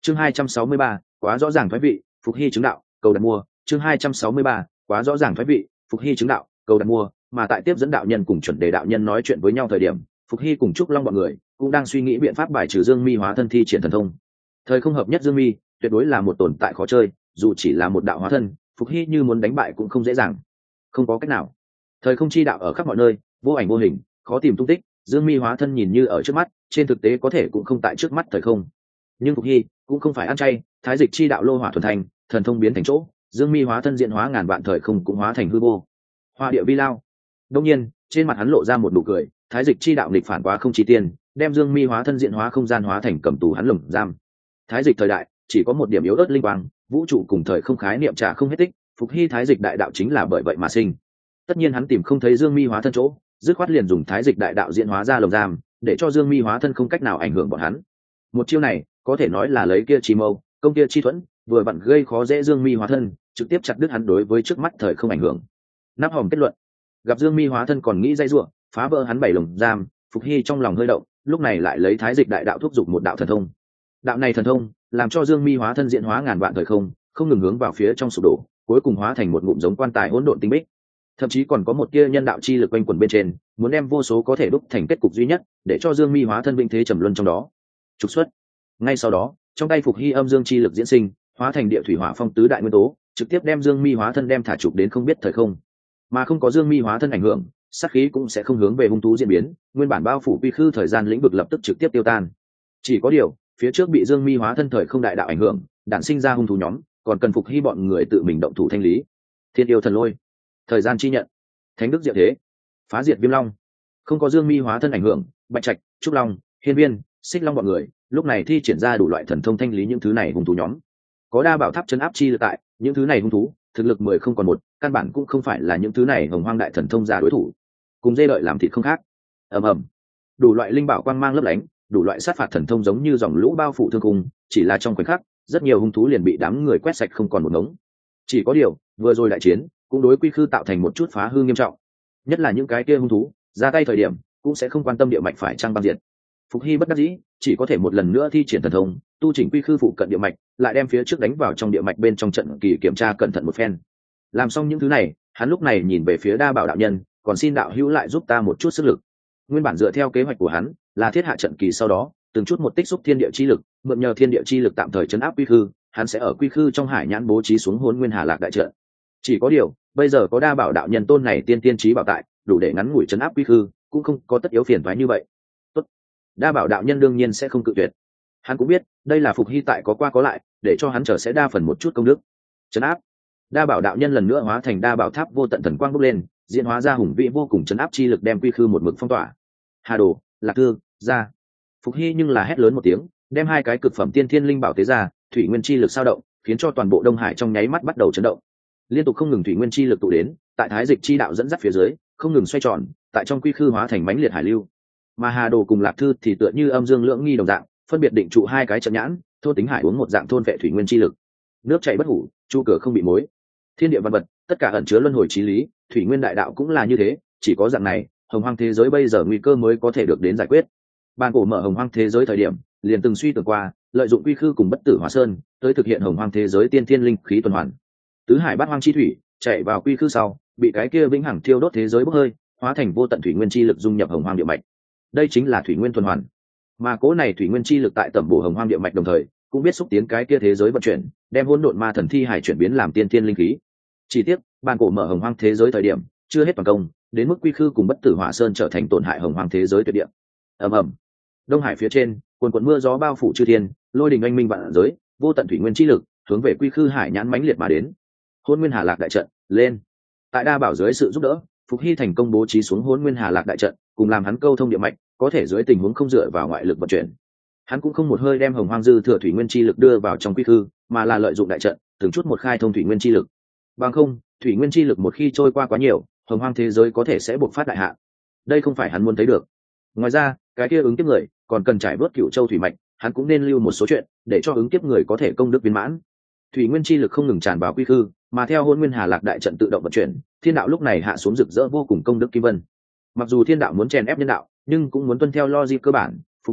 Chương 263, quá rõ ràng thoái vị, phục hy chứng đạo, cầu đặt mua. Chương 263, quá rõ ràng thoái vị, phục hy chứng đạo, cầu đặt mua. Mà tại tiếp dẫn đạo nhân cùng chuẩn đề đạo nhân nói chuyện với nhau thời điểm, phục hy cùng trúc long bọn người cũng đang suy nghĩ biện pháp bài trừ Dương Mi hóa thân thi triển thần thông. Thời không hợp nhất Dương Mi tuyệt đối là một tồn tại khó chơi, dù chỉ là một đạo hóa thân, phục hy như muốn đánh bại cũng không dễ dàng. Không có cách nào. Thời không chi đạo ở khắp mọi nơi, vô ảnh vô hình, khó tìm tung tích. Dương Mi hóa thân nhìn như ở trước mắt, trên thực tế có thể cũng không tại trước mắt thời không. Nhưng phục hy cũng không phải ăn chay, thái dịch chi đạo lô hỏa thuần thành, thần thông biến thành chỗ, Dương Mi hóa thân diện hóa ngàn vạn thời không cũng hóa thành hư vô. Hoa địa vi lao. Đông nhiên, trên mặt hắn lộ ra một nụ cười, thái dịch chi đạo nghịch phản quá không chi tiên, đem Dương Mi hóa thân diện hóa không gian hóa thành cầm tù hắn lồng giam. Thái dịch thời đại chỉ có một điểm yếu ớt linh quang, vũ trụ cùng thời không khái niệm trả không hết tích, phục hy thái dịch đại đạo chính là bởi vậy mà sinh. Tất nhiên hắn tìm không thấy Dương Mi hóa thân chỗ, dứt khoát liền dùng thái dịch đại đạo diễn hóa ra lồng giam, để cho Dương Mi hóa thân không cách nào ảnh hưởng bọn hắn. Một chiêu này có thể nói là lấy kia chi mâu, công kia chi thuẫn, vừa vặn gây khó dễ Dương Mi hóa thân, trực tiếp chặt đứt hắn đối với trước mắt thời không ảnh hưởng. Nắp hòm kết luận, gặp Dương Mi hóa thân còn nghĩ dây rủa, phá vỡ hắn bảy lồng giam, phục hy trong lòng hơi động, lúc này lại lấy thái dịch đại đạo thúc giục một đạo thần thông. Đạo này thần thông làm cho Dương Mi hóa thân diễn hóa ngàn vạn thời không, không ngừng hướng vào phía trong sụp đổ, cuối cùng hóa thành một ngụm giống quan tài hỗn độn tinh bích. Thậm chí còn có một tia nhân đạo chi lực quanh quẩn bên trên, muốn đem vô số có thể đúc thành kết cục duy nhất, để cho Dương Mi hóa thân vĩnh thế trầm luân trong đó. Trục xuất. Ngay sau đó, trong tay phục hy âm dương chi lực diễn sinh, hóa thành địa thủy hỏa phong tứ đại nguyên tố, trực tiếp đem Dương Mi hóa thân đem thả trục đến không biết thời không. Mà không có Dương Mi hóa thân ảnh hưởng, sát khí cũng sẽ không hướng về hung thú diễn biến, nguyên bản bao phủ quy khư thời gian lĩnh vực lập tức trực tiếp tiêu tan. Chỉ có điều, phía trước bị Dương Mi hóa thân thời không đại đạo ảnh hưởng, đản sinh ra hung thú nhóm, còn cần phục hy bọn người tự mình động thủ thanh lý. Thiên yêu thần lôi, thời gian chi nhận, thánh đức diệu thế, phá diệt viêm long. Không có Dương Mi hóa thân ảnh hưởng, bạch trạch, trúc long, hiên viên, xích long bọn người lúc này thi triển ra đủ loại thần thông thanh lý những thứ này hung thú nhóm. Có đa bảo tháp chấn áp chi lực tại, những thứ này hung thú thực lực 10 không còn một, căn bản cũng không phải là những thứ này hồng hoang đại thần thông giả đối thủ. Cùng dê đợi làm thịt không khác. Ầm ầm, đủ loại linh bảo quang mang lấp lánh, đủ loại sát phạt thần thông giống như dòng lũ bao phủ thương cung, chỉ là trong khoảnh khắc rất nhiều hung thú liền bị đám người quét sạch không còn một ngống. Chỉ có điều vừa rồi đại chiến cũng đối quy khư tạo thành một chút phá hư nghiêm trọng, nhất là những cái kia hung thú ra tay thời điểm cũng sẽ không quan tâm địa mạch phải trăng băng diệt. Phục hy bất đắc dĩ chỉ có thể một lần nữa thi triển thần thông tu chỉnh quy khư phụ cận địa mạch, lại đem phía trước đánh vào trong địa mạch bên trong trận kỳ kiểm tra cẩn thận một phen. Làm xong những thứ này, hắn lúc này nhìn về phía đa bảo đạo nhân, còn xin đạo hữu lại giúp ta một chút sức lực. Nguyên bản dựa theo kế hoạch của hắn là thiết hạ trận kỳ, sau đó từng chút một tích xúc thiên địa chi lực, mượn nhờ thiên địa chi lực tạm thời chấn áp quy khư, hắn sẽ ở quy khư trong hải nhãn bố trí xuống Hỗn Nguyên Hà Lạc đại trận. Chỉ có điều bây giờ có đa bảo đạo nhân tôn này tiên trí bảo tại, đủ để ngắn ngủi chấn áp quy khư, cũng không có tất yếu phiền toái như vậy. Tốt, đa bảo đạo nhân đương nhiên sẽ không cự tuyệt. Hắn cũng biết đây là phục hy tại có qua có lại, để cho hắn trở sẽ đa phần một chút công đức. Chấn áp. Đa bảo đạo nhân lần nữa hóa thành đa bảo tháp vô tận thần quang bốc lên, diễn hóa ra hùng vĩ vô cùng chấn áp chi lực đem quy khư một mực phong tỏa. Hà đồ, lạc thương ra. Phục hy nhưng là hét lớn một tiếng, đem hai cái cực phẩm tiên thiên linh bảo tế ra, thủy nguyên chi lực sao động, khiến cho toàn bộ đông hải trong nháy mắt bắt đầu chấn động. Liên tục không ngừng thủy nguyên chi lực tụ đến, tại thái dịch chi đạo dẫn dắt phía dưới không ngừng xoay tròn, tại trong quy khư hóa thành mãnh liệt hải lưu. Mà hà đồ cùng lạc thư thì tựa như âm dương lưỡng nghi đồng dạng, phân biệt định trụ hai cái trận nhãn, thôn tính hải uống một dạng thôn vệ thủy nguyên chi lực. Nước chảy bất hủ, chu cửa không bị mối. Thiên địa văn vật tất cả ẩn chứa luân hồi chí lý, thủy nguyên đại đạo cũng là như thế, chỉ có dạng này hồng hoang thế giới bây giờ nguy cơ mới có thể được đến giải quyết. Ban cổ mở hồng hoang thế giới thời điểm liền từng suy tưởng qua, lợi dụng quy khư cùng bất tử hỏa sơn tới thực hiện hồng hoang thế giới tiên thiên linh khí tuần hoàn. Tứ hải bát hoang chi thủy chạy vào quy khư sau, bị cái kia vĩnh hằng thiêu đốt thế giới bốc hơi, hóa thành vô tận thủy nguyên chi lực dung nhập hồng hoang địa mạch. Đây chính là thủy nguyên tuần hoàn. Mà cố này thủy nguyên chi lực tại tẩm bổ hồng hoang địa mạch, đồng thời cũng biết xúc tiến cái kia thế giới vận chuyển, đem hỗn độn ma thần thi hải chuyển biến làm tiên thiên linh khí. Chỉ tiếc ban cổ mở hồng hoang thế giới thời điểm chưa hết toàn công, đến mức quy khư cùng bất tử hỏa sơn trở thành tổn hại hồng hoang thế giới tuyệt địa. Ầm ầm, đông hải phía trên cuồn cuộn mưa gió bao phủ chư thiên, lôi đình oanh minh vạn giới, vô tận thủy nguyên chi lực hướng về quy khư hải nhãn mãnh liệt mà đến. Hỗn Nguyên Hà Lạc đại trận lên. Tại đa bảo dưới sự giúp đỡ, phục hy thành công bố trí xuống Hỗn Nguyên Hà Lạc đại trận, cùng làm hắn câu thông địa mạch, có thể dưới tình huống không dựa vào ngoại lực vận chuyển. Hắn cũng không một hơi đem hồng hoang dư thừa thủy nguyên chi lực đưa vào trong quy khư, mà là lợi dụng đại trận từng chút một khai thông thủy nguyên chi lực. Bằng không, thủy nguyên chi lực một khi trôi qua quá nhiều, hồng hoang thế giới có thể sẽ bộc phát đại hạn. Đây không phải hắn muốn thấy được. Ngoài ra, cái kia ứng kiếp người còn cần trải vớt cửu châu thủy mạch, hắn cũng nên lưu một số chuyện để cho ứng kiếp người có thể công đức viên mãn. Thủy nguyên chi lực không ngừng tràn vào quy khư, mà theo Hỗn Nguyên Hà Lạc đại trận tự động vận chuyển, thiên đạo lúc này hạ xuống rực rỡ vô cùng công đức kim vân. Mặc dù thiên đạo muốn chèn ép nhân đạo, nhưng cũng muốn tuân theo logic cơ bản, phục hy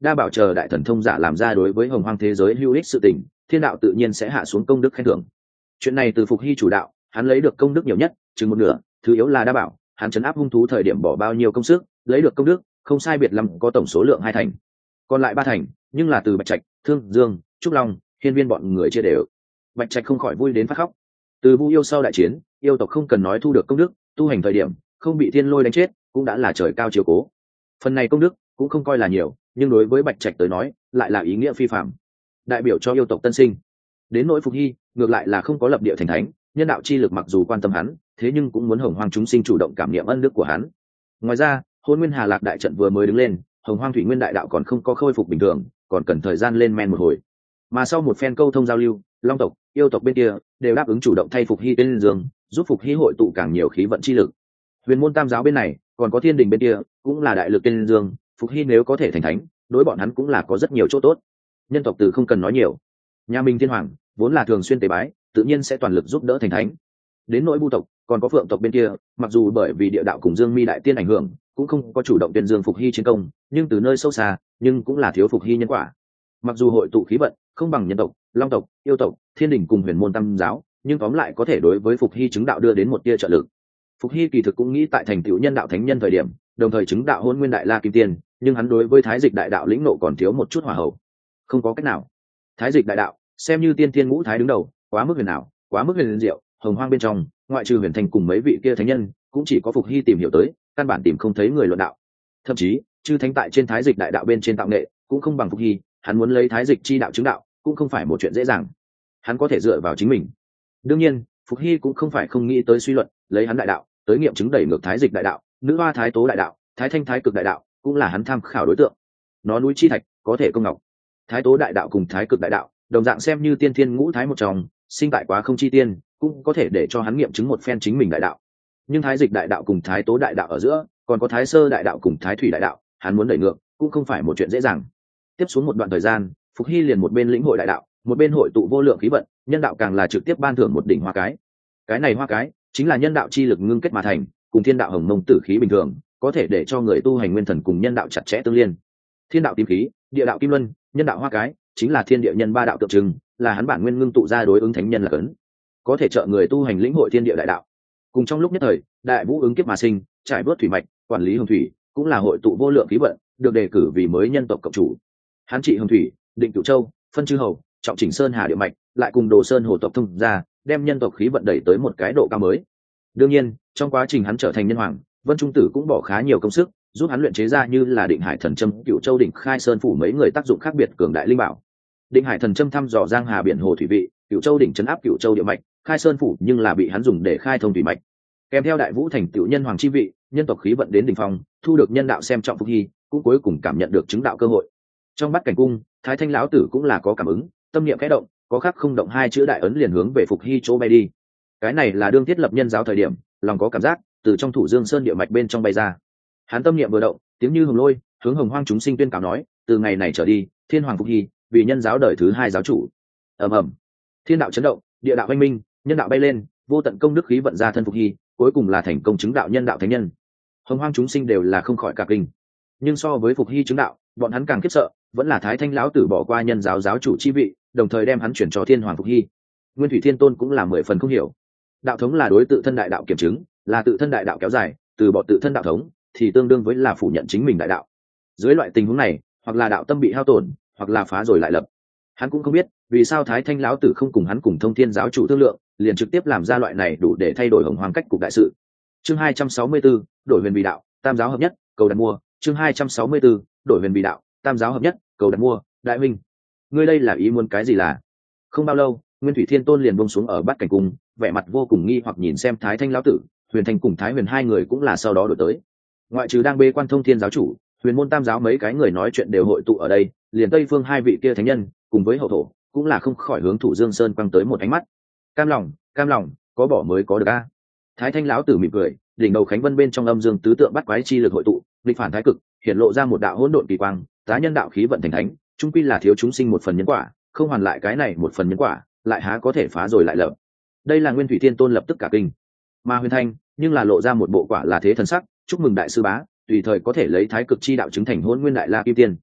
đa bảo chờ đại thần thông giả làm ra đối với hồng hoang thế giới hữu ích sự tình, thiên đạo tự nhiên sẽ hạ xuống công đức khen thưởng. Chuyện này từ Phục Hy chủ đạo, hắn lấy được công đức nhiều nhất, chừng một nửa. Thứ yếu là đa bảo, hắn trấn áp hung thú thời điểm bỏ bao nhiêu công sức, lấy được công đức không sai biệt lắm có tổng số lượng 2 thành. Còn lại 3 thành nhưng là từ Bạch Trạch, Thương Dương, Trúc Long, Hiên Viên bọn người chia đều. Bạch Trạch không khỏi vui đến phát khóc. Từ Vu yêu sau đại chiến, yêu tộc không cần nói thu được công đức, tu hành thời điểm không bị thiên lôi đánh chết cũng đã là trời cao chiếu cố. Phần này công đức cũng không coi là nhiều, nhưng đối với Bạch Trạch tới nói lại là ý nghĩa phi phàm, đại biểu cho yêu tộc tân sinh. Đến nỗi Phục Hy ngược lại là không có lập địa thành thánh, nhân đạo chi lực mặc dù quan tâm hắn, thế nhưng cũng muốn hồng hoang chúng sinh chủ động cảm niệm ân đức của hắn. Ngoài ra, Hôn Nguyên Hà Lạc đại trận vừa mới đứng lên, hồng hoang thủy nguyên đại đạo còn không có khôi phục bình thường, còn cần thời gian lên men một hồi. Mà sau một phen câu thông giao lưu, long tộc, yêu tộc bên kia đều đáp ứng chủ động thay Phục Hy tên dương, giúp Phục Hy hội tụ càng nhiều khí vận chi lực. Huyền môn tam giáo bên này còn có thiên đình bên kia cũng là đại lực tên dương, Phục Hy nếu có thể thành thánh, đối bọn hắn cũng là có rất nhiều chỗ tốt. Nhân tộc từ không cần nói nhiều, nhà mình thiên hoàng vốn là thường xuyên tế bái, tự nhiên sẽ toàn lực giúp đỡ thành thánh. Đến nỗi Bu tộc còn có Phượng tộc bên kia, mặc dù bởi vì địa đạo cùng Dương Mi đại tiên ảnh hưởng, cũng không có chủ động tuyên dương Phục Hy chiến công, nhưng từ nơi sâu xa nhưng cũng là thiếu Phục Hy nhân quả. Mặc dù hội tụ khí vận không bằng nhân tộc, long tộc, yêu tộc, thiên đình cùng huyền môn tam giáo, nhưng tóm lại có thể đối với Phục Hy chứng đạo đưa đến một tia trợ lực. Phục Hy kỳ thực cũng nghĩ tại thành tựu nhân đạo thánh nhân thời điểm, đồng thời chứng đạo Hôn Nguyên Đại La Kim Tiên, nhưng hắn đối với Thái Dịch đại đạo lĩnh nộ còn thiếu một chút hòa hậu. Không có cách nào. Thái Dịch đại đạo xem như tiên thiên ngũ thái đứng đầu, quá mức huyền ảo, quá mức huyền diệu, hồng hoang bên trong, ngoại trừ Huyền Thành cùng mấy vị kia thánh nhân, cũng chỉ có Phục Hy tìm hiểu tới, căn bản tìm không thấy người luận đạo. Thậm chí, chư thánh tại trên Thái Dịch đại đạo bên trên tạo nghệ, cũng không bằng Phục Hy, hắn muốn lấy Thái Dịch chi đạo chứng đạo, cũng không phải một chuyện dễ dàng. Hắn có thể dựa vào chính mình. Đương nhiên, Phục Hy cũng không phải không nghĩ tới suy luận, lấy hắn đại đạo, tới nghiệm chứng đẩy ngược Thái Dịch đại đạo, nữ hoa Thái Tố đại đạo, Thái Thanh Thái Cực đại đạo, cũng là hắn tham khảo đối tượng. Nó núi chi thạch, có thể công ngọc. Thái Tố đại đạo cùng Thái Cực đại đạo, đồng dạng xem như tiên thiên ngũ thái một trong, sinh tại quá không chi tiên, cũng có thể để cho hắn nghiệm chứng một phen chính mình đại đạo. Nhưng Thái Dịch đại đạo cùng Thái Tố đại đạo ở giữa, còn có Thái Sơ đại đạo cùng Thái Thủy đại đạo, hắn muốn đẩy ngược, cũng không phải một chuyện dễ dàng. Tiếp xuống một đoạn thời gian, Phục Hy liền một bên lĩnh hội đại đạo, một bên hội tụ vô lượng khí vận, nhân đạo càng là trực tiếp ban thưởng một đỉnh hoa cái. Cái này hoa cái chính là nhân đạo chi lực ngưng kết mà thành, cùng thiên đạo hồng mông tử khí bình thường, có thể để cho người tu hành nguyên thần cùng nhân đạo chặt chẽ tương liên. Thiên đạo kim khí, địa đạo kim luân, nhân đạo hoa cái chính là thiên địa nhân ba đạo tượng trưng, là hắn bản nguyên ngưng tụ ra đối ứng thánh nhân là cấn, có thể trợ người tu hành lĩnh hội thiên địa đại đạo. Cùng trong lúc nhất thời, đại vũ ứng kiếp mà sinh, trải vớt thủy mạch, quản lý hồng thủy, cũng là hội tụ vô lượng khí vận, được đề cử vì mới nhân tộc cộng chủ. Hắn trị hồng thủy, định cửu châu, phân chư hầu, trọng chỉnh sơn hà địa mạch, lại cùng đồ sơn hồ tộc thông ra, đem nhân tộc khí vận đẩy tới một cái độ cao mới. Đương nhiên, trong quá trình hắn trở thành nhân hoàng, Vân Trung Tử cũng bỏ khá nhiều công sức, giúp hắn luyện chế ra như là Định Hải Thần Châm, Cửu Châu Đỉnh Khai Sơn Phủ mấy người tác dụng khác biệt cường đại linh bảo. Định Hải Thần Châm thăm dò giang hà biển hồ thủy vị, Cửu Châu Đỉnh trấn áp Cửu Châu địa mạch, Khai Sơn Phủ nhưng là bị hắn dùng để khai thông thủy mạch. Kèm theo Đại Vũ thành tựu nhân hoàng chi vị, nhân tộc khí vận đến đỉnh phong, thu được nhân đạo xem trọng Phục Hy, cũng cuối cùng cảm nhận được chứng đạo cơ hội. Trong Bát Cảnh cung, Thái Thanh lão tử cũng là có cảm ứng, tâm niệm khẽ động, có khắc không động hai chữ đại ấn liền hướng về Phục Hy chỗ bay đi. Cái này là đương thiết lập nhân giáo thời điểm, lòng có cảm giác từ trong Thủ Dương Sơn địa mạch bên trong bay ra. Hắn tâm niệm vừa động, tiếng như hồng lôi, hướng hồng hoang chúng sinh tuyên cáo nói, từ ngày này trở đi, Thiên Hoàng Phục Hy vì nhân giáo đời thứ 2 giáo chủ. Ầm ầm, thiên đạo chấn động, địa đạo oanh minh, nhân đạo bay lên, vô tận công đức khí vận ra thân Phục Hy, cuối cùng là thành công chứng đạo nhân đạo thánh nhân. Hồng hoang chúng sinh đều là không khỏi cả kinh. Nhưng so với Phục Hy chứng đạo, bọn hắn càng khiếp sợ, vẫn là Thái Thanh lão tử bỏ qua nhân giáo giáo chủ chi vị, đồng thời đem hắn chuyển cho Thiên Hoàng Phục Hy. Nguyên Thủy Thiên Tôn cũng là 10 phần không hiểu. Đạo thống là đối tự thân đại đạo kiểm chứng, là tự thân đại đạo kéo dài, từ bỏ tự thân đạo thống thì tương đương với là phủ nhận chính mình đại đạo. Dưới loại tình huống này, hoặc là đạo tâm bị hao tổn, hoặc là phá rồi lại lập. Hắn cũng không biết vì sao Thái Thanh lão tử không cùng hắn cùng Thông Thiên giáo chủ thương lượng, liền trực tiếp làm ra loại này đủ để thay đổi hồng hoang cách cục đại sự. Chương 264, đổi huyền vì đạo, tam giáo hợp nhất, cầu đặt mua. Chương 264, đổi huyền vì đạo, tam giáo hợp nhất, cầu đặt mua. Đại huynh, ngươi đây là ý muốn cái gì là? Không bao lâu, Nguyên Thủy Thiên Tôn liền buông xuống ở Bát Cảnh cung, vẻ mặt vô cùng nghi hoặc nhìn xem Thái Thanh lão tử, Huyền Thành cùng Thái Huyền hai người cũng là sau đó đổi tới. Ngoại trừ đang bê quan Thông Thiên giáo chủ, Huyền môn tam giáo mấy cái người nói chuyện đều hội tụ ở đây, liền Tây Phương hai vị kia thánh nhân, cùng với hậu thổ, cũng là không khỏi hướng Thủ Dương Sơn quăng tới một ánh mắt. Cam lòng, có bỏ mới có được a. Thái Thanh lão tử mỉm cười, đỉnh đầu Khánh Vân bên trong âm dương tứ tượng bắt quái chi lực hội tụ, nghịch phản thái cực, hiện lộ ra một đạo hỗn độn kỳ quang, giá nhân đạo khí vận thành thánh, chung quy là thiếu chúng sinh một phần nhân quả, không hoàn lại cái này một phần nhân quả, lại há có thể phá rồi lại lập. Đây là Nguyên Thủy Thiên Tôn lập tức cả kinh. Mà Huyền Thanh nhưng là lộ ra một bộ quả là thế thần sắc, chúc mừng đại sư bá, tùy thời có thể lấy thái cực chi đạo chứng thành Hỗn Nguyên Đại La Kim Tiên.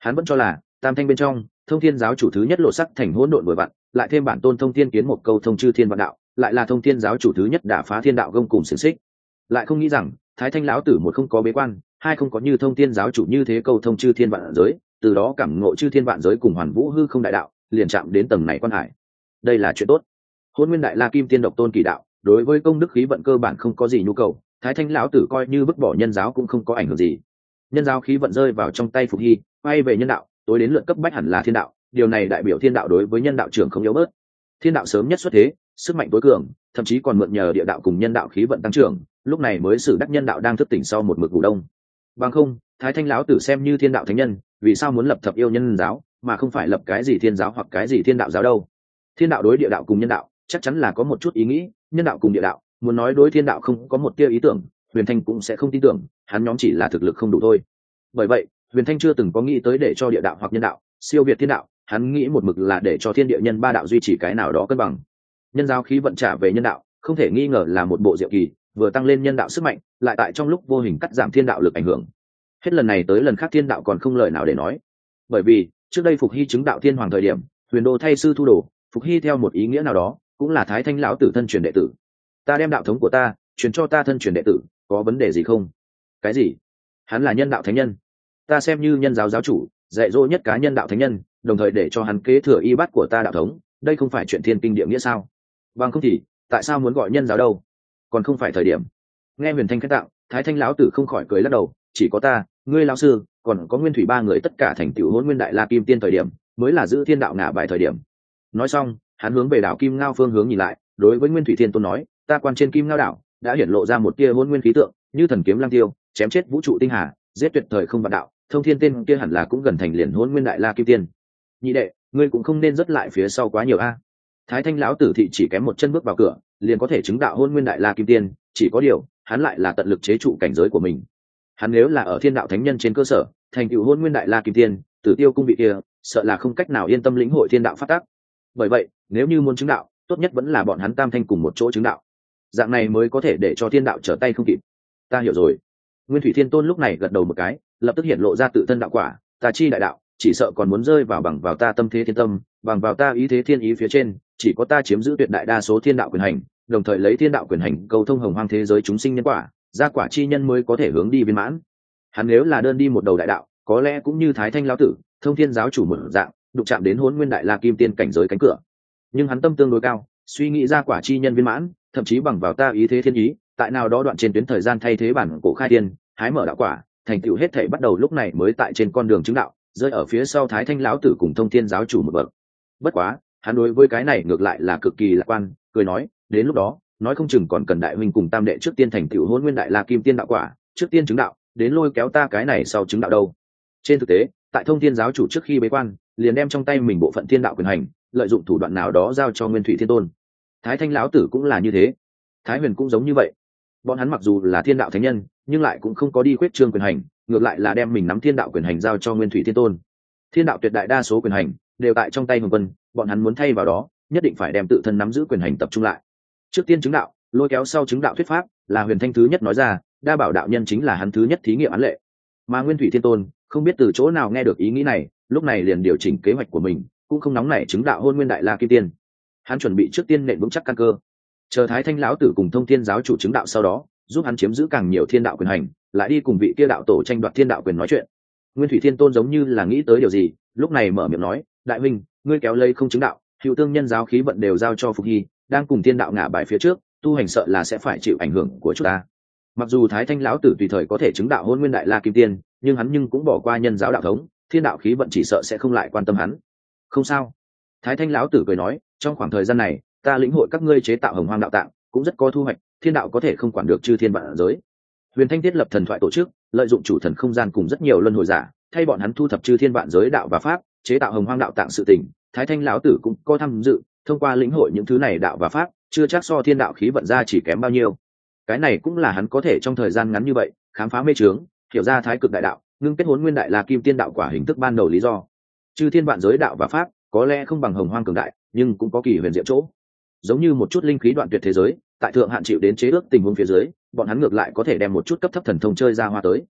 Hắn vẫn cho là tam thanh bên trong thông thiên giáo chủ thứ nhất lộ sắc thành hỗn độn vừa vặn, lại thêm bản tôn thông thiên kiến một câu thông chư thiên vạn đạo, lại là thông thiên giáo chủ thứ nhất đả phá thiên đạo gông cùng xiềng xích. Lại không nghĩ rằng thái thanh lão tử một không có bế quan, hai không có như thông thiên giáo chủ như thế câu thông chư thiên vạn giới, từ đó cảm ngộ chư thiên vạn giới cùng hoàn vũ hư không đại đạo, liền chạm đến tầng này quan hải. Đây là chuyện tốt. Hôn nguyên đại la kim tiên độc tôn kỳ đạo, đối với công đức khí vận cơ bản không có gì nhu cầu, thái thanh lão tử coi như vứt bỏ nhân giáo cũng không có ảnh hưởng gì. Nhân giáo khí vận rơi vào trong tay Phục Hy, quay về nhân đạo, tối đến lượt cấp bách hẳn là thiên đạo, điều này đại biểu thiên đạo đối với nhân đạo trưởng không yếu bớt. Thiên đạo sớm nhất xuất thế, sức mạnh tối cường, thậm chí còn mượn nhờ địa đạo cùng nhân đạo khí vận tăng trưởng, lúc này mới xử đắc nhân đạo đang thức tỉnh sau một mực ngủ đông. Bằng không, thái thanh lão tử xem như thiên đạo thánh nhân, vì sao muốn lập thập yêu nhân giáo mà không phải lập cái gì thiên giáo hoặc cái gì thiên đạo giáo đâu? Thiên đạo đối địa đạo cùng nhân đạo chắc chắn là có một chút ý nghĩ, nhân đạo cùng địa đạo muốn nói đối thiên đạo không có một tia ý tưởng, Huyền Thanh cũng sẽ không tin tưởng, hắn nhóm chỉ là thực lực không đủ thôi. Bởi vậy Huyền Thanh chưa từng có nghĩ tới để cho địa đạo hoặc nhân đạo siêu việt thiên đạo, hắn nghĩ một mực là để cho thiên địa nhân ba đạo duy trì cái nào đó cân bằng. Nhân giáo khí vận trả về nhân đạo không thể nghi ngờ là một bộ diệu kỳ, vừa tăng lên nhân đạo sức mạnh, lại tại trong lúc vô hình cắt giảm thiên đạo lực ảnh hưởng. Hết lần này tới lần khác thiên đạo còn không lời nào để nói, bởi vì trước đây Phục Hy chứng đạo thiên hoàng thời điểm, Huyền Đô thay sư thu đồ, Phục Hy theo một ý nghĩa nào đó cũng là thái thanh lão tử thân truyền đệ tử. Ta đem đạo thống của ta truyền cho ta thân truyền đệ tử, có vấn đề gì không? Cái gì? Hắn là nhân đạo thánh nhân, ta xem như nhân giáo giáo chủ dạy dỗ nhất cá nhân đạo thánh nhân, đồng thời để cho hắn kế thừa y bát của ta đạo thống, đây không phải chuyện thiên kinh địa nghĩa sao? Bằng không thì tại sao muốn gọi nhân giáo đâu? Còn không phải thời điểm. Nghe Huyền Thanh khét tạo, thái thanh lão tử không khỏi cười lắc đầu, chỉ có ta, ngươi lão sư, còn có Nguyên Thủy ba người tất cả thành tựu Hỗn Nguyên Đại La Kim Tiên thời điểm, mới là giữ thiên đạo ngã bài thời điểm. Nói xong, hắn hướng về đảo Kim Ngao phương hướng nhìn lại, đối với Nguyên Thủy Thiên Tôn nói, ta quan trên Kim Ngao đảo đã hiển lộ ra một tia hỗn nguyên khí tượng, như thần kiếm lang tiêu, chém chết vũ trụ tinh hà, giết tuyệt thời không vạn đạo, thông thiên tên kia hẳn là cũng gần thành liền Hỗn Nguyên Đại La Kim Tiên. Nhị đệ, ngươi cũng không nên dứt lại phía sau quá nhiều a. Thái thanh lão tử thị chỉ kém một chân bước vào cửa, liền có thể chứng đạo Hỗn Nguyên Đại La Kim Tiên, chỉ có điều, hắn lại là tận lực chế trụ cảnh giới của mình. Hắn nếu là ở thiên đạo thánh nhân trên cơ sở thành tựu Hỗn Nguyên Đại La Kim Tiên, Tử Tiêu cung vị kia sợ là không cách nào yên tâm lĩnh hội thiên đạo pháp tắc. Bởi vậy nếu như muốn chứng đạo, tốt nhất vẫn là bọn hắn tam thanh cùng một chỗ chứng đạo, dạng này mới có thể để cho thiên đạo trở tay không kịp. Ta hiểu rồi. Nguyên Thủy Thiên Tôn lúc này gật đầu một cái, lập tức hiện lộ ra tự thân đạo quả, ta chi đại đạo chỉ sợ còn muốn rơi vào bằng vào ta tâm thế thiên tâm, bằng vào ta ý thế thiên ý phía trên, chỉ có ta chiếm giữ tuyệt đại đa số thiên đạo quyền hành, đồng thời lấy thiên đạo quyền hành cầu thông hồng hoang thế giới chúng sinh nhân quả, gia quả chi nhân mới có thể hướng đi viên mãn. Hắn nếu là đơn đi một đầu đại đạo, có lẽ cũng như thái thanh lão tử, thông thiên giáo chủ một dạng, đụng chạm đến Hỗn Nguyên Đại La Kim Tiên cảnh giới cánh cửa. Nhưng hắn tâm tương đối cao, suy nghĩ ra quả chi nhân viên mãn, thậm chí bằng vào ta ý thế thiên ý, tại nào đó đoạn trên tuyến thời gian thay thế bản cổ khai thiên, hái mở đạo quả, thành tựu hết thảy bắt đầu lúc này mới tại trên con đường chứng đạo, rơi ở phía sau thái thanh lão tử cùng thông thiên giáo chủ một bậc. Bất quá, hắn đối với cái này ngược lại là cực kỳ lạc quan, cười nói, đến lúc đó, nói không chừng còn cần đại huynh cùng tam đệ trước tiên thành tựu Hỗn Nguyên Đại La Kim Tiên đạo quả, trước tiên chứng đạo, đến lôi kéo ta cái này sau chứng đạo đâu. Trên thực tế, tại thông thiên giáo chủ trước khi bế quan, liền đem trong tay mình bộ phận thiên đạo quyền hành, lợi dụng thủ đoạn nào đó giao cho Nguyên Thủy Thiên Tôn. Thái thanh lão tử cũng là như thế, Thái Huyền cũng giống như vậy. Bọn hắn mặc dù là thiên đạo thánh nhân, nhưng lại cũng không có đi khuyết trương quyền hành, ngược lại là đem mình nắm thiên đạo quyền hành giao cho Nguyên Thủy Thiên Tôn. Thiên đạo tuyệt đại đa số quyền hành đều tại trong tay Hồng Vân, bọn hắn muốn thay vào đó, nhất định phải đem tự thân nắm giữ quyền hành tập trung lại. Trước tiên chứng đạo, lôi kéo sau chứng đạo thuyết pháp, là Huyền Thanh thứ nhất nói ra, đa bảo đạo nhân chính là hắn thứ nhất thí nghiệm án lệ. Mà Nguyên Thủy Thiên Tôn không biết từ chỗ nào nghe được ý nghĩ này, lúc này liền điều chỉnh kế hoạch của mình, cũng không nóng nảy chứng đạo Hôn Nguyên Đại La Kim Tiên. Hắn chuẩn bị trước tiên nện vững chắc căn cơ, chờ Thái Thanh lão tử cùng Thông Thiên giáo chủ chứng đạo sau đó, giúp hắn chiếm giữ càng nhiều thiên đạo quyền hành, lại đi cùng vị kia đạo tổ tranh đoạt thiên đạo quyền nói chuyện. Nguyên Thủy Thiên Tôn giống như là nghĩ tới điều gì, lúc này mở miệng nói, đại huynh, ngươi kéo lây không chứng đạo, hữu tương nhân giáo khí vận đều giao cho Phục Hy, đang cùng thiên đạo ngả bài phía trước, tu hành sợ là sẽ phải chịu ảnh hưởng của chúng ta. Mặc dù Thái Thanh lão tử tùy thời có thể chứng đạo Hôn Nguyên Đại La Kim Tiên, nhưng hắn cũng bỏ qua nhân giáo đạo thống, thiên đạo khí vận chỉ sợ sẽ không lại quan tâm hắn. Không sao. Thái Thanh lão tử cười nói, trong khoảng thời gian này, ta lĩnh hội các ngươi chế tạo Hồng Hoang đạo tạng, cũng rất có thu hoạch, thiên đạo có thể không quản được chư thiên vạn giới. Huyền Thanh thiết lập thần thoại tổ chức, lợi dụng chủ thần không gian cùng rất nhiều luân hồi giả, thay bọn hắn thu thập chư thiên vạn giới đạo và pháp, chế tạo Hồng Hoang đạo tạng sự tình, Thái Thanh lão tử cũng có tham dự, thông qua lĩnh hội những thứ này đạo và pháp, chưa chắc so thiên đạo khí vận ra chỉ kém bao nhiêu. Cái này cũng là hắn có thể trong thời gian ngắn như vậy khám phá mê chướng, hiểu ra thái cực đại đạo, ngưng kết Hỗn Nguyên Đại La Kim Tiên đạo quả hình thức ban đầu lý do. Chư thiên vạn giới đạo và pháp có lẽ không bằng Hồng Hoang cường đại, nhưng cũng có kỳ huyền diệu chỗ. Giống như một chút linh khí đoạn tuyệt thế giới, tại thượng hạn chịu đến chế ước tình huống phía dưới, bọn hắn ngược lại có thể đem một chút cấp thấp thần thông chơi ra hoa tới.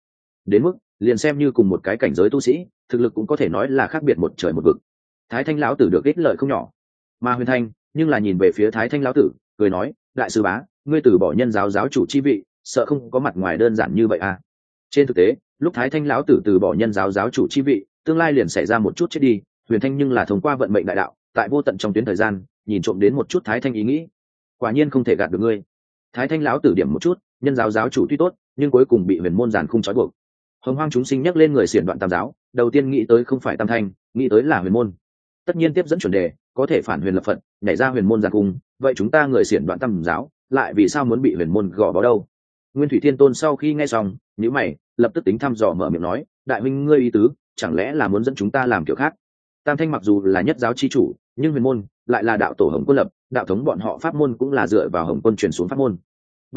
đến mức liền xem như cùng một cái cảnh giới tu sĩ thực lực cũng có thể nói là khác biệt một trời một vực. Thái Thanh lão tử được ích lợi không nhỏ, mà Huyền Thanh nhưng là nhìn về phía Thái Thanh lão tử cười nói, đại sư bá, ngươi từ bỏ nhân giáo giáo chủ chi vị sợ không có mặt ngoài đơn giản như vậy à? Trên thực tế lúc Thái Thanh lão tử từ bỏ nhân giáo giáo chủ chi vị, tương lai liền xảy ra một chút chết đi. Huyền Thanh nhưng là thông qua vận mệnh đại đạo tại vô tận trong tuyến thời gian nhìn trộm đến một chút Thái Thanh ý nghĩ, quả nhiên không thể gạt được ngươi. Thái Thanh lão tử điểm một chút, nhân giáo giáo chủ tuy tốt nhưng cuối cùng bị huyền môn giàn khung trói buộc. Hồng Hoang chúng sinh nhắc lên người xiển đoạn tam giáo, đầu tiên nghĩ tới không phải tam thanh, nghĩ tới là huyền môn. Tất nhiên tiếp dẫn chuẩn đề có thể phản huyền lập phận, nhảy ra huyền môn giàn khung, vậy chúng ta người xiển đoạn tam giáo lại vì sao muốn bị huyền môn gò bó đâu? Nguyên Thủy Thiên Tôn sau khi nghe xong nhíu mày, lập tức tính thăm dò mở miệng nói, đại huynh ngươi ý tứ chẳng lẽ là muốn dẫn chúng ta làm kiểu khác? Tam thanh mặc dù là nhất giáo chi chủ, nhưng huyền môn lại là đạo tổ Hồng Quân lập, đạo thống bọn họ pháp môn cũng là dựa vào Hồng Quân truyền xuống pháp môn.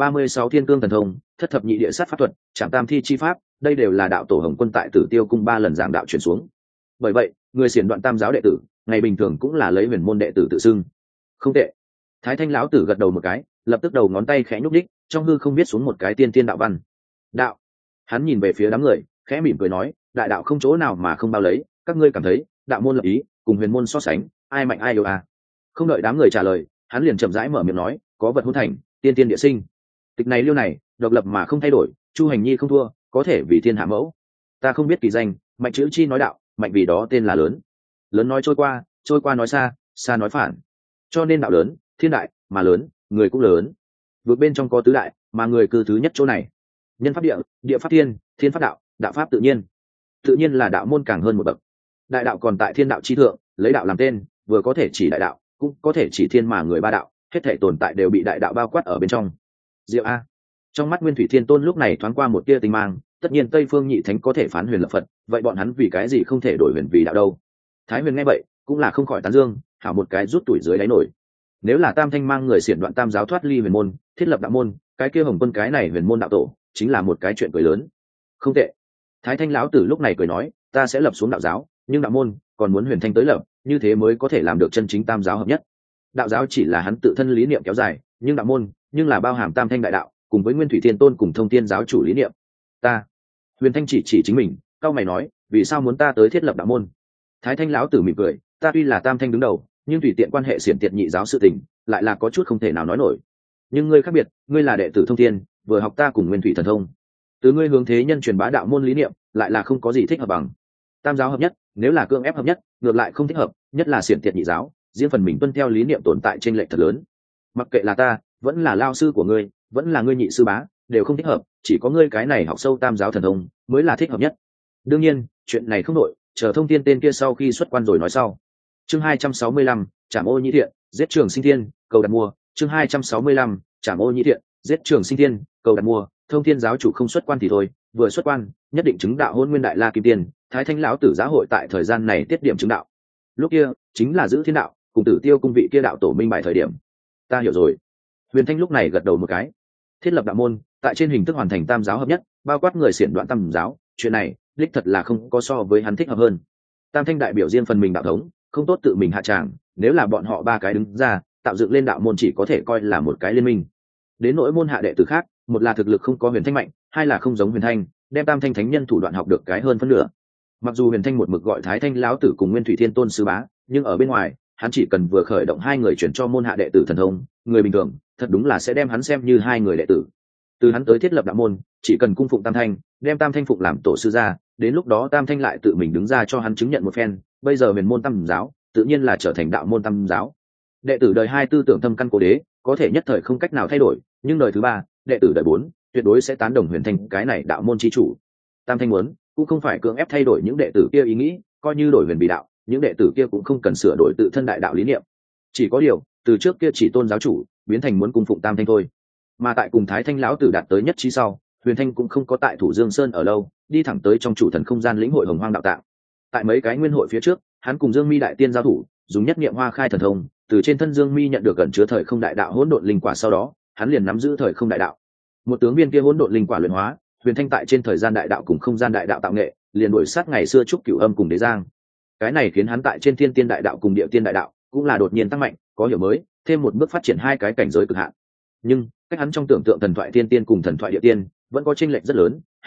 36 thiên cương thần thông, thất thập nhị địa sát pháp thuật, trảm tam thi chi pháp, đây đều là đạo tổ Hồng Quân tại Tử Tiêu cung 3 lần giảng đạo truyền xuống. Bởi vậy người xiển đoạn tam giáo đệ tử ngày bình thường cũng là lấy huyền môn đệ tử tự xưng. Không tệ. Thái Thanh lão tử gật đầu một cái, lập tức đầu ngón tay khẽ nhúc đích, trong hư không viết xuống một cái tiên tiên đạo văn. Đạo. Hắn nhìn về phía đám người khẽ mỉm cười nói, đại đạo không chỗ nào mà không bao lấy, các ngươi cảm thấy đạo môn lập ý cùng huyền môn so sánh ai mạnh ai yếu à? Không đợi đám người trả lời, hắn liền chậm rãi mở miệng nói, có vật hôn thành, tiên tiên địa sinh. Tịch này liêu này độc lập mà không thay đổi, Chu Hành Nhi không thua, có thể vì thiên hạ mẫu. Ta không biết kỳ danh, mạnh chữ chi nói đạo, mạnh vì đó tên là lớn. Lớn nói trôi qua nói xa, xa nói phản. Cho nên đạo lớn, thiên đại, mà lớn, người cũng lớn. Vượt bên trong có tứ đại, mà người cư thứ nhất chỗ này. Nhân pháp địa, địa pháp thiên, thiên pháp đạo, đạo pháp tự nhiên. Tự nhiên là đạo môn càng hơn một bậc. Đại đạo còn tại thiên đạo chi thượng, lấy đạo làm tên, vừa có thể chỉ đại đạo, cũng có thể chỉ thiên mà người ba đạo, hết thể tồn tại đều bị đại đạo bao quát ở bên trong. Diệu a. Trong mắt Nguyên Thủy Thiên Tôn lúc này thoáng qua một tia tinh mang, tất nhiên Tây Phương Nhị Thánh có thể phán huyền lập Phật, vậy bọn hắn vì cái gì không thể đổi huyền vì đạo đâu? Thái Huyền nghe vậy, cũng là không khỏi tán dương, hảo một cái rút tuổi dưới đáy nổi. Nếu là Tam Thanh mang người xiển đoạn tam giáo thoát ly huyền môn, thiết lập đạo môn, cái kia Hồng Quân cái này huyền môn đạo tổ, chính là một cái chuyện cười lớn. Không tệ. Thái Thanh lão tử lúc này cười nói, ta sẽ lập xuống đạo giáo, nhưng đạo môn còn muốn huyền thanh tới lập, như thế mới có thể làm được chân chính tam giáo hợp nhất. Đạo giáo chỉ là hắn tự thân lý niệm kéo dài, nhưng đạo môn nhưng là bao hàm Tam Thanh đại đạo cùng với Nguyên Thủy Thiên Tôn cùng Thông Thiên giáo chủ lý niệm. Ta. Huyền Thanh chỉ chính mình, cao mày nói, vì sao muốn ta tới thiết lập đạo môn? Thái Thanh lão tử mỉm cười, ta tuy là Tam Thanh đứng đầu, nhưng tùy tiện quan hệ xiển tiệt nhị giáo sự tình, lại là có chút không thể nào nói nổi. Nhưng ngươi khác biệt, ngươi là đệ tử Thông Thiên, vừa học ta cùng Nguyên Thủy thần thông, từ ngươi hướng thế nhân truyền bá đạo môn lý niệm, lại là không có gì thích hợp bằng. Tam giáo hợp nhất, nếu là cưỡng ép hợp nhất, ngược lại không thích hợp, nhất là xiển tiệt nhị giáo, riêng phần mình tuân theo lý niệm tồn tại trên lệch thật lớn. Mặc kệ là ta, vẫn là lao sư của ngươi, vẫn là ngươi nhị sư bá, đều không thích hợp, chỉ có ngươi cái này học sâu tam giáo thần thông mới là thích hợp nhất. Đương nhiên, chuyện này không nội, chờ Thông Thiên tên kia sau khi xuất quan rồi nói sau. Chương 265, Trảm Ô Nhĩ Thiện, giết Trường Sinh Thiên, cầu đặt mua. Chương 265, Trảm Ô Nhĩ Thiện, giết Trường Sinh Thiên, cầu đặt mua. Thông Thiên giáo chủ không xuất quan thì thôi, vừa xuất quan, nhất định chứng đạo Hôn Nguyên Đại La Kim Tiên. Thái Thanh lão tử giáo hội tại thời gian này tiết điểm chứng đạo. Lúc kia chính là giữ thiên đạo, cùng Tử Tiêu cung vị kia đạo tổ minh bài thời điểm. Ta hiểu rồi. Huyền Thanh lúc này gật đầu một cái. Thiết lập đạo môn, tại trên hình thức hoàn thành tam giáo hợp nhất, bao quát người xiển đoạn tam giáo, chuyện này đích thật là không có so với hắn thích hợp hơn. Tam Thanh đại biểu riêng phần mình đạo thống, không tốt tự mình hạ tràng, nếu là bọn họ ba cái đứng ra tạo dựng lên đạo môn, chỉ có thể coi là một cái liên minh. Đến nỗi môn hạ đệ tử khác, một là thực lực không có Huyền Thanh mạnh, hai là không giống Huyền Thanh, đem Tam Thanh thánh nhân thủ đoạn học được cái hơn phân nửa. Mặc dù Huyền Thanh một mực gọi Thái Thanh lão tử cùng Nguyên Thủy Thiên Tôn sư bá, nhưng ở bên ngoài hắn chỉ cần vừa khởi động hai người chuyển cho môn hạ đệ tử thần thông, người bình thường thật đúng là sẽ đem hắn xem như hai người đệ tử. Từ hắn tới thiết lập đạo môn, chỉ cần cung phụng Tam Thanh, đem Tam Thanh phụng làm tổ sư ra, đến lúc đó Tam Thanh lại tự mình đứng ra cho hắn chứng nhận một phen, bây giờ huyền môn tam giáo tự nhiên là trở thành đạo môn tam giáo. Đệ tử đời 2 tư tưởng thâm căn cố đế, có thể nhất thời không cách nào thay đổi, nhưng đời thứ 3, đệ tử đời 4 tuyệt đối sẽ tán đồng Huyền Thanh cái này đạo môn chi chủ. Tam Thanh muốn cũng không phải cưỡng ép thay đổi những đệ tử kia ý nghĩ, coi như đổi huyền bí đạo, những đệ tử kia cũng không cần sửa đổi tự thân đại đạo lý niệm. Chỉ có điều, từ trước kia chỉ tôn giáo chủ, biến thành muốn cung phụng Tam Thanh thôi. Mà tại cùng Thái Thanh lão tử đạt tới nhất trí sau, Huyền Thanh cũng không có tại Thủ Dương Sơn ở lâu, đi thẳng tới trong chủ thần không gian lĩnh hội Hồng Hoang đạo tạng. Tại mấy cái nguyên hội phía trước, hắn cùng Dương Mi đại tiên giao thủ, dùng nhất niệm hoa khai thần thông, từ trên thân Dương Mi nhận được gần chứa thời không đại đạo hỗn độn linh quả, sau đó, hắn liền nắm giữ thời không đại đạo. Một tướng viên kia hỗn độn linh quả luyện hóa, Huyền Thanh tại trên thời gian đại đạo cùng không gian đại đạo tạo nghệ, liền đuổi sát ngày xưa Trúc Cửu Âm cùng Đế Giang. Cái này khiến hắn tại trên thiên tiên đại đạo cùng địa tiên đại đạo cũng là đột nhiên tăng mạnh, có hiểu mới, thêm một bước phát triển hai cái cảnh giới cực hạn. Nhưng cách hắn trong tưởng tượng thần thoại thiên tiên cùng thần thoại địa tiên vẫn có chênh lệch rất lớn,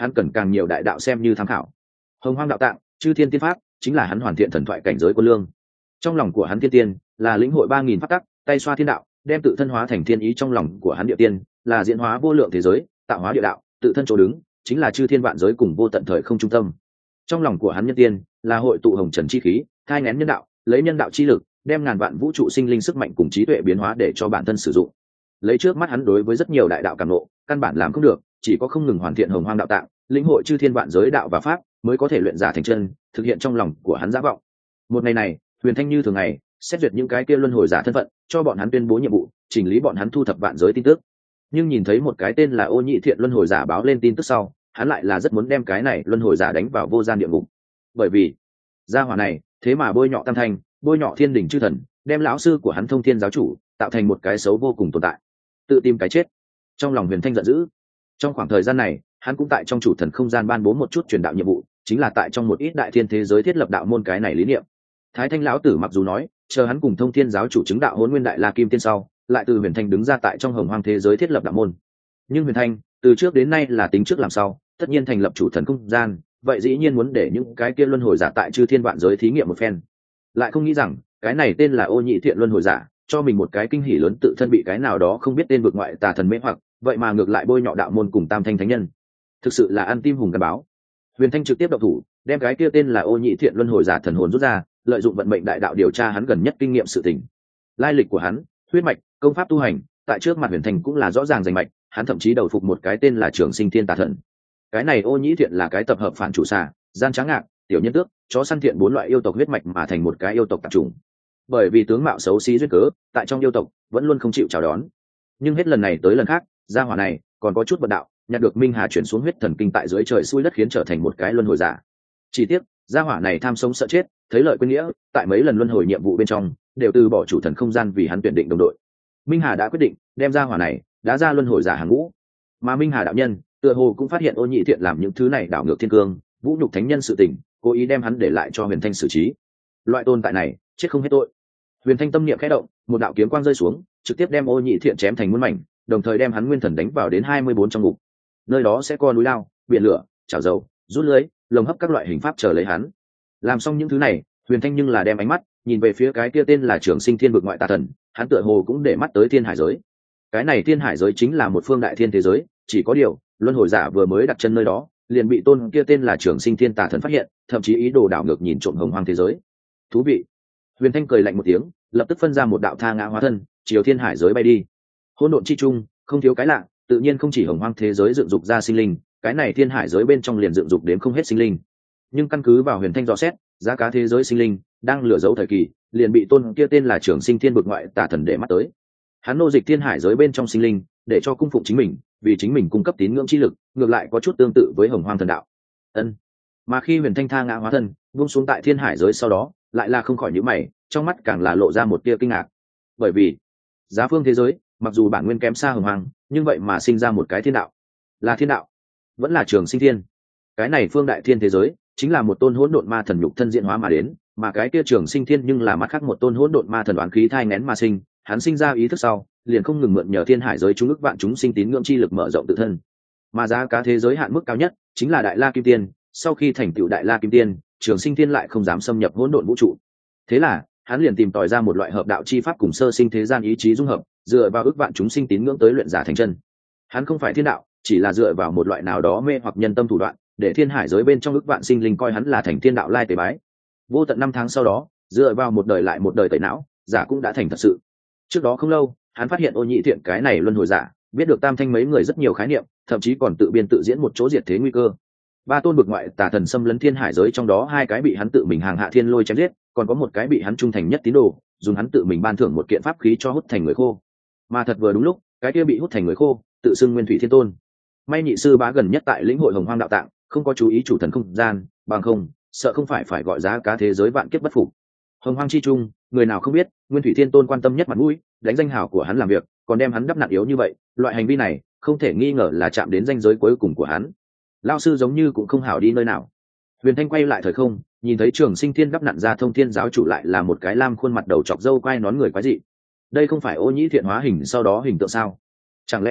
hắn cần càng nhiều đại đạo xem như tham khảo. Hồng Hoang đạo tạng, chư thiên tiên pháp, chính là hắn hoàn thiện thần thoại cảnh giới của lương. Trong lòng của hắn thiên tiên là lĩnh hội 3000 pháp tắc, tay xoa thiên đạo, đem tự thân hóa thành thiên ý. Trong lòng của hắn địa tiên là diễn hóa vô lượng thế giới, tạo hóa địa đạo, tự thân chỗ đứng chính là chư thiên vạn giới cùng vô tận thời không trung tâm. Trong lòng của hắn nhân tiên là hội tụ hồng trần chi khí, thai nghén nhân đạo, lấy nhân đạo chi lực đem ngàn vạn vũ trụ sinh linh sức mạnh cùng trí tuệ biến hóa để cho bản thân sử dụng. Lấy trước mắt hắn đối với rất nhiều đại đạo cảm ngộ, căn bản làm không được, chỉ có không ngừng hoàn thiện Hồng Hoang đạo tạng, lĩnh hội chư thiên vạn giới đạo và pháp, mới có thể luyện giả thành chân, thực hiện trong lòng của hắn giả vọng. Một ngày này, Huyền Thanh như thường ngày xét duyệt những cái kia luân hồi giả thân phận, cho bọn hắn tuyên bố nhiệm vụ, chỉnh lý bọn hắn thu thập vạn giới tin tức. Nhưng nhìn thấy một cái tên là Ô Nhị Thiện luân hồi giả báo lên tin tức sau, hắn lại là rất muốn đem cái này luân hồi giả đánh vào vô gian địa ngục. Bởi vì gia hỏa này thế mà bôi nhọ tam thanh, bôi nhọ thiên đình chư thần, đem lão sư của hắn Thông Thiên giáo chủ tạo thành một cái xấu vô cùng tồn tại, tự tìm cái chết. Trong lòng Huyền Thanh giận dữ. Trong khoảng thời gian này, hắn cũng tại trong chủ thần không gian ban bố một chút truyền đạo nhiệm vụ, chính là tại trong một ít đại thiên thế giới thiết lập đạo môn cái này lý niệm. Thái Thanh lão tử mặc dù nói chờ hắn cùng Thông Thiên giáo chủ chứng đạo Hỗn Nguyên Đại La Kim Tiên sau, lại từ Huyền Thanh đứng ra tại trong Hồng Hoang thế giới thiết lập đạo môn. Nhưng Huyền Thanh từ trước đến nay là tính trước làm sau, tất nhiên thành lập chủ thần không gian, vậy dĩ nhiên muốn để những cái kia luân hồi giả tại chư thiên vạn giới thí nghiệm một phen. Lại không nghĩ rằng cái này tên là Ô Nhị Thiện luân hồi giả cho mình một cái kinh hỉ lớn, tự thân bị cái nào đó không biết tên vực ngoại tà thần mê hoặc, vậy mà ngược lại bôi nhọ đạo môn cùng tam thanh thánh nhân, thực sự là ăn tim hùng gắn báo. Huyền Thanh trực tiếp động thủ, đem cái kia tên là Ô Nhị Thiện luân hồi giả thần hồn rút ra, lợi dụng vận mệnh đại đạo điều tra hắn gần nhất kinh nghiệm sự tình, lai lịch của hắn, huyết mạch, công pháp tu hành, tại trước mặt Huyền Thanh cũng là rõ ràng rành mạch. Hắn thậm chí đầu phục một cái tên là Trường Sinh Thiên Tà Thần. Cái này Ô Nhị Thiện là cái tập hợp phản chủ xà, gian trá ngạc, tiểu nhân tước, chó săn thiện 4 loại yêu tộc huyết mạch mà thành một cái yêu tộc tạp chủng. Bởi vì tướng mạo xấu xí duyên cớ, tại trong yêu tộc vẫn luôn không chịu chào đón. Nhưng hết lần này tới lần khác, gia hỏa này còn có chút bật đạo, nhặt được Minh Hà chuyển xuống huyết thần kinh tại dưới trời xuôi đất, khiến trở thành một cái luân hồi giả. Chỉ tiếc, gia hỏa này tham sống sợ chết, thấy lợi quên nghĩa, tại mấy lần luân hồi nhiệm vụ bên trong, đều từ bỏ chủ thần không gian vì hắn tuyển định đồng đội. Minh Hà đã quyết định đem gia hỏa này đá ra luân hồi giả hàng ngũ. Mà Minh Hà đạo nhân tựa hồ cũng phát hiện Ô Nhị Thiện làm những thứ này đảo ngược thiên cương, vũ nhục thánh nhân sự tình, cố ý đem hắn để lại cho Huyền Thanh xử trí. Loại tồn tại này chết không hết tội. Huyền Thanh tâm niệm khẽ động, một đạo kiếm quang rơi xuống, trực tiếp đem Ô Nhị Thiện chém thành muôn mảnh, đồng thời đem hắn nguyên thần đánh vào đến 24 trong ngục. Nơi đó sẽ có núi lao, biển lửa, chảo dầu, rút lưới, lồng hấp các loại hình pháp chờ lấy hắn. Làm xong những thứ này, Huyền Thanh nhưng là đem ánh mắt nhìn về phía cái kia tên là Trường Sinh Thiên vực ngoại tà thần, hắn tựa hồ cũng để mắt tới thiên hải giới. Cái này thiên hải giới chính là một phương đại thiên thế giới, chỉ có điều luân hồi giả vừa mới đặt chân nơi đó, liền bị tôn kia tên là Trường Sinh Thiên Tà Thần phát hiện, thậm chí ý đồ đảo ngược nhìn trộm Hồng Hoang thế giới. Thú vị. Huyền Thanh cười lạnh một tiếng, lập tức phân ra một đạo tha ngã hóa thân, chiều thiên hải giới bay đi. Hỗn độn chi trung, không thiếu cái lạ, tự nhiên không chỉ Hồng Hoang thế giới dựng dục ra sinh linh, cái này thiên hải giới bên trong liền dựng dục đến không hết sinh linh. Nhưng căn cứ vào Huyền Thanh dò xét, giá cá thế giới sinh linh đang lừa dấu thời kỳ, liền bị tôn kia tên là Trường Sinh Thiên vực ngoại tà thần để mắt tới. Hắn nô dịch thiên hải giới bên trong sinh linh, để cho cung phụng chính mình, vì chính mình cung cấp tín ngưỡng chi lực, ngược lại có chút tương tự với Hồng Hoang thần đạo. Ân. Mà khi Huyền Thanh tha ngã hóa thân buông xuống tại thiên hải giới sau đó, lại là không khỏi nhíu mày, trong mắt càng là lộ ra một tia kinh ngạc. Bởi vì giá phương thế giới mặc dù bản nguyên kém xa Hồng Hoang, nhưng vậy mà sinh ra một cái thiên đạo. Là thiên đạo, vẫn là Trường Sinh Thiên. Cái này phương đại thiên thế giới chính là một tôn hỗn độn ma thần nhục thân diễn hóa mà đến, mà cái kia Trường Sinh Thiên nhưng là mặt khác một tôn hỗn độn ma thần đoán khí thai nén mà sinh. Hắn sinh ra ý thức sau, liền không ngừng mượn nhờ thiên hải giới chúng ức vạn chúng sinh tín ngưỡng chi lực mở rộng tự thân. Mà giá cá thế giới hạn mức cao nhất chính là Đại La Kim Tiên, sau khi thành tựu Đại La Kim Tiên, Trường Sinh Thiên lại không dám xâm nhập hỗn độn vũ trụ. Thế là, hắn liền tìm tòi ra một loại hợp đạo chi pháp cùng sơ sinh thế gian ý chí dung hợp, dựa vào ức vạn chúng sinh tín ngưỡng tới luyện giả thành chân. Hắn không phải thiên đạo, chỉ là dựa vào một loại nào đó mê hoặc nhân tâm thủ đoạn, để thiên hải giới bên trong ức vạn sinh linh coi hắn là thành thiên đạo lai tế bái. Vô tận 5 tháng sau đó, dựa vào một đời lại một đời tẩy não, giả cũng đã thành thật sự. Trước đó không lâu, hắn phát hiện Ô Nhị Thiện cái này luân hồi giả biết được tam thanh mấy người rất nhiều khái niệm, thậm chí còn tự biên tự diễn một chỗ diệt thế nguy cơ. 3 tôn bực ngoại tà thần xâm lấn thiên hải giới, trong đó 2 cái bị hắn tự mình hàng hạ thiên lôi chém giết, còn có một cái bị hắn trung thành nhất tín đồ, dùng hắn tự mình ban thưởng một kiện pháp khí cho hút thành người khô. Mà thật vừa đúng lúc, cái kia bị hút thành người khô, tự xưng Nguyên Thủy Thiên Tôn. May nhị sư bá gần nhất tại lĩnh hội Hồng Hoang đạo tạng, không có chú ý chủ thần không gian, bằng không, sợ không phải gọi giá cá thế giới vạn kiếp bất phục. Hồng Hoang chi trung, người nào không biết, Nguyên Thủy Thiên Tôn quan tâm nhất mặt mũi, đánh danh hào của hắn làm việc, còn đem hắn đắp nặn yếu như vậy, loại hành vi này, không thể nghi ngờ là chạm đến ranh giới cuối cùng của hắn. Lão sư giống như cũng không hảo đi nơi nào. Huyền Thanh quay lại thời không, nhìn thấy Trường Sinh Thiên đắp nặn ra Thông Thiên giáo chủ lại là một cái lam khuôn mặt đầu chọc râu quai nón người quái dị. Đây không phải Ô Nhị Thiện hóa hình sau đó hình tượng sao? Chẳng lẽ nói,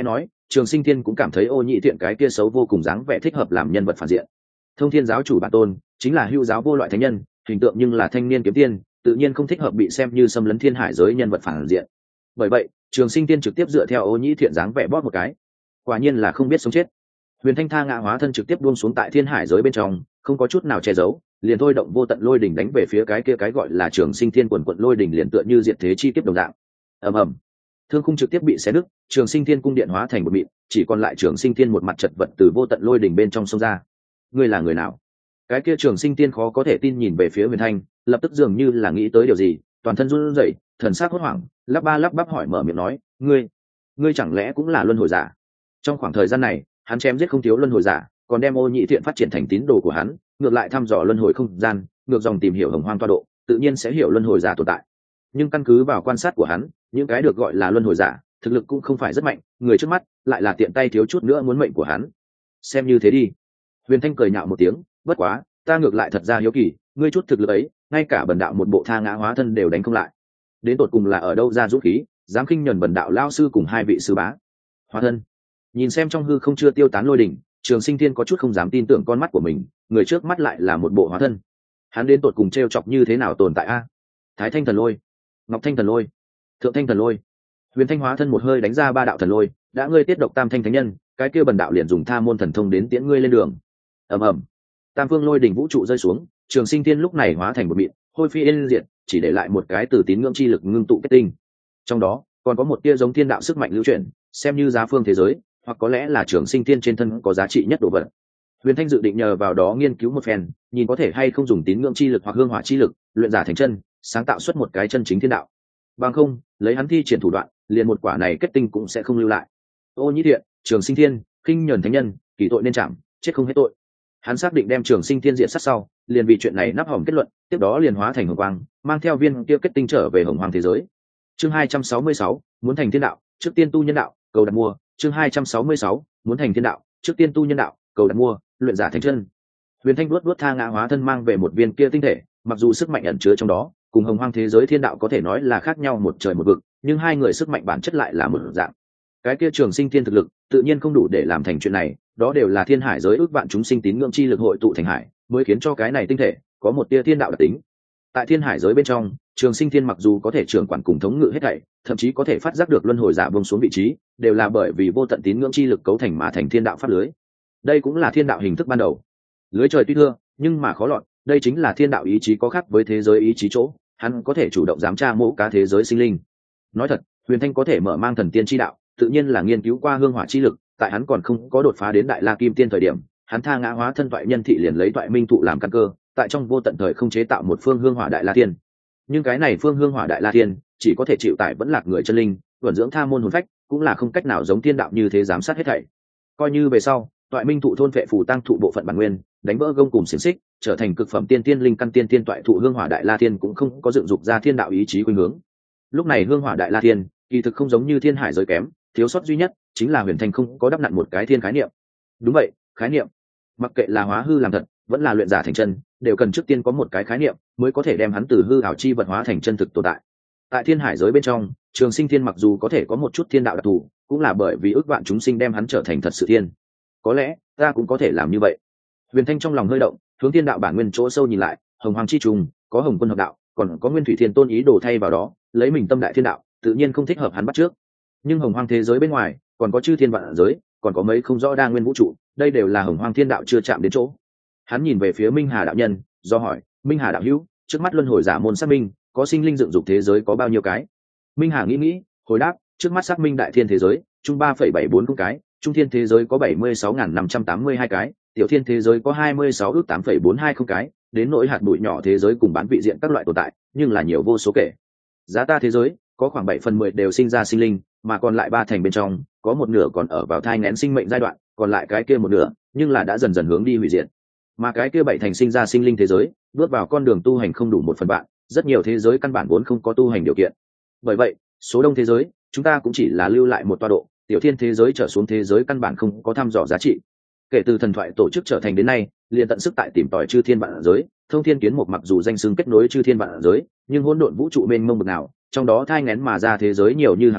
Trường Sinh Thiên cũng cảm thấy Ô Nhĩ Thiện cái kia xấu vô cùng dáng vẻ thích hợp làm nhân vật phản diện. Thông Thiên giáo chủ bản tôn chính là hưu giáo vô loại thánh nhân, hình tượng nhưng là thanh niên kiếm tiên, tự nhiên không thích hợp bị xem như xâm lấn thiên hải giới nhân vật phản diện. Bởi vậy, Trường Sinh Thiên trực tiếp dựa theo Ô Nhĩ Thiện dáng vẻ bóp một cái. Quả nhiên là không biết sống chết. Huyền Thanh Tha ngã hóa thân trực tiếp buông xuống tại thiên hải giới bên trong, không có chút nào che giấu, liền thôi động vô tận lôi đỉnh đánh về phía cái kia cái gọi là Trường Sinh Thiên quần quận lôi đỉnh liền tựa như diệt thế chi kiếp đồng dạng. Ầm ầm. Thương khung trực tiếp bị xé nứt, Trường Sinh Thiên cung điện hóa thành một mịn, chỉ còn lại Trường Sinh Thiên một mặt chật vật từ vô tận lôi đỉnh bên trong xông ra. Ngươi là người nào? Cái kia Trường Sinh Thiên khó có thể tin nhìn về phía Huyền Thanh, lập tức dường như là nghĩ tới điều gì, toàn thân run rẩy, thần sắc hốt hoảng, lắp bắp hỏi mở miệng nói, ngươi chẳng lẽ cũng là luân hồi giả? Trong khoảng thời gian này, hắn chém giết không thiếu luân hồi giả, còn đem Ô Nhĩ Thiện phát triển thành tín đồ của hắn, ngược lại thăm dò luân hồi không gian, ngược dòng tìm hiểu hồng hoang toa độ, tự nhiên sẽ hiểu luân hồi giả tồn tại. Nhưng căn cứ vào quan sát của hắn, những cái được gọi là luân hồi giả, thực lực cũng không phải rất mạnh, người trước mắt lại là tiện tay thiếu chút nữa muốn mệnh của hắn. Xem như thế đi. Huyền Thanh cười nhạo một tiếng, bất quá, ta ngược lại thật ra hiếu kỳ, ngươi chút thực lực ấy, ngay cả bần đạo một bộ tha ngã hóa thân đều đánh không lại. Đến tột cùng là ở đâu ra dũng khí, dám khinh nhẫn bần đạo lao sư cùng hai vị sư bá. Hóa thân. Nhìn xem trong hư không chưa tiêu tán lôi đỉnh, Trường Sinh Thiên có chút không dám tin tưởng con mắt của mình, người trước mắt lại là một bộ hóa thân. Hắn đến tột cùng trêu chọc như thế nào tồn tại a? Thái Thanh thần lôi, Ngọc Thanh thần lôi, Thượng Thanh thần lôi. Huyền Thanh hóa thân một hơi đánh ra ba đạo thần lôi, đã ngươi tiết độc Tam Thanh thánh nhân, cái kia bần đạo liền dùng Tha môn thần thông đến tiễn ngươi lên đường. Ầm ầm. Tam phương lôi đỉnh vũ trụ rơi xuống, Trường Sinh Thiên lúc này hóa thành một mịn, hôi phi yên diệt, chỉ để lại một cái từ tín ngưỡng chi lực ngưng tụ kết tinh. Trong đó còn có một tia giống thiên đạo sức mạnh lưu chuyển, xem như giá phương thế giới, hoặc có lẽ là Trường Sinh Thiên trên thân có giá trị nhất đồ vật. Huyền Thanh dự định nhờ vào đó nghiên cứu một phen, nhìn có thể hay không dùng tín ngưỡng chi lực hoặc hương hỏa chi lực, luyện giả thành chân, sáng tạo xuất một cái chân chính thiên đạo. Bằng không, lấy hắn thi triển thủ đoạn, liền một quả này kết tinh cũng sẽ không lưu lại. Ô Nhĩ Thiện, Trường Sinh Thiên, khinh nhẫn thánh nhân, kỳ tội nên trảm, chết không hết tội. Hắn xác định đem Trường Sinh Thiên diện sát sau, liền vì chuyện này nắp hòm kết luận, tiếp đó liền hóa thành hồng quang, mang theo viên kia kết tinh trở về hồng hoàng thế giới. Chương 266, muốn thành thiên đạo, trước tiên tu nhân đạo, cầu đặt mua. Chương 266, muốn thành thiên đạo, trước tiên tu nhân đạo, cầu đặt mua, luyện giả thành chân. Huyền Thanh luốt tha ngã hóa thân mang về một viên kia tinh thể, mặc dù sức mạnh ẩn chứa trong đó, cùng hồng hoang thế giới thiên đạo có thể nói là khác nhau một trời một vực, nhưng hai người sức mạnh bản chất lại là một dạng. Cái kia Trường Sinh Thiên thực lực, tự nhiên không đủ để làm thành chuyện này, đó đều là thiên hải giới ước vạn chúng sinh tín ngưỡng chi lực hội tụ thành hải, mới khiến cho cái này tinh thể có một tia thiên đạo đặc tính. Tại thiên hải giới bên trong, Trường Sinh Thiên mặc dù có thể trưởng quản cùng thống ngự hết thảy, thậm chí có thể phát giác được luân hồi giả buông xuống vị trí, đều là bởi vì vô tận tín ngưỡng chi lực cấu thành mà thành thiên đạo pháp lưới. Đây cũng là thiên đạo hình thức ban đầu. Lưới trời tuy thưa, nhưng mà khó lọt, đây chính là thiên đạo ý chí có khác với thế giới ý chí chỗ, hắn có thể chủ động giám tra mẫu cá thế giới sinh linh. Nói thật, Huyền Thanh có thể mở mang thần tiên chi đạo, tự nhiên là nghiên cứu qua hương hỏa chi lực, tại hắn còn không có đột phá đến đại la kim tiên thời điểm, hắn tha ngã hóa thân toại nhân thị liền lấy toại minh thụ làm căn cơ, tại trong vô tận thời không chế tạo một phương hương hỏa đại la tiên. Nhưng cái này phương hương hỏa đại la tiên chỉ có thể chịu tải vẫn lạc người chân linh, vận dưỡng tha môn hồn phách, cũng là không cách nào giống thiên đạo như thế giám sát hết thảy. Coi như về sau, toại minh thụ thôn vệ phù tăng thụ bộ phận bản nguyên, đánh vỡ gông cùng xiềng xích, trở thành cực phẩm tiên tiên linh căn tiên tiên toại thụ hương hỏa đại la tiên cũng không có dựng dục ra thiên đạo ý chí khuynh hướng. Lúc này hương hỏa đại la tiên kỳ thực không giống như thiên hải giới kém, thiếu sót duy nhất chính là Huyền Thanh không có đắp nặn một cái thiên khái niệm. Đúng vậy, khái niệm. Mặc kệ là hóa hư làm thật, vẫn là luyện giả thành chân, đều cần trước tiên có một cái khái niệm mới có thể đem hắn từ hư ảo chi vật hóa thành chân thực tồn tại. Tại thiên hải giới bên trong, Trường Sinh Thiên mặc dù có thể có một chút thiên đạo đặc thù, cũng là bởi vì ước vạn chúng sinh đem hắn trở thành thật sự thiên. Có lẽ ta cũng có thể làm như vậy. Huyền Thanh trong lòng hơi động, hướng thiên đạo bản nguyên chỗ sâu nhìn lại, hồng hoàng chi trùng, có hồng quân hợp đạo, còn có nguyên thủy thiên tôn ý đồ thay vào đó, lấy mình tâm đại thiên đạo, tự nhiên không thích hợp hắn bắt trước. Nhưng hồng hoang thế giới bên ngoài còn có chư thiên vạn giới, còn có mấy không rõ đa nguyên vũ trụ, đây đều là hồng hoang thiên đạo chưa chạm đến chỗ. Hắn nhìn về phía Minh Hà đạo nhân, do hỏi, Minh Hà đạo hữu, trước mắt luân hồi giả môn xác minh, có sinh linh dựng dục thế giới có bao nhiêu cái? Minh Hà nghĩ, hồi đáp, trước mắt xác minh đại thiên thế giới, chung 3,740 cái, trung thiên thế giới có 76.582 cái, tiểu thiên thế giới có 26 ước 8,420 cái, đến nỗi hạt bụi nhỏ thế giới cùng bán vị diện các loại tồn tại, nhưng là nhiều vô số kể. Giá ta thế giới có khoảng 7/10 đều sinh ra sinh linh, mà còn lại 3 thành bên trong, có một nửa còn ở vào thai nghén sinh mệnh giai đoạn, còn lại cái kia một nửa, nhưng là đã dần dần hướng đi hủy diệt. Mà cái kia 7 thành sinh ra sinh linh thế giới, bước vào con đường tu hành không đủ 1/3, rất nhiều thế giới căn bản vốn không có tu hành điều kiện. Bởi vậy, số đông thế giới, chúng ta cũng chỉ là lưu lại một tọa độ, tiểu thiên thế giới trở xuống thế giới căn bản không có thăm dò giá trị. Kể từ thần thoại tổ chức trở thành đến nay, liền tận sức tại tìm tòi chư thiên vạn giới, thông thiên kiến một mặc dù danh xưng kết nối chư thiên vạn giới, nhưng hỗn độn vũ trụ mênh mông bực nào, trong đó thai nghén mà ra thế giới nhiều như hàng xa,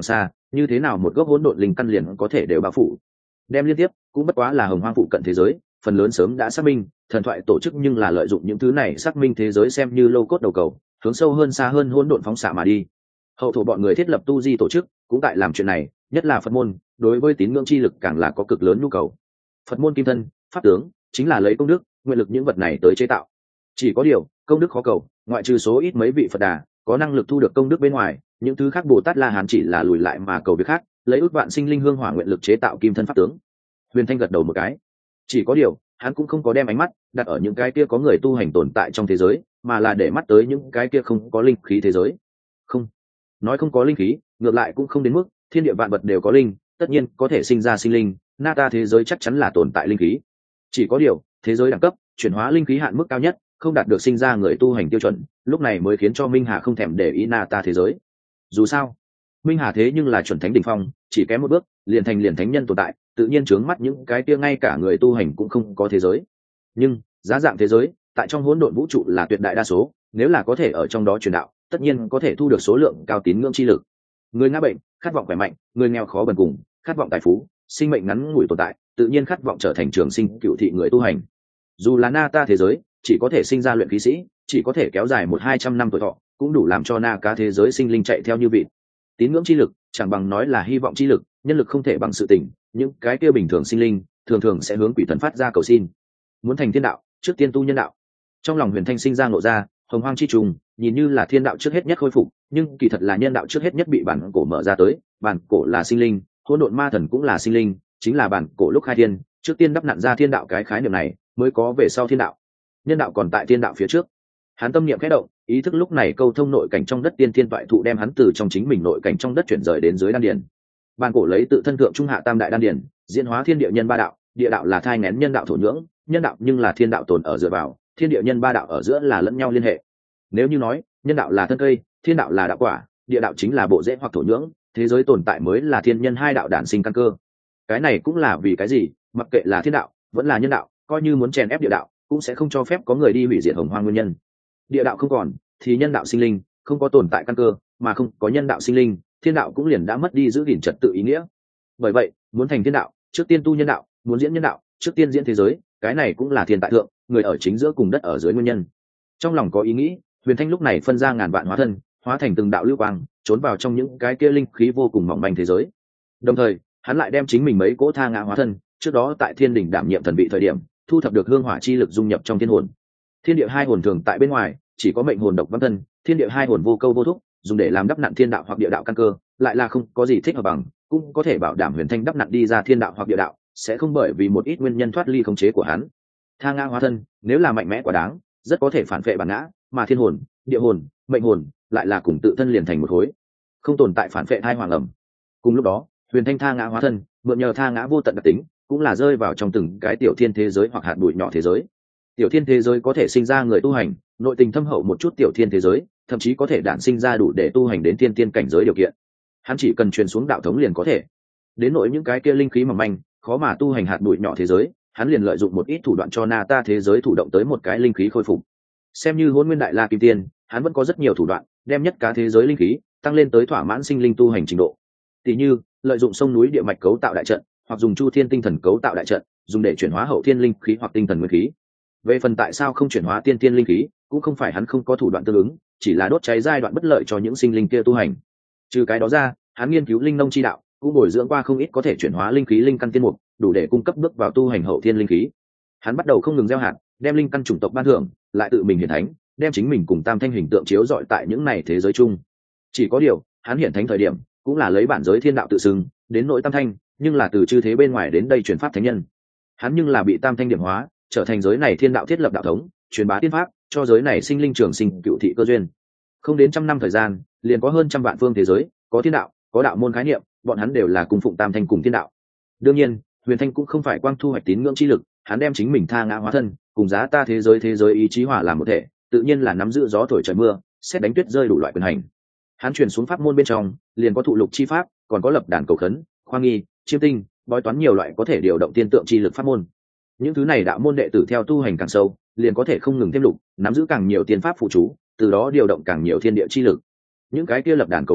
như thế nào một gốc hỗn độn linh căn liền có thể đều bao phủ. Đem liên tiếp cũng bất quá là hồng hoang phụ cận thế giới, phần lớn sớm đã xác minh, thần thoại tổ chức nhưng là lợi dụng những thứ này xác minh thế giới xem như lô cốt đầu cầu, hướng sâu hơn xa hơn hỗn độn phóng xạ mà đi. Hậu thổ bọn người thiết lập tu di tổ chức cũng tại làm chuyện này, nhất là Phật môn, đối với tín ngưỡng chi lực càng là có cực lớn nhu cầu. Phật môn kim thân, pháp tướng chính là lấy công đức, nguyện lực những vật này tới chế tạo. Chỉ có điều, công đức khó cầu, ngoại trừ số ít mấy vị Phật Đà có năng lực thu được công đức bên ngoài, những thứ khác Bồ Tát La Hán chỉ là lùi lại mà cầu việc khác, lấy ước vạn sinh linh hương hỏa nguyện lực chế tạo kim thân pháp tướng. Huyền Thanh gật đầu một cái. Chỉ có điều, hắn cũng không có đem ánh mắt đặt ở những cái kia có người tu hành tồn tại trong thế giới, mà là để mắt tới những cái kia không có linh khí thế giới. Không, nói không có linh khí, ngược lại cũng không đến mức, thiên địa vạn vật đều có linh, tất nhiên có thể sinh ra sinh linh, Nata thế giới chắc chắn là tồn tại linh khí. Chỉ có điều, thế giới đẳng cấp, chuyển hóa linh khí hạn mức cao nhất, không đạt được sinh ra người tu hành tiêu chuẩn, lúc này mới khiến cho Minh Hà không thèm để ý Nata thế giới. Dù sao, Minh Hà thế nhưng là chuẩn thánh đỉnh phong, chỉ kém một bước, liền thành thánh nhân tồn tại, tự nhiên trướng mắt những cái kia ngay cả người tu hành cũng không có thế giới. Nhưng, giá dạng thế giới, tại trong hỗn độn vũ trụ là tuyệt đại đa số, nếu là có thể ở trong đó truyền đạo, tất nhiên có thể thu được số lượng cao tín ngưỡng chi lực. Người ngã bệnh, khát vọng khỏe mạnh, người nghèo khó bần cùng, khát vọng tài phú, sinh mệnh ngắn ngủi tồn tại, tự nhiên khát vọng trở thành trường sinh cựu thị người tu hành. Dù là Nata thế giới, chỉ có thể sinh ra luyện khí sĩ, chỉ có thể kéo dài 100-200 năm tuổi thọ, cũng đủ làm cho Naka thế giới sinh linh chạy theo như vịt. Tín ngưỡng chi lực chẳng bằng nói là hy vọng chi lực, nhân lực không thể bằng sự tỉnh, những cái kia bình thường sinh linh thường thường sẽ hướng quỷ thần phát ra cầu xin. Muốn thành thiên đạo, trước tiên tu nhân đạo. Trong lòng Huyền Thanh sinh ra ngộ ra, hồng hoang chi trùng nhìn như là thiên đạo trước hết nhất khôi phục, nhưng kỳ thật là nhân đạo trước hết nhất bị bản cổ mở ra tới. Bản cổ là sinh linh, hỗn độn ma thần cũng là sinh linh, chính là bản cổ lúc khai thiên trước tiên đắp nặn ra thiên đạo cái khái niệm này, mới có về sau thiên đạo. Nhân đạo còn tại thiên đạo phía trước. Hắn tâm niệm khẽ động, ý thức lúc này câu thông nội cảnh trong đất tiên thiên toại thụ đem hắn từ trong chính mình nội cảnh trong đất chuyển rời đến dưới đan điền. Bản cổ lấy tự thân thượng trung hạ tam đại đan điền diễn hóa thiên địa nhân ba đạo, địa đạo là thai nghén nhân đạo thổ nhưỡng, nhân đạo nhưng là thiên đạo tồn ở dựa vào, thiên địa nhân ba đạo ở giữa là lẫn nhau liên hệ. Nếu như nói nhân đạo là thân cây, thiên đạo là đạo quả, địa đạo chính là bộ rễ hoặc thổ nhưỡng, thế giới tồn tại mới là thiên nhân hai đạo đản sinh căn cơ. Cái này cũng là vì cái gì, mặc kệ là thiên đạo vẫn là nhân đạo, coi như muốn chèn ép địa đạo cũng sẽ không cho phép có người đi hủy diệt hồng hoang nguyên nhân. Địa đạo không còn thì nhân đạo sinh linh không có tồn tại căn cơ, mà không có nhân đạo sinh linh, thiên đạo cũng liền đã mất đi giữ gìn trật tự ý nghĩa. Bởi vậy, muốn thành thiên đạo, trước tiên tu nhân đạo, muốn diễn nhân đạo, trước tiên diễn thế giới, cái này cũng là thiên tại thượng, người ở chính giữa cùng đất ở dưới nguyên nhân. Trong lòng có ý nghĩ, Huyền Thanh lúc này phân ra ngàn vạn hóa thân, hóa thành từng đạo lưu quang, trốn vào trong những cái kia linh khí vô cùng mỏng manh thế giới. Đồng thời, hắn lại đem chính mình mấy cỗ tha ngã hóa thân, trước đó tại thiên đỉnh đảm nhiệm thần vị thời điểm, thu thập được hương hỏa chi lực dung nhập trong thiên hồn. Thiên địa hai hồn thường tại bên ngoài, chỉ có mệnh hồn độc văn thân, thiên địa hai hồn vô câu vô thúc, dùng để làm đắp nặn thiên đạo hoặc địa đạo căn cơ, lại là không có gì thích hợp bằng, cũng có thể bảo đảm Huyền Thanh đắp nặn đi ra thiên đạo hoặc địa đạo, sẽ không bởi vì một ít nguyên nhân thoát ly khống chế của hắn. Tha ngã hóa thân, nếu là mạnh mẽ quá đáng, rất có thể phản vệ bản ngã, mà thiên hồn, địa hồn, mệnh hồn lại là cùng tự thân liền thành một khối, không tồn tại phản vệ hai hoàng ẩm. Cùng lúc đó, Huyền Thanh tha ngã hóa thân, mượn nhờ tha ngã vô tận đặc tính, cũng là rơi vào trong từng cái tiểu thiên thế giới hoặc hạt bụi nhỏ thế giới. Tiểu thiên thế giới có thể sinh ra người tu hành, nội tình thâm hậu một chút tiểu thiên thế giới, thậm chí có thể đản sinh ra đủ để tu hành đến tiên tiên cảnh giới điều kiện. Hắn chỉ cần truyền xuống đạo thống liền có thể. Đến nỗi những cái kia linh khí mỏng manh, khó mà tu hành hạt bụi nhỏ thế giới, hắn liền lợi dụng một ít thủ đoạn cho Nata thế giới thủ động tới một cái linh khí khôi phục. Xem như Hỗn Nguyên Đại La Kim Tiên, hắn vẫn có rất nhiều thủ đoạn, đem nhất cá thế giới linh khí tăng lên tới thỏa mãn sinh linh tu hành trình độ. Tỷ như, lợi dụng sông núi địa mạch cấu tạo đại trận, hoặc dùng Chu Thiên tinh thần cấu tạo đại trận, dùng để chuyển hóa hậu thiên linh khí hoặc tinh thần nguyên khí. Về phần tại sao không chuyển hóa tiên thiên linh khí, cũng không phải hắn không có thủ đoạn tương ứng, chỉ là đốt cháy giai đoạn bất lợi cho những sinh linh kia tu hành. Trừ cái đó ra, hắn nghiên cứu linh nông chi đạo, cũng bồi dưỡng qua không ít có thể chuyển hóa linh khí linh căn tiên mục, đủ để cung cấp bước vào tu hành hậu thiên linh khí. Hắn bắt đầu không ngừng gieo hạt, đem linh căn chủng tộc ban thưởng, lại tự mình hiển thánh, đem chính mình cùng tam thanh hình tượng chiếu rọi tại những này thế giới chung. Chỉ có điều, hắn hiển thánh thời điểm, cũng là lấy bản giới thiên đạo tự xưng, đến nội tam thanh, nhưng là từ chư thế bên ngoài đến đây truyền pháp thánh nhân. Hắn nhưng là bị tam thanh điểm hóa, trở thành giới này thiên đạo thiết lập đạo thống, truyền bá tiên pháp, cho giới này sinh linh trường sinh cựu thị cơ duyên. Không đến trăm năm thời gian, liền có hơn trăm vạn phương thế giới, có thiên đạo, có đạo môn khái niệm, bọn hắn đều là cung phụng tam thanh cùng thiên đạo. Đương nhiên, Huyền Thanh cũng không phải quang thu hoạch tín ngưỡng chi lực, hắn đem chính mình tha ngã hóa thân, cùng giá ta thế giới ý chí hòa làm một thể, tự nhiên là nắm giữ gió thổi trời mưa, xét đánh tuyết rơi đủ loại quyền hành. Hắn truyền xuống pháp môn bên trong, liền có thụ lục chi pháp, còn có lập đàn cầu khấn, khoa nghi, chiêm tinh, bói toán nhiều loại có thể điều động tiên tượng chi lực pháp môn. Những thứ này đạo môn đệ tử theo tu hành càng sâu, liền có thể không ngừng thêm lục, nắm giữ càng nhiều tiên pháp phụ chú, từ đó điều động càng nhiều thiên địa chi lực. Những cái kia lập đàn cầu khấn,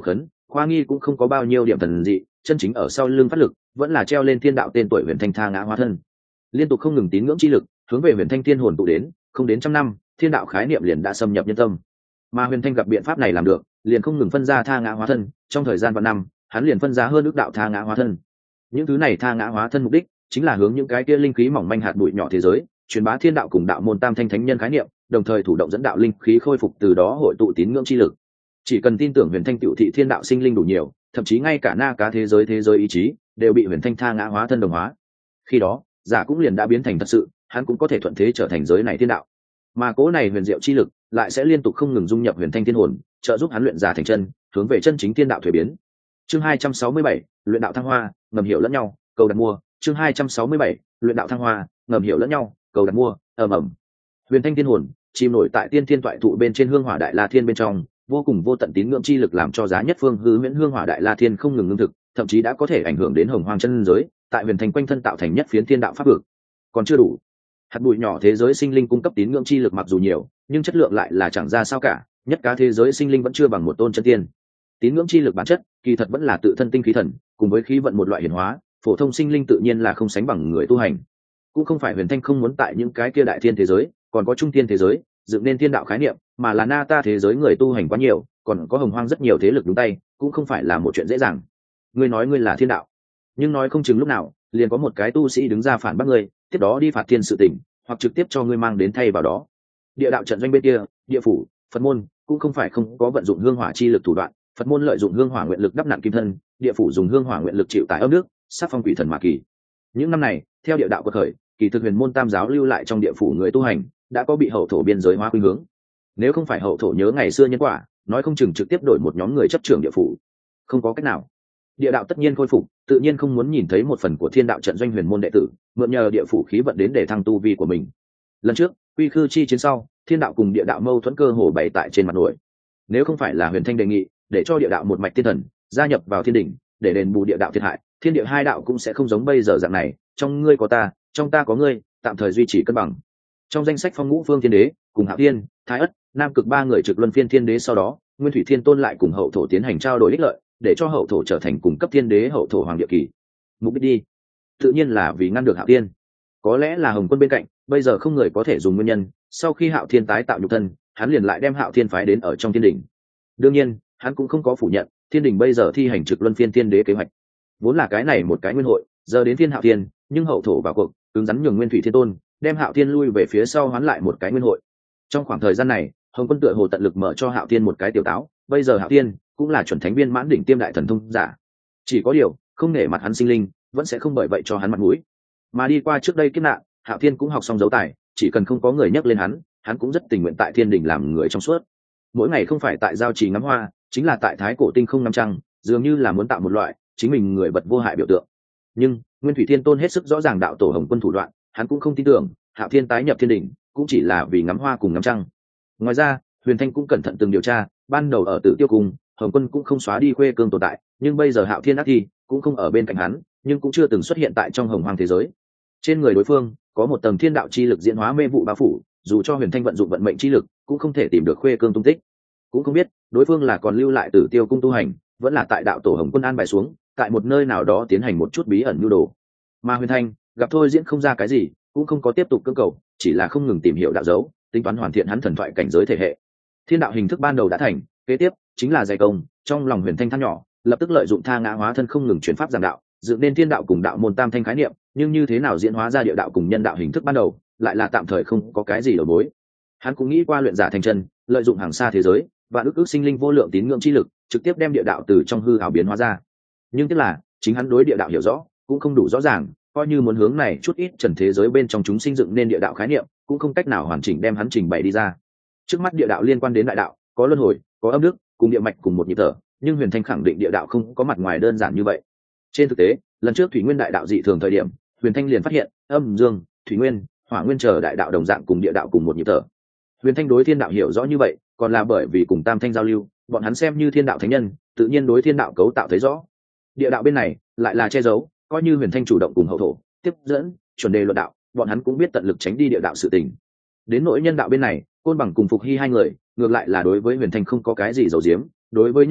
khoa nghi cũng không có bao nhiêu điểm thần dị, chân chính ở sau lưng phát lực vẫn là treo lên thiên đạo tên tuổi huyền thanh tha ngã hóa thân. Liên tục không ngừng tín ngưỡng chi lực hướng về huyền thanh thiên hồn tụ đến, không đến trăm năm thiên đạo khái niệm liền đã xâm nhập nhân tâm. Mà huyền thanh gặp biện pháp này làm được, liền không ngừng phân ra tha ngã hóa thân, trong thời gian vạn năm hắn liền phân ra hơn ước đạo tha ngã hóa thân. Những thứ này tha ngã hóa thân mục đích chính là hướng những cái kia linh khí mỏng manh hạt bụi nhỏ thế giới truyền bá thiên đạo cùng đạo môn tam thanh thánh nhân khái niệm, đồng thời thủ động dẫn đạo linh khí khôi phục, từ đó hội tụ tín ngưỡng chi lực. Chỉ cần tin tưởng huyền thanh tiểu thị thiên đạo sinh linh đủ nhiều, thậm chí ngay cả na cá thế giới ý chí đều bị huyền thanh tha ngã hóa thân đồng hóa. Khi đó giả cũng liền đã biến thành thật sự, hắn cũng có thể thuận thế trở thành giới này thiên đạo. Mà cố này huyền diệu chi lực lại sẽ liên tục không ngừng dung nhập huyền thanh thiên hồn, trợ giúp hắn luyện giả thành chân, hướng về chân chính thiên đạo thuế biến. Chương 267, luyện đạo thăng hoa, ngầm hiểu lẫn nhau, cầu đặt mua. Chương 267, luyện đạo thăng hoa, ngầm hiểu lẫn nhau, cầu đặt mua. Ầm. Huyền thanh thiên hồn chìm nổi tại tiên thiên toại thụ bên trên hương hỏa đại la thiên bên trong, vô cùng vô tận tín ngưỡng chi lực làm cho giá nhất phương hư huyễn hương hỏa đại la thiên không ngừng ngưng thực, thậm chí đã có thể ảnh hưởng đến hồng hoang chân giới, tại huyền thành quanh thân tạo thành nhất phiến thiên đạo pháp vực. Còn chưa đủ, hạt bụi nhỏ thế giới sinh linh cung cấp tín ngưỡng chi lực mặc dù nhiều, nhưng chất lượng lại là chẳng ra sao cả, nhất cá thế giới sinh linh vẫn chưa bằng một tôn chân tiên. Tín ngưỡng chi lực bản chất kỳ thật vẫn là tự thân tinh khí thần cùng với khí vận một loại hiển hóa, phổ thông sinh linh tự nhiên là không sánh bằng người tu hành. Cũng không phải huyền thanh không muốn tại những cái kia đại thiên thế giới, còn có trung thiên thế giới dựng nên thiên đạo khái niệm, mà là na ta thế giới người tu hành quá nhiều, còn có hồng hoang rất nhiều thế lực đúng tay, cũng không phải là một chuyện dễ dàng. Ngươi nói ngươi là thiên đạo, nhưng nói không chừng lúc nào liền có một cái tu sĩ đứng ra phản bác ngươi, tiếp đó đi phạt thiên sự tình, hoặc trực tiếp cho ngươi mang đến thay vào đó. Địa đạo trận doanh bên kia, địa phủ, Phật môn cũng không phải không có vận dụng hương hỏa chi lực thủ đoạn. Phật môn lợi dụng hương hỏa nguyện lực đắp nặn kim thân, địa phủ dùng hương hỏa nguyện lực chịu tải âm nước, sát phong quỷ thần mà kỳ. Những năm này theo địa đạo của khởi, kỳ thực huyền môn tam giáo lưu lại trong địa phủ người tu hành đã có bị hậu thổ biên giới hóa khuynh hướng. Nếu không phải hậu thổ nhớ ngày xưa nhân quả, nói không chừng trực tiếp đổi một nhóm người chấp trưởng địa phủ. Không có cách nào, địa đạo tất nhiên khôi phục, tự nhiên không muốn nhìn thấy một phần của thiên đạo trận doanh huyền môn đệ tử mượn nhờ địa phủ khí vận đến để thăng tu vi của mình. Lần trước quy khư chi chiến sau, thiên đạo cùng địa đạo mâu thuẫn cơ hồ bày tại trên mặt nổi. Nếu không phải là huyền thanh đề nghị để cho địa đạo một mạch thiên thần gia nhập vào thiên đỉnh để đền bù địa đạo thiệt hại, thiên địa hai đạo cũng sẽ không giống bây giờ dạng này, trong ngươi có ta, trong ta có ngươi, tạm thời duy trì cân bằng. Trong danh sách phong ngũ phương thiên đế cùng Hạo Thiên, Thái Ất, Nam Cực ba người trực luân phiên thiên đế, sau đó Nguyên Thủy Thiên Tôn lại cùng hậu thổ tiến hành trao đổi ích lợi, để cho hậu thổ trở thành cung cấp thiên đế hậu thổ hoàng địa kỳ. Mục đích đi, tự nhiên là vì ngăn được Hạo Thiên. Có lẽ là Hồng Quân bên cạnh bây giờ không người có thể dùng nguyên nhân, sau khi Hạo Thiên tái tạo nhục thân, hắn liền lại đem Hạo Thiên phái đến ở trong thiên đỉnh. Đương nhiên hắn cũng không có phủ nhận thiên đình bây giờ thi hành trực luân phiên thiên đế kế hoạch, vốn là cái này một cái nguyên hội, giờ đến thiên Hạo Thiên, nhưng hậu thổ vào cuộc cứng rắn nhường Nguyên Thủy Thiên Tôn đem Hạo Thiên lui về phía sau, hoán lại một cái nguyên hội. Trong khoảng thời gian này Hồng Quân tựa hồ tận lực mở cho Hạo Thiên một cái tiểu táo, bây giờ Hạo Thiên cũng là chuẩn thánh viên mãn đỉnh tiêm đại thần thông giả, chỉ có điều không nể mặt hắn sinh linh, vẫn sẽ không bởi vậy cho hắn mặt mũi. Mà đi qua trước đây kiếp nạn, Hạo Thiên cũng học xong dấu tài, chỉ cần không có người nhắc lên hắn cũng rất tình nguyện tại thiên đình làm người trong suốt. Mỗi ngày không phải tại giao trì ngắm hoa, chính là tại thái cổ tinh không ngắm trăng, dường như là muốn tạo một loại chính mình người vật vô hại biểu tượng. Nhưng Nguyên Thủy Thiên Tôn hết sức rõ ràng đạo tổ Hồng Quân thủ đoạn, hắn cũng không tin tưởng Hạo Thiên tái nhập thiên đình cũng chỉ là vì ngắm hoa cùng ngắm trăng. Ngoài ra Huyền Thanh cũng cẩn thận từng điều tra, ban đầu ở Tử Tiêu Cung, Hồng Quân cũng không xóa đi Khuê Cương tồn tại, nhưng bây giờ Hạo Thiên ác thi cũng không ở bên cạnh hắn, nhưng cũng chưa từng xuất hiện tại trong hồng hoang thế giới. Trên người đối phương có một tầng thiên đạo chi lực diễn hóa mê vụ bao phủ, dù cho Huyền Thanh vận dụng vận mệnh chi lực cũng không thể tìm được Khuê Cương tung tích. Cũng không biết đối phương là còn lưu lại Tử Tiêu Cung tu hành, vẫn là tại đạo tổ Hồng Quân an bài xuống tại một nơi nào đó tiến hành một chút bí ẩn nhu đồ. Mà Huyền Thanh gặp thôi diễn không ra cái gì, cũng không có tiếp tục cưỡng cầu, chỉ là không ngừng tìm hiểu đạo dấu, tính toán hoàn thiện hắn thần thoại cảnh giới thể hệ. Thiên đạo hình thức ban đầu đã thành, kế tiếp chính là dày công. Trong lòng Huyền Thanh than nhỏ, lập tức lợi dụng tha ngã hóa thân không ngừng chuyển pháp giảng đạo, dựng nên thiên đạo cùng đạo môn tam thanh khái niệm, nhưng như thế nào diễn hóa ra địa đạo cùng nhân đạo hình thức ban đầu, lại là tạm thời không có cái gì đầu mối. Hắn cũng nghĩ qua luyện giả thành chân, lợi dụng hàng xa thế giới và ước sinh linh vô lượng tín ngưỡng chi lực, trực tiếp đem địa đạo từ trong hư ảo biến hóa ra. Nhưng tức là chính hắn đối địa đạo hiểu rõ cũng không đủ rõ ràng, coi như muốn hướng này chút ít trần thế giới bên trong chúng sinh dựng nên địa đạo khái niệm, cũng không cách nào hoàn chỉnh đem hắn trình bày đi ra. Trước mắt địa đạo liên quan đến đại đạo, có luân hồi, có âm đức, cùng địa mạch cùng một nhịp thở, nhưng Huyền Thanh khẳng định địa đạo không có mặt ngoài đơn giản như vậy. Trên thực tế, lần trước thủy nguyên đại đạo dị thường thời điểm, Huyền Thanh liền phát hiện âm dương, thủy nguyên, hỏa nguyên chờ đại đạo đồng dạng cùng địa đạo cùng một nhịp thở. Huyền Thanh đối thiên đạo hiểu rõ như vậy, còn là bởi vì cùng tam thanh giao lưu, bọn hắn xem như thiên đạo thánh nhân, tự nhiên đối thiên đạo cấu tạo thấy rõ. Địa đạo bên này lại là che giấu, coi như Huyền Thanh chủ động cùng hậu thổ tiếp dẫn chuẩn đề luận đạo, bọn hắn cũng biết tận lực tránh đi địa đạo sự tình. Đến nỗi nhân đạo bên này, Côn Bằng cùng Phục Hy hai người ngược lại là đối với Huyền Thanh không có cái gì giấu giếm, đối với nhân đạo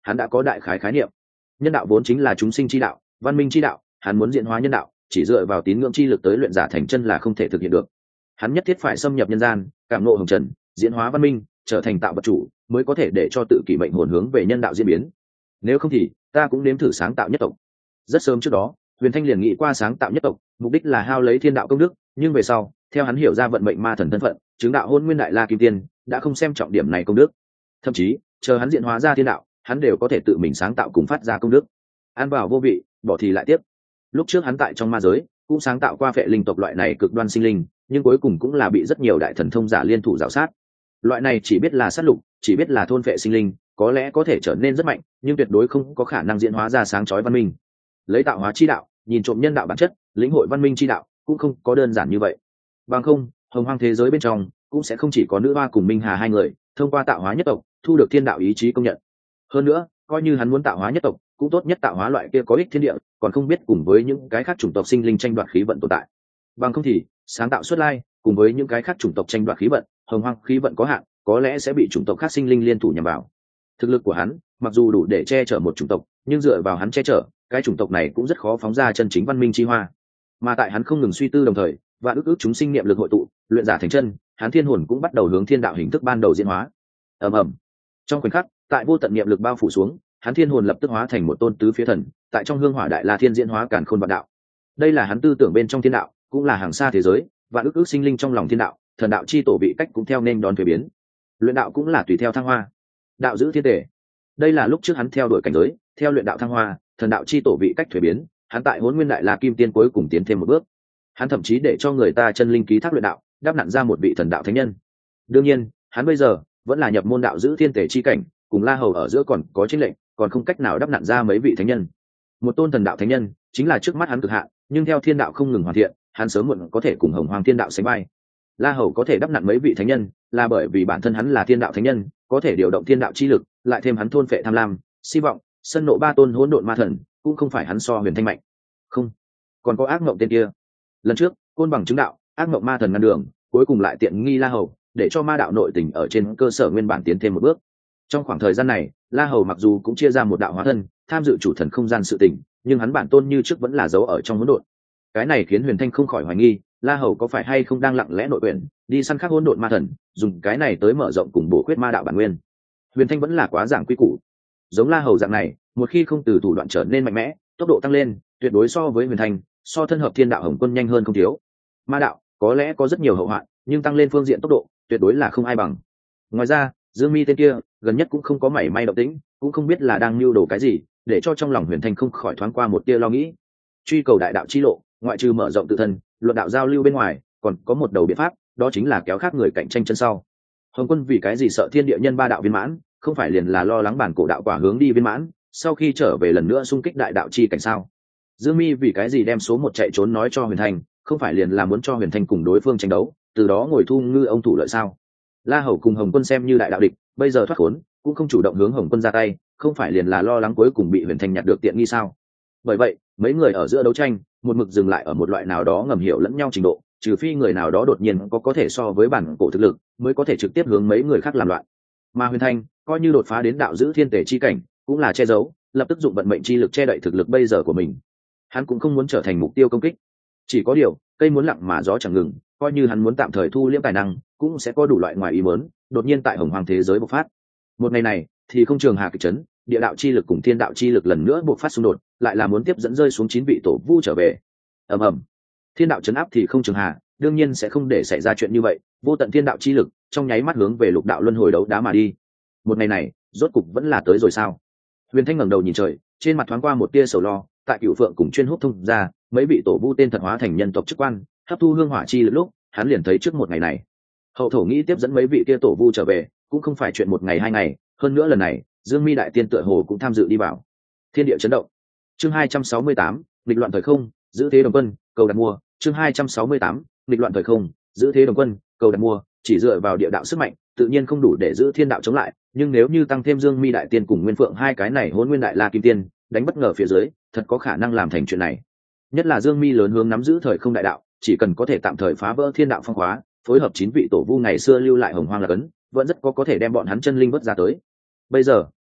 hắn đã có đại khái khái niệm. Nhân đạo vốn chính là chúng sinh chi đạo, văn minh chi đạo, hắn muốn diễn hóa nhân đạo, chỉ dựa vào tín ngưỡng chi lực tới luyện giả thành chân là không thể thực hiện được. Hắn nhất thiết phải xâm nhập nhân gian, cảm ngộ hồng trần, diễn hóa văn minh, trở thành tạo vật chủ, mới có thể để cho tự kỷ mệnh hồn hướng về nhân đạo diễn biến. Nếu không thì ta cũng nếm thử sáng tạo nhất tộc. Rất sớm trước đó, Huyền Thanh liền nghĩ qua sáng tạo nhất tộc, mục đích là hao lấy thiên đạo công đức, nhưng về sau, theo hắn hiểu ra vận mệnh ma thần thân phận, chứng đạo hôn nguyên đại la kim tiên, đã không xem trọng điểm này công đức. Thậm chí, chờ hắn diễn hóa ra thiên đạo, hắn đều có thể tự mình sáng tạo cùng phát ra công đức. Ăn vào vô vị, bỏ thì lại tiếp. Lúc trước hắn tại trong ma giới cũng sáng tạo qua phệ linh tộc loại này cực đoan sinh linh, nhưng cuối cùng cũng là bị rất nhiều đại thần thông giả liên thủ rào sát. Loại này chỉ biết là sát lục, chỉ biết là thôn phệ sinh linh, có lẽ có thể trở nên rất mạnh, nhưng tuyệt đối không có khả năng diễn hóa ra sáng chói văn minh. Lấy tạo hóa chi đạo, nhìn trộm nhân đạo bản chất, lĩnh hội văn minh chi đạo, cũng không có đơn giản như vậy. Bằng không, hồng hoang thế giới bên trong cũng sẽ không chỉ có nữ hoa cùng minh hà hai người thông qua tạo hóa nhất tộc thu được thiên đạo ý chí công nhận. Hơn nữa, coi như hắn muốn tạo hóa nhất tộc, cũng tốt nhất tạo hóa loại kia có ích thiên địa, còn không biết cùng với những cái khác chủng tộc sinh linh tranh đoạt khí vận tồn tại. Bằng không thì sáng tạo xuất lai cùng với những cái khác chủng tộc tranh đoạt khí vận, hồng hoang khí vận có hạn, có lẽ sẽ bị chủng tộc khác sinh linh liên thủ nhằm vào. Thực lực của hắn mặc dù đủ để che chở một chủng tộc, nhưng dựa vào hắn che chở, cái chủng tộc này cũng rất khó phóng ra chân chính văn minh chi hoa. Mà tại hắn không ngừng suy tư đồng thời, và ước chúng sinh niệm lực hội tụ, luyện giả thành chân, hắn thiên hồn cũng bắt đầu hướng thiên đạo hình thức ban đầu diễn hóa. ầm ầm, trong khoảnh khắc, tại vô tận niệm lực bao phủ xuống, hắn thiên hồn lập tức hóa thành một tôn tứ phía thần, tại trong hương hỏa đại la thiên diễn hóa càn khôn vạn đạo. Đây là hắn tư tưởng bên trong thiên đạo, cũng là hàng xa thế giới, và ước sinh linh trong lòng thiên đạo, thần đạo chi tổ vị cách cũng theo nên đón thuế biến. Luyện đạo cũng là tùy theo thăng hoa. Đạo giữ thiên thể. Đây là lúc trước hắn theo đuổi cảnh giới, theo luyện đạo thăng hoa, thần đạo chi tổ vị cách thuế biến, hắn tại Hỗn Nguyên Đại La Kim Tiên cuối cùng tiến thêm một bước. Hắn thậm chí để cho người ta chân linh ký thác luyện đạo, đắp nặn ra một vị thần đạo thánh nhân. Đương nhiên, hắn bây giờ vẫn là nhập môn đạo giữ thiên thể chi cảnh, cùng La Hầu ở giữa còn có chênh lệch, còn không cách nào đắp nặn ra mấy vị thánh nhân. Một tôn thần đạo thánh nhân chính là trước mắt hắn cực hạn, nhưng theo thiên đạo không ngừng hoàn thiện, hắn sớm muộn có thể cùng Hồng Hoàng Thiên Đạo sánh vai. La Hầu có thể đắp nặn mấy vị thánh nhân, là bởi vì bản thân hắn là thiên đạo thánh nhân, có thể điều động thiên đạo chi lực, lại thêm hắn thôn phệ tham lam, si vọng, sân nộ ba tôn hỗn độn ma thần, cũng không phải hắn so Huyền Thanh mạnh. Không, còn có ác mộng tên kia. Lần trước, côn bằng chứng đạo, ác mộng ma thần ngăn đường, cuối cùng lại tiện nghi La Hầu, để cho ma đạo nội tình ở trên cơ sở nguyên bản tiến thêm một bước. Trong khoảng thời gian này, La Hầu mặc dù cũng chia ra một đạo hóa thân, tham dự chủ thần không gian sự tình, nhưng hắn bản tôn như trước vẫn là giấu ở trong hỗn độn. Cái này khiến Huyền Thanh không khỏi hoài nghi, La Hầu có phải hay không đang lặng lẽ nội quyển, đi săn khắc hỗn độn ma thần, dùng cái này tới mở rộng cùng bổ khuyết ma đạo bản nguyên. Huyền Thanh vẫn là quá giảng quy củ. Giống La Hầu dạng này, một khi không từ thủ đoạn trở nên mạnh mẽ, tốc độ tăng lên, tuyệt đối so với Huyền Thanh, so thân hợp thiên đạo Hồng Quân nhanh hơn không thiếu. Ma đạo có lẽ có rất nhiều hậu hoạn, nhưng tăng lên phương diện tốc độ, tuyệt đối là không ai bằng. Ngoài ra, Dương Mi tên kia, gần nhất cũng không có mảy may động tĩnh, cũng không biết là đang mưu đồ cái gì, để cho trong lòng Huyền Thanh không khỏi thoáng qua một tia lo nghĩ. Truy cầu đại đạo chi lộ, ngoại trừ mở rộng tự thân, luận đạo giao lưu bên ngoài, còn có một đầu biện pháp, đó chính là kéo khác người cạnh tranh chân sau. Hồng Quân vì cái gì sợ thiên địa nhân ba đạo viên mãn, không phải liền là lo lắng bản cổ đạo quả hướng đi viên mãn, sau khi trở về lần nữa xung kích đại đạo chi cảnh sao? Dương Mi vì cái gì đem số một chạy trốn nói cho Huyền Thanh, không phải liền là muốn cho Huyền Thanh cùng đối phương tranh đấu, từ đó ngồi thu ngư ông thủ lợi sao? La Hầu cùng Hồng Quân xem như đại đạo địch, bây giờ thoát khốn, cũng không chủ động hướng Hồng Quân ra tay, không phải liền là lo lắng cuối cùng bị Huyền Thanh nhặt được tiện nghi sao? Bởi vậy, mấy người ở giữa đấu tranh, một mực dừng lại ở một loại nào đó ngầm hiểu lẫn nhau trình độ, trừ phi người nào đó đột nhiên có thể so với bản cổ thực lực, mới có thể trực tiếp hướng mấy người khác làm loạn. Mà Huyền Thanh, coi như đột phá đến đạo giữ thiên thể chi cảnh, cũng là che giấu, lập tức dụng vận mệnh chi lực che đậy thực lực bây giờ của mình. Hắn cũng không muốn trở thành mục tiêu công kích. Chỉ có điều, cây muốn lặng mà gió chẳng ngừng, coi như hắn muốn tạm thời thu liễm tài năng, cũng sẽ có đủ loại ngoài ý muốn, đột nhiên tại Hồng Hoàng thế giới bộc phát. Một ngày này, thì không trường hà kịch chấn, địa đạo chi lực cùng thiên đạo chi lực lần nữa bộc phát xung đột, lại là muốn tiếp dẫn rơi xuống 9 vị tổ vu trở về. Ầm ầm. Thiên đạo chấn áp thì không trường hà, đương nhiên sẽ không để xảy ra chuyện như vậy, vô tận thiên đạo chi lực trong nháy mắt hướng về lục đạo luân hồi đấu đá mà đi. Một ngày này, rốt cục vẫn là tới rồi sao? Huyền Thanh ngẩng đầu nhìn trời, trên mặt thoáng qua một tia sầu lo, tại Cửu Phượng cùng chuyên hút thông ra, mấy vị tổ vu tên thật hóa thành nhân tộc chức quan, hấp thu hương hỏa chi lực lúc, hắn liền thấy trước một ngày này. Hậu thổ nghĩ tiếp dẫn mấy vị kia tổ vu trở về, cũng không phải chuyện một ngày hai ngày, hơn nữa lần này, Dương Mi đại tiên tựa hồ cũng tham dự đi vào. Thiên địa chấn động. Chương 268, nghịch loạn thời không, giữ thế đồng quân, cầu đặt mua. Chương 268, nghịch loạn thời không, giữ thế đồng quân, cầu đặt mua. Chỉ dựa vào địa đạo sức mạnh, tự nhiên không đủ để giữ thiên đạo chống lại, nhưng nếu như tăng thêm Dương Mi đại tiên cùng Nguyên Phượng hai cái này Hỗn Nguyên Đại La Kim Tiên, đánh bất ngờ phía dưới, thật có khả năng làm thành chuyện này. Nhất là Dương Mi lớn hướng nắm giữ thời không đại đạo, chỉ cần có thể tạm thời phá vỡ thiên đạo phong khóa, phối hợp 9 vị tổ vu ngày xưa lưu lại hồng hoang là cấn, vẫn rất có thể đem bọn hắn chân linh vớt ra tới. Bây giờ,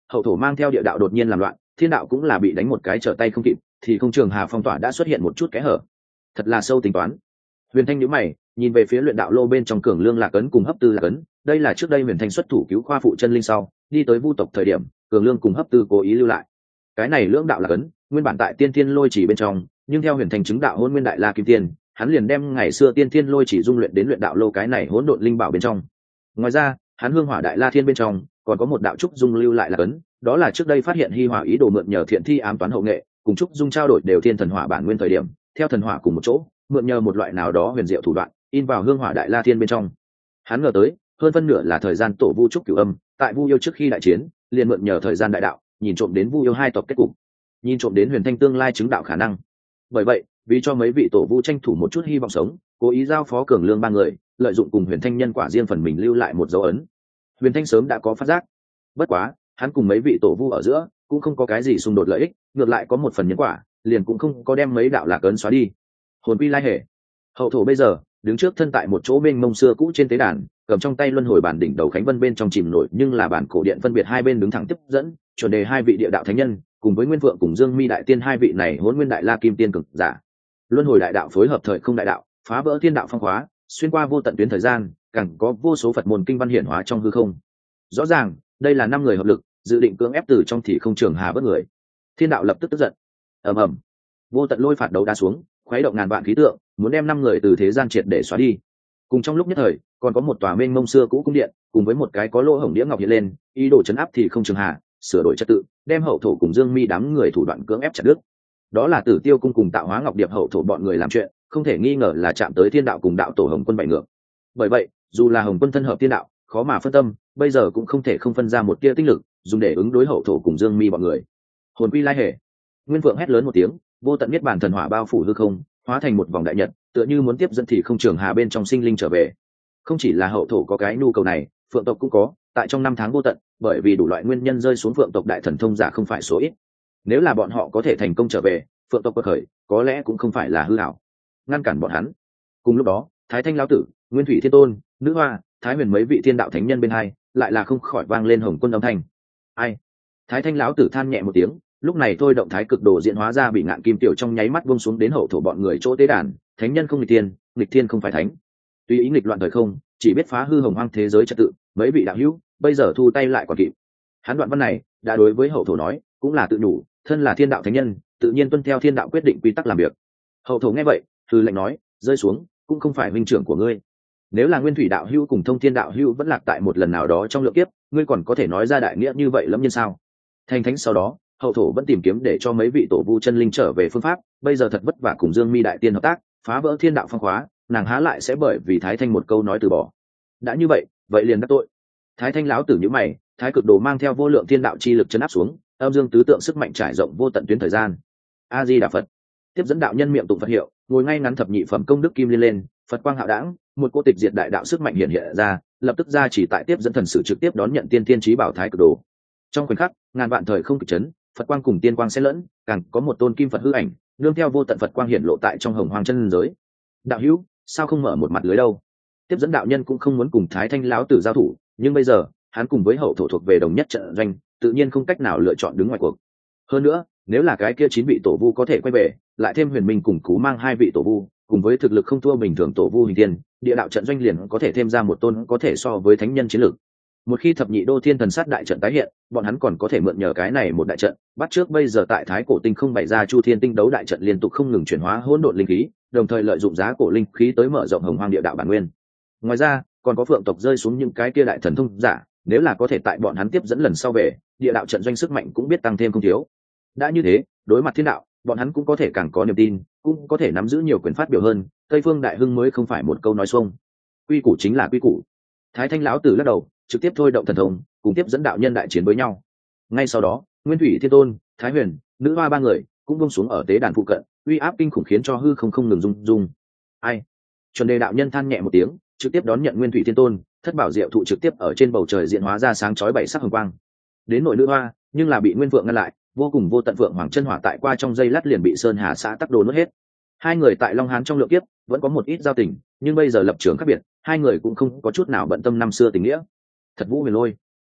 hậu thổ mang theo địa đạo đột nhiên làm loạn, thiên đạo cũng là bị đánh một cái trở tay không kịp, thì không trường hà phong tỏa đã xuất hiện một chút kẽ hở. Thật là sâu tính toán. Huyền Thanh nhíu mày, nhìn về phía luyện đạo lô bên trong Cường Lương Lạc Ấn cùng Hấp Tư Lạc Ấn, đây là trước đây Huyền Thanh xuất thủ cứu khoa phụ chân linh sau, đi tới Vu tộc thời điểm, Cường Lương cùng Hấp Tư cố ý lưu lại. Cái này lưỡng đạo Lạc Ấn, nguyên bản tại Tiên Thiên Lôi Chỉ bên trong, nhưng theo Huyền Thanh chứng đạo Hỗn Nguyên Đại La Kim Tiên, hắn liền đem ngày xưa Tiên Thiên Lôi Chỉ dung luyện đến luyện đạo lô cái này hỗn độn linh bảo bên trong. Ngoài ra, hắn Hương Hỏa Đại La Thiên bên trong, còn có một đạo trúc dung lưu lại Lạc Ấn, đó là trước đây phát hiện Hi Hỏa ý đồ mượn nhờ thiện thi ám toán hậu nghệ, cùng trúc dung trao đổi đều thiên thần hỏa bản nguyên thời điểm, theo thần hỏa cùng một chỗ, mượn nhờ một loại nào đó huyền diệu thủ đoạn, in vào Hương Hỏa Đại La Thiên bên trong. Hắn ngờ tới, hơn phân nửa là thời gian tổ Vu trúc cửu âm, tại Vu yêu trước khi đại chiến, liền mượn nhờ thời gian đại đạo, nhìn trộm đến Vu yêu hai tộc kết cục, nhìn trộm đến Huyền Thanh tương lai chứng đạo khả năng. Bởi vậy, vì cho mấy vị tổ Vu tranh thủ một chút hy vọng sống, cố ý giao phó Cường Lương ba người, lợi dụng cùng Huyền Thanh nhân quả riêng phần mình lưu lại một dấu ấn. Huyền Thanh sớm đã có phát giác, bất quá, hắn cùng mấy vị tổ Vu ở giữa cũng không có cái gì xung đột lợi ích, ngược lại có một phần nhân quả, liền cũng không có đem mấy đạo Lạc Ấn xóa đi. Hồn quy lai hệ, hậu thổ bây giờ đứng trước thân tại một chỗ mênh mông xưa cũ trên tế đàn, cầm trong tay luân hồi bản đỉnh đầu khánh vân bên trong chìm nổi, nhưng là bản cổ điện phân biệt hai bên đứng thẳng tiếp dẫn, chuẩn đề hai vị địa đạo thánh nhân, cùng với Nguyên Vượng cùng Dương Mi đại tiên hai vị này Hỗn Nguyên Đại La Kim Tiên cực giả. Luân hồi đại đạo phối hợp thời không đại đạo, phá vỡ thiên đạo phong hóa, xuyên qua vô tận tuyến thời gian, càng có vô số Phật môn kinh văn hiển hóa trong hư không. Rõ ràng, đây là năm người hợp lực, dự định cưỡng ép từ trong thì không trường hà bất người. Thiên đạo lập tức tức giận. Ầm ầm, vô tận lôi phạt đấu đá xuống, khuấy động ngàn vạn khí tượng, muốn đem năm người từ thế gian triệt để xóa đi. Cùng trong lúc nhất thời, còn có một tòa mênh mông xưa cũ cung điện, cùng với một cái có lỗ hổng đĩa ngọc hiện lên, ý đồ chấn áp thì không trường hà, sửa đổi trật tự, đem hậu thổ cùng Dương Mi đám người thủ đoạn cưỡng ép chặt đứt. Đó là Tử Tiêu cung cùng Tạo Hóa Ngọc Điệp hậu thổ bọn người làm chuyện, không thể nghi ngờ là chạm tới thiên đạo cùng đạo tổ Hồng Quân bảy ngược. Bởi vậy, dù là Hồng Quân thân hợp thiên đạo, khó mà phân tâm, bây giờ cũng không thể không phân ra một tia tinh lực, dùng để ứng đối hậu thổ cùng Dương Mi bọn người. Hồn quy lai hệ, Nguyên Vượng hét lớn một tiếng, vô tận niết bàn thần hỏa bao phủ hư không, hóa thành một vòng đại nhật, tựa như muốn tiếp dẫn thì không trường hà bên trong sinh linh trở về. Không chỉ là hậu thổ có cái nhu cầu này, Phượng tộc cũng có, tại trong năm tháng vô tận, bởi vì đủ loại nguyên nhân rơi xuống Phượng tộc đại thần thông giả không phải số ít. Nếu là bọn họ có thể thành công trở về, Phượng tộc quật khởi, có lẽ cũng không phải là hư ảo. Ngăn cản bọn hắn. Cùng lúc đó, Thái Thanh lão tử, Nguyên Thủy Thiên Tôn, Nữ Hoa, Thái Huyền mấy vị thiên đạo thánh nhân bên hai, lại là không khỏi vang lên Hồng Quân âm thanh. Ai? Thái Thanh lão tử than nhẹ một tiếng, lúc này thôi động thái cực đồ diễn hóa ra bị ngạn kim tiểu trong nháy mắt buông xuống đến hậu thổ bọn người chỗ tế đàn. Thánh nhân không nghịch tiên, nghịch thiên không phải thánh. Tuy ý nghịch loạn thời không, chỉ biết phá hư hồng hoang thế giới trật tự, mấy vị đạo hữu bây giờ thu tay lại còn kịp. Hắn đoạn văn này đã đối với hậu thổ nói, cũng là tự nhủ, thân là thiên đạo thánh nhân, tự nhiên tuân theo thiên đạo quyết định quy tắc làm việc. Hậu thổ nghe vậy, thư lệnh nói, rơi xuống, cũng không phải huynh trưởng của ngươi. Nếu là Nguyên Thủy đạo hữu cùng Thông Thiên đạo hữu vẫn lạc tại một lần nào đó trong lượng kiếp, ngươi còn có thể nói ra đại nghĩa như vậy lắm nhân sao? Thành thánh sau đó, hậu thổ vẫn tìm kiếm để cho mấy vị tổ vu chân linh trở về phương pháp, bây giờ thật vất vả cùng Dương Mi đại tiên hợp tác, phá vỡ thiên đạo phong khóa, nàng há lại sẽ bởi vì Thái Thanh một câu nói từ bỏ. Đã như vậy, vậy liền đắc tội. Thái Thanh lão tử nhíu mày, thái cực đồ mang theo vô lượng thiên đạo chi lực chấn áp xuống, âm dương tứ tượng sức mạnh trải rộng vô tận tuyến thời gian. A Di Đà Phật. Tiếp dẫn đạo nhân miệng tụng Phật hiệu, ngồi ngay ngắn thập nhị phẩm công đức kim liên lên, Phật quang hạo đãng, một cô tịch diệt đại đạo sức mạnh hiện hiện ra, lập tức ra chỉ tại tiếp dẫn thần sử trực tiếp đón nhận tiên thiên chí bảo thái cực đồ. Trong khoảnh khắc, ngàn vạn thời không kịch chấn, Phật quang cùng tiên quang xen lẫn, càng có một tôn kim Phật hư ảnh, nương theo vô tận Phật quang hiện lộ tại trong hồng hoàng chân giới. Đạo hữu, sao không mở một mặt lưới đâu? Tiếp dẫn đạo nhân cũng không muốn cùng Thái Thanh lão tử giao thủ, nhưng bây giờ, hắn cùng với hậu thổ thuộc về đồng nhất trận doanh, tự nhiên không cách nào lựa chọn đứng ngoài cuộc. Hơn nữa, nếu là cái kia 9 vị tổ vu có thể quay về, lại thêm Huyền Minh cùng Cú mang 2 vị tổ vu, cùng với thực lực không thua bình thường tổ vu hình thiên, địa đạo trận doanh liền có thể thêm ra một tôn có thể so với thánh nhân chiến lực. Một khi thập nhị đô thiên thần sát đại trận tái hiện, bọn hắn còn có thể mượn nhờ cái này một đại trận, bắt trước bây giờ tại Thái Cổ Tinh không bày ra Chu Thiên Tinh đấu đại trận liên tục không ngừng chuyển hóa hỗn độn linh khí, đồng thời lợi dụng giá cổ linh khí tới mở rộng hồng hoang địa đạo bản nguyên. Ngoài ra, còn có Phượng tộc rơi xuống những cái kia đại thần thông giả, nếu là có thể tại bọn hắn tiếp dẫn lần sau về, địa đạo trận doanh sức mạnh cũng biết tăng thêm không thiếu. Đã như thế, đối mặt thiên đạo, bọn hắn cũng có thể càng có niềm tin, cũng có thể nắm giữ nhiều quyền phát biểu hơn. Tây Phương Đại Hưng mới không phải một câu nói xuông. Quy củ chính là quy củ. Thái Thanh lão tử lắc đầu, trực tiếp thôi động thần thông, cùng tiếp dẫn đạo nhân đại chiến với nhau. Ngay sau đó, Nguyên Thủy Thiên Tôn, Thái Huyền, Nữ Hoa ba người cũng buông xuống ở tế đàn phụ cận, uy áp kinh khủng khiến cho hư không ngừng rung rung. Ai? Chuẩn Đề đạo nhân than nhẹ một tiếng, trực tiếp đón nhận Nguyên Thủy Thiên Tôn, thất bảo diệu thụ trực tiếp ở trên bầu trời diện hóa ra sáng chói bảy sắc hồng quang. Đến nội Nữ Hoa, nhưng là bị Nguyên Vượng ngăn lại, vô cùng vô tận vượng hoàng chân hỏa tại qua trong giây lát liền bị Sơn Hà xã tắc đồ nuốt hết. Hai người tại Long Hán trong lượng kiếp vẫn có một ít giao tình, nhưng bây giờ lập trường khác biệt, hai người cũng không có chút nào bận tâm năm xưa tình nghĩa. Thật Vũ Huyền Lôi,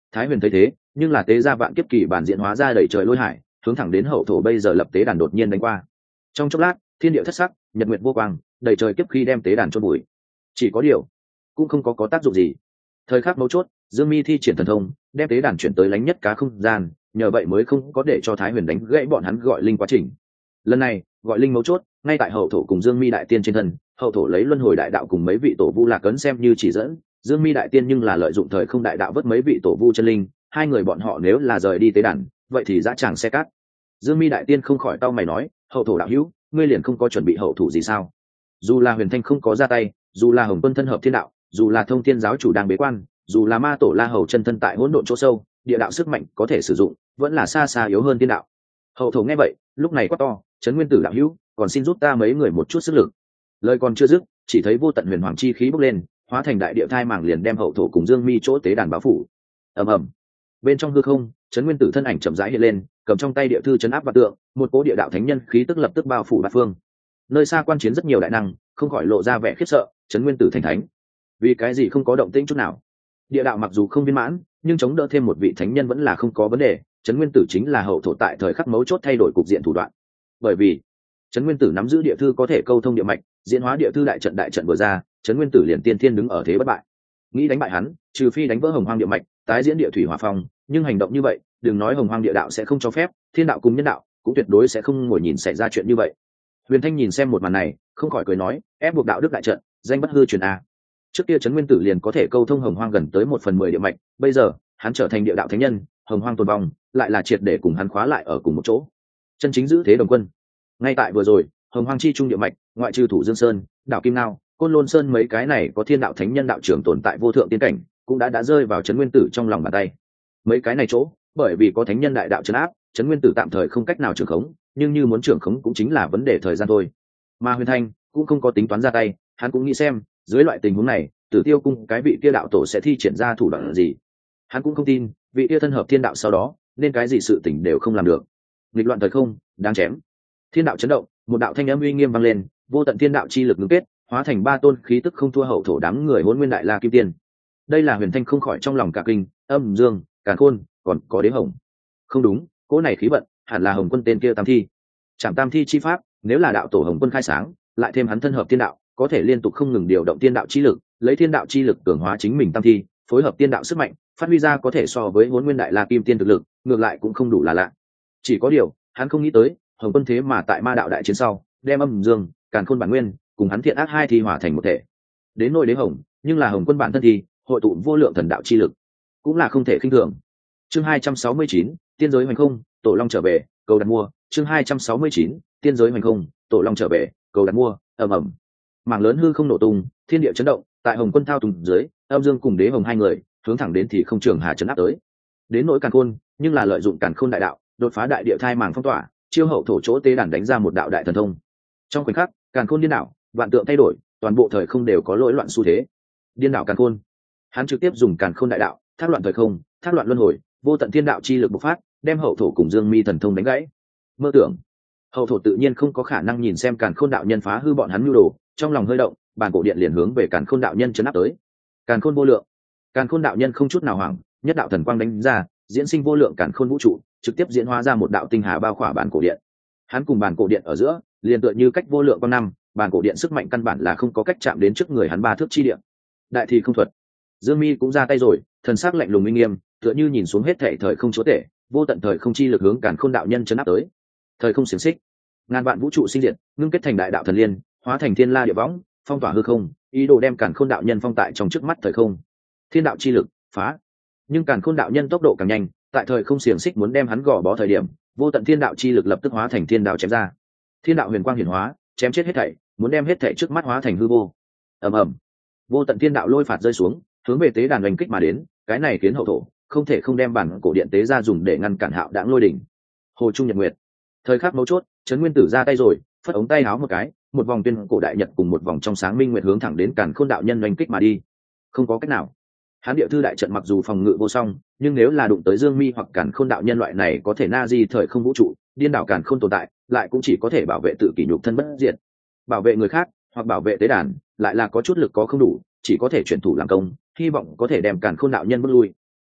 Thái Huyền thấy thế, nhưng là tế ra vạn kiếp kỳ bản diễn hóa ra đẩy trời lôi hải, hướng thẳng đến hậu thổ bây giờ lập tế đàn đột nhiên đánh qua. Trong chốc lát, thiên địa thất sắc, nhật nguyệt vô quang, đẩy trời kiếp khí đem tế đàn chôn bụi. Chỉ có điều, cũng không có tác dụng gì. Thời khắc mấu chốt, Dương Mi thi triển thần thông, đem tế đàn chuyển tới lánh nhất cá không gian, nhờ vậy mới không có để cho Thái Huyền đánh gãy bọn hắn gọi linh quá trình. Lần này, gọi linh mấu chốt, ngay tại hậu thổ cùng Dương Mi đại tiên trên thân, hậu thổ lấy luân hồi đại đạo cùng mấy vị tổ vu lạc ấn xem như chỉ dẫn, Dương Mi đại tiên nhưng là lợi dụng thời không đại đạo vớt mấy vị tổ vu chân linh, hai người bọn họ nếu là rời đi tế đàn, vậy thì dã tràng xe cát. Dương Mi đại tiên không khỏi tao mày nói, hậu thổ đạo hữu, ngươi liền không có chuẩn bị hậu thủ gì sao? Dù là Huyền Thanh không có ra tay, dù là Hồng Quân thân hợp thiên đạo, dù là Thông Thiên giáo chủ đang bế quan, dù là Ma tổ La Hầu chân thân tại hỗn độn chỗ sâu, địa đạo sức mạnh có thể sử dụng, vẫn là xa xa yếu hơn thiên đạo. Hậu thổ nghe vậy, lúc này quát to, Trấn Nguyên Tử đạo hữu, còn xin giúp ta mấy người một chút sức lực. Lời còn chưa dứt, chỉ thấy vô tận huyền hoàng chi khí bốc lên, hóa thành đại địa thai màng liền đem hậu thổ cùng Dương Mi chỗ tế đàn bao phủ. Ầm ầm. Bên trong hư không, Trấn Nguyên Tử thân ảnh chậm rãi hiện lên, cầm trong tay địa thư trấn áp vạn tượng, một cỗ địa đạo thánh nhân khí tức lập tức bao phủ bát phương. Nơi xa quan chiến rất nhiều đại năng, không khỏi lộ ra vẻ khiếp sợ, Trấn Nguyên Tử thành thánh. Vì cái gì không có động tĩnh chút nào? Địa đạo mặc dù không viên mãn, nhưng chống đỡ thêm một vị thánh nhân vẫn là không có vấn đề. Trấn Nguyên Tử chính là hậu thổ tại thời khắc mấu chốt thay đổi cục diện thủ đoạn. Bởi vì Trấn Nguyên Tử nắm giữ địa thư có thể câu thông địa mạch, diễn hóa địa thư đại trận vừa ra, Trấn Nguyên Tử liền tiên thiên đứng ở thế bất bại. Nghĩ đánh bại hắn, trừ phi đánh vỡ hồng hoang địa mạch, tái diễn địa thủy hỏa phong, nhưng hành động như vậy, đừng nói hồng hoang địa đạo sẽ không cho phép, thiên đạo cùng nhân đạo cũng tuyệt đối sẽ không ngồi nhìn xảy ra chuyện như vậy. Huyền Thanh nhìn xem một màn này, không khỏi cười nói, ép buộc đạo đức đại trận, danh bất hư truyền a. Trước kia Trấn Nguyên Tử liền có thể câu thông hồng hoang gần tới 1/10 địa mạch, bây giờ hắn trở thành địa đạo thánh nhân, hồng hoang tồn vong, lại là triệt để cùng hắn khóa lại ở cùng một chỗ, chân chính giữ thế đồng quân. Ngay tại vừa rồi, hồng hoang chi trung địa mạch, ngoại trừ thủ Dương Sơn, đảo Kim Nao, Côn Lôn Sơn mấy cái này có thiên đạo thánh nhân đạo trưởng tồn tại vô thượng tiên cảnh, cũng đã rơi vào Trấn Nguyên Tử trong lòng bàn tay. Mấy cái này chỗ, bởi vì có thánh nhân đại đạo trấn áp, Trấn Nguyên Tử tạm thời không cách nào trưởng khống, nhưng như muốn trưởng khống cũng chính là vấn đề thời gian thôi. Mà Huyền Thanh cũng không có tính toán ra tay, hắn cũng nghĩ xem, dưới loại tình huống này, Tử Tiêu cung cái vị kia đạo tổ sẽ thi triển ra thủ đoạn gì. Hắn cũng không tin, vị kia thân hợp thiên đạo sau đó, nên cái gì sự tình đều không làm được. Nghịch loạn thời không, đáng chém. Thiên đạo chấn động, một đạo thanh âm uy nghiêm vang lên, vô tận thiên đạo chi lực ngưng kết, hóa thành ba tôn khí tức không thua hậu thổ đám người Hỗn Nguyên Đại La Kim Tiên. Đây là Huyền Thanh không khỏi trong lòng cả kinh, Âm Dương, Càn Khôn, còn có Đế Hồng. Không đúng, cỗ này khí vận, hẳn là Hồng Quân tên kia tam thi. Trảm tam thi chi pháp, nếu là đạo tổ Hồng Quân khai sáng, lại thêm hắn thân hợp thiên đạo, có thể liên tục không ngừng điều động thiên đạo chi lực, lấy thiên đạo chi lực cường hóa chính mình tam thi, phối hợp thiên đạo sức mạnh, phát huy ra có thể so với Hỗn Nguyên Đại La Kim Tiên thực lực, ngược lại cũng không đủ là lạ. Chỉ có điều, hắn không nghĩ tới, Hồng Quân thế mà tại Ma đạo đại chiến sau, đem Âm Dương, Càn Khôn bản nguyên, cùng hắn thiện ác hai thi hòa thành một thể. Đến nỗi Đế Hồng, nhưng là Hồng Quân bản thân thì hội tụ vô lượng thần đạo chi lực, cũng là không thể khinh thường. Chương 269, tiên giới hoành không, tổ long trở về, cầu đặt mua. Chương 269, tiên giới hoành không, tổ long trở về, cầu đặt mua. Ầm ầm. Mảng lớn hư không nổ tung, thiên địa chấn động, tại Hồng Quân thao túng dưới, Âm Dương cùng Đế Hồng hai người hướng thẳng đến thì không trường hà chấn áp tới. Đến nỗi Càn Khôn, nhưng là lợi dụng Càn Khôn đại đạo, đột phá đại địa thai màng phong tỏa, chiêu hậu thổ chỗ tế đàn đánh ra một đạo đại thần thông. Trong khoảnh khắc, Càn Khôn điên đảo, vạn tượng thay đổi, toàn bộ thời không đều có lỗi loạn xu thế. Điên đảo Càn Khôn, hắn trực tiếp dùng Càn Khôn đại đạo, thác loạn thời không, thác loạn luân hồi, vô tận thiên đạo chi lực bộc phát, đem hậu thổ cùng Dương Mi thần thông đánh gãy. Mơ tưởng, hậu thổ tự nhiên không có khả năng nhìn xem Càn Khôn đạo nhân phá hư bọn hắn mưu đồ, trong lòng hơi động, bản cổ điện liền hướng về Càn Khôn đạo nhân chấn áp tới. Càn Khôn vô lượng, Càn Khôn đạo nhân không chút nào hoảng, nhất đạo thần quang đánh ra, diễn sinh vô lượng Càn Khôn vũ trụ, trực tiếp diễn hóa ra một đạo tinh hà bao khỏa bản cổ điện. Hắn cùng bản cổ điện ở giữa, liền tựa như cách vô lượng quang năm, bản cổ điện sức mạnh căn bản là không có cách chạm đến trước người hắn ba thước chi điện. Đại thì không thuật, Dương Mi cũng ra tay rồi, thần sắc lạnh lùng uy nghiêm, tựa như nhìn xuống hết thảy thời không chúa tể, vô tận thời không chi lực hướng Càn Khôn đạo nhân chấn áp tới. Thời không xiềng xích, ngàn vạn vũ trụ sinh diệt, ngưng kết thành đại đạo thần liên, hóa thành thiên la địa võng, phong tỏa hư không, ý đồ đem Càn Khôn đạo nhân phong tại trong trước mắt thời không. Thiên đạo chi lực phá, nhưng Càn Khôn đạo nhân tốc độ càng nhanh, tại thời không xiềng xích muốn đem hắn gò bó thời điểm, vô tận thiên đạo chi lực lập tức hóa thành thiên đạo chém ra. Thiên đạo huyền quang hiển hóa, chém chết hết thảy, muốn đem hết thảy trước mắt hóa thành hư vô. Ầm ầm, vô tận thiên đạo lôi phạt rơi xuống, hướng về tế đàn oanh kích mà đến, cái này khiến hậu thổ không thể không đem bản cổ điện tế ra dùng để ngăn cản hạo đãng lôi đỉnh. Hồ Trung Nhật Nguyệt, thời khắc mấu chốt, Trấn Nguyên Tử ra tay rồi, phất ống tay áo một cái, một vòng tuyên cổ đại nhật cùng một vòng trong sáng minh nguyệt hướng thẳng đến Càn Khôn đạo nhân oanh kích mà đi. Không có cách nào, hắn địa thư đại trận mặc dù phòng ngự vô song, nhưng nếu là đụng tới Dương Mi hoặc Càn Khôn đạo nhân loại này có thể na di thời không vũ trụ, điên đảo Càn Khôn tồn tại, lại cũng chỉ có thể bảo vệ tự kỷ nhục thân bất diệt. Bảo vệ người khác hoặc bảo vệ tế đàn, lại là có chút lực có không đủ, chỉ có thể chuyển thủ làm công, hy vọng có thể đem Càn Khôn đạo nhân bước lui.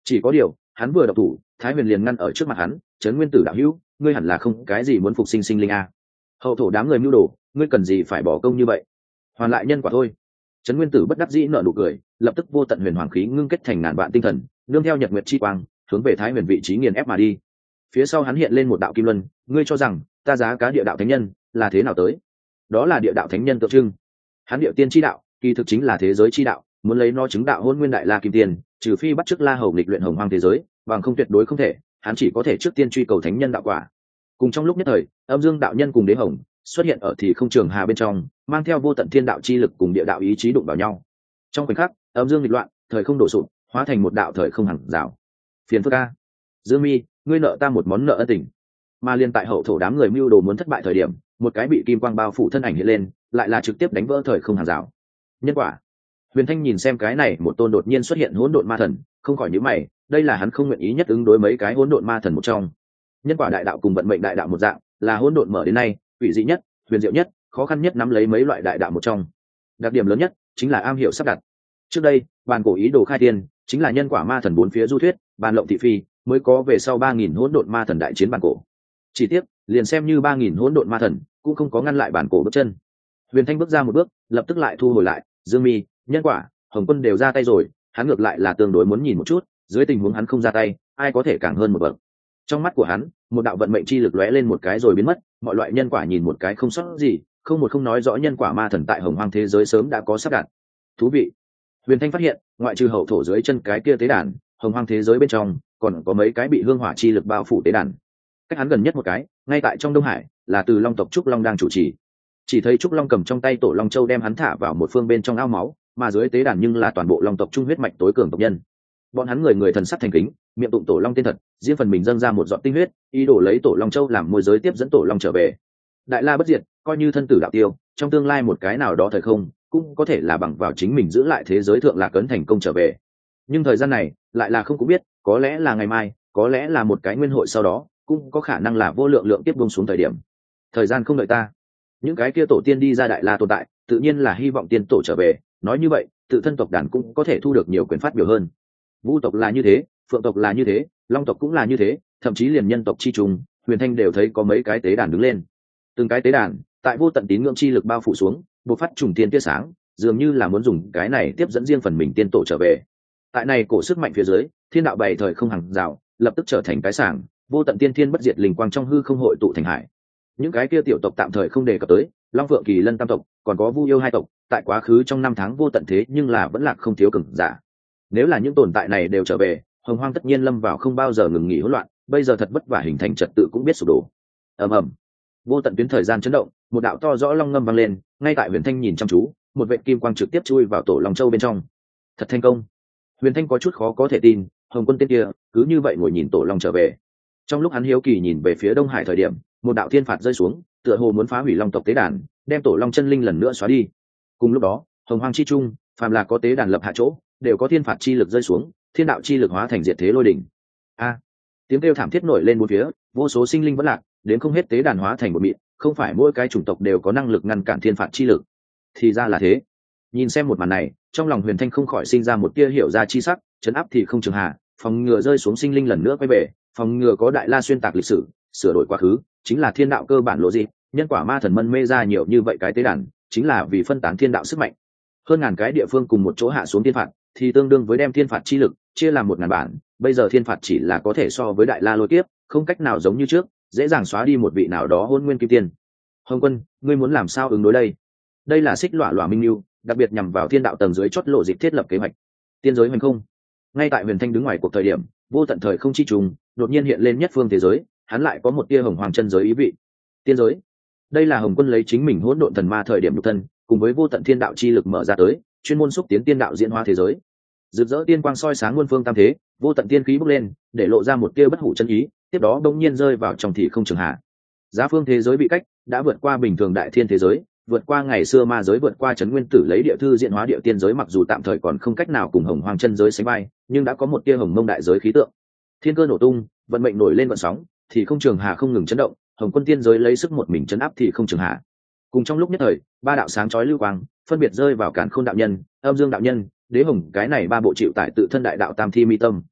Chỉ có điều hắn vừa độc thủ, Thái Huyền liền ngăn ở trước mặt hắn. Trấn Nguyên Tử đạo hữu, ngươi hẳn là không cái gì muốn phục sinh sinh linh a. Hậu thổ đám người mưu đồ, ngươi cần gì phải bỏ công như vậy, hoàn lại nhân quả thôi. Trấn Nguyên Tử bất đắc dĩ nở nụ cười, lập tức vô tận huyền hoàng khí ngưng kết thành ngàn vạn tinh thần, nương theo nhật nguyệt chi quang, hướng về Thái Huyền vị trí nghiền ép mà đi. Phía sau hắn hiện lên một đạo kim luân, ngươi cho rằng ta giá cá địa đạo thánh nhân là thế nào tới? Đó là địa đạo thánh nhân tượng trưng. Hắn địa tiên chi đạo, kỳ thực chính là thế giới chi đạo, muốn lấy nó chứng đạo hôn nguyên đại la kim tiền, trừ phi bắt chước La Hầu nghịch luyện hồng hoang thế giới, bằng không tuyệt đối không thể. Hắn chỉ có thể trước tiên truy cầu thánh nhân đạo quả. Cùng trong lúc nhất thời, Âm Dương đạo nhân cùng Đế Hồng xuất hiện ở thì không trường hà bên trong, mang theo vô tận thiên đạo chi lực cùng địa đạo ý chí đụng vào nhau. Trong khoảnh khắc, âm dương nghịch loạn, thời không đổ sụp, hóa thành một đạo thời không hằng rào. Phiền phức a, Dương Mi, ngươi nợ ta một món nợ ân tình. Mà liên tại hậu thổ đám người mưu đồ muốn thất bại thời điểm, một cái bị kim quang bao phủ thân ảnh hiện lên, lại là trực tiếp đánh vỡ thời không hằng rào. Nhân quả. Huyền Thanh nhìn xem cái này một tôn đột nhiên xuất hiện hỗn độn ma thần, không khỏi nhíu mày, đây là hắn không nguyện ý nhất ứng đối mấy cái hỗn độn ma thần một trong. Nhân quả đại đạo cùng vận mệnh đại đạo một dạng, là hỗn độn mở đến nay, quỷ dị nhất, huyền diệu nhất, khó khăn nhất nắm lấy mấy loại đại đạo một trong. Đặc điểm lớn nhất chính là am hiểu sắp đặt. Trước đây, bàn cổ ý đồ khai tiên, chính là nhân quả ma thần bốn phía du thuyết, bàn lộng thị phi, mới có về sau 3000 hỗn độn ma thần đại chiến bàn cổ. Chỉ tiếc, liền xem như 3000 hỗn độn ma thần, cũng không có ngăn lại bàn cổ bước chân. Huyền Thanh bước ra một bước, lập tức lại thu hồi lại, Dương Mi, nhân quả, Hồng Quân đều ra tay rồi, hắn ngược lại là tương đối muốn nhìn một chút, dưới tình huống hắn không ra tay, ai có thể càng hơn một bậc. Trong mắt của hắn, một đạo vận mệnh chi lực lóe lên một cái rồi biến mất, mọi loại nhân quả nhìn một cái không sót gì, không nói rõ nhân quả ma thần tại hồng hoang thế giới sớm đã có sắp đặt. Thú vị. Huyền Thanh phát hiện, ngoại trừ hậu thổ dưới chân cái kia tế đàn, hồng hoang thế giới bên trong còn có mấy cái bị hương hỏa chi lực bao phủ tế đàn. Cách hắn gần nhất một cái, ngay tại trong Đông Hải, là từ Long tộc Trúc Long đang chủ trì. Chỉ thấy Trúc Long cầm trong tay tổ Long Châu đem hắn thả vào một phương bên trong ao máu, mà dưới tế đàn nhưng là toàn bộ Long tộc trung huyết mạch tối cường tộc nhân. Bọn hắn người thần sắc thành kính, miệng tụng tổ Long tên thật, riêng phần mình dâng ra một giọt tinh huyết, ý đồ lấy tổ Long Châu làm môi giới tiếp dẫn tổ Long trở về. Đại la bất diệt, coi như thân tử đạo tiêu, trong tương lai một cái nào đó thời không, cũng có thể là bằng vào chính mình giữ lại thế giới thượng lạc ấn thành công trở về. Nhưng thời gian này lại là không cũng biết, có lẽ là ngày mai, có lẽ là một cái nguyên hội sau đó, cũng có khả năng là vô lượng lượng tiếp buông xuống thời điểm. Thời gian không đợi ta. Những cái kia tổ tiên đi ra đại la tồn tại, tự nhiên là hy vọng tiên tổ trở về, nói như vậy, tự thân tộc đàn cũng có thể thu được nhiều quyền phát biểu hơn. Vũ tộc là như thế, Phượng tộc là như thế, Long tộc cũng là như thế, thậm chí liền nhân tộc chi trùng, Huyền Thanh đều thấy có mấy cái tế đàn đứng lên. Từng cái tế đàn, tại vô tận tín ngưỡng chi lực bao phủ xuống, bộc phát trùng tiên tia sáng, dường như là muốn dùng cái này tiếp dẫn riêng phần mình tiên tổ trở về. Tại này cổ sức mạnh phía dưới, thiên đạo bày thời không hàng rào, lập tức trở thành cái sảng, vô tận tiên thiên bất diệt linh quang trong hư không hội tụ thành hải. Những cái kia tiểu tộc tạm thời không đề cập tới, Long Phượng Kỳ Lân tam tộc, còn có Vu Yêu hai tộc, tại quá khứ trong năm tháng vô tận thế nhưng là vẫn lạc không thiếu cường giả. Nếu là những tồn tại này đều trở về, hồng hoang tất nhiên lâm vào không bao giờ ngừng nghỉ hỗn loạn, bây giờ thật vất vả hình thành trật tự cũng biết sụp đổ. Ầm ầm, vô tận tuyến thời gian chấn động, một đạo to rõ long ngâm vang lên, ngay tại Huyền Thanh nhìn chăm chú, một vệt kim quang trực tiếp chui vào tổ Long Châu bên trong. Thật thành công. Huyền Thanh có chút khó có thể tin, Hồng Quân tên kia cứ như vậy ngồi nhìn tổ Long trở về. Trong lúc hắn hiếu kỳ nhìn về phía Đông Hải thời điểm, một đạo thiên phạt rơi xuống, tựa hồ muốn phá hủy Long tộc tế đàn, đem tổ Long chân linh lần nữa xóa đi. Cùng lúc đó, hồng hoang chi trung, phàm là có tế đàn lập hạ chỗ, đều có thiên phạt chi lực rơi xuống, thiên đạo chi lực hóa thành diệt thế lôi đỉnh. A! Tiếng kêu thảm thiết nổi lên bốn phía, vô số sinh linh vẫn lạc, đến không hết tế đàn hóa thành một mịn, không phải mỗi cái chủng tộc đều có năng lực ngăn cản thiên phạt chi lực. Thì ra là thế. Nhìn xem một màn này, trong lòng Huyền Thanh không khỏi sinh ra một tia hiểu ra chi sắc, trấn áp thì không trường hạ, phòng ngừa rơi xuống sinh linh lần nữa quay về, phòng ngừa có đại la xuyên tạc lịch sử, sửa đổi quá khứ, chính là thiên đạo cơ bản lộ gì, nhân quả ma thần mân mê ra nhiều như vậy cái tế đàn, chính là vì phân tán thiên đạo sức mạnh. Hơn ngàn cái địa phương cùng một chỗ hạ xuống thiên phạt, thì tương đương với đem thiên phạt chi lực chia làm 1000 bản, bây giờ thiên phạt chỉ là có thể so với đại la lôi kiếp, không cách nào giống như trước, dễ dàng xóa đi một vị nào đó hôn nguyên kim tiên. Hồng Quân, ngươi muốn làm sao ứng đối đây? Đây là xích lọa lọa minh lưu, đặc biệt nhằm vào thiên đạo tầng dưới chót lộ dịch thiết lập kế hoạch. Tiên giới hoành không. Ngay tại Huyền Thanh đứng ngoài cuộc thời điểm, vô tận thời không chi trùng, đột nhiên hiện lên nhất phương thế giới, hắn lại có một tia hồng hoàng chân giới ý vị. Tiên giới. Đây là Hồng Quân lấy chính mình hỗn độn thần ma thời điểm nhục thân, cùng với vô tận thiên đạo chi lực mở ra tới, chuyên môn xúc tiến tiên đạo diễn hóa thế giới. Rực rỡ tiên quang soi sáng muôn phương tam thế, vô tận tiên khí bốc lên, để lộ ra một tia bất hủ chân ý, tiếp đó đột nhiên rơi vào trong thì không trường hạ. Giá phương thế giới bị cách, đã vượt qua bình thường đại thiên thế giới, vượt qua ngày xưa ma giới, vượt qua trấn nguyên tử lấy địa thư diễn hóa địa tiên giới, mặc dù tạm thời còn không cách nào cùng hồng hoàng chân giới sánh vai, nhưng đã có một tia hồng mông đại giới khí tượng. Thiên cơ nổ tung, vận mệnh nổi lên vận sóng, thì không trường hà không ngừng chấn động, hồng quân tiên giới lấy sức một mình chấn áp thì không trường hà. Cùng trong lúc nhất thời, ba đạo sáng chói lưu quang phân biệt rơi vào càn khôn đạo nhân, âm dương đạo nhân, đế hồng, cái này ba bộ chịu tại tự thân đại đạo tam thi mi tâm.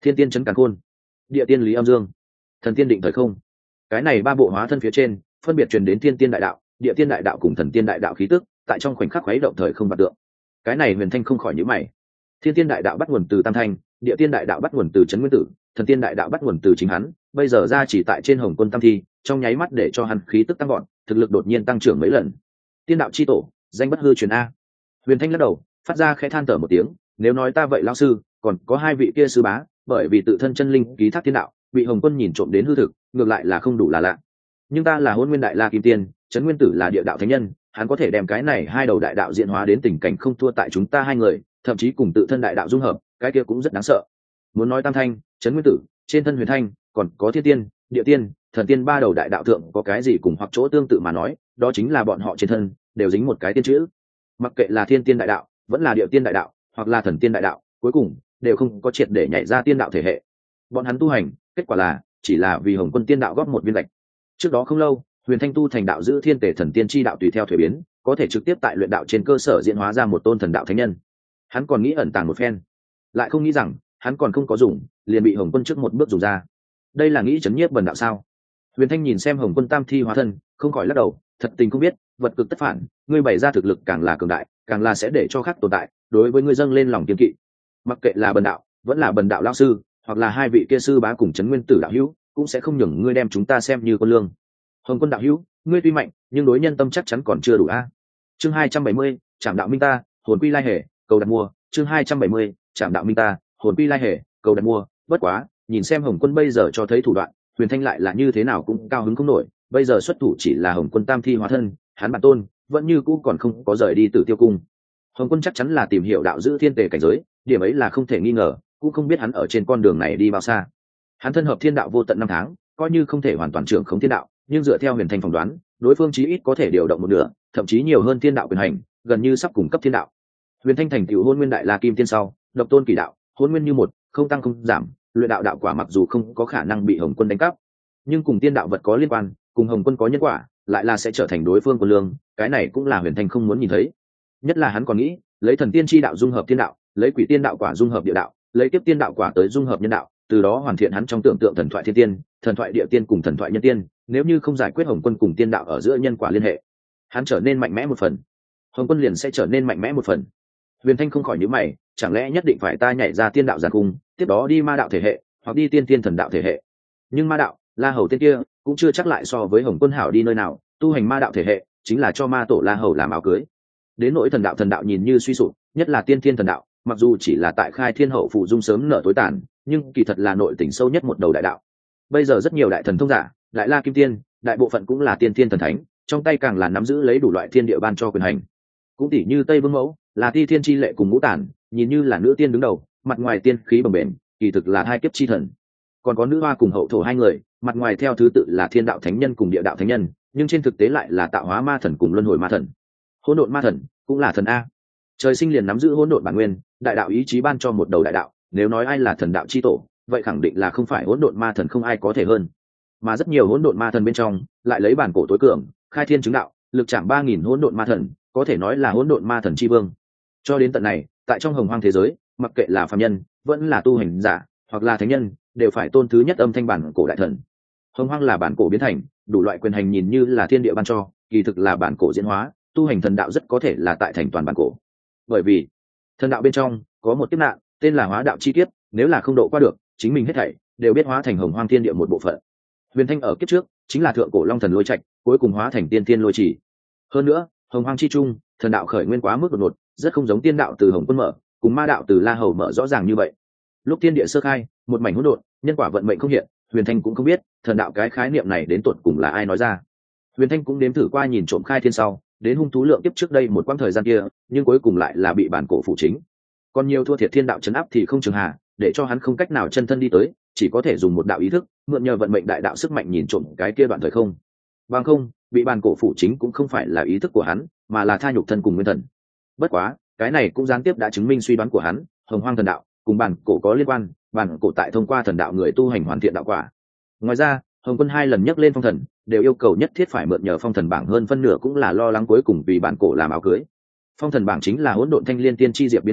thiên tiên trấn càn khôn, địa tiên lý âm dương, thần tiên định thời không. Cái này ba bộ hóa thân phía trên phân biệt truyền đến thiên tiên đại đạo, địa tiên đại đạo cùng thần tiên đại đạo khí tức, tại trong khoảnh khắc khuấy động thời không vạn tượng. Cái này Huyền Thanh không khỏi nhíu mày. Thiên tiên đại đạo bắt nguồn từ Tam Thanh, địa tiên đại đạo bắt nguồn từ Trấn Nguyên Tử, thần tiên đại đạo bắt nguồn từ chính hắn, bây giờ ra chỉ tại trên Hồng Quân Tam Thi, trong nháy mắt để cho hắn khí tức tăng gọn, thực lực đột nhiên tăng trưởng mấy lần. Tiên đạo chi tổ, danh bất hư truyền a. Huyền Thanh lắc đầu, phát ra khẽ than thở một tiếng, nếu nói ta vậy lão sư, còn có hai vị kia sư bá, bởi vì tự thân chân linh ký thác tiên đạo, bị Hồng Quân nhìn trộm đến hư thực, ngược lại là không đủ là lạ. Nhưng ta là Hôn Nguyên Đại La Kim Tiên, Trấn Nguyên Tử là địa đạo thánh nhân, hắn có thể đem cái này hai đầu đại đạo diễn hóa đến tình cảnh không thua tại chúng ta hai người, thậm chí cùng tự thân đại đạo dung hợp, cái kia cũng rất đáng sợ. Muốn nói Tam Thanh, Trấn Nguyên Tử, trên thân Huyền Thanh, còn có Thiên Tiên, Địa Tiên, Thần Tiên ba đầu đại đạo thượng có cái gì cùng hoặc chỗ tương tự mà nói, đó chính là bọn họ trên thân đều dính một cái tiên chữ. Mặc kệ là Thiên Tiên đại đạo, vẫn là Địa Tiên đại đạo, hoặc là Thần Tiên đại đạo, cuối cùng đều không có triệt để nhảy ra tiên đạo thể hệ. Bọn hắn tu hành, kết quả là chỉ là vì Hồng Quân tiên đạo góp một viên gạch. Trước đó không lâu, Huyền Thanh tu thành đạo giữ thiên tể thần tiên chi đạo tùy theo thuế biến, có thể trực tiếp tại luyện đạo trên cơ sở diễn hóa ra một tôn thần đạo thánh nhân. Hắn còn nghĩ ẩn tàng một phen, lại không nghĩ rằng hắn còn không có dùng, liền bị Hồng Quân trước một bước dùng ra. Đây là nghĩ chấn nhiếp bần đạo sao? Huyền Thanh nhìn xem Hồng Quân tam thi hóa thân, không khỏi lắc đầu, thật tình không biết, vật cực tất phản, ngươi bày ra thực lực càng là cường đại, càng là sẽ để cho khác tồn tại đối với ngươi dâng lên lòng kiên kỵ. Mặc kệ là bần đạo, vẫn là bần đạo lão sư, hoặc là hai vị kia sư bá cùng Trấn Nguyên Tử đạo hữu, cũng sẽ không nhường ngươi đem chúng ta xem như con lương. Hồng Quân đạo hữu, ngươi tuy mạnh, nhưng đối nhân tâm chắc chắn còn chưa đủ a. Chương 270, Trảm đạo minh ta, hồn quy lai hề, cầu đặt mua. Chương 270, Trảm đạo minh ta, hồn quy lai hề, cầu đặt mua. Bất quá, nhìn xem Hồng Quân bây giờ cho thấy thủ đoạn, Huyền Thanh lại là như thế nào cũng cao hứng không nổi. Bây giờ xuất thủ chỉ là Hồng Quân tam thi hóa thân, hắn bản tôn vẫn như cũ còn không có rời đi Tử Tiêu cung. Hồng Quân chắc chắn là tìm hiểu đạo giữ thiên tề cảnh giới, điểm ấy là không thể nghi ngờ, cũng không biết hắn ở trên con đường này đi bao xa. Hắn thân hợp thiên đạo vô tận năm tháng, coi như không thể hoàn toàn trưởng khống thiên đạo, nhưng dựa theo Huyền Thanh phỏng đoán, đối phương chí ít có thể điều động một nửa, thậm chí nhiều hơn thiên đạo quyền hành, gần như sắp cung cấp thiên đạo. Huyền Thanh thành tựu Hôn Nguyên Đại La Kim Tiên sau, độc tôn kỳ đạo, hôn nguyên như một, không tăng không giảm, luyện đạo đạo quả mặc dù không có khả năng bị Hồng Quân đánh cắp, nhưng cùng tiên đạo vật có liên quan, cùng Hồng Quân có nhân quả, lại là sẽ trở thành đối phương của lương, cái này cũng là Huyền Thanh không muốn nhìn thấy. Nhất là hắn còn nghĩ, lấy thần tiên chi đạo dung hợp thiên đạo, lấy quỷ tiên đạo quả dung hợp địa đạo, lấy tiếp tiên đạo quả tới dung hợp nhân đạo, từ đó hoàn thiện hắn trong tưởng tượng thần thoại thiên tiên, thần thoại địa tiên cùng thần thoại nhân tiên. Nếu như không giải quyết Hồng Quân cùng tiên đạo ở giữa nhân quả liên hệ, hắn trở nên mạnh mẽ một phần, Hồng Quân liền sẽ trở nên mạnh mẽ một phần. Huyền Thanh không khỏi nhíu mày, chẳng lẽ nhất định phải ta nhảy ra tiên đạo giàn cung, tiếp đó đi ma đạo thể hệ, hoặc đi tiên tiên thần đạo thể hệ? Nhưng ma đạo, La Hầu tên kia cũng chưa chắc lại so với Hồng Quân hảo đi nơi nào, tu hành ma đạo thể hệ chính là cho ma tổ La Hầu làm áo cưới. Đến nỗi thần đạo nhìn như suy sụp, nhất là tiên thiên thần đạo, mặc dù chỉ là tại khai thiên hậu phụ dung sớm nở tối tàn, nhưng kỳ thật là nội tình sâu nhất một đầu đại đạo. Bây giờ rất nhiều đại thần thông giả, đại la kim tiên, đại bộ phận cũng là tiên thiên thần thánh, trong tay càng là nắm giữ lấy đủ loại thiên địa ban cho quyền hành. Cũng tỷ như Tây Vương Mẫu, là Ti Thiên chi lệ cùng Ngũ Tản, nhìn như là nữ tiên đứng đầu, mặt ngoài tiên khí bồng bềnh, kỳ thực là hai kiếp chi thần. Còn có nữ hoa cùng hậu thổ hai người, mặt ngoài theo thứ tự là thiên đạo thánh nhân cùng địa đạo thánh nhân, nhưng trên thực tế lại là tạo hóa ma thần cùng luân hồi ma thần. Hỗn độn ma thần cũng là thần a, trời sinh liền nắm giữ hỗn độn bản nguyên, đại đạo ý chí ban cho một đầu đại đạo. Nếu nói ai là thần đạo chi tổ, vậy khẳng định là không phải hỗn độn ma thần, không ai có thể hơn. Mà rất nhiều hỗn độn ma thần bên trong lại lấy bản cổ tối cường, khai thiên chứng đạo, lực chạm 3000 hỗn độn ma thần, có thể nói là hỗn độn ma thần chi vương. Cho đến tận này, tại trong hồng hoang thế giới, mặc kệ là phàm nhân, vẫn là tu hành giả, hoặc là thánh nhân, đều phải tôn thứ nhất âm thanh bản cổ đại thần. Hồng hoang là bản cổ biến thành, đủ loại quyền hành nhìn như là thiên địa ban cho, kỳ thực là bản cổ diễn hóa, tu hành thần đạo rất có thể là tại thành toàn bản cổ. Bởi vì thần đạo bên trong có một kiếp nạn, tên là hóa đạo chi kiếp, nếu là không độ qua được, chính mình hết thảy đều biết hóa thành hồng hoang thiên địa một bộ phận. Huyền Thanh ở kiếp trước chính là thượng cổ long thần lôi trạch, cuối cùng hóa thành tiên thiên lôi chỉ. Hơn nữa, hồng hoang chi trung, thần đạo khởi nguyên quá mức đột ngột, rất không giống tiên đạo từ Hồng Quân mở, cùng ma đạo từ La Hầu mở rõ ràng như vậy. Lúc thiên địa sơ khai, một mảnh hỗn độn, nhân quả vận mệnh không hiện, Huyền Thanh cũng không biết thần đạo cái khái niệm này đến tột cùng là ai nói ra. Huyền Thanh cũng đếm thử qua nhìn trộm khai thiên sau, đến hung thú lượng tiếp trước đây một quãng thời gian kia, nhưng cuối cùng lại là bị bản cổ phụ chính. Còn nhiều thua thiệt thiên đạo chấn áp thì không trường hà, để cho hắn không cách nào chân thân đi tới, chỉ có thể dùng một đạo ý thức, mượn nhờ vận mệnh đại đạo sức mạnh nhìn trộm cái kia đoạn thời không. Bằng không, bị bản cổ phụ chính cũng không phải là ý thức của hắn, mà là tha nhục thân cùng nguyên thần. Bất quá, cái này cũng gián tiếp đã chứng minh suy đoán của hắn, hồng hoang thần đạo cùng bản cổ có liên quan, bản cổ tại thông qua thần đạo người tu hành hoàn thiện đạo quả. Ngoài ra, Hồng Quân hai lần nhắc lên phong thần, đều yêu cầu nhất thiết phải mượn nhờ phong thần bảng, hơn phân nửa cũng là lo lắng cuối cùng vì bản cổ làm áo cưới. Phong thần bảng chính là hỗn độn thanh liên tiên chi diệp biến thành,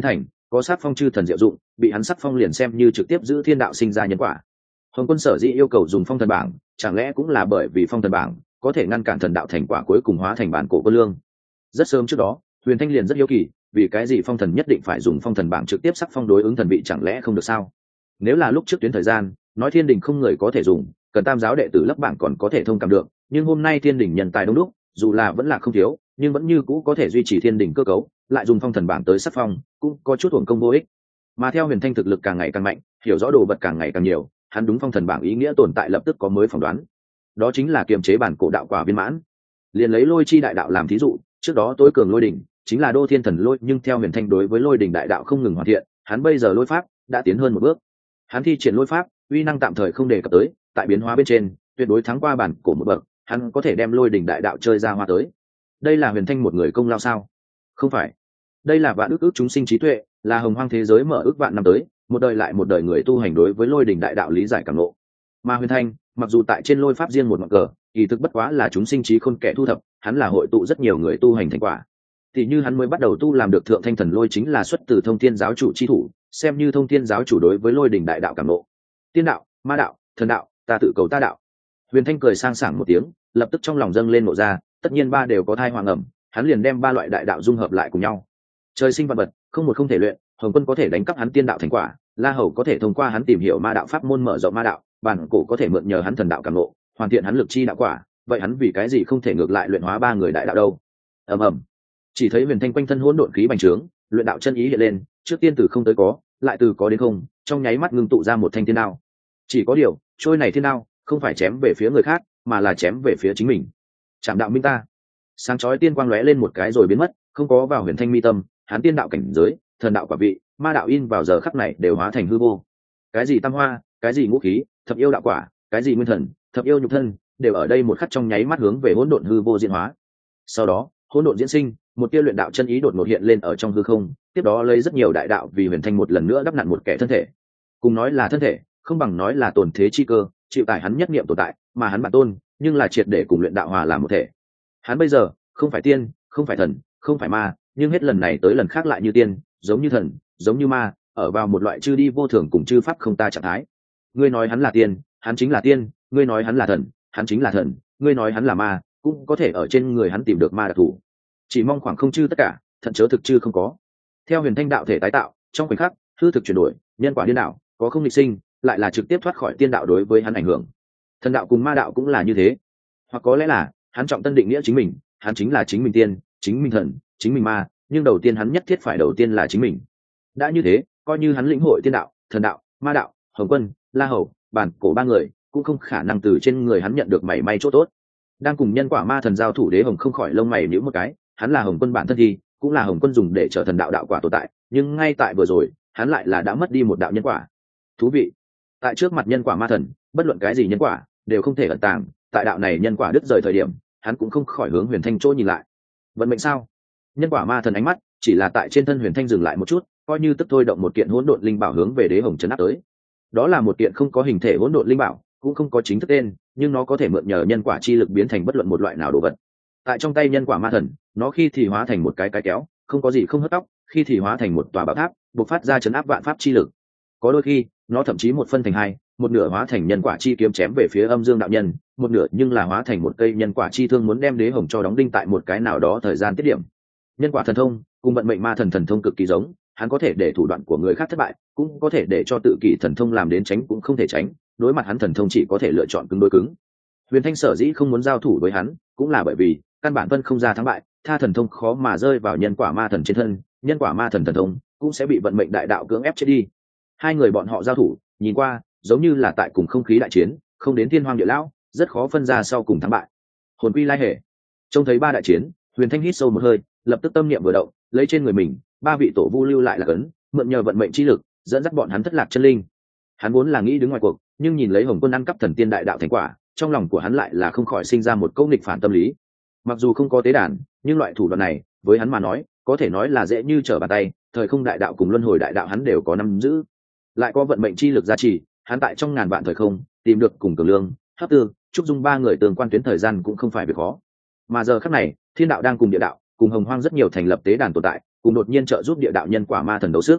có sắc phong chư thần diệu dụng, bị hắn sắc phong liền xem như trực tiếp giữ thiên đạo sinh ra nhân quả. Hồng Quân sở dĩ yêu cầu dùng phong thần bảng, chẳng lẽ cũng là bởi vì phong thần bảng có thể ngăn cản thần đạo thành quả cuối cùng hóa thành bản cổ quân lương. Rất sớm trước đó, Huyền Thanh liền rất hiếu kỳ, vì cái gì phong thần nhất định phải dùng phong thần bảng trực tiếp sắc phong đối ứng thần vị, chẳng lẽ không được sao? Nếu là lúc trước tuyến thời gian, nói thiên đình không người có thể dùng, cần tam giáo đệ tử lấp bảng còn có thể thông cảm được, nhưng hôm nay thiên đình nhân tài đông đúc, dù là vẫn là không thiếu, nhưng vẫn như cũ có thể duy trì thiên đình cơ cấu, lại dùng phong thần bảng tới sắc phong, cũng có chút uổng công vô ích. Mà theo Huyền Thanh thực lực càng ngày càng mạnh, hiểu rõ đồ vật càng ngày càng nhiều, hắn đúng phong thần bảng ý nghĩa tồn tại lập tức có mới phỏng đoán. Đó chính là kiềm chế bản cổ đạo quả viên mãn. Liền lấy lôi chi đại đạo làm thí dụ, trước đó tối cường lôi đỉnh chính là đô thiên thần lôi, nhưng theo Huyền Thanh đối với lôi đỉnh đại đạo không ngừng hoàn thiện, hắn bây giờ lôi pháp đã tiến hơn một bước. Hắn thi triển lôi pháp, uy năng tạm thời không đề cập tới, tại biến hóa bên trên tuyệt đối thắng qua bản cổ một bậc, hắn có thể đem lôi đỉnh đại đạo chơi ra hoa tới. Đây là Huyền Thanh một người công lao sao? Không phải, đây là vạn ước chúng sinh trí tuệ, là hồng hoang thế giới mở ước vạn năm tới, một đời lại một đời người tu hành đối với lôi đỉnh đại đạo lý giải cảm ngộ. Mà Huyền Thanh mặc dù tại trên lôi pháp riêng một ngọn cờ, kỳ thực bất quá là chúng sinh trí khôn kẻ thu thập, hắn là hội tụ rất nhiều người tu hành thành quả. Thì như hắn mới bắt đầu tu làm được thượng thanh thần lôi chính là xuất từ thông thiên giáo chủ chi thủ, xem như thông thiên giáo chủ đối với lôi đỉnh đại đạo cảm ngộ. Tiên đạo, ma đạo, thần đạo, ta tự cầu ta đạo. Huyền Thanh cười sang sảng một tiếng, lập tức trong lòng dâng lên nộ ra, tất nhiên ba đều có thai hoàng ẩm, hắn liền đem ba loại đại đạo dung hợp lại cùng nhau. Trời sinh vạn vật, không một không thể luyện, Hồng Quân có thể đánh cắp hắn tiên đạo thành quả, La Hầu có thể thông qua hắn tìm hiểu ma đạo pháp môn mở rộng ma đạo, bản cổ có thể mượn nhờ hắn thần đạo cảm ngộ, hoàn thiện hắn lực chi đạo quả, vậy hắn vì cái gì không thể ngược lại luyện hóa ba người đại đạo đâu? Ầm ầm. Chỉ thấy Huyền Thanh quanh thân hỗn độn khí bành trướng, luyện đạo chân ý hiện lên, trước tiên từ không tới có, lại từ có đến không, trong nháy mắt ngưng tụ ra một thanh thiên đao. Chỉ có điều, trôi này thiên đao không phải chém về phía người khác, mà là chém về phía chính mình. Trảm đạo minh ta. Sáng chói tiên quang lóe lên một cái rồi biến mất, không có vào Huyền Thanh mi tâm, hắn tiên đạo cảnh giới, thần đạo quả vị, ma đạo in vào giờ khắc này đều hóa thành hư vô. Cái gì tam hoa, cái gì ngũ khí, thập yêu đạo quả, cái gì nguyên thần, thập yêu nhục thân, đều ở đây một khắc trong nháy mắt hướng về hỗn độn hư vô diễn hóa. Sau đó, hỗn độn diễn sinh, một tia luyện đạo chân ý đột ngột hiện lên ở trong hư không, tiếp đó lấy rất nhiều đại đạo vì Huyền Thanh một lần nữa đắp nặn một kẻ thân thể. Cùng nói là thân thể, không bằng nói là tồn thế chi cơ, chịu tải hắn nhất niệm tồn tại, mà hắn bản tôn, nhưng là triệt để cùng luyện đạo hòa làm một thể. Hắn bây giờ, không phải tiên, không phải thần, không phải ma, nhưng hết lần này tới lần khác lại như tiên, giống như thần, giống như ma, ở vào một loại chư đi vô thường cùng chư pháp không ta trạng thái. Ngươi nói hắn là tiên, hắn chính là tiên, ngươi nói hắn là thần, hắn chính là thần, ngươi nói hắn là ma, cũng có thể ở trên người hắn tìm được ma đặc thủ. Chỉ mong khoảng không chư tất cả, thận chớ thực chư không có. Theo Huyền Thanh đạo thể tái tạo, trong khoảnh khắc, hư thực chuyển đổi, nhân quả điên đạo, có không lịch sinh, lại là trực tiếp thoát khỏi tiên đạo đối với hắn ảnh hưởng. Thần đạo cùng ma đạo cũng là như thế, hoặc có lẽ là hắn trọng tân định nghĩa chính mình, hắn chính là chính mình tiên, chính mình thần, chính mình ma, nhưng đầu tiên hắn nhất thiết phải đầu tiên là chính mình. Đã như thế, coi như hắn lĩnh hội tiên đạo, thần đạo, ma đạo, Hồng Quân, La Hầu, bản cổ ba người, cũng không khả năng từ trên người hắn nhận được mảy may chỗ tốt. Đang cùng nhân quả ma thần giao thủ, Đế Hồng không khỏi lông mày nhíu một cái, hắn là Hồng Quân bản thân thì cũng là Hồng Quân dùng để trở thần đạo đạo quả tồn tại, nhưng ngay tại vừa rồi, hắn lại là đã mất đi một đạo nhân quả. Thú vị. Tại trước mặt nhân quả ma thần, bất luận cái gì nhân quả đều không thể ẩn tàng, tại đạo này nhân quả đứt rời thời điểm, hắn cũng không khỏi hướng Huyền Thanh chỗ nhìn lại. Vận mệnh sao? Nhân quả ma thần ánh mắt chỉ là tại trên thân Huyền Thanh dừng lại một chút, coi như tức thôi động một kiện hỗn độn linh bảo hướng về Đế Hồng trấn áp tới. Đó là một kiện không có hình thể hỗn độn linh bảo, cũng không có chính thức tên, nhưng nó có thể mượn nhờ nhân quả chi lực biến thành bất luận một loại nào đồ vật. Tại trong tay nhân quả ma thần, nó khi thì hóa thành một cái kéo, không có gì không hớt tóc, khi thì hóa thành một tòa bảo tháp, bộc phát ra trấn áp vạn pháp chi lực. Có đôi khi, nó thậm chí một phân thành hai, một nửa hóa thành nhân quả chi kiếm chém về phía Âm Dương đạo nhân, một nửa nhưng là hóa thành một cây nhân quả chi thương muốn đem Đế Hồng cho đóng đinh tại một cái nào đó thời gian tiết điểm. Nhân quả thần thông cùng vận mệnh ma thần thần thông cực kỳ giống, hắn có thể để thủ đoạn của người khác thất bại, cũng có thể để cho tự kỷ thần thông làm đến tránh cũng không thể tránh, đối mặt hắn thần thông chỉ có thể lựa chọn cứng đối cứng. Huyền Thanh sở dĩ không muốn giao thủ với hắn, cũng là bởi vì căn bản vân không ra thắng bại, tha thần thông khó mà rơi vào nhân quả ma thần trên thân, nhân quả ma thần thần thông cũng sẽ bị vận mệnh đại đạo cưỡng ép chết đi. Hai người bọn họ giao thủ, nhìn qua giống như là tại cùng không khí đại chiến, không đến thiên hoang địa lão, rất khó phân ra sau cùng thắng bại. Hồn quy lai hệ. Trông thấy ba đại chiến, Huyền Thanh hít sâu một hơi, lập tức tâm niệm vừa động, lấy trên người mình ba vị tổ vu lưu lại là cấn, mượn nhờ vận mệnh chi lực dẫn dắt bọn hắn thất lạc chân linh. Hắn vốn là nghĩ đứng ngoài cuộc, nhưng nhìn lấy Hồng Quân ăn cắp thần tiên đại đạo thành quả, trong lòng của hắn lại là không khỏi sinh ra một câu nghịch phản tâm lý. Mặc dù không có tế đàn, nhưng loại thủ đoạn này với hắn mà nói có thể nói là dễ như trở bàn tay, thời không đại đạo cùng luân hồi đại đạo hắn đều có nắm giữ, lại có vận mệnh chi lực gia trì, hắn tại trong ngàn vạn thời không tìm được cùng Cường Lương, Hấp Tư, Trúc Dung ba người tương quan tuyến thời gian cũng không phải việc khó. Mà giờ khắc này, thiên đạo đang cùng địa đạo, cùng hồng hoang rất nhiều thành lập tế đàn tồn tại, cùng đột nhiên trợ giúp địa đạo nhân quả ma thần đấu sức,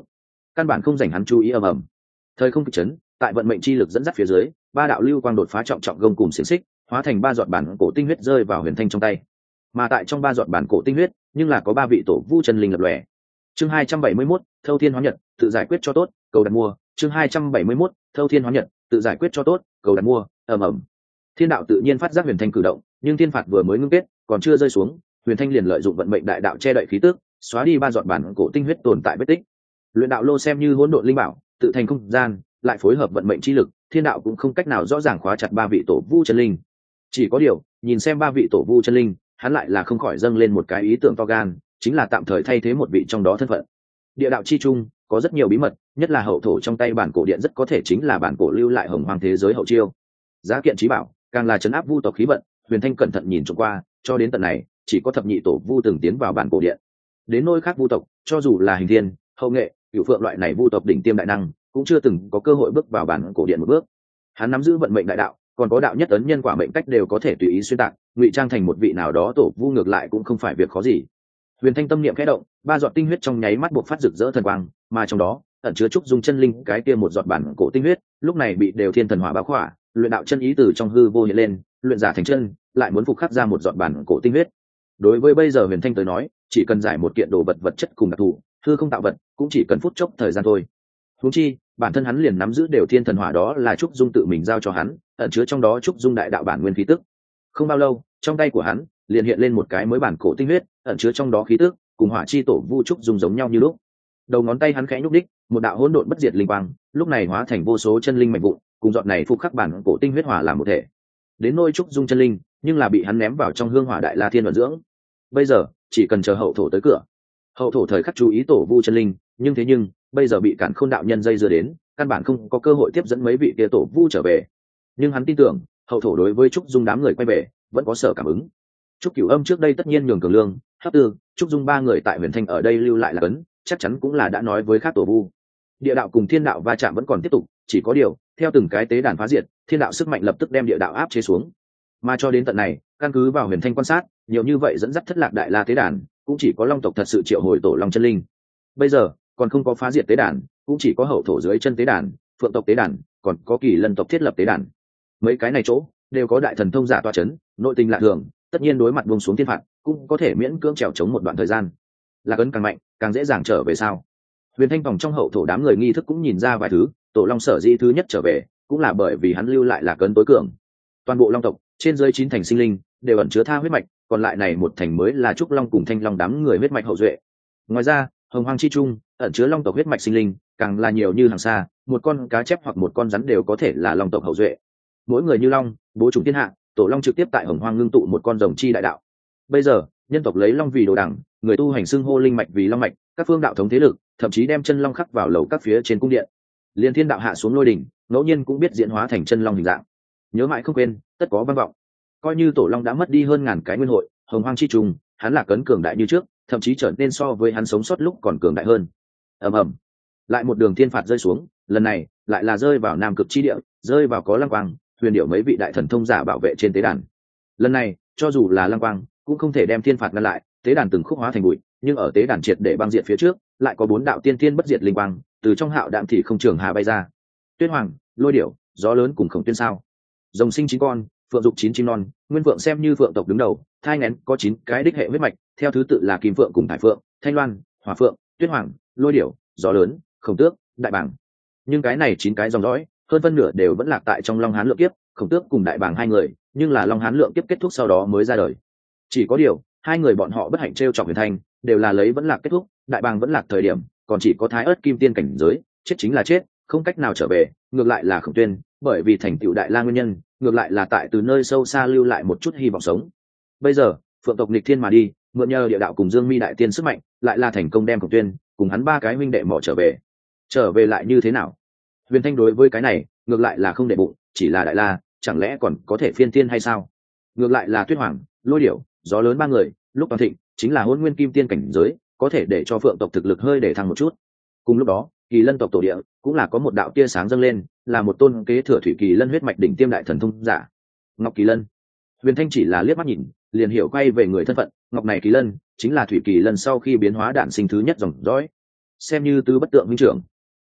căn bản không dành hắn chú ý. Ầm ầm, thời không kịch chấn, tại vận mệnh chi lực dẫn dắt phía dưới, ba đạo lưu quang đột phá trọng trọng gông cùng xiềng xích, hóa thành ba giọt bản cổ tinh huyết rơi vào Huyền Thanh trong tay. Mà tại trong ba giọt bản cổ tinh huyết, nhưng là có ba vị tổ vu chân linh lập lòe. Chương 271, Thâu Thiên Hóa Nhật, tự giải quyết cho tốt, cầu đặt mua. Chương 271, Thâu Thiên Hóa Nhật, tự giải quyết cho tốt, cầu đặt mua. Ầm ầm. Thiên đạo tự nhiên phát giác Huyền Thanh cử động, nhưng thiên phạt vừa mới ngưng kết, còn chưa rơi xuống, Huyền Thanh liền lợi dụng vận mệnh đại đạo che đậy khí tức, xóa đi ba giọt bản cổ tinh huyết tồn tại vết tích. Luyện đạo lô xem như hỗn độn linh bảo, tự thành không gian, lại phối hợp vận mệnh chi lực, thiên đạo cũng không cách nào rõ ràng khóa chặt ba vị tổ vu chân linh. Chỉ có điều, nhìn xem ba vị tổ vu chân linh, hắn lại là không khỏi dâng lên một cái ý tưởng to gan, chính là tạm thời thay thế một vị trong đó thân phận. Địa đạo chi trung có rất nhiều bí mật, nhất là hậu thổ trong tay bản cổ điện rất có thể chính là bản cổ lưu lại hồng hoang thế giới hậu chiêu. Giá kiện trí bảo, càng là trấn áp vu tộc khí vận. Huyền Thanh cẩn thận nhìn trộm qua, cho đến tận này, chỉ có thập nhị tổ vu từng tiến vào bản cổ điện. Đến nôi khác vu tộc, cho dù là Hình Thiên, Hậu Nghệ, Cửu Phượng loại này vu tộc đỉnh tiêm đại năng, cũng chưa từng có cơ hội bước vào bản cổ điện một bước. Hắn nắm giữ vận mệnh đại đạo, còn có đạo nhất ấn nhân quả mệnh cách đều có thể tùy ý xuyên tạc, ngụy trang thành một vị nào đó tổ vu ngược lại cũng không phải việc khó gì. Huyền Thanh tâm niệm khẽ động, ba giọt tinh huyết trong nháy mắt buộc phát rực rỡ thần quang, mà trong đó ẩn chứa trúc dung chân linh cái kia một giọt bản cổ tinh huyết, lúc này bị đều thiên thần hỏa bao khỏa, luyện đạo chân ý từ trong hư vô hiện lên, luyện giả thành chân, lại muốn phục khắc ra một giọt bản cổ tinh huyết. Đối với bây giờ Huyền Thanh tới nói, chỉ cần giải một kiện đồ vật vật chất cùng đặc thù, hư không tạo vật, cũng chỉ cần phút chốc thời gian thôi. Huống chi, bản thân hắn liền nắm giữ đều thiên thần hỏa, đó là trúc dung tự mình giao cho hắn, ẩn chứa trong đó trúc dung đại đạo bản nguyên khí tức. Không bao lâu, trong tay của hắn liền hiện lên một cái mới bản cổ tinh huyết, ẩn chứa trong đó khí tức, cùng hỏa chi tổ vu trúc dung giống nhau như lúc. Đầu ngón tay hắn khẽ nhúc đích, một đạo hỗn độn bất diệt linh quang, lúc này hóa thành vô số chân linh mạnh vụn, cùng giọt này phục khắc bản cổ tinh huyết hòa làm một thể. Đến nôi trúc dung chân linh, nhưng là bị hắn ném vào trong hương hỏa đại la thiên vận dưỡng. Bây giờ, chỉ cần chờ hậu thổ tới cửa. Hậu thổ thời khắc chú ý tổ vu chân linh, nhưng bây giờ bị Càn Khôn đạo nhân dây dưa đến, căn bản không có cơ hội tiếp dẫn mấy vị kia tổ vu trở về. Nhưng hắn tin tưởng, hậu thổ đối với trúc dung đám người quay về, vẫn có sở cảm ứng. Trúc Cửu Âm trước đây tất nhiên nhường Cường Lương, Hấp Tư, Trúc Dung ba người tại Huyền Thanh ở đây lưu lại là cấn, chắc chắn cũng là đã nói với khác tổ vu. Địa đạo cùng thiên đạo va chạm vẫn còn tiếp tục, chỉ có điều, theo từng cái tế đàn phá diệt, thiên đạo sức mạnh lập tức đem địa đạo áp chế xuống. Mà cho đến tận này, căn cứ vào Huyền Thanh quan sát, nhiều như vậy dẫn dắt thất lạc đại la tế đàn, cũng chỉ có Long tộc thật sự triệu hồi tổ Long chân linh. Bây giờ, còn không có phá diệt tế đàn, cũng chỉ có hậu thổ dưới chân tế đàn, Phượng tộc tế đàn, còn có Kỳ Lân tộc thiết lập tế đàn. Mấy cái này chỗ đều có đại thần thông giả tọa chấn, nội tình lạ thường, tất nhiên đối mặt buông xuống thiên phạt, cũng có thể miễn cưỡng trèo chống một đoạn thời gian. Là cấn càng mạnh, càng dễ dàng trở về sao? Huyền Thanh vòng trong hậu thổ đám người nghi thức cũng nhìn ra vài thứ, tổ Long sở dĩ thứ nhất trở về, cũng là bởi vì hắn lưu lại là cấn tối cường. Toàn bộ Long tộc, trên dưới 9 thành sinh linh, đều ẩn chứa tha huyết mạch, còn lại này một thành mới là trúc Long cùng Thanh Long đám người huyết mạch hậu duệ. Ngoài ra, hồng hoang chi trung ẩn chứa Long tộc huyết mạch sinh linh, càng là nhiều như hàng xa, một con cá chép hoặc một con rắn đều có thể là Long tộc hậu duệ. Mỗi người như Long, bố chủng thiên hạ, tổ Long trực tiếp tại hồng hoang ngưng tụ một con rồng chi đại đạo. Bây giờ, nhân tộc lấy Long vì đồ đẳng, người tu hành xưng hô linh mạch vì Long mạch, các phương đạo thống thế lực, thậm chí đem chân Long khắc vào lầu các phía trên cung điện. Liên thiên đạo hạ xuống lôi đỉnh, ngẫu nhiên cũng biết diễn hóa thành chân Long hình dạng. Nhớ mãi không quên, tất có vang vọng. Coi như tổ Long đã mất đi hơn ngàn cái nguyên hội, hồng hoang chi trùng, hắn là cấn cường đại như trước, thậm chí trở nên so với hắn sống sót lúc còn cường đại hơn. Ầm ầm, lại một đường thiên phạt rơi xuống, lần này lại là rơi vào nam cực chi địa, rơi vào có Lăng Quang, Huyền Điểu mấy vị đại thần thông giả bảo vệ trên tế đàn. Lần này, cho dù là Lăng Quang, cũng không thể đem thiên phạt ngăn lại, tế đàn từng khúc hóa thành bụi, nhưng ở tế đàn triệt để băng diệt phía trước, lại có 4 đạo tiên tiên bất diệt linh quang, từ trong hạo đạm thì không trường hà bay ra. Tuyết Hoàng, Lôi Điểu, Gió Lớn cùng Khổng Tuyên sao? Rồng sinh 9 con, phượng dục 9 chim non, nguyên phượng xem như phượng tộc đứng đầu, thai nghén có 9 cái đích hệ huyết mạch, theo thứ tự là Kim Phượng cùng Thải Phượng, Thanh Loan, Hỏa Phượng, Tuyết Hoàng, Lôi Điểu, Gió Lớn, Khổng Tước, Đại Bàng. Nhưng cái này 9 cái dòng dõi, hơn phân nửa đều vẫn lạc tại trong Long Hán Lượng Kiếp, Khổng Tước cùng Đại Bàng 2 người, nhưng là Long Hán Lượng Kiếp kết thúc sau đó mới ra đời. Chỉ có điều, 2 người bọn họ bất hạnh trêu chọc Huyền Thanh, đều là lấy vẫn lạc kết thúc, Đại Bàng vẫn lạc thời điểm, còn chỉ có Thái Ức Kim Tiên cảnh giới, chết chính là chết, không cách nào trở về, ngược lại là Khổng Tuyên, bởi vì thành tựu đại la nguyên nhân, ngược lại là tại từ nơi sâu xa lưu lại một chút hy vọng sống. Bây giờ, Phượng tộc nghịch thiên mà đi, mượn nhờ địa đạo cùng Dương Mi đại tiên sức mạnh, lại là thành công đem Khổng Tuyên cùng hắn 3 cái huynh đệ mò trở về. Trở về lại như thế nào? Huyền Thanh đối với cái này, ngược lại là không để bụng, chỉ là đại la, chẳng lẽ còn có thể phiên tiên hay sao? Ngược lại là Tuyết Hoàng, Lôi Điểu, Gió Lớn 3 người, lúc toàn thịnh, chính là Hỗn Nguyên Kim Tiên cảnh giới, có thể để cho Phượng tộc thực lực hơi để thăng một chút. Cùng lúc đó, Kỳ Lân tộc tổ địa cũng là có một đạo tia sáng dâng lên, là một tôn kế thừa Thủy Kỳ Lân huyết mạch đỉnh tiêm đại thần thông giả, Ngọc Kỳ Lân. Huyền Thanh chỉ là liếc mắt nhìn, liền hiểu quay về người thân phận, Ngọc này Kỳ Lân chính là Thủy Kỳ Lân sau khi biến hóa đản sinh thứ nhất dòng dõi, xem như tứ bất tượng minh trưởng.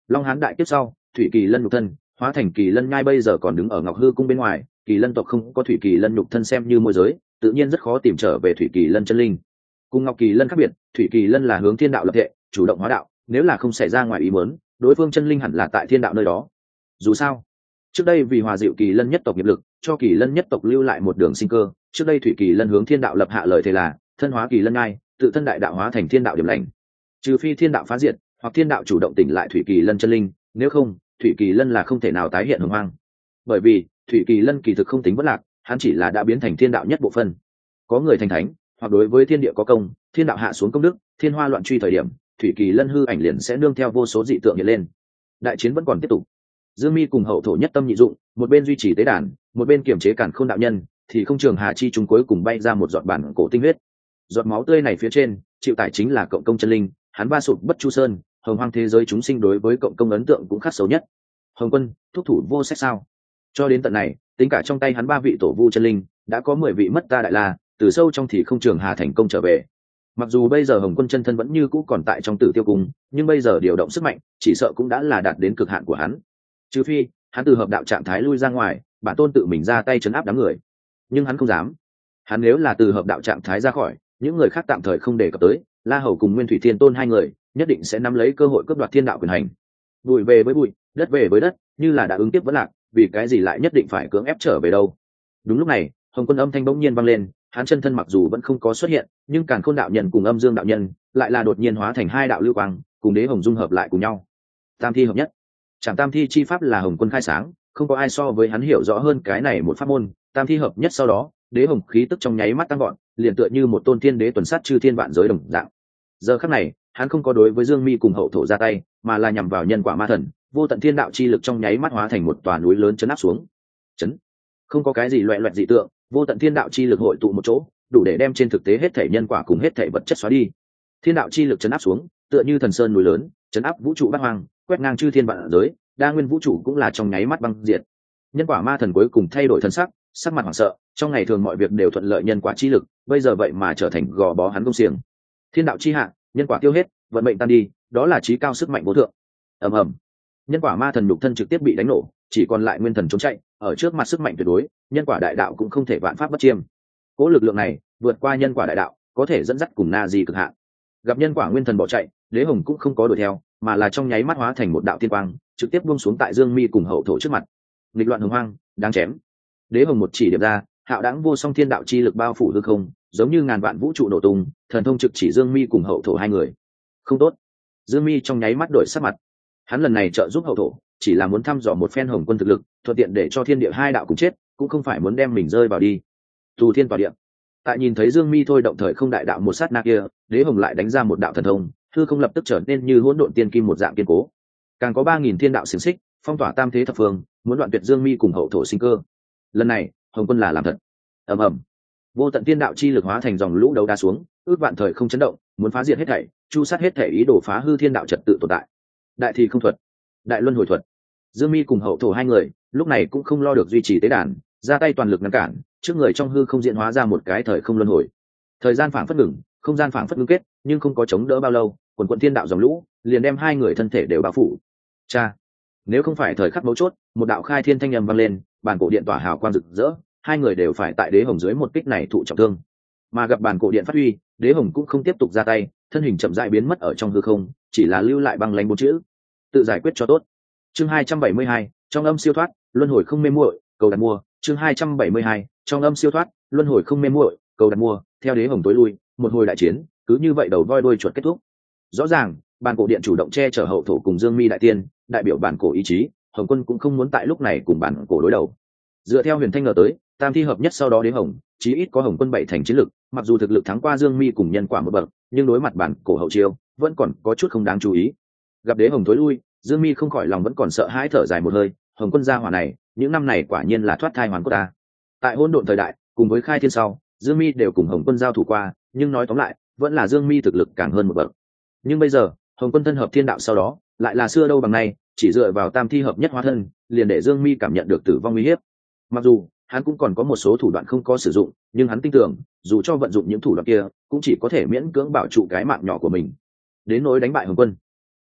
Long Hán đại kiếp sau, thủy kỳ lân nhục thân hóa thành kỳ lân nhai bây giờ còn đứng ở Ngọc Hư cung bên ngoài, kỳ lân tộc không có thủy kỳ lân nhục thân xem như môi giới, tự nhiên rất khó tìm trở về thủy kỳ lân chân linh. Cùng Ngọc Kỳ Lân khác biệt, thủy kỳ lân là hướng thiên đạo lập thể, chủ động hóa đạo, nếu là không xảy ra ngoài ý muốn, đối phương chân linh hẳn là tại thiên đạo nơi đó. Dù sao, trước đây vì hòa dịu kỳ lân nhất tộc nghiệp lực, cho kỳ lân nhất tộc lưu lại một đường sinh cơ, trước đây thủy kỳ lân hướng thiên đạo lập hạ lời thề là thân hóa kỳ lân ngai, tự thân đại đạo hóa thành thiên đạo điểm lành. Trừ phi thiên đạo phá diệt, hoặc thiên đạo chủ động tỉnh lại thủy kỳ lân chân linh, nếu không, thủy kỳ lân là không thể nào tái hiện hồng hoang. Bởi vì thủy kỳ lân kỳ thực không tính bất lạc, hắn chỉ là đã biến thành thiên đạo nhất bộ phân. Có người thành thánh, hoặc đối với thiên địa có công, thiên đạo hạ xuống công đức, thiên hoa loạn truy thời điểm, thủy kỳ lân hư ảnh liền sẽ nương theo vô số dị tượng hiện lên. Đại chiến vẫn còn tiếp tục. Dương Mi cùng hậu thổ nhất tâm nhị dụng, một bên duy trì tế đàn, một bên kiểm chế cản khôn đạo nhân, thì không trường hà chi chúng cuối cùng bay ra một giọt bản cổ tinh huyết. Giọt máu tươi này phía trên, chịu tải chính là cộng công chân linh, hắn va sụp bất chu sơn, hồng hoang thế giới chúng sinh đối với cộng công ấn tượng cũng khắc xấu nhất. Hồng Quân, thúc thủ vô sách sao? Cho đến tận này, tính cả trong tay hắn 3 vị tổ vu chân linh, đã có 10 vị mất ta đại la, từ sâu trong thì không trường hà thành công trở về. Mặc dù bây giờ Hồng Quân chân thân vẫn như cũ còn tại trong Tử Tiêu cung, nhưng bây giờ điều động sức mạnh, chỉ sợ cũng đã là đạt đến cực hạn của hắn. Trừ phi hắn từ hợp đạo trạng thái lui ra ngoài, bản tôn tự mình ra tay trấn áp đám người. Nhưng hắn không dám. Hắn nếu là từ hợp đạo trạng thái ra khỏi, những người khác tạm thời không đề cập tới, La Hầu cùng Nguyên Thủy Thiên Tôn hai người, nhất định sẽ nắm lấy cơ hội cướp đoạt thiên đạo quyền hành. Bụi về với bụi, đất về với đất, như là đã ứng tiếp vẫn lạc, vì cái gì lại nhất định phải cưỡng ép trở về đâu? Đúng lúc này, Hồng Quân âm thanh bỗng nhiên vang lên, hắn chân thân mặc dù vẫn không có xuất hiện, nhưng Càn Khôn đạo nhân cùng Âm Dương đạo nhân lại là đột nhiên hóa thành 2 đạo lưu quang, cùng Đế Hồng dung hợp lại cùng nhau. Tam thi hợp nhất. Trảm Tam thi chi pháp là Hồng Quân khai sáng, không có ai so với hắn hiểu rõ hơn cái này một pháp môn. Tam thi hợp nhất sau đó, Đế Hồng khí tức trong nháy mắt tăng gọn, liền tựa như một tôn thiên đế tuần sát chư thiên vạn giới đồng dạng. Giờ khắc này, hắn không có đối với Dương Mi cùng hậu thổ ra tay, mà là nhằm vào nhân quả ma thần, vô tận thiên đạo chi lực trong nháy mắt hóa thành một tòa núi lớn chấn áp xuống. Chấn. Không có cái gì loẹt loẹt dị tượng, vô tận thiên đạo chi lực hội tụ một chỗ, đủ để đem trên thực tế hết thể nhân quả cùng hết thể vật chất xóa đi. Thiên đạo chi lực chấn áp xuống, tựa như thần sơn núi lớn, chấn áp vũ trụ bát hoang, quét ngang chư thiên vạn giới, đa nguyên vũ trụ cũng là trong nháy mắt băng diệt. Nhân quả ma thần cuối cùng thay đổi thân sắc, sắc mặt hoảng sợ, trong ngày thường mọi việc đều thuận lợi nhân quả chi lực, bây giờ vậy mà trở thành gò bó hắn công xiềng. Thiên đạo chi hạ, nhân quả tiêu hết, vận mệnh tan đi, đó là chí cao sức mạnh vô thượng. Ầm ầm. Nhân quả ma thần nhục thân trực tiếp bị đánh nổ, chỉ còn lại nguyên thần trốn chạy, ở trước mặt sức mạnh tuyệt đối, nhân quả đại đạo cũng không thể vạn pháp bất chiêm. Cố lực lượng này vượt qua nhân quả đại đạo, có thể dẫn dắt cùng na di cực hạn. Gặp nhân quả nguyên thần bỏ chạy, Đế Hồng cũng không có đuổi theo, mà là trong nháy mắt hóa thành một đạo tiên quang, trực tiếp buông xuống tại Dương Mi cùng hậu thổ trước mặt. Nghịch loạn hồng hoang, đáng chém. Đế Hồng một chỉ điểm ra, hạo đãng vô song thiên đạo chi lực bao phủ hư không, giống như ngàn vạn vũ trụ nổ tung, thần thông trực chỉ Dương Mi cùng hậu thổ hai người. Không tốt. Dương Mi trong nháy mắt đổi sắc mặt. Hắn lần này trợ giúp hậu thổ, chỉ là muốn thăm dò một phen Hồng Quân thực lực, thuận tiện để cho thiên địa hai đạo cùng chết, cũng không phải muốn đem mình rơi vào đi. Tù thiên tòa địa. Tại nhìn thấy Dương Mi thôi động thời không đại đạo một sát na kia, Đế Hồng lại đánh ra một đạo thần thông, hư không lập tức trở nên như hỗn độn tiên kim một dạng kiên cố. Càng có 3000 thiên đạo xiển xích, phong tỏa tam thế thập phương, muốn đoạn tuyệt Dương Mi cùng hậu thổ sinh cơ. Lần này, Hồng Quân là làm thật. Ầm ầm. Vô tận thiên đạo chi lực hóa thành dòng lũ đấu đá xuống, ước vạn thời không chấn động, muốn phá diệt hết thảy, chu sát hết thảy ý đồ phá hư thiên đạo trật tự tồn tại. Đại thì không thuật, đại luân hồi thuật. Dương Mi cùng hậu thổ hai người, lúc này cũng không lo được duy trì tế đàn, ra tay toàn lực ngăn cản, trước người trong hư không diễn hóa ra một cái thời không luân hồi. Thời gian phảng phất ngừng, không gian phảng phất ngưng kết, nhưng không có chống đỡ bao lâu, quần quần thiên đạo dòng lũ liền đem hai người thân thể đều bao phủ. Cha, nếu không phải thời khắc mấu chốt, một đạo khai thiên thanh âm vang lên, bản cổ điện tỏa hào quang rực rỡ, hai người đều phải tại Đế Hồng dưới một kích này thụ trọng thương. Mà gặp bản cổ điện phát huy, Đế Hồng cũng không tiếp tục ra tay, thân hình chậm rãi biến mất ở trong hư không, chỉ là lưu lại băng lãnh 4 chữ: tự giải quyết cho tốt. Chương 272, trong âm siêu thoát, luân hồi không mê muội, cầu đặt mua. Chương 272, trong âm siêu thoát, luân hồi không mê muội, cầu đặt mua. Theo Đế Hồng tối lui, một hồi đại chiến cứ như vậy đầu voi đuôi chuột kết thúc. Rõ ràng, bản cổ điện chủ động che chở hậu thổ cùng Dương Mi đại tiên, đại biểu bản cổ ý chí, Hồng Quân cũng không muốn tại lúc này cùng bản cổ đối đầu. Dựa theo Huyền Thanh ngờ tới, tam thi hợp nhất sau đó Đế Hồng, chí ít có Hồng Quân 7 thành chiến lực, mặc dù thực lực thắng qua Dương Mi cùng nhân quả một bậc, nhưng đối mặt bản cổ hậu chiêu, vẫn còn có chút không đáng chú ý. Gặp Đế Hồng tối lui, Dương Mi không khỏi lòng vẫn còn sợ hãi thở dài một hơi, Hồng Quân gia hỏa này, những năm này quả nhiên là thoát thai hoàn cốt ta. Tại hỗn độn thời đại, cùng với khai thiên sau, Dương Mi đều cùng Hồng Quân giao thủ qua, nhưng nói tóm lại, vẫn là Dương Mi thực lực càng hơn một bậc. Nhưng bây giờ, Hồng Quân thân hợp thiên đạo sau đó, lại là xưa đâu bằng nay, chỉ dựa vào tam thi hợp nhất hóa thân, liền để Dương Mi cảm nhận được tử vong uy hiếp. Mặc dù hắn cũng còn có một số thủ đoạn không có sử dụng, nhưng hắn tin tưởng, dù cho vận dụng những thủ đoạn kia, cũng chỉ có thể miễn cưỡng bảo trụ cái mạng nhỏ của mình. Đến nỗi đánh bại Hồng Quân,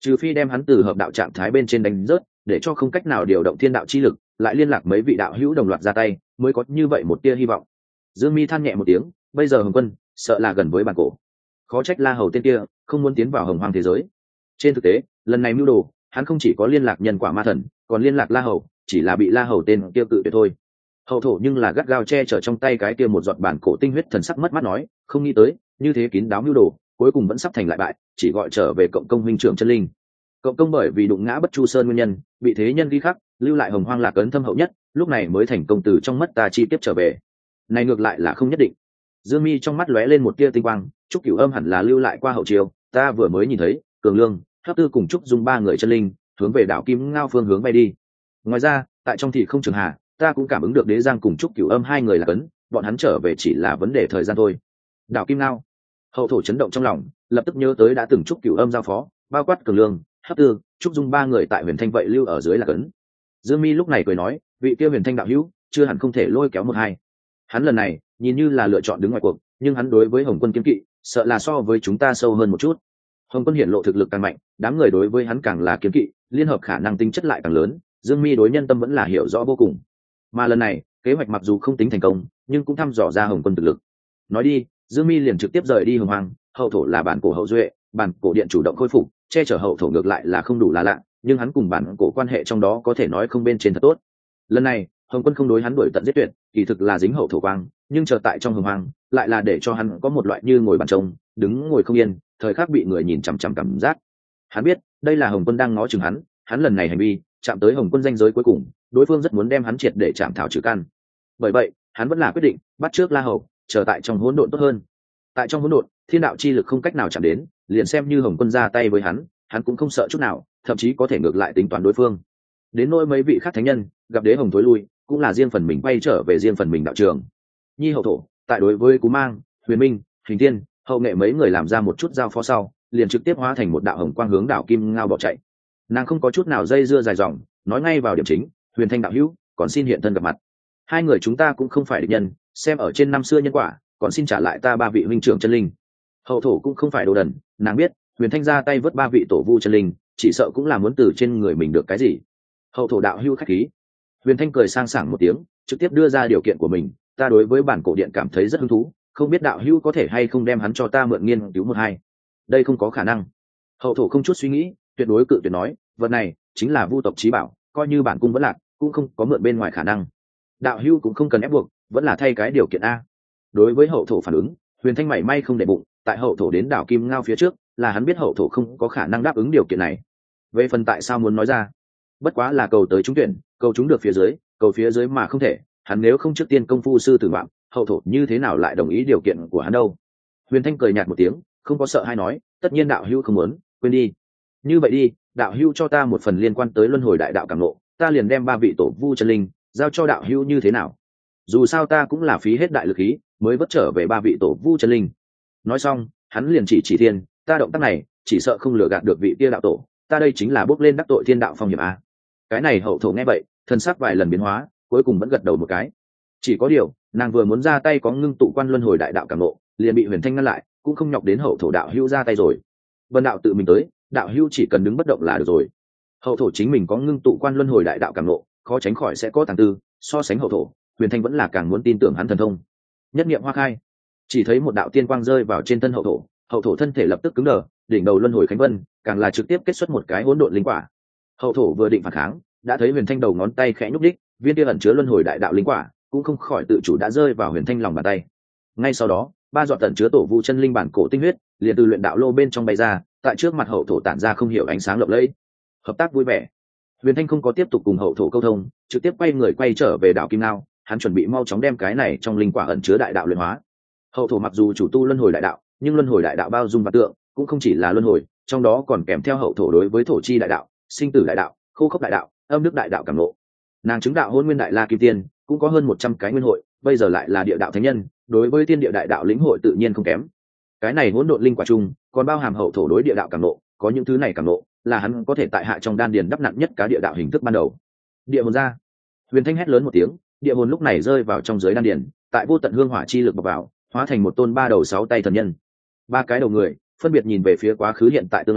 trừ phi đem hắn từ hợp đạo trạng thái bên trên đánh rớt, để cho không cách nào điều động thiên đạo chi lực, lại liên lạc mấy vị đạo hữu đồng loạt ra tay, mới có như vậy một tia hy vọng. Dương Mi than nhẹ một tiếng, bây giờ Hồng Quân sợ là gần với bản cổ, khó trách La Hầu tên kia không muốn tiến vào Hồng Hoang thế giới. Trên thực tế, lần này mưu đồ, hắn không chỉ có liên lạc nhân quả ma thần, còn liên lạc La Hầu, chỉ là bị La Hầu tên kia cự tuyệt thôi. Hậu thổ nhưng là gắt gao che chở trong tay cái kia một giọt bản cổ tinh huyết, thần sắc mất mắt nói, không nghĩ tới như thế kín đáo mưu đồ, cuối cùng vẫn sắp thành lại bại, chỉ gọi trở về cộng công huynh trưởng chân linh. Cộng công bởi vì đụng ngã Bất Chu Sơn nguyên nhân, bị thế nhân ghi khắc, lưu lại Hồng Hoang lạc ấn thâm hậu nhất, lúc này mới thành công từ trong mất ta chi tiếp trở về. Này ngược lại là không nhất định. Dương Mi trong mắt lóe lên một tia tinh quang, Trúc Cửu Âm hẳn là lưu lại qua hậu triều, ta vừa mới nhìn thấy, Cường Lương, Hấp Tư cùng Trúc Dung ba người chân linh, hướng về đảo Kim Ngao phương hướng bay đi. Ngoài ra, tại trong thị không trường hà, ta cũng cảm ứng được Đế Giang cùng Trúc Cửu Âm hai người là cấn, bọn hắn trở về chỉ là vấn đề thời gian thôi. Đảo Kim Ngao. Hậu thổ chấn động trong lòng, lập tức nhớ tới đã từng Trúc Cửu Âm giao phó, bao quát Cường Lương, Hấp Tư, Trúc Dung ba người tại Huyền Thanh vậy lưu ở dưới là cấn. Dương Mi lúc này cười nói, vị kia Huyền Thanh đạo hữu, chưa hẳn không thể lôi kéo một hai. Hắn lần này nhìn như là lựa chọn đứng ngoài cuộc, nhưng hắn đối với Hồng Quân kiên kỵ, sợ là so với chúng ta sâu hơn một chút. Hồng Quân hiển lộ thực lực càng mạnh, đám người đối với hắn càng là kiên kỵ, liên hợp khả năng tính chất lại càng lớn. Dương Mi đối nhân tâm vẫn là hiểu rõ vô cùng. Mà lần này, kế hoạch mặc dù không tính thành công, nhưng cũng thăm dò ra Hồng Quân thực lực. Nói đi, Dương Mi liền trực tiếp rời đi Hồng Hoang, hậu thổ là bản cổ hậu duệ, bản cổ điện chủ động khôi phục, che chở hậu thổ ngược lại là không đủ là lạ, nhưng hắn cùng bản cổ quan hệ trong đó có thể nói không bên trên thật tốt. Lần này, Hồng Quân không đối hắn đuổi tận giết tuyệt, kỳ thực là dính hậu thổ quang, nhưng chờ tại trong Hồng Hoang, lại là để cho hắn có một loại như ngồi bàn trông, đứng ngồi không yên, thời khắc bị người nhìn chằm chằm cảm giác. Hắn biết, đây là Hồng Quân đang ngó chừng hắn lần này hành vi, chạm tới Hồng Quân ranh giới cuối cùng, đối phương rất muốn đem hắn triệt để chạm thảo trừ căn. Bởi vậy, hắn vẫn là quyết định bắt trước La Hầu, chờ tại trong hỗn độn tốt hơn. Tại trong hỗn độn, thiên đạo chi lực không cách nào chạm đến, liền xem như Hồng Quân ra tay với hắn cũng không sợ chút nào, thậm chí có thể ngược lại tính toán đối phương. Đến nỗi mấy vị khác thánh nhân, gặp Đế Hồng thối lui, cũng là riêng phần mình quay trở về riêng phần mình đạo trường. Nhi hậu thổ, tại đối với Cú Mang, Huyền Minh, Hình Thiên, hậu nghệ mấy người làm ra một chút giao phó sau, liền trực tiếp hóa thành một đạo hồng quang hướng đảo Kim Ngao bỏ chạy. Nàng không có chút nào dây dưa dài dòng, nói ngay vào điểm chính, Huyền Thanh đạo hữu, còn xin hiện thân gặp mặt. Hai người chúng ta cũng không phải địch nhân, xem ở trên năm xưa nhân quả, còn xin trả lại ta ba vị huynh trưởng chân linh. Hậu thổ cũng không phải đồ đần, nàng biết Huyền Thanh ra tay vớt ba vị tổ vu chân linh, chỉ sợ cũng là muốn từ trên người mình được cái gì. Hậu thổ đạo hữu khách khí. Huyền Thanh cười sang sảng một tiếng, trực tiếp đưa ra điều kiện của mình, ta đối với bản cổ điện cảm thấy rất hứng thú, không biết đạo hữu có thể hay không đem hắn cho ta mượn nghiên cứu một hai. Đây không có khả năng. Hậu thổ không chút suy nghĩ, tuyệt đối cự tuyệt nói, vật này chính là vu tộc chí bảo, coi như bản cung vẫn lạc, cũng không có mượn bên ngoài khả năng. Đạo hữu cũng không cần ép buộc, vẫn là thay cái điều kiện a. Đối với hậu thổ phản ứng, Huyền Thanh mảy may không để bụng, tại hậu thổ đến đảo Kim Ngao phía trước, là hắn biết hậu thổ không có khả năng đáp ứng điều kiện này. Về phần tại sao muốn nói ra, bất quá là cầu tới trúng tuyển, cầu trúng được phía dưới, cầu phía dưới mà không thể, hắn nếu không trước tiên công phu sư tử vọng, hậu thổ như thế nào lại đồng ý điều kiện của hắn đâu. Huyền Thanh cười nhạt một tiếng, không có sợ hay nói, tất nhiên đạo hữu không muốn, quên đi. Như vậy đi, đạo hữu cho ta một phần liên quan tới luân hồi đại đạo cảm ngộ, ta liền đem ba vị tổ vu chân linh giao cho đạo hữu như thế nào. Dù sao ta cũng là phí hết đại lực khí mới vất trở về ba vị tổ vu chân linh. Nói xong, hắn liền chỉ thiên, ta động tác này chỉ sợ không lừa gạt được vị kia đạo tổ, ta đây chính là bước lên đắc tội thiên đạo phong hiểm a. Cái này hậu thổ nghe vậy, thân sắc vài lần biến hóa, cuối cùng vẫn gật đầu một cái. Chỉ có điều, nàng vừa muốn ra tay có ngưng tụ quan luân hồi đại đạo cảm ngộ, liền bị Huyền Thanh ngăn lại, cũng không nhọc đến hậu thổ đạo hữu ra tay rồi. Vân đạo tự mình tới, đạo hữu chỉ cần đứng bất động là được rồi. Hậu thổ chính mình có ngưng tụ quan luân hồi đại đạo cảm ngộ, khó tránh khỏi sẽ có tàng tư, so sánh hậu thổ, Huyền Thanh vẫn là càng muốn tin tưởng hắn thần thông. Nhất niệm hoa khai, chỉ thấy một đạo tiên quang rơi vào trên thân hậu thổ thân thể lập tức cứng đờ, đỉnh đầu luân hồi khánh vân, càng là trực tiếp kết xuất một cái hỗn độn linh quả. Hậu thổ vừa định phản kháng, đã thấy Huyền Thanh đầu ngón tay khẽ nhúc đích, viên kia ẩn chứa luân hồi đại đạo linh quả cũng không khỏi tự chủ đã rơi vào Huyền Thanh lòng bàn tay. Ngay sau đó, ba giọt tận chứa tổ vu chân linh bản cổ tinh huyết liền từ luyện đạo lô bên trong bay ra, tại trước mặt hậu thổ tản ra không hiểu ánh sáng lộng lẫy. Hợp tác vui vẻ. Huyền Thanh không có tiếp tục cùng hậu thổ câu thông, trực tiếp quay người quay trở về đảo Kim Ngao, hắn chuẩn bị mau chóng đem cái này trong linh quả ẩn chứa đại đạo luyện hóa. Hậu thổ mặc dù chủ tu luân hồi đại đạo, nhưng luân hồi đại đạo bao dung và tượng, cũng không chỉ là luân hồi, trong đó còn kèm theo hậu thổ đối với thổ chi đại đạo, sinh tử đại đạo, khô khốc đại đạo, âm đức đại đạo cảm ngộ. Nàng chứng đạo hôn nguyên đại la kim tiên, cũng có hơn 100 cái nguyên hội, bây giờ lại là địa đạo thánh nhân, đối với tiên địa đại đạo lĩnh hội tự nhiên không kém. Cái này hỗn độn linh quả chung, còn bao hàm hậu thổ đối địa đạo cảm ngộ, có những thứ này cảm ngộ, là hắn có thể tại hạ trong đan điền đắp nặng nhất cá địa đạo hình thức ban đầu. Địa hồn ra. Huyền Thanh hét lớn một tiếng, địa hồn lúc này rơi vào trong giới đan điền, tại vô tận hương hỏa chi lực bộc vào, hóa thành một tôn 3 đầu 6 tay thần nhân. 3 cái đầu người, phân biệt nhìn về phía quá khứ hiện tại tương lai,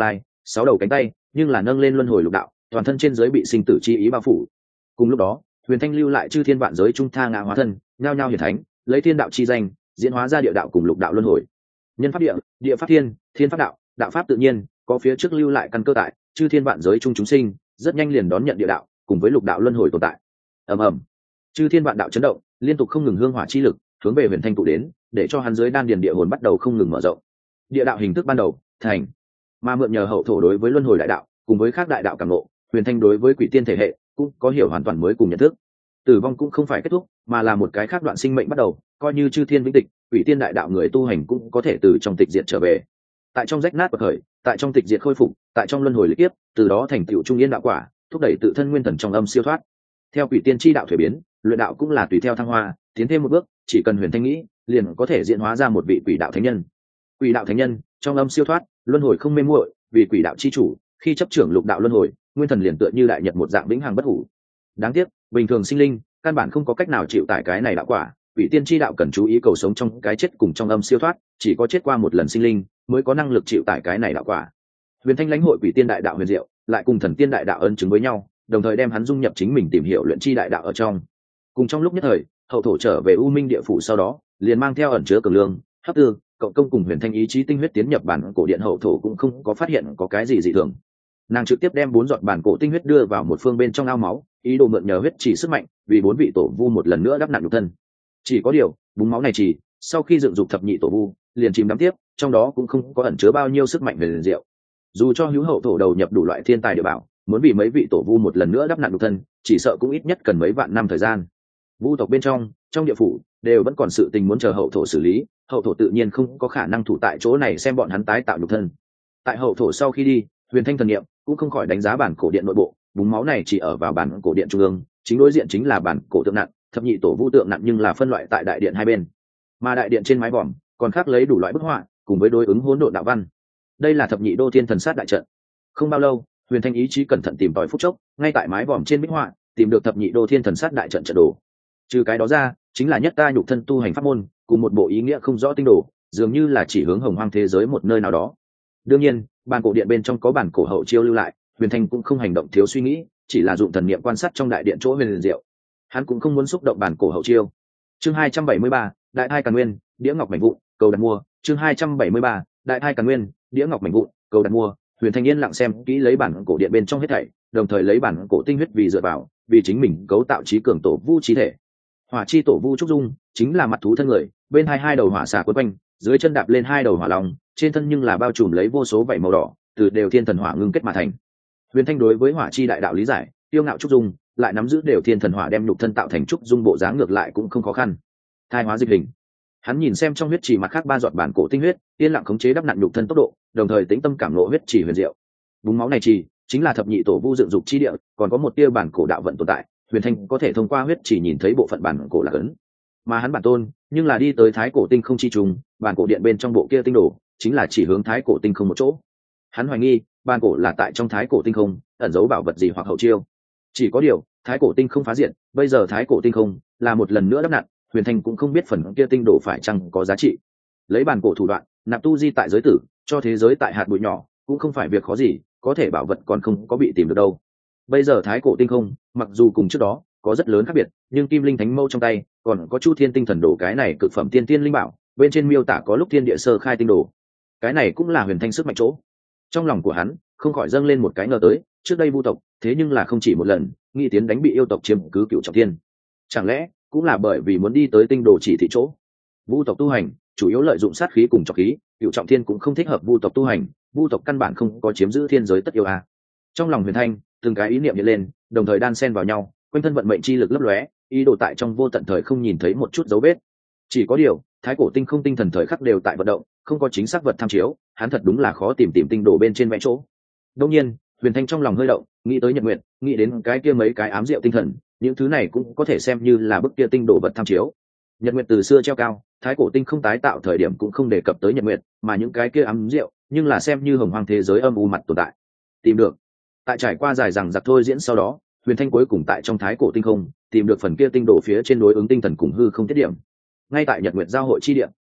6 đầu cánh tay nhưng là nâng lên luân hồi lục đạo, toàn thân trên dưới bị sinh tử chi ý bao phủ. Cùng lúc đó, Huyền Thanh lưu lại chư thiên vạn giới trung tha ngã hóa thân, nhao nhao hiển thánh, lấy thiên đạo chi danh, diễn hóa ra địa đạo cùng lục đạo luân hồi. Nhân pháp địa, địa pháp thiên, thiên pháp đạo, đạo pháp tự nhiên, có phía trước lưu lại căn cơ tại, chư thiên vạn giới trung chúng sinh, rất nhanh liền đón nhận địa đạo, cùng với lục đạo luân hồi tồn tại. Ầm ầm, chư thiên vạn đạo chấn động, liên tục không ngừng hương hỏa chi lực hướng về Huyền Thanh tụ đến, để cho hắn dưới đan điền địa hồn bắt đầu không ngừng mở rộng. Địa đạo hình thức ban đầu thành, mà mượn nhờ hậu thổ đối với luân hồi đại đạo, cùng với các đại đạo cảm ngộ, Huyền Thanh đối với quỷ tiên thể hệ cũng có hiểu hoàn toàn mới cùng nhận thức. Tử vong cũng không phải kết thúc, mà là một cái khác đoạn sinh mệnh bắt đầu, coi như chư thiên vĩnh tịch, quỷ tiên đại đạo người tu hành cũng có thể từ trong tịch diệt trở về. Tại trong rách nát bậc khởi, tại trong tịch diệt khôi phục, tại trong luân hồi lịch kiếp, từ đó thành tựu trung yên đạo quả, thúc đẩy tự thân nguyên thần trong âm siêu thoát. Theo quỷ tiên chi đạo thuế biến, luyện đạo cũng là tùy theo thăng hoa, tiến thêm một bước, chỉ cần Huyền Thanh nghĩ, liền có thể diễn hóa ra một vị quỷ đạo thánh nhân. Quỷ đạo thánh nhân, trong âm siêu thoát, luân hồi không mê muội, vì quỷ đạo chi chủ, khi chấp trưởng lục đạo luân hồi, nguyên thần liền tựa như đại nhật một dạng vĩnh hằng bất hủ. Đáng tiếc, bình thường sinh linh, căn bản không có cách nào chịu tải cái này đạo quả, quỷ tiên chi đạo cần chú ý cầu sống trong cái chết cùng trong âm siêu thoát, chỉ có chết qua một lần sinh linh mới có năng lực chịu tải cái này đạo quả. Huyền Thanh lãnh hội quỷ tiên đại đạo huyền diệu, lại cùng thần tiên đại đạo ấn chứng với nhau, đồng thời đem hắn dung nhập chính mình tìm hiểu luyện chi đại đạo ở trong. Cùng trong lúc nhất thời, hậu thổ trở về U Minh địa phủ sau đó, liền mang theo ẩn chứa cường lương, hấp tư, cộng công cùng Huyền Thanh ý chí tinh huyết tiến nhập bản cổ điện, hậu thổ cũng không có phát hiện có cái gì dị thường. Nàng trực tiếp đem 4 giọt bản cổ tinh huyết đưa vào một phương bên trong ao máu, ý đồ mượn nhờ huyết chỉ sức mạnh, vì 4 vị tổ vu một lần nữa đắp nặn nhục thân. Chỉ có điều, búng máu này chỉ, sau khi dựng dục thập nhị tổ vu, liền chìm đắm tiếp, trong đó cũng không có ẩn chứa bao nhiêu sức mạnh về liền diệu. Dù cho hữu hậu thổ đầu nhập đủ loại thiên tài địa bảo, muốn vì mấy vị tổ vu một lần nữa đắp nặn nhục thân, chỉ sợ cũng ít nhất cần mấy vạn năm thời gian. Vu tộc bên trong địa phủ đều vẫn còn sự tình muốn chờ hậu thổ xử lý, hậu thổ tự nhiên không có khả năng thủ tại chỗ này xem bọn hắn tái tạo nhục thân. Tại hậu thổ sau khi đi, Huyền Thanh thần niệm cũng không khỏi đánh giá bản cổ điện nội bộ, búng máu này chỉ ở vào bản cổ điện trung ương, chính đối diện chính là bản cổ tượng nặng, thập nhị tổ vu tượng nặng nhưng là phân loại tại đại điện hai bên. Mà đại điện trên mái vòm còn khắc lấy đủ loại bức họa, cùng với đối ứng hỗn độn đạo văn. Đây là thập nhị đô thiên thần sát đại trận. Không bao lâu, Huyền Thanh ý chí cẩn thận tìm tòi phút chốc, ngay tại mái vòm trên bích họa, tìm được thập nhị đô thiên thần sát đại trận trận đồ. Trừ cái đó ra, chính là nhất ta nhục thân tu hành pháp môn, cùng một bộ ý nghĩa không rõ tinh đồ, dường như là chỉ hướng hồng hoang thế giới một nơi nào đó. Đương nhiên, bản cổ điện bên trong có bản cổ hậu chiêu lưu lại, Huyền Thanh cũng không hành động thiếu suy nghĩ, chỉ là dụng thần niệm quan sát trong đại điện chỗ huyền diệu. Hắn cũng không muốn xúc động bản cổ hậu chiêu. Chương 273, Đại Thai Càn Nguyên, Đĩa Ngọc mảnh vụn, cầu đặt mua. Chương 273, Đại Thai Càn Nguyên, Đĩa Ngọc mảnh vụn, cầu đặt mua. Huyền Thanh yên lặng xem kỹ lấy bản cổ điện bên trong hết thảy, đồng thời lấy bản cổ tinh huyết vì dựa vào, vì chính mình cấu tạo trí cường tổ vu chi thể. Hỏa chi tổ vu trúc dung, chính là mặt thú thân người, bên hai đầu hỏa xà quấn quanh, dưới chân đạp lên 2 đầu hỏa long, trên thân nhưng là bao trùm lấy vô số vảy màu đỏ, từ đều thiên thần hỏa ngưng kết mà thành. Huyền Thanh đối với hỏa chi đại đạo lý giải, tiêu ngạo trúc dung, lại nắm giữ đều thiên thần hỏa đem nhục thân tạo thành trúc dung bộ dáng ngược lại cũng không khó khăn. Thai hóa dịch hình. Hắn nhìn xem trong huyết chỉ mặt khác 3 giọt bản cổ tinh huyết, yên lặng khống chế đắp nặn nhục thân tốc độ, đồng thời tĩnh tâm cảm ngộ huyết chỉ huyền diệu. Búng máu này chỉ chính là thập nhị tổ vu dựng dục chi địa, còn có một tia bản cổ đạo vận tồn tại, Huyền Thanh có thể thông qua huyết chỉ nhìn thấy bộ phận bản cổ là ấn. Mà hắn bản tôn, nhưng là đi tới thái cổ tinh không chi trùng, bản cổ điện bên trong bộ kia tinh đồ, chính là chỉ hướng thái cổ tinh không một chỗ. Hắn hoài nghi, bản cổ là tại trong thái cổ tinh không, ẩn giấu bảo vật gì hoặc hậu chiêu. Chỉ có điều, thái cổ tinh không phá diện, bây giờ thái cổ tinh không là một lần nữa đắp nặn, Huyền Thanh cũng không biết phần kia tinh đồ phải chăng có giá trị. Lấy bản cổ thủ đoạn, nạp tu di tại giới tử, cho thế giới tại hạt bụi nhỏ, cũng không phải việc khó gì, có thể bảo vật còn không có bị tìm được đâu. Bây giờ thái cổ tinh không, mặc dù cùng trước đó có rất lớn khác biệt, nhưng kim linh thánh mâu trong tay còn có chu thiên tinh thần đồ, cái này cực phẩm tiên tiên linh bảo, bên trên miêu tả có lúc thiên địa sơ khai tinh đồ. Cái này cũng là Huyền Thanh sức mạnh chỗ. Trong lòng của hắn không khỏi dâng lên một cái ngờ tới, trước đây vu tộc thế nhưng là không chỉ một lần nghĩ tiến đánh bị yêu tộc chiếm cứ Cửu Trọng Thiên, chẳng lẽ cũng là bởi vì muốn đi tới tinh đồ chỉ thị chỗ. Vu tộc tu hành chủ yếu lợi dụng sát khí cùng trọc khí, Cửu Trọng Thiên cũng không thích hợp vu tộc tu hành, vu tộc căn bản không có chiếm giữ thiên giới tất yêu a. Trong lòng Huyền Thanh từng cái ý niệm hiện lên, đồng thời đan xen vào nhau, quanh thân vận mệnh chi lực lấp lóe, ý đồ tại trong vô tận thời không nhìn thấy một chút dấu vết. Chỉ có điều, thái cổ tinh không tinh thần thời khắc đều tại vận động, không có chính xác vật tham chiếu, hắn thật đúng là khó tìm tinh đồ bên trên vẽ chỗ. Đương nhiên, Huyền Thanh trong lòng hơi động, nghĩ tới Nhật Nguyệt, nghĩ đến cái kia mấy cái ám diệu tinh thần, những thứ này cũng có thể xem như là bức kia tinh đồ vật tham chiếu. Nhật Nguyệt từ xưa treo cao, thái cổ tinh không tái tạo thời điểm cũng không đề cập tới Nhật Nguyệt, mà những cái kia ám diệu, nhưng là xem như hồng hoang thế giới âm u mặt tồn tại. Tìm được. Tại trải qua dài rằng giặc thôi diễn sau đó, Huyền Thanh cuối cùng tại trong thái cổ tinh không tìm được phần kia tinh đồ phía trên đối ứng tinh thần cùng hư không tiết điểm, ngay tại Nhật Nguyệt giao hội chi điểm.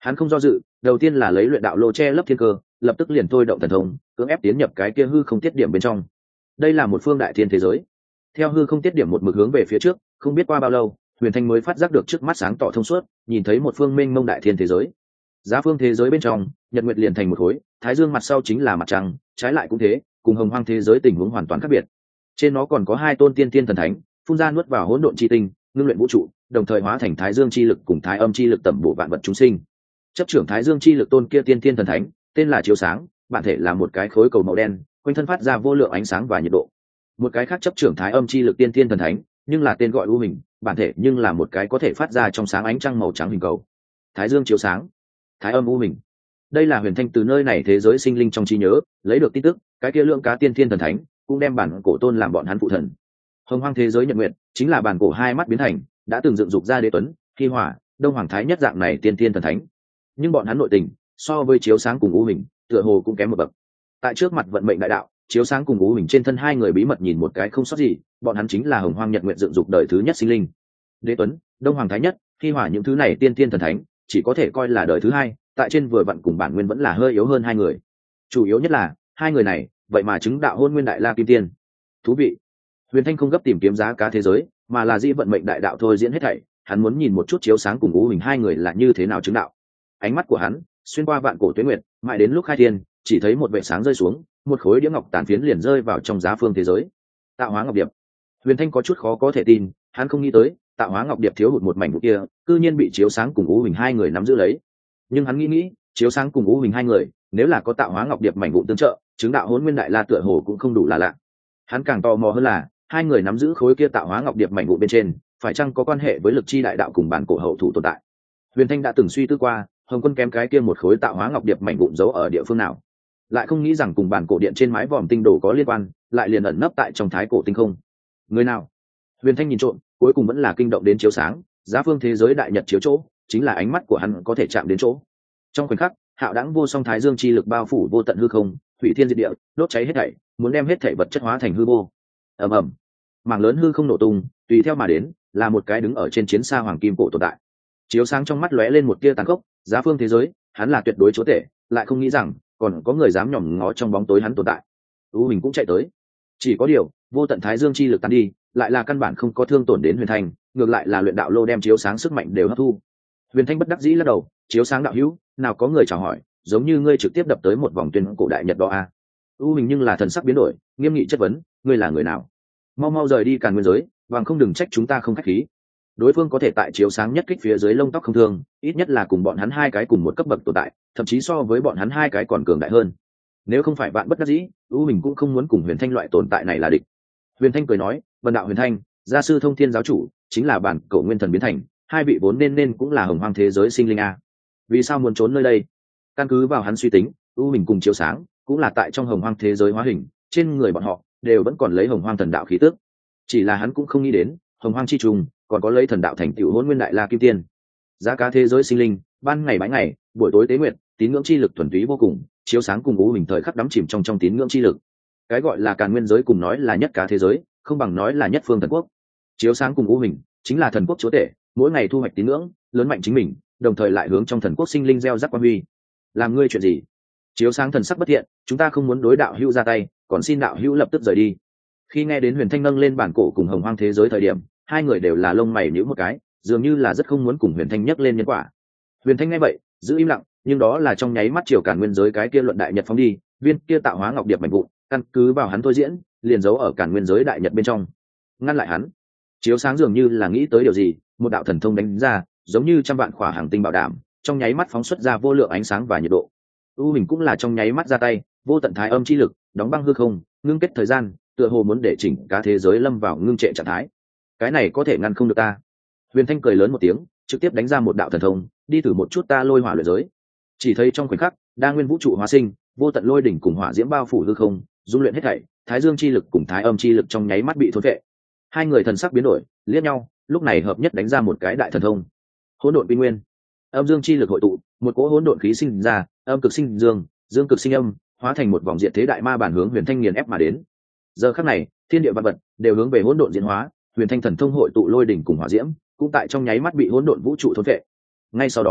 Hắn không do dự, đầu tiên là lấy luyện đạo lô che lấp thiên cơ, lập tức liền thôi động thần thông, cưỡng ép tiến nhập cái kia hư không tiết điểm bên trong. Đây là một phương đại thiên thế giới. Theo hư không tiết điểm một mực hướng về phía trước, không biết qua bao lâu, Huyền Thanh mới phát giác được trước mắt sáng tỏ thông suốt, nhìn thấy một phương mênh mông đại thiên thế giới. Giá phương thế giới bên trong, nhật nguyệt liền thành một khối, thái dương mặt sau chính là mặt trăng, trái lại cũng thế, cùng hồng hoang thế giới tình huống hoàn toàn khác biệt. Trên nó còn có hai tôn tiên tiên thần thánh, phun ra nuốt vào hỗn độn chi tinh, ngưng luyện vũ trụ, đồng thời hóa thành thái dương chi lực cùng thái âm chi lực tẩm bổ vạn vật chúng sinh. Chấp trưởng thái dương chi lực tôn kia tiên tiên thần thánh, tên là chiếu sáng, bản thể là một cái khối cầu màu đen, quanh thân phát ra vô lượng ánh sáng và nhiệt độ. Một cái khác chấp trưởng thái âm chi lực tiên tiên thần thánh, nhưng là tên gọi u hình, bản thể nhưng là một cái có thể phát ra trong sáng ánh trăng màu trắng hình cầu. Thái dương chiếu sáng, thái âm u hình. Đây là Huyền Thanh từ nơi này thế giới sinh linh trong trí nhớ lấy được tin tức, cái kia lượng cá tiên tiên thần thánh cũng đem bản cổ tôn làm bọn hắn phụ thần. Hồng hoang thế giới nhật nguyện chính là bản cổ hai mắt biến thành, đã từng dựng dục ra Đế Tuấn, Hi Hỏa, Đông Hoàng Thái nhất dạng này tiên tiên thần thánh. Nhưng bọn hắn nội tình so với chiếu sáng cùng u hình tựa hồ cũng kém một bậc. Tại trước mặt vận mệnh đại đạo, chiếu sáng cùng u hình trên thân hai người bí mật nhìn một cái không sót gì, bọn hắn chính là hồng hoang nhật nguyện dựng dục đời thứ nhất sinh linh. Đế Tuấn, Đông Hoàng Thái nhất, Hi Hỏa những thứ này tiên tiên thần thánh chỉ có thể coi là đời thứ hai, tại trên vừa vặn cùng bản nguyên vẫn là hơi yếu hơn hai người. Chủ yếu nhất là hai người này vậy mà chứng đạo hôn nguyên đại la kim tiên. Thú vị. Huyền Thanh không gấp tìm kiếm giá cá thế giới, mà là di vận mệnh đại đạo thôi diễn hết thảy, hắn muốn nhìn một chút chiếu sáng cùng u hình hai người là như thế nào chứng đạo. Ánh mắt của hắn xuyên qua vạn cổ tuế nguyệt, mãi đến lúc khai thiên, chỉ thấy một vệt sáng rơi xuống, một khối đĩa ngọc tàn phiến liền rơi vào trong giá phương thế giới. Tạo hóa ngọc điệp. Huyền Thanh có chút khó có thể tin, hắn không nghĩ tới tạo hóa ngọc điệp thiếu hụt một mảnh vụ kia, cư nhiên bị chiếu sáng cùng u hình hai người nắm giữ lấy. Nhưng hắn nghĩ chiếu sáng cùng u hình hai người nếu là có tạo hóa ngọc điệp mảnh vụ tương trợ, chứng đạo hỗn nguyên đại la tựa hồ cũng không đủ là lạ. Hắn càng tò mò hơn là hai người nắm giữ khối kia tạo hóa ngọc điệp mảnh vụ bên trên phải chăng có quan hệ với lực chi đại đạo cùng bản cổ hậu thủ tồn tại. Huyền Thanh đã từng suy tư qua, Hồng Quân kém cái kia một khối tạo hóa ngọc điệp mảnh vụn giấu ở địa phương nào, lại không nghĩ rằng cùng bản cổ điện trên mái vòm tinh đồ có liên quan, lại liền ẩn nấp tại trong thái cổ tinh không. Người nào? Huyền Thanh nhìn trộm, cuối cùng vẫn là kinh động đến chiếu sáng, giá phương thế giới đại nhật chiếu chỗ, chính là ánh mắt của hắn có thể chạm đến chỗ. Trong khoảnh khắc, hạo đãng vô song thái dương chi lực bao phủ vô tận hư không, hủy thiên diệt địa, đốt cháy hết thảy, muốn đem hết thảy vật chất hóa thành hư vô. Ầm ầm, mảng lớn hư không nổ tung, tùy theo mà đến là một cái đứng ở trên chiến xa hoàng kim cổ tồn tại. Chiếu sáng trong mắt lóe lên một tia tàn khốc, giá phương thế giới, hắn là tuyệt đối chúa tể, lại không nghĩ rằng còn có người dám nhòm ngó trong bóng tối hắn tồn tại. U Hình cũng chạy tới, chỉ có điều vô tận thái dương chi lực tán đi, lại là căn bản không có thương tổn đến Huyền Thanh, ngược lại là luyện đạo lô đem chiếu sáng sức mạnh đều hấp thu. Huyền Thanh bất đắc dĩ lắc đầu, chiếu sáng đạo hữu, nào có người chào hỏi, giống như ngươi trực tiếp đập tới một vòng tuyên cổ đại nhật đó a. U Hình nhưng là thần sắc biến đổi, nghiêm nghị chất vấn, ngươi là người nào? Mau mau rời đi Càn Nguyên giới, bằng không đừng trách chúng ta không khách khí. Đối phương có thể tại chiếu sáng nhất kích phía dưới lông tóc không thương, ít nhất là cùng bọn hắn hai cái cùng một cấp bậc tồn tại, thậm chí so với bọn hắn hai cái còn cường đại hơn. Nếu không phải bạn bất đắc dĩ, U Hình cũng không muốn cùng Huyền Thanh loại tồn tại này là địch. Huyền Thanh cười nói, vân đạo Huyền Thanh, gia sư thông thiên giáo chủ, chính là bản cổ nguyên thần biến thành, hai vị vốn nên cũng là hồng hoang thế giới sinh linh a. Vì sao muốn trốn nơi đây? Căn cứ vào hắn suy tính, U Hình cùng chiếu sáng cũng là tại trong hồng hoang thế giới hóa hình, trên người bọn họ đều vẫn còn lấy hồng hoang thần đạo khí tức. Chỉ là hắn cũng không nghĩ đến, hồng hoang chi trùng còn có lấy thần đạo thành tựu hỗn nguyên đại la kim tiên. Giá cá thế giới sinh linh, ban ngày bái ngày, buổi tối tế nguyệt, tín ngưỡng chi lực thuần túy vô cùng, chiếu sáng cùng U Hình thời khắc đắm chìm trong tín ngưỡng chi lực. Cái gọi là Càn Nguyên giới cùng nói là nhất cá thế giới, không bằng nói là nhất phương thần quốc. Chiếu sáng cùng U Hình chính là thần quốc chúa tể, mỗi ngày thu hoạch tín ngưỡng, lớn mạnh chính mình, đồng thời lại hướng trong thần quốc sinh linh gieo rắc quan huy. Làm ngươi chuyện gì? Chiếu sáng thần sắc bất thiện, chúng ta không muốn đối đạo hữu ra tay, còn xin đạo hữu lập tức rời đi. Khi nghe đến Huyền Thanh nâng lên bản cổ cùng hồng hoang thế giới thời điểm, hai người đều là lông mày nhíu một cái, dường như là rất không muốn cùng Huyền Thanh nhắc lên nhân quả. Huyền Thanh nghe vậy, giữ im lặng, nhưng đó là trong nháy mắt chiều Càn Nguyên giới cái kia luận đại nhật phóng đi, viên kia tạo hóa ngọc điệp mảnh vụn, căn cứ vào hắn thôi diễn, liền giấu ở Càn Nguyên giới đại nhật bên trong. Ngăn lại hắn. Chiếu sáng dường như là nghĩ tới điều gì, một đạo thần thông đánh ra, giống như trăm vạn khỏa hàng tinh bảo đảm, trong nháy mắt phóng xuất ra vô lượng ánh sáng và nhiệt độ. U Hình cũng là trong nháy mắt ra tay, vô tận thái âm chi lực, đóng băng hư không, ngưng kết thời gian, tựa hồ muốn để chỉnh cả thế giới lâm vào ngưng trệ trạng thái. Cái này có thể ngăn không được ta. Huyền Thanh cười lớn một tiếng, trực tiếp đánh ra một đạo thần thông, đi thử một chút ta lôi hỏa luyện giới. Chỉ thấy trong khoảnh khắc, đa nguyên vũ trụ hóa sinh, vô tận lôi đỉnh cùng hỏa diễm bao phủ hư không, dung luyện hết thảy, thái dương chi lực cùng thái âm chi lực trong nháy mắt bị thôn phệ. Hai người thần sắc biến đổi, liếc nhau, lúc này hợp nhất đánh ra một cái đại thần thông. Hỗn độn quy nguyên, âm dương chi lực hội tụ, một cỗ hỗn độn khí sinh ra, âm cực sinh dương, dương cực sinh âm, hóa thành một vòng diện thế đại ma bản hướng Huyền Thanh nghiền ép mà đến. Giờ khắc này, thiên địa vạn vật đều hướng về hỗn độn diễn hóa, Huyền Thanh thần thông hội tụ lôi đỉnh cùng hỏa diễm, cũng tại trong nháy mắt bị hỗn độn vũ trụ thôn phệ. Ngay sau đó,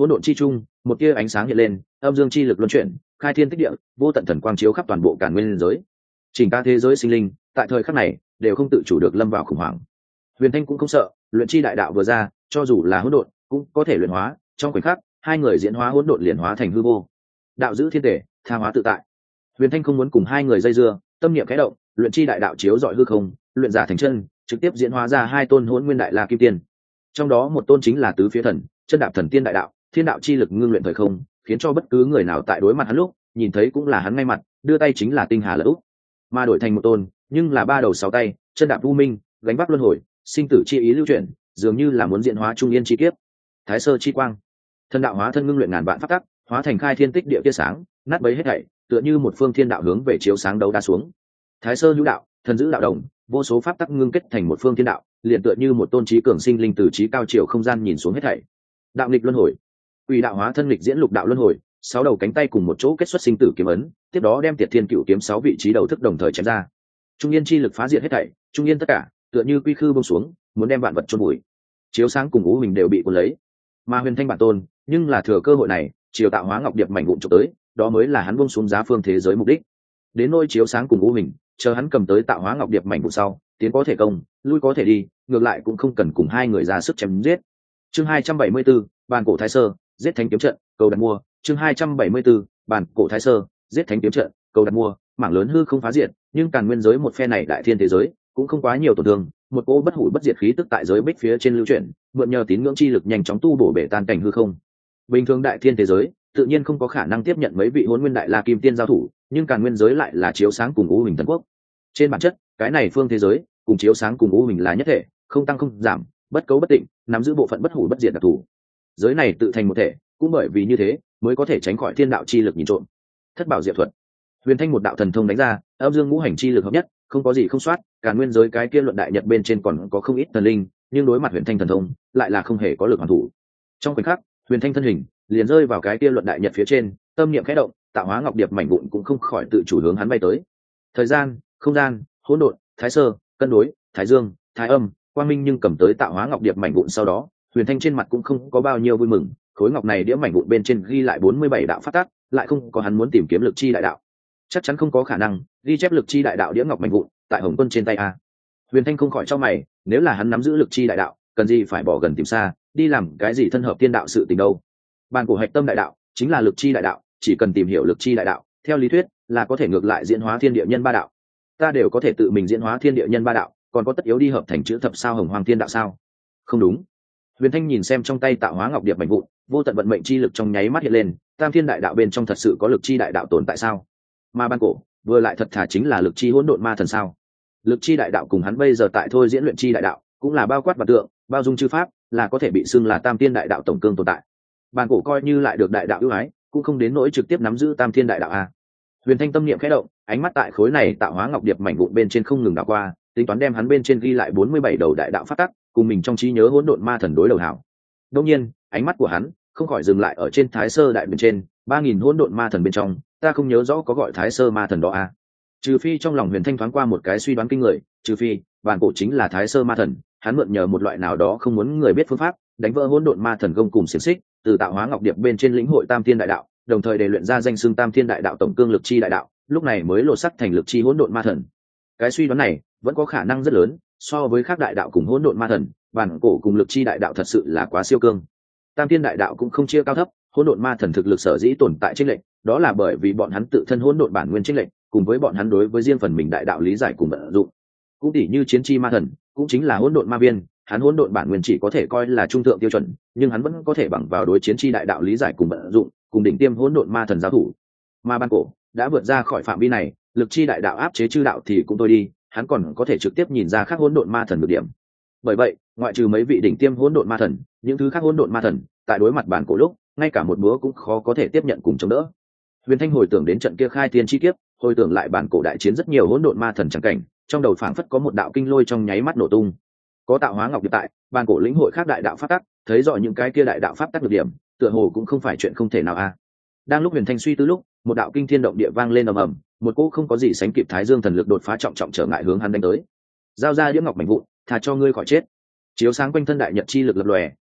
hỗn độn chi trung, một tia ánh sáng hiện lên, âm dương chi lực luân chuyển, khai thiên tích địa, vô tận thần quang chiếu khắp toàn bộ càn nguyên giới. Chỉnh cả thế giới sinh linh tại thời khắc này đều không tự chủ được lâm vào khủng hoảng. Huyền Thanh cũng không sợ, luyện chi đại đạo vừa ra, cho dù là hỗn độn cũng có thể luyện hóa. Trong khoảnh khắc, hai người diễn hóa hỗn độn liền hóa thành hư vô. Đạo giữ thiên thể, tha hóa tự tại. Huyền Thanh không muốn cùng hai người dây dưa, tâm niệm khẽ động, luyện chi đại đạo chiếu dọi hư không, luyện giả thành chân, trực tiếp diễn hóa ra hai tôn hỗn nguyên đại la kim tiên. Trong đó một tôn chính là tứ phía thần, chân đạp thần tiên đại đạo, thiên đạo chi lực ngưng luyện thời không, khiến cho bất cứ người nào tại đối mặt hắn lúc, nhìn thấy cũng là hắn ngay mặt, đưa tay chính là tinh hà lật úp. Mà đổi thành một tôn, nhưng là ba đầu sáu tay, chân đạp u minh, gánh vác luân hồi, sinh tử chi ý lưu chuyển, dường như là muốn diễn hóa trung yên chi kiếp. Thái sơ chi quang, thân đạo hóa thân ngưng luyện ngàn vạn pháp tắc, hóa thành khai thiên tích địa tia sáng, nát bấy hết thảy, tựa như một phương thiên đạo hướng về chiếu sáng đấu đá xuống. Thái sơ hữu đạo, thần giữ đạo đồng, vô số pháp tắc ngưng kết thành một phương thiên đạo, liền tựa như một tôn trí cường sinh linh từ trí cao chiều không gian nhìn xuống hết thảy. Đạo nghịch luân hồi, quỷ đạo hóa thân nghịch diễn lục đạo luân hồi, sáu đầu cánh tay cùng một chỗ kết xuất sinh tử kiếm ấn, tiếp đó đem tiệt thiên cựu kiếm sáu vị trí đầu thức đồng thời chém ra. Trung yên chi lực phá diệt hết thảy, trung yên tất cả, tựa như quy khư buông xuống, muốn đem vạn vật chôn bụi. Chiếu sáng cùng u mình đều bị cuốn lấy, mà Huyền Thanh bản tôn, nhưng là thừa cơ hội này, chiều tạo hóa ngọc điệp mảnh vụn chụp tới, đó mới là hắn buông xuống giá phương thế giới mục đích. Đến nôi chiếu sáng cùng u mình, chờ hắn cầm tới tạo hóa ngọc điệp mảnh vụn sau, tiến có thể công, lui có thể đi, ngược lại cũng không cần cùng hai người ra sức chém giết. Chương 274, bàn cổ thái sơ, giết thánh kiếm trận, cầu đặt mua. Chương 274, bàn cổ thái sơ, giết thánh kiếm trận, cầu đặt mua. Mảng lớn hư không phá diệt, nhưng càn nguyên giới một phe này đại thiên thế giới cũng không quá nhiều tổn thương, một cỗ bất hủ bất diệt khí tức tại giới bích phía trên lưu chuyển, mượn nhờ tín ngưỡng chi lực nhanh chóng tu bổ bể tan cảnh hư không. Bình thường đại thiên thế giới tự nhiên không có khả năng tiếp nhận mấy vị hỗn nguyên đại la kim tiên giao thủ, nhưng càn nguyên giới lại là chiếu sáng cùng u hình thần quốc. Trên bản chất, cái này phương thế giới cùng chiếu sáng cùng u hình là nhất thể, không tăng không giảm, bất cấu bất tịnh, nắm giữ bộ phận bất hủ bất diệt đặc thù. Giới này tự thành một thể, cũng bởi vì như thế mới có thể tránh khỏi thiên đạo chi lực nhìn trộm. Thất bảo diệu thuật, Huyền Thanh một đạo thần thông đánh ra, âm dương ngũ hành chi lực hợp nhất, không có gì không soát. Cả nguyên giới cái kia luận đại nhật bên trên còn có không ít thần linh, nhưng đối mặt Huyền Thanh thần thông lại là không hề có lực hoàn thủ. Trong khoảnh khắc, Huyền Thanh thân hình liền rơi vào cái kia luận đại nhật phía trên, tâm niệm khẽ động, tạo hóa ngọc điệp mảnh vụn cũng không khỏi tự chủ hướng hắn bay tới. Thời gian, không gian, hỗn độn, thái sơ, cân đối, thái dương, thái âm, quang minh, nhưng cầm tới tạo hóa ngọc điệp mảnh vụn sau đó, Huyền Thanh trên mặt cũng không có bao nhiêu vui mừng. Khối ngọc này đĩa mảnh vụn bên trên ghi lại 47 đạo pháp tắc, lại không có hắn muốn tìm kiếm lực chi đại đạo. Chắc chắn không có khả năng ghi chép lực chi đại đạo đĩa ngọc mảnh vụn tại Hồng Quân trên tay a. Huyền Thanh không khỏi cho mày, nếu là hắn nắm giữ lực chi đại đạo, cần gì phải bỏ gần tìm xa, đi làm cái gì thân hợp tiên đạo sự tình đâu. Bàn cổ hạch tâm đại đạo chính là lực chi đại đạo, chỉ cần tìm hiểu lực chi đại đạo, theo lý thuyết là có thể ngược lại diễn hóa thiên địa nhân ba đạo. Ta đều có thể tự mình diễn hóa thiên địa nhân ba đạo, còn có tất yếu đi hợp thành chữ thập sao hồng hoàng thiên đạo sao? Không đúng. Huyền Thanh nhìn xem trong tay tạo hóa ngọc điệp mảnh vụn, vô tận vận mệnh chi lực trong nháy mắt hiện lên, tam thiên đại đạo bên trong thật sự có lực chi đại đạo tồn tại sao? Mà ban cổ vừa lại thật thà chính là lực chi hỗn độn ma thần sao? Lực chi đại đạo cùng hắn bây giờ tại thôi diễn luyện chi đại đạo cũng là bao quát và tượng, bao dung chư pháp, là có thể bị xưng là tam thiên đại đạo tổng cương tồn tại. Ban cổ coi như lại được đại đạo ưu ái, cũng không đến nỗi trực tiếp nắm giữ tam thiên đại đạo a. Huyền Thanh tâm niệm khẽ động, ánh mắt tại khối này tạo hóa ngọc điệp mảnh vụn bên trên không ngừng đảo qua, tính toán đem hắn bên trên ghi lại 47 đầu đại đạo pháp tắc, cùng mình trong trí nhớ hỗn độn ma thần đối đầu hảo. Đương nhiên, ánh mắt của hắn không khỏi dừng lại ở trên Thái Sơ đại bên trên, 3000 hỗn độn ma thần bên trong, ta không nhớ rõ có gọi Thái Sơ ma thần đó a. Trừ phi trong lòng Huyền Thanh thoáng qua một cái suy đoán kinh người, trừ phi bản cổ chính là Thái Sơ ma thần, hắn mượn nhờ một loại nào đó không muốn người biết phương pháp, đánh vỡ hỗn độn ma thần công cùng xiển xích, từ tạo hóa ngọc điệp bên trên lĩnh hội tam thiên đại đạo, đồng thời đề luyện ra danh xưng tam thiên đại đạo tổng cương lực chi đại đạo, lúc này mới lột sắc thành lực chi hỗn độn ma thần. Cái suy đoán này vẫn có khả năng rất lớn, so với các đại đạo cùng hỗn độn ma thần, bản cổ cùng lực chi đại đạo thật sự là quá siêu cương. Tam thiên đại đạo cũng không chia cao thấp, hỗn độn ma thần thực lực sở dĩ tồn tại trên lệnh, đó là bởi vì bọn hắn tự thân hỗn độn bản nguyên trên lệnh, cùng với bọn hắn đối với riêng phần mình đại đạo lý giải cùng vận dụng. Cũng tỉ như chiến chi ma thần, cũng chính là hỗn độn ma viên, hắn hỗn độn bản nguyên chỉ có thể coi là trung thượng tiêu chuẩn, nhưng hắn vẫn có thể bằng vào đối chiến chi đại đạo lý giải cùng vận dụng, cùng đỉnh tiêm hỗn độn ma thần giao thủ. Mà ban cổ đã vượt ra khỏi phạm vi này, lực chi đại đạo áp chế chư đạo thì cũng thôi đi, hắn còn có thể trực tiếp nhìn ra khác hỗn độn ma thần được điểm. Bởi vậy, ngoại trừ mấy vị đỉnh tiêm hỗn độn ma thần, những thứ khác hỗn độn ma thần, tại đối mặt bản cổ lúc, ngay cả một búa cũng khó có thể tiếp nhận cùng chống đỡ. Huyền Thanh hồi tưởng đến trận kia khai thiên chi kiếp, hồi tưởng lại bản cổ đại chiến rất nhiều hỗn độn ma thần chẳng cảnh, trong đầu phảng phất có một đạo kinh lôi trong nháy mắt nổ tung. Có tạo hóa ngọc điệp tại, bản cổ lĩnh hội khác đại đạo pháp tắc, thấy rõ những cái kia đại đạo pháp tắc được điểm, tựa hồ cũng không phải chuyện không thể nào a. Đang lúc Huyền Thanh suy tư lúc, một đạo kinh thiên động địa vang lên ầm ầm, một cỗ không có gì sánh kịp thái dương thần lực đột phá trọng trọng trở ngại hướng hắn đánh tới. Giao ra đĩa ngọc mảnh vụn, thà cho ngươi khỏi chết. Chiếu sáng quanh thân đại nhật chi lực lập lòe,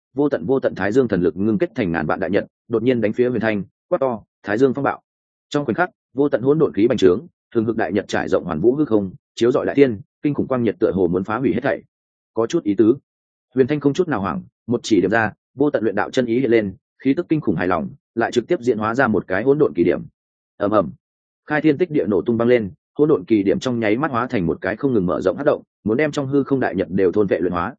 vô tận thái dương thần lực ngưng kết thành ngàn vạn đại nhật, đột nhiên đánh phía Huyền Thanh, quát to, thái dương phong bạo. Trong khoảnh khắc, vô tận hỗn độn khí bành trướng, thường hực đại nhật trải rộng hoàn vũ hư không, chiếu rọi đại thiên, kinh khủng quang nhiệt tựa hồ muốn phá hủy hết thảy. Có chút ý tứ. Huyền Thanh không chút nào hoảng, một chỉ điểm ra, vô tận luyện đạo chân ý hiện lên, khí tức kinh khủng hài lòng, lại trực tiếp diễn hóa ra một cái hỗn độn kỳ điểm. Ầm ầm, khai thiên tích địa nổ tung băng lên, hỗn độn kỳ điểm trong nháy mắt hóa thành một cái không ngừng mở rộng hất động, muốn đem trong hư không đại nhật đều thôn vệ luyện hóa.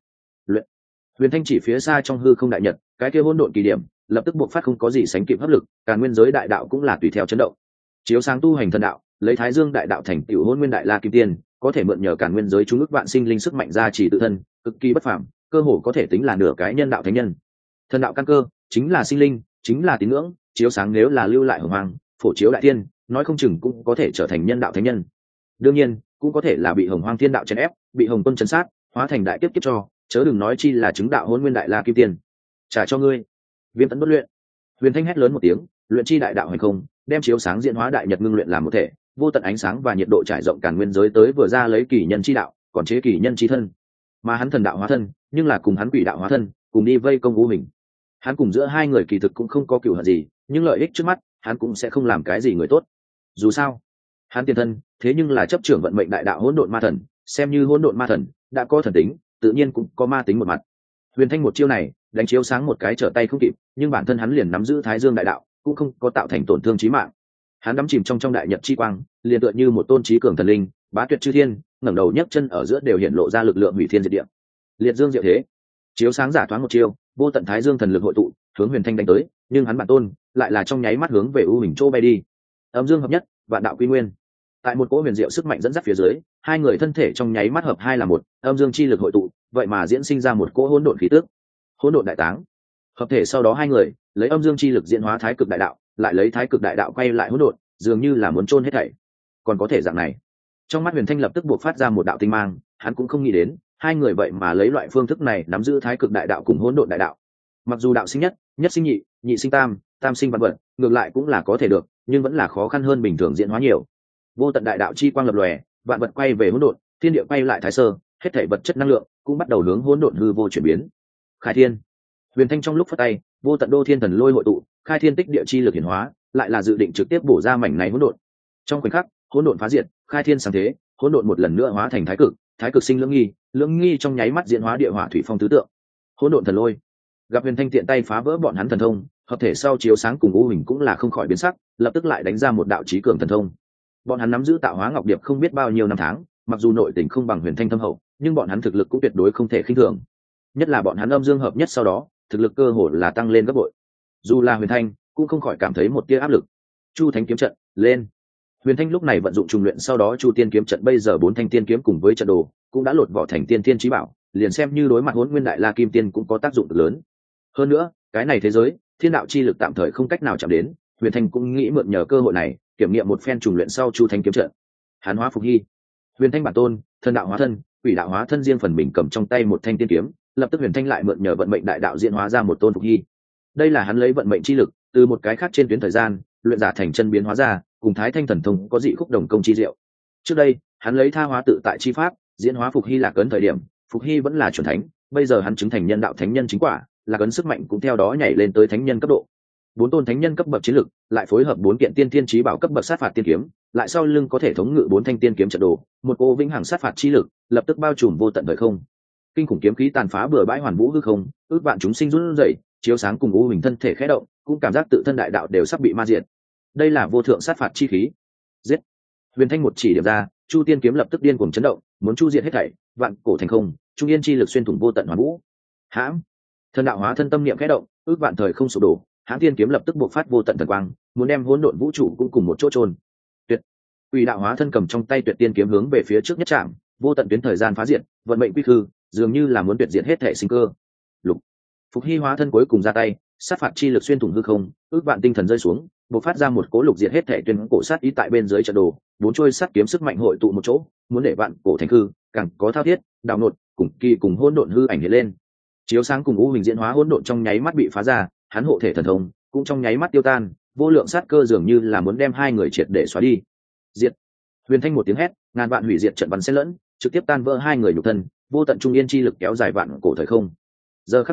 Huyền Thanh chỉ phía xa trong hư không đại nhật, cái kia hỗn độn kỳ điểm lập tức bộc phát không có gì sánh kịp hấp lực, cả nguyên giới đại đạo cũng là tùy theo chấn động. Chiếu sáng tu hành thần đạo, lấy Thái Dương đại đạo thành tiểu hỗn nguyên đại la kim tiên, có thể mượn nhờ cả nguyên giới chúng ức vạn sinh linh sức mạnh ra chỉ tự thân, cực kỳ bất phàm, cơ hồ có thể tính là nửa cái nhân đạo thánh nhân. Thần đạo căn cơ chính là sinh linh, chính là tín ngưỡng, chiếu sáng nếu là lưu lại hồng hoàng, phổ chiếu đại tiên, nói không chừng cũng có thể trở thành nhân đạo thánh nhân. Đương nhiên, cũng có thể là bị hồng hoang thiên đạo chèn ép, bị hồng quân chấn sát, hóa thành đại kiếp kiếp cho, chớ đừng nói chi là chứng đạo hỗn nguyên đại la kim tiên. Trả cho ngươi. Viêm tấn bất luyện. Huyền Thanh hét lớn một tiếng, luyện chi đại đạo hành không, đem chiếu sáng diễn hóa đại nhật ngưng luyện làm một thể, vô tận ánh sáng và nhiệt độ trải rộng càn nguyên giới tới vừa ra lấy kỳ nhân chi đạo, còn chế kỳ nhân chi thân. Mà hắn thần đạo hóa thân, nhưng là cùng hắn quỷ đạo hóa thân, cùng đi vây công U Mình. Hắn cùng giữa hai người kỳ thực cũng không có cừu hận gì, nhưng lợi ích trước mắt, hắn cũng sẽ không làm cái gì người tốt. Dù sao, hắn tiền thân, thế nhưng là chấp trưởng vận mệnh đại đạo hỗn độn ma thần, xem như hỗn độn ma thần, đã có thần tính, tự nhiên cũng có ma tính một mặt. Huyền Thanh một chiêu này, đánh chiếu sáng một cái trở tay không kịp, nhưng bản thân hắn liền nắm giữ Thái Dương đại đạo, cũng không có tạo thành tổn thương chí mạng. Hắn đắm chìm trong đại nhật chi quang, liền tựa như một tôn chí cường thần linh, bá tuyệt chư thiên, ngẩng đầu nhấc chân ở giữa đều hiện lộ ra lực lượng hủy thiên diệt địa. Liệt dương diệu thế, chiếu sáng giả thoáng một chiêu, vô tận Thái Dương thần lực hội tụ, hướng Huyền Thanh đánh tới, nhưng hắn bản tôn lại là trong nháy mắt hướng về U Hình Châu bay đi. Âm dương hợp nhất, vạn đạo quy nguyên. Tại một cỗ huyền diệu sức mạnh dẫn dắt phía dưới, hai người thân thể trong nháy mắt hợp hai là một, âm dương chi lực hội tụ, vậy mà diễn sinh ra một cỗ hỗn độn khí tức. Hỗn độn đại táng. Hợp thể sau đó hai người lấy âm dương chi lực diễn hóa thái cực đại đạo, lại lấy thái cực đại đạo quay lại hỗn độn, dường như là muốn chôn hết thảy. Còn có thể dạng này. Trong mắt Huyền Thanh lập tức bộc phát ra một đạo tinh mang, hắn cũng không nghĩ đến, hai người vậy mà lấy loại phương thức này nắm giữ thái cực đại đạo cùng hỗn độn đại đạo. Mặc dù đạo sinh nhất, nhất sinh nhị, nhị sinh tam, tam sinh vạn vật, ngược lại cũng là có thể được, nhưng vẫn là khó khăn hơn bình thường diễn hóa nhiều. Vô tận đại đạo chi quang lập lòe, vạn vật quay về hỗn độn, thiên địa quay lại thái sơ, hết thảy vật chất năng lượng cũng bắt đầu hướng hỗn độn hư vô chuyển biến. Khai thiên. Huyền Thanh trong lúc phất tay, vô tận đô thiên thần lôi hội tụ, khai thiên tích địa chi lực hiển hóa, lại là dự định trực tiếp bổ ra mảnh này hỗn độn. Trong khoảnh khắc, hỗn độn phá diệt, khai thiên sáng thế, hỗn độn một lần nữa hóa thành thái cực sinh lưỡng nghi trong nháy mắt diễn hóa địa hỏa thủy phong tứ tượng. Hỗn độn thần lôi. Gặp Huyền Thanh tiện tay phá vỡ bọn hắn thần thông, hợp thể sau chiếu sáng cùng U Hình cũng là không khỏi biến sắc, lập tức lại đánh ra một đạo chí cường thần thông. Bọn hắn nắm giữ tạo hóa ngọc điệp không biết bao nhiêu năm tháng, mặc dù nội tình không bằng Huyền Thanh thâm hậu, nhưng bọn hắn thực lực cũng tuyệt đối không thể khinh thường. Nhất là bọn hắn âm dương hợp nhất sau đó, thực lực cơ hồ là tăng lên gấp bội. Dù là Huyền Thanh, cũng không khỏi cảm thấy một tia áp lực. Chu Thánh kiếm trận, lên. Huyền Thanh lúc này vận dụng trùng luyện sau đó Chu Tiên kiếm trận bây giờ 4 thanh tiên kiếm cùng với trận đồ, cũng đã lột vỏ thành tiên tiên chí bảo, liền xem như đối mặt Hỗn Nguyên Đại La Kim Tiên cũng có tác dụng cực lớn. Hơn nữa, cái này thế giới, thiên đạo chi lực tạm thời không cách nào chạm đến, Huyền Thanh cũng nghĩ mượn nhờ cơ hội này, kiểm nghiệm một phen trùng luyện sau Chu Thánh kiếm trận. Hán hóa phục hy. Huyền Thanh bản tôn, thần đạo hóa thân, quỷ đạo hóa thân riêng phần mình cầm trong tay một thanh tiên kiếm, lập tức Huyền Thanh lại mượn nhờ vận mệnh đại đạo diễn hóa ra một tôn phục hy. Đây là hắn lấy vận mệnh chi lực, từ một cái khác trên tuyến thời gian, luyện giả thành chân biến hóa ra, cùng Thái Thanh thần thông có dị khúc đồng công chi diệu. Trước đây, hắn lấy tha hóa tự tại chi pháp, diễn hóa phục hy là cấn thời điểm, phục hy vẫn là chuẩn thánh, bây giờ hắn chứng thành nhân đạo thánh nhân chính quả, là cấn sức mạnh cũng theo đó nhảy lên tới thánh nhân cấp độ. 4 tôn thánh nhân cấp bậc chiến lực, lại phối hợp 4 kiện tiên tiên chí bảo cấp bậc sát phạt tiên kiếm, lại sau lưng có thể thống ngự 4 thanh tiên kiếm trận đồ, một cô vĩnh hằng sát phạt chi lực, lập tức bao trùm vô tận thời không. Kinh khủng kiếm khí tàn phá bừa bãi hoàn vũ hư không, ước vạn chúng sinh run rẩy, chiếu sáng cùng U Hình thân thể khẽ động, cũng cảm giác tự thân đại đạo đều sắp bị ma diệt. Đây là vô thượng sát phạt chi khí. Giết. Huyền Thanh một chỉ điểm ra, Chu Tiên kiếm lập tức điên cuồng chấn động, muốn chu diệt hết thảy, vạn cổ thành không, trung yên chi lực xuyên thủng vô tận hoàn vũ. Hãm. Thần đạo hóa thân tâm niệm khẽ động, ước vạn thời không sụp đổ, Hãm Tiên kiếm lập tức bộc phát vô tận thần quang, muốn đem hỗn độn vũ trụ cũng cùng một chỗ chôn. Tuyệt. Quỷ đạo hóa thân cầm trong tay Tuyệt Tiên kiếm hướng về phía trước nhất chạm, vô tận tuyến thời gian phá diệt, vận mệnh quy khư, dường như là muốn tuyệt diệt hết thể sinh cơ. Lục. Phục hy hóa thân cuối cùng ra tay, sát phạt chi lực xuyên thủng hư không, ước vạn tinh thần rơi xuống, bộc phát ra một cỗ lục diệt hết thể tuyên cổ sát ý tại bên dưới trận đồ, 4 chuôi sát kiếm sức mạnh hội tụ một chỗ, muốn để vạn cổ thành hư, càng có thao thiết, đào nột, cùng kỳ cùng hỗn độn hư ảnh hiện lên. Chiếu sáng cùng U Hình diễn hóa hỗn độn trong nháy mắt bị phá ra, hắn hộ thể thần thông cũng trong nháy mắt tiêu tan, vô lượng sát cơ dường như là muốn đem hai người triệt để xóa đi. Diệt. Huyền Thanh một tiếng hét, ngàn vạn hủy diệt trận bắn xen lẫn, trực tiếp tan vỡ hai người nhục thân, vô tận trung yên chi lực kéo dài vạn cổ thời không. Giờ khắc này,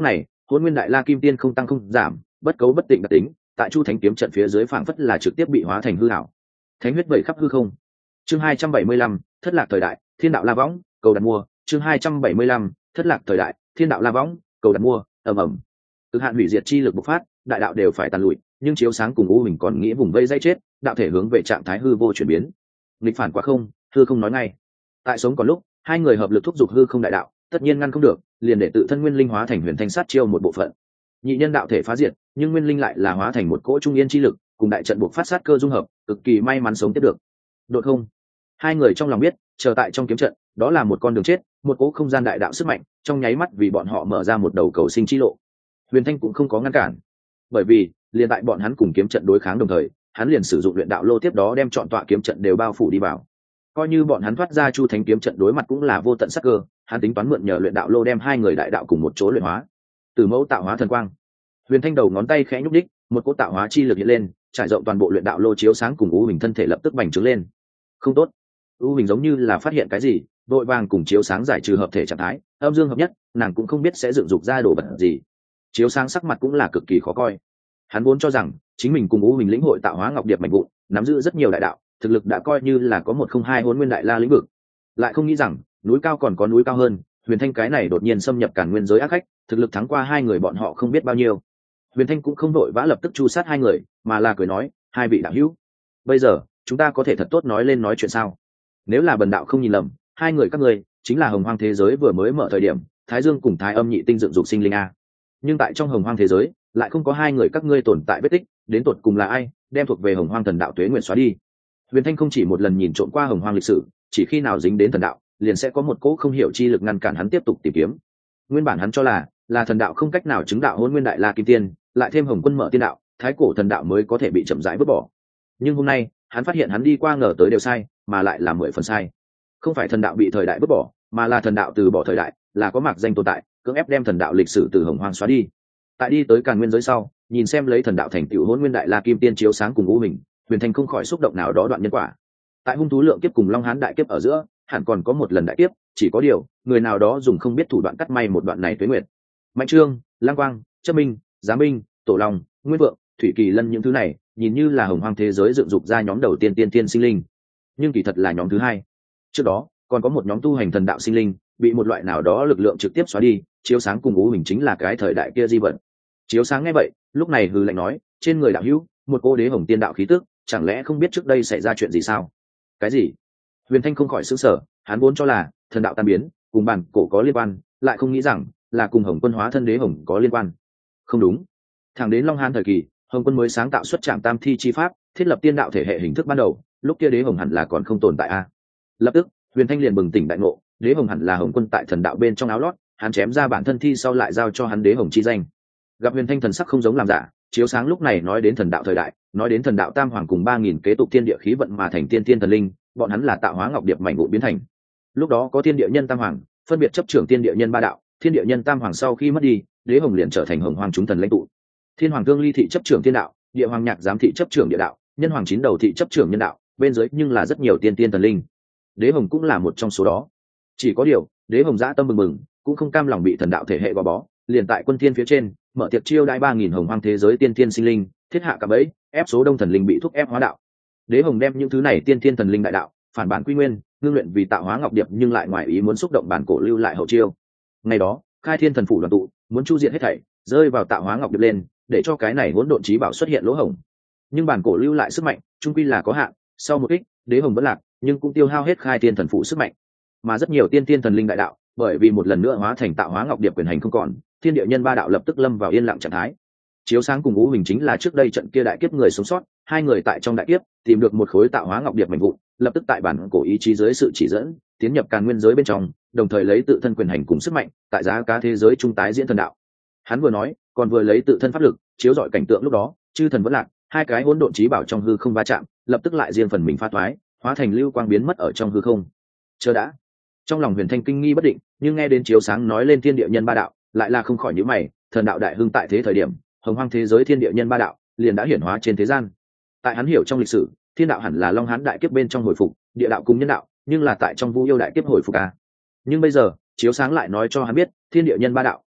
Hỗn Nguyên Đại La Kim Tiên không tăng không giảm, bất cấu bất tịnh đặc tính, tại Chu Thánh kiếm trận phía dưới phảng phất là trực tiếp bị hóa thành hư ảo. Thánh huyết vẩy khắp hư không. Chương 275, Thất Lạc thời đại, Thiên đạo La Võng, cầu đặt mua, chương 275, Thất Lạc thời đại, Thiên đạo La Võng, cầu đặt mua, ầm ầm. Cực hạn hủy diệt chi lực bộc phát, đại đạo đều phải tàn lụi, nhưng chiếu sáng cùng u mình còn nghĩ vùng vây dây chết, đạo thể hướng về trạng thái hư vô chuyển biến. Nghịch phản quá không, hư không nói ngay. Tại sống còn lúc, hai người hợp lực thúc giục hư không đại đạo, tất nhiên ngăn không được, liền để tự thân nguyên linh hóa thành huyền thanh sát chiêu một bộ phận. Nhị nhân đạo thể phá diệt, nhưng nguyên linh lại là hóa thành một cỗ trung yên chi lực, cùng đại trận buộc phát sát cơ dung hợp, cực kỳ may mắn sống tiếp được. Đột không, hai người trong lòng biết, chờ tại trong kiếm trận, đó là một con đường chết, một cỗ không gian đại đạo sức mạnh, trong nháy mắt vì bọn họ mở ra một đầu cầu sinh chi lộ. Huyền Thanh cũng không có ngăn cản, bởi vì liền tại bọn hắn cùng kiếm trận đối kháng đồng thời, hắn liền sử dụng luyện đạo lô tiếp đó đem chọn tọa kiếm trận đều bao phủ đi vào. Coi như bọn hắn thoát ra Chu Thánh kiếm trận đối mặt cũng là vô tận sát cơ, hắn tính toán mượn nhờ luyện đạo lô đem hai người đại đạo cùng một chỗ luyện hóa. Từ mẫu tạo hóa thần quang, Huyền Thanh đầu ngón tay khẽ nhúc đích, một cỗ tạo hóa chi lực hiện lên, trải rộng toàn bộ luyện đạo lô chiếu sáng cùng u hình thân thể lập tức bành trướng lên. Không tốt, u hình giống như là phát hiện cái gì, vội vàng cùng chiếu sáng giải trừ hợp thể trạng thái, âm dương hợp nhất, nàng cũng không biết sẽ dựng dục ra đồ vật gì. Chiếu sáng sắc mặt cũng là cực kỳ khó coi. Hắn vốn cho rằng chính mình cùng u hình lĩnh hội tạo hóa ngọc điệp mạnh vụn, nắm giữ rất nhiều đại đạo, thực lực đã coi như là có 102 Hỗn Nguyên Đại La lĩnh vực, lại không nghĩ rằng núi cao còn có núi cao hơn. Huyền Thanh cái này đột nhiên xâm nhập Càn Nguyên giới ác khách, thực lực thắng qua hai người bọn họ không biết bao nhiêu. Huyền Thanh cũng không vội vã lập tức chu sát hai người, mà là cười nói, hai vị đạo hữu, bây giờ chúng ta có thể thật tốt nói lên nói chuyện sao? Nếu là bần đạo không nhìn lầm, hai người các ngươi chính là Hồng Hoang thế giới vừa mới mở thời điểm Thái Dương cùng Thái Âm nhị tinh dựng dục sinh linh a. Nhưng tại trong Hồng Hoang thế giới lại không có hai người các ngươi tồn tại vết tích, đến tột cùng là ai đem thuộc về Hồng Hoang thần đạo tuế nguyện xóa đi? Huyền Thanh không chỉ một lần nhìn trộm qua Hồng Hoang lịch sử, chỉ khi nào dính đến thần đạo, liền sẽ có một cỗ không hiểu chi lực ngăn cản hắn tiếp tục tìm kiếm. Nguyên bản hắn cho là thần đạo không cách nào chứng đạo Hỗn Nguyên Đại La Kim Tiên, lại thêm Hồng Quân mở tiên đạo, thái cổ thần đạo mới có thể bị chậm rãi vứt bỏ. Nhưng hôm nay, hắn phát hiện hắn đi qua ngờ tới đều sai, mà lại là 10 phần sai. Không phải thần đạo bị thời đại vứt bỏ, mà là thần đạo từ bỏ thời đại, là có mạc danh tồn tại, cưỡng ép đem thần đạo lịch sử từ Hồng Hoang xóa đi. Tại đi tới Càn Nguyên giới sau, nhìn xem lấy thần đạo thành tựu Hỗn Nguyên Đại La Kim Tiên chiếu sáng cùng u mình, Huyền Thanh không khỏi xúc động nào đó đoạn nhân quả. Tại hung thú lượng kiếp cùng Long Hán đại kiếp ở giữa, hẳn còn có một lần đại kiếp, chỉ có điều, người nào đó dùng không biết thủ đoạn cắt may một đoạn này tuế nguyệt. Mạnh Trương, Lang Quang, Chấp Minh, Giá Minh, Tổ Long, Nguyên Vượng, Thủy Kỳ Lân những thứ này, nhìn như là Hồng Hoang thế giới dựng dục ra nhóm đầu tiên tiên tiên sinh linh, nhưng kỳ thật là nhóm thứ hai. Trước đó, còn có một nhóm tu hành thần đạo sinh linh, bị một loại nào đó lực lượng trực tiếp xóa đi, chiếu sáng cùng u hình chính là cái thời đại kia di vật. Chiếu sáng nghe vậy, lúc này hừ lạnh nói, trên người đạo hữu, một cô đế hồng tiên đạo khí tức, chẳng lẽ không biết trước đây xảy ra chuyện gì sao? Cái gì? Huyền Thanh không khỏi sửng sở, hắn vốn cho là thần đạo tan biến cùng bản cổ có liên quan, lại không nghĩ rằng là cùng Hồng Quân hóa thân đế hồng có liên quan. Không đúng, thẳng đến Long Hán thời kỳ, Hồng Quân mới sáng tạo xuất Trảm Tam Thi chi pháp, thiết lập tiên đạo thể hệ hình thức ban đầu, lúc kia đế hồng hẳn là còn không tồn tại a. Lập tức, Huyền Thanh liền bừng tỉnh đại ngộ, đế hồng hẳn là Hồng Quân tại thần đạo bên trong áo lót, hắn chém ra bản thân thi sau lại giao cho hắn đế hồng chi danh. Gặp Huyền Thanh thần sắc không giống làm giả, chiếu sáng lúc này nói đến thần đạo thời đại, nói đến thần đạo tam hoàng cùng 3000 kế tục thiên địa khí vận mà thành tiên tiên thần linh, bọn hắn là tạo hóa ngọc điệp mảnh vụn biến thành. Lúc đó có thiên địa nhân tam hoàng, phân biệt chấp trưởng thiên địa nhân ba đạo, thiên địa nhân tam hoàng sau khi mất đi, đế hồng liền trở thành hồng hoàng chúng thần lãnh tụ. Thiên hoàng thương ly thị chấp trưởng thiên đạo, địa hoàng nhạc giám thị chấp trưởng địa đạo, nhân hoàng chín đầu thị chấp trưởng nhân đạo, bên dưới nhưng là rất nhiều tiên tiên thần linh. Đế hồng cũng là một trong số đó. Chỉ có điều, đế hồng dã tâm mừng mừng, cũng không cam lòng bị thần đạo thể hệ gò bó, liền tại quân thiên phía trên mở tiệc chiêu đãi 3000 hồng hoang thế giới tiên tiên sinh linh, thiết hạ cả bẫy, ép số đông thần linh bị thúc ép hóa đạo. Đế hồng đem những thứ này tiên tiên thần linh đại đạo phản bản quy nguyên, ngưng luyện vì tạo hóa ngọc điệp, nhưng lại ngoài ý muốn xúc động bản cổ lưu lại hậu chiêu. Ngày đó, khai thiên thần phủ đoàn tụ, muốn chu diệt hết thảy, rơi vào tạo hóa ngọc điệp lên, để cho cái này hỗn độn chí bảo xuất hiện lỗ hổng. Nhưng bản cổ lưu lại sức mạnh, trung quy là có hạn, sau một kích, đế hồng vẫn lạc, nhưng cũng tiêu hao hết khai thiên thần phủ sức mạnh. Mà rất nhiều tiên tiên thần linh đại đạo, bởi vì một lần nữa hóa thành tạo hóa ngọc điệp quyền hành không còn, thiên địa nhân ba đạo lập tức lâm vào yên lặng trạng thái. Chiếu sáng cùng ngũ hình chính là trước đây trận kia đại kiếp người sống sót, hai người tại trong đại kiếp tìm được một khối tạo hóa ngọc điệp mảnh vụn, lập tức tại bản cổ ý chí dưới sự chỉ dẫn tiến nhập Càn Nguyên giới bên trong, đồng thời lấy tự thân quyền hành cùng sức mạnh tại giá cá thế giới trung tái diễn thần đạo. Hắn vừa nói, còn vừa lấy tự thân pháp lực chiếu rọi cảnh tượng lúc đó, chư thần vẫn lạc, hai cái hỗn độn chí bảo trong hư không va chạm, lập tức lại riêng phần mình pha thoái, hóa thành lưu quang biến mất ở trong hư không. Chờ đã, trong lòng Huyền Thanh kinh nghi bất định, nhưng nghe đến chiếu sáng nói lên thiên địa nhân ba đạo, lại là không khỏi nhíu mày. Thần đạo đại hưng tại thế thời điểm, hồng hoang thế giới thiên địa nhân ba đạo liền đã hiển hóa trên thế gian. Tại hắn hiểu trong lịch sử, thiên đạo hẳn là long hán đại kiếp bên trong hồi phục, địa đạo cùng nhân đạo nhưng là tại trong vu yêu đại kiếp hồi phục à. Nhưng bây giờ chiếu sáng lại nói cho hắn biết, thiên địa nhân ba đạo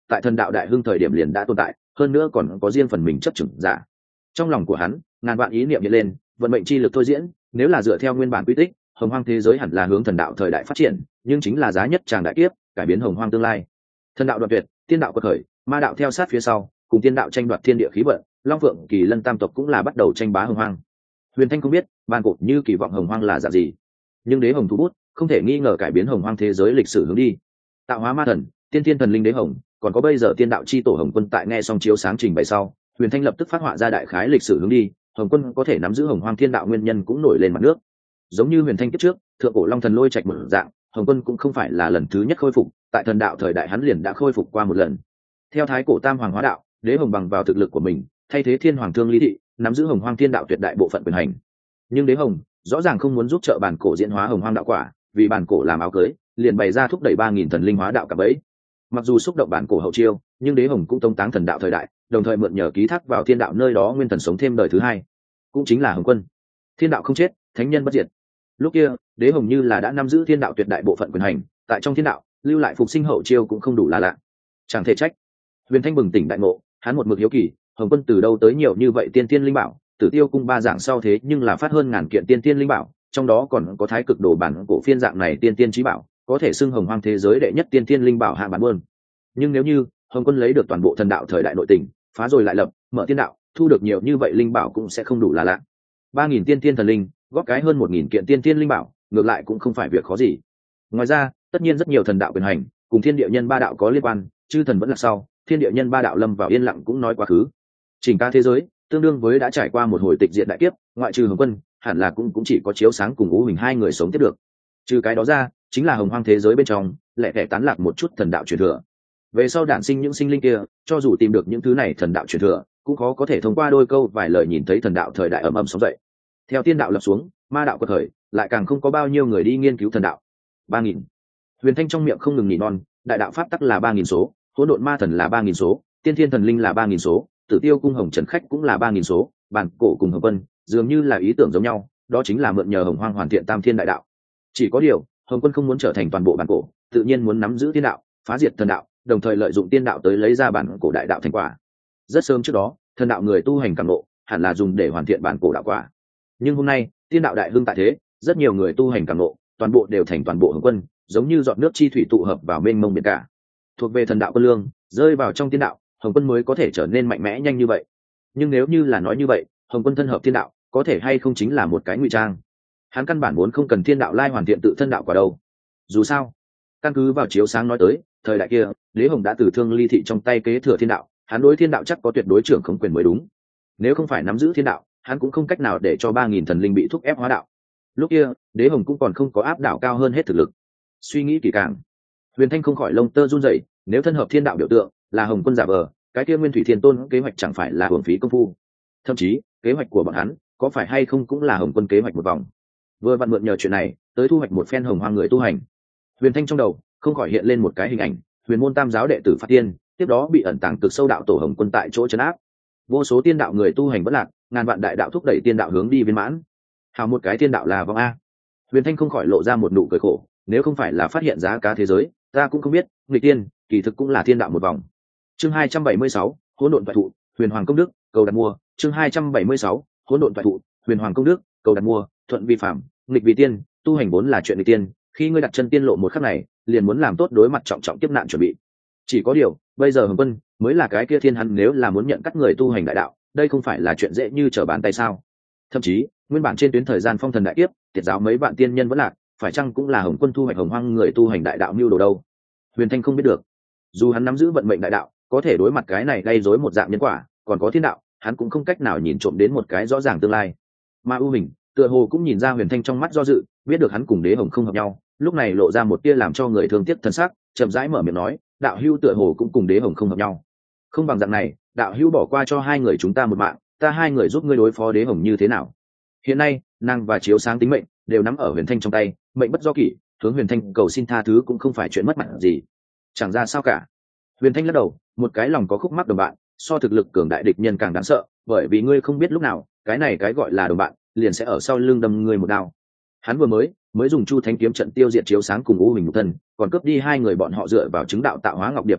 tại thần đạo đại hưng thời điểm liền đã tồn tại, hơn nữa còn có riêng phần mình chấp chừng giả. Trong lòng của hắn ngàn vạn ý niệm hiện lên, vận mệnh chi lực thôi diễn, nếu là dựa theo nguyên bản quy tích, hồng hoang thế giới hẳn là hướng thần đạo thời đại phát triển, nhưng chính là giá nhất tràng đại kiếp cải biến hồng hoang tương lai. Thần đạo đoạn tuyệt, tiên đạo quật khởi, ma đạo theo sát phía sau, cùng tiên đạo tranh đoạt thiên địa khí vận, long phượng kỳ lân tam tộc cũng là bắt đầu tranh bá hồng hoang. Huyền Thanh không biết bàn cổ như kỳ vọng hồng hoang là dạng gì, nhưng đế hồng thu bút không thể nghi ngờ cải biến hồng hoang thế giới lịch sử hướng đi. Tạo hóa ma thần, tiên thiên thần linh đế hồng, còn có bây giờ tiên đạo chi tổ hồng quân tại nghe xong chiếu sáng trình bày sau, Huyền Thanh lập tức phát họa ra đại khái lịch sử hướng đi. Hồng quân có thể nắm giữ hồng hoang thiên đạo nguyên nhân cũng nổi lên mặt nước, giống như Huyền Thanh kiếp trước thượng cổ long thần lôi trạch một dạng. Hồng quân cũng không phải là lần thứ nhất khôi phục, tại thần đạo thời đại hắn liền đã khôi phục qua một lần. Theo thái cổ tam hoàng hóa đạo, đế hồng bằng vào thực lực của mình thay thế thiên hoàng thương lý thị, nắm giữ hồng hoang thiên đạo tuyệt đại bộ phận quyền hành. Nhưng đế hồng rõ ràng không muốn giúp trợ bản cổ diễn hóa hồng hoang đạo quả, vì bản cổ làm áo cưới liền bày ra thúc đẩy 3000 thần linh hóa đạo cả bấy. Mặc dù xúc động bản cổ hậu chiêu, nhưng đế hồng cũng tống táng thần đạo thời đại, đồng thời mượn nhờ ký thác vào thiên đạo nơi đó nguyên thần sống thêm đời thứ hai, cũng chính là hồng quân. Thiên đạo không chết, thánh nhân bất diệt. Lúc kia đế hồng như là đã nắm giữ thiên đạo tuyệt đại bộ phận quyền hành, tại trong thiên đạo lưu lại phục sinh hậu chiêu cũng không đủ là lạ. Chẳng thể trách Huyền Thanh bừng tỉnh đại ngộ, hắn một mực hiếu kỳ hồng quân từ đâu tới nhiều như vậy tiên tiên linh bảo. Tử Tiêu cung ba dạng sau thế nhưng là phát hơn ngàn kiện tiên tiên linh bảo, trong đó còn có thái cực đồ bản cổ phiên dạng này tiên tiên trí bảo, có thể xưng hồng hoang thế giới đệ nhất tiên tiên linh bảo hạng bản buôn. Nhưng nếu như hồng quân lấy được toàn bộ thần đạo thời đại nội tình, phá rồi lại lập, mở tiên đạo, thu được nhiều như vậy linh bảo cũng sẽ không đủ là lạ. 3000 tiên tiên thần linh góp cái hơn 1000 kiện tiên tiên linh bảo, ngược lại cũng không phải việc khó gì. Ngoài ra tất nhiên rất nhiều thần đạo quyền hành cùng thiên địa nhân ba đạo có liên quan, chư thần vẫn là sau thiên địa nhân ba đạo lâm vào yên lặng cũng nói quá khứ. Chỉnh ca thế giới tương đương với đã trải qua một hồi tịch diệt đại kiếp, ngoại trừ hồng quân hẳn là cũng chỉ có chiếu sáng cùng U Huỳnh hai người sống tiếp được. Trừ cái đó ra chính là hồng hoang thế giới bên trong lẻ tẻ tán lạc một chút thần đạo truyền thừa. Về sau đản sinh những sinh linh kia, cho dù tìm được những thứ này thần đạo truyền thừa, cũng khó có thể thông qua đôi câu vài lời nhìn thấy thần đạo thời đại ầm ầm sống dậy. Theo tiên đạo lập xuống, ma đạo quật khởi, lại càng không có bao nhiêu người đi nghiên cứu thần đạo. 3000. Huyền Thanh trong miệng không ngừng nỉ non, đại đạo pháp tắc là 3000 số, hỗn độn ma thần là 3000 số, tiên thiên thần linh là 3000 số, Tử Tiêu cung hồng trần khách cũng là 3000 số, bản cổ cùng hồng vân dường như là ý tưởng giống nhau, đó chính là mượn nhờ hồng hoang hoàn thiện tam thiên đại đạo. Chỉ có điều hồng quân không muốn trở thành toàn bộ bản cổ, tự nhiên muốn nắm giữ tiên đạo, phá diệt thần đạo, đồng thời lợi dụng tiên đạo tới lấy ra bản cổ đại đạo thành quả. Rất sớm trước đó thần đạo người tu hành cảm ngộ hẳn là dùng để hoàn thiện bản cổ đạo quả, nhưng hôm nay tiên đạo đại hưng tại thế, rất nhiều người tu hành cảm ngộ toàn bộ đều thành toàn bộ hồng quân, giống như giọt nước chi thủy tụ hợp vào mênh mông biển cả, thuộc về thần đạo quân lương rơi vào trong tiên đạo, hồng quân mới có thể trở nên mạnh mẽ nhanh như vậy. Nhưng nếu như là nói như vậy, hồng quân thân hợp thiên đạo có thể hay không chính là một cái ngụy trang? Hắn căn bản muốn không cần thiên đạo lai hoàn thiện tự thân đạo quả đâu. Dù sao căn cứ vào chiếu sáng nói tới, thời đại kia đế hồng đã từ thương ly thị trong tay kế thừa thiên đạo, hắn đối thiên đạo chắc có tuyệt đối trưởng khống quyền mới đúng. Nếu không phải nắm giữ thiên đạo, hắn cũng không cách nào để cho 3000 thần linh bị thúc ép hóa đạo. Lúc kia đế hồng cũng còn không có áp đảo cao hơn hết thực lực. Suy nghĩ kỹ càng, Huyền Thanh không khỏi lông tơ run rẩy, nếu thân hợp thiên đạo biểu tượng là hồng quân giả vờ, cái kia nguyên thủy thiên tôn kế hoạch chẳng phải là hưởng phí công phu? Thậm chí kế hoạch của bọn hắn có phải hay không cũng là hồng quân kế hoạch một vòng, vừa vặn mượn nhờ chuyện này tới thu hoạch một phen hồng hoang người tu hành. Huyền Thanh trong đầu không khỏi hiện lên một cái hình ảnh, huyền môn tam giáo đệ tử phát tiên, tiếp đó bị ẩn tàng cực sâu đạo tổ hồng quân tại chỗ trấn áp, vô số tiên đạo người tu hành vẫn lạc, ngàn vạn đại đạo thúc đẩy tiên đạo hướng đi viên mãn. Hào một cái tiên đạo là vong a. Huyền Thanh không khỏi lộ ra một nụ cười khổ, nếu không phải là phát hiện giá cá thế giới, ta cũng không biết nghịch tiên kỳ thực cũng là thiên đạo một vòng. Chương 276, hỗn độn toại thụ, huyền hoàng công đức, cầu đặt mua. Chương 276, hỗn độn toại thụ, huyền hoàng công đức, cầu đặt mua. Thuận vi phạm, nghịch vì tiên, tu hành vốn là chuyện nghịch tiên, khi ngươi đặt chân tiên lộ một khắc này, liền muốn làm tốt đối mặt trọng trọng kiếp nạn chuẩn bị. Chỉ có điều bây giờ hồng quân mới là cái kia thiên, hắn nếu là muốn nhận các người tu hành đại đạo, đây không phải là chuyện dễ như trở bàn tay sao? Thậm chí nguyên bản trên tuyến thời gian phong thần đại kiếp, tiệt giáo mấy vạn tiên nhân vẫn lạc, phải chăng cũng là hồng quân thu hoạch hồng hoang người tu hành đại đạo mưu đồ đâu? Huyền Thanh không biết được. Dù hắn nắm giữ vận mệnh đại đạo, có thể đối mặt cái này gây rối một dạng nhân quả, còn có thiên đạo, hắn cũng không cách nào nhìn trộm đến một cái rõ ràng tương lai. Mà U Minh tựa hồ cũng nhìn ra Huyền Thanh trong mắt do dự, biết được hắn cùng đế hồng không hợp nhau, lúc này lộ ra một tia làm cho người thương tiếc thân sắc, chậm rãi mở miệng nói, đạo hữu tựa hồ cũng cùng đế hồng không hợp nhau. Không bằng dạng này, đạo hữu bỏ qua cho hai người chúng ta một mạng, ta hai người giúp ngươi đối phó đế hồng như thế nào? Hiện nay nàng và chiếu sáng tính mệnh đều nắm ở Huyền Thanh trong tay, mệnh bất do kỷ, hướng Huyền Thanh cầu xin tha thứ cũng không phải chuyện mất mặt gì. Chẳng ra sao cả. Huyền Thanh lắc đầu, một cái lòng có khúc mắc đồng bạn, so thực lực cường đại địch nhân càng đáng sợ, bởi vì ngươi không biết lúc nào, cái này cái gọi là đồng bạn, liền sẽ ở sau lưng đâm ngươi một đao. Hắn vừa mới dùng Chu Thánh kiếm trận tiêu diệt chiếu sáng cùng U Huỳnh một thân, còn cướp đi hai người bọn họ dựa vào chứng đạo tạo hóa ngọc điệp mạnh vụn,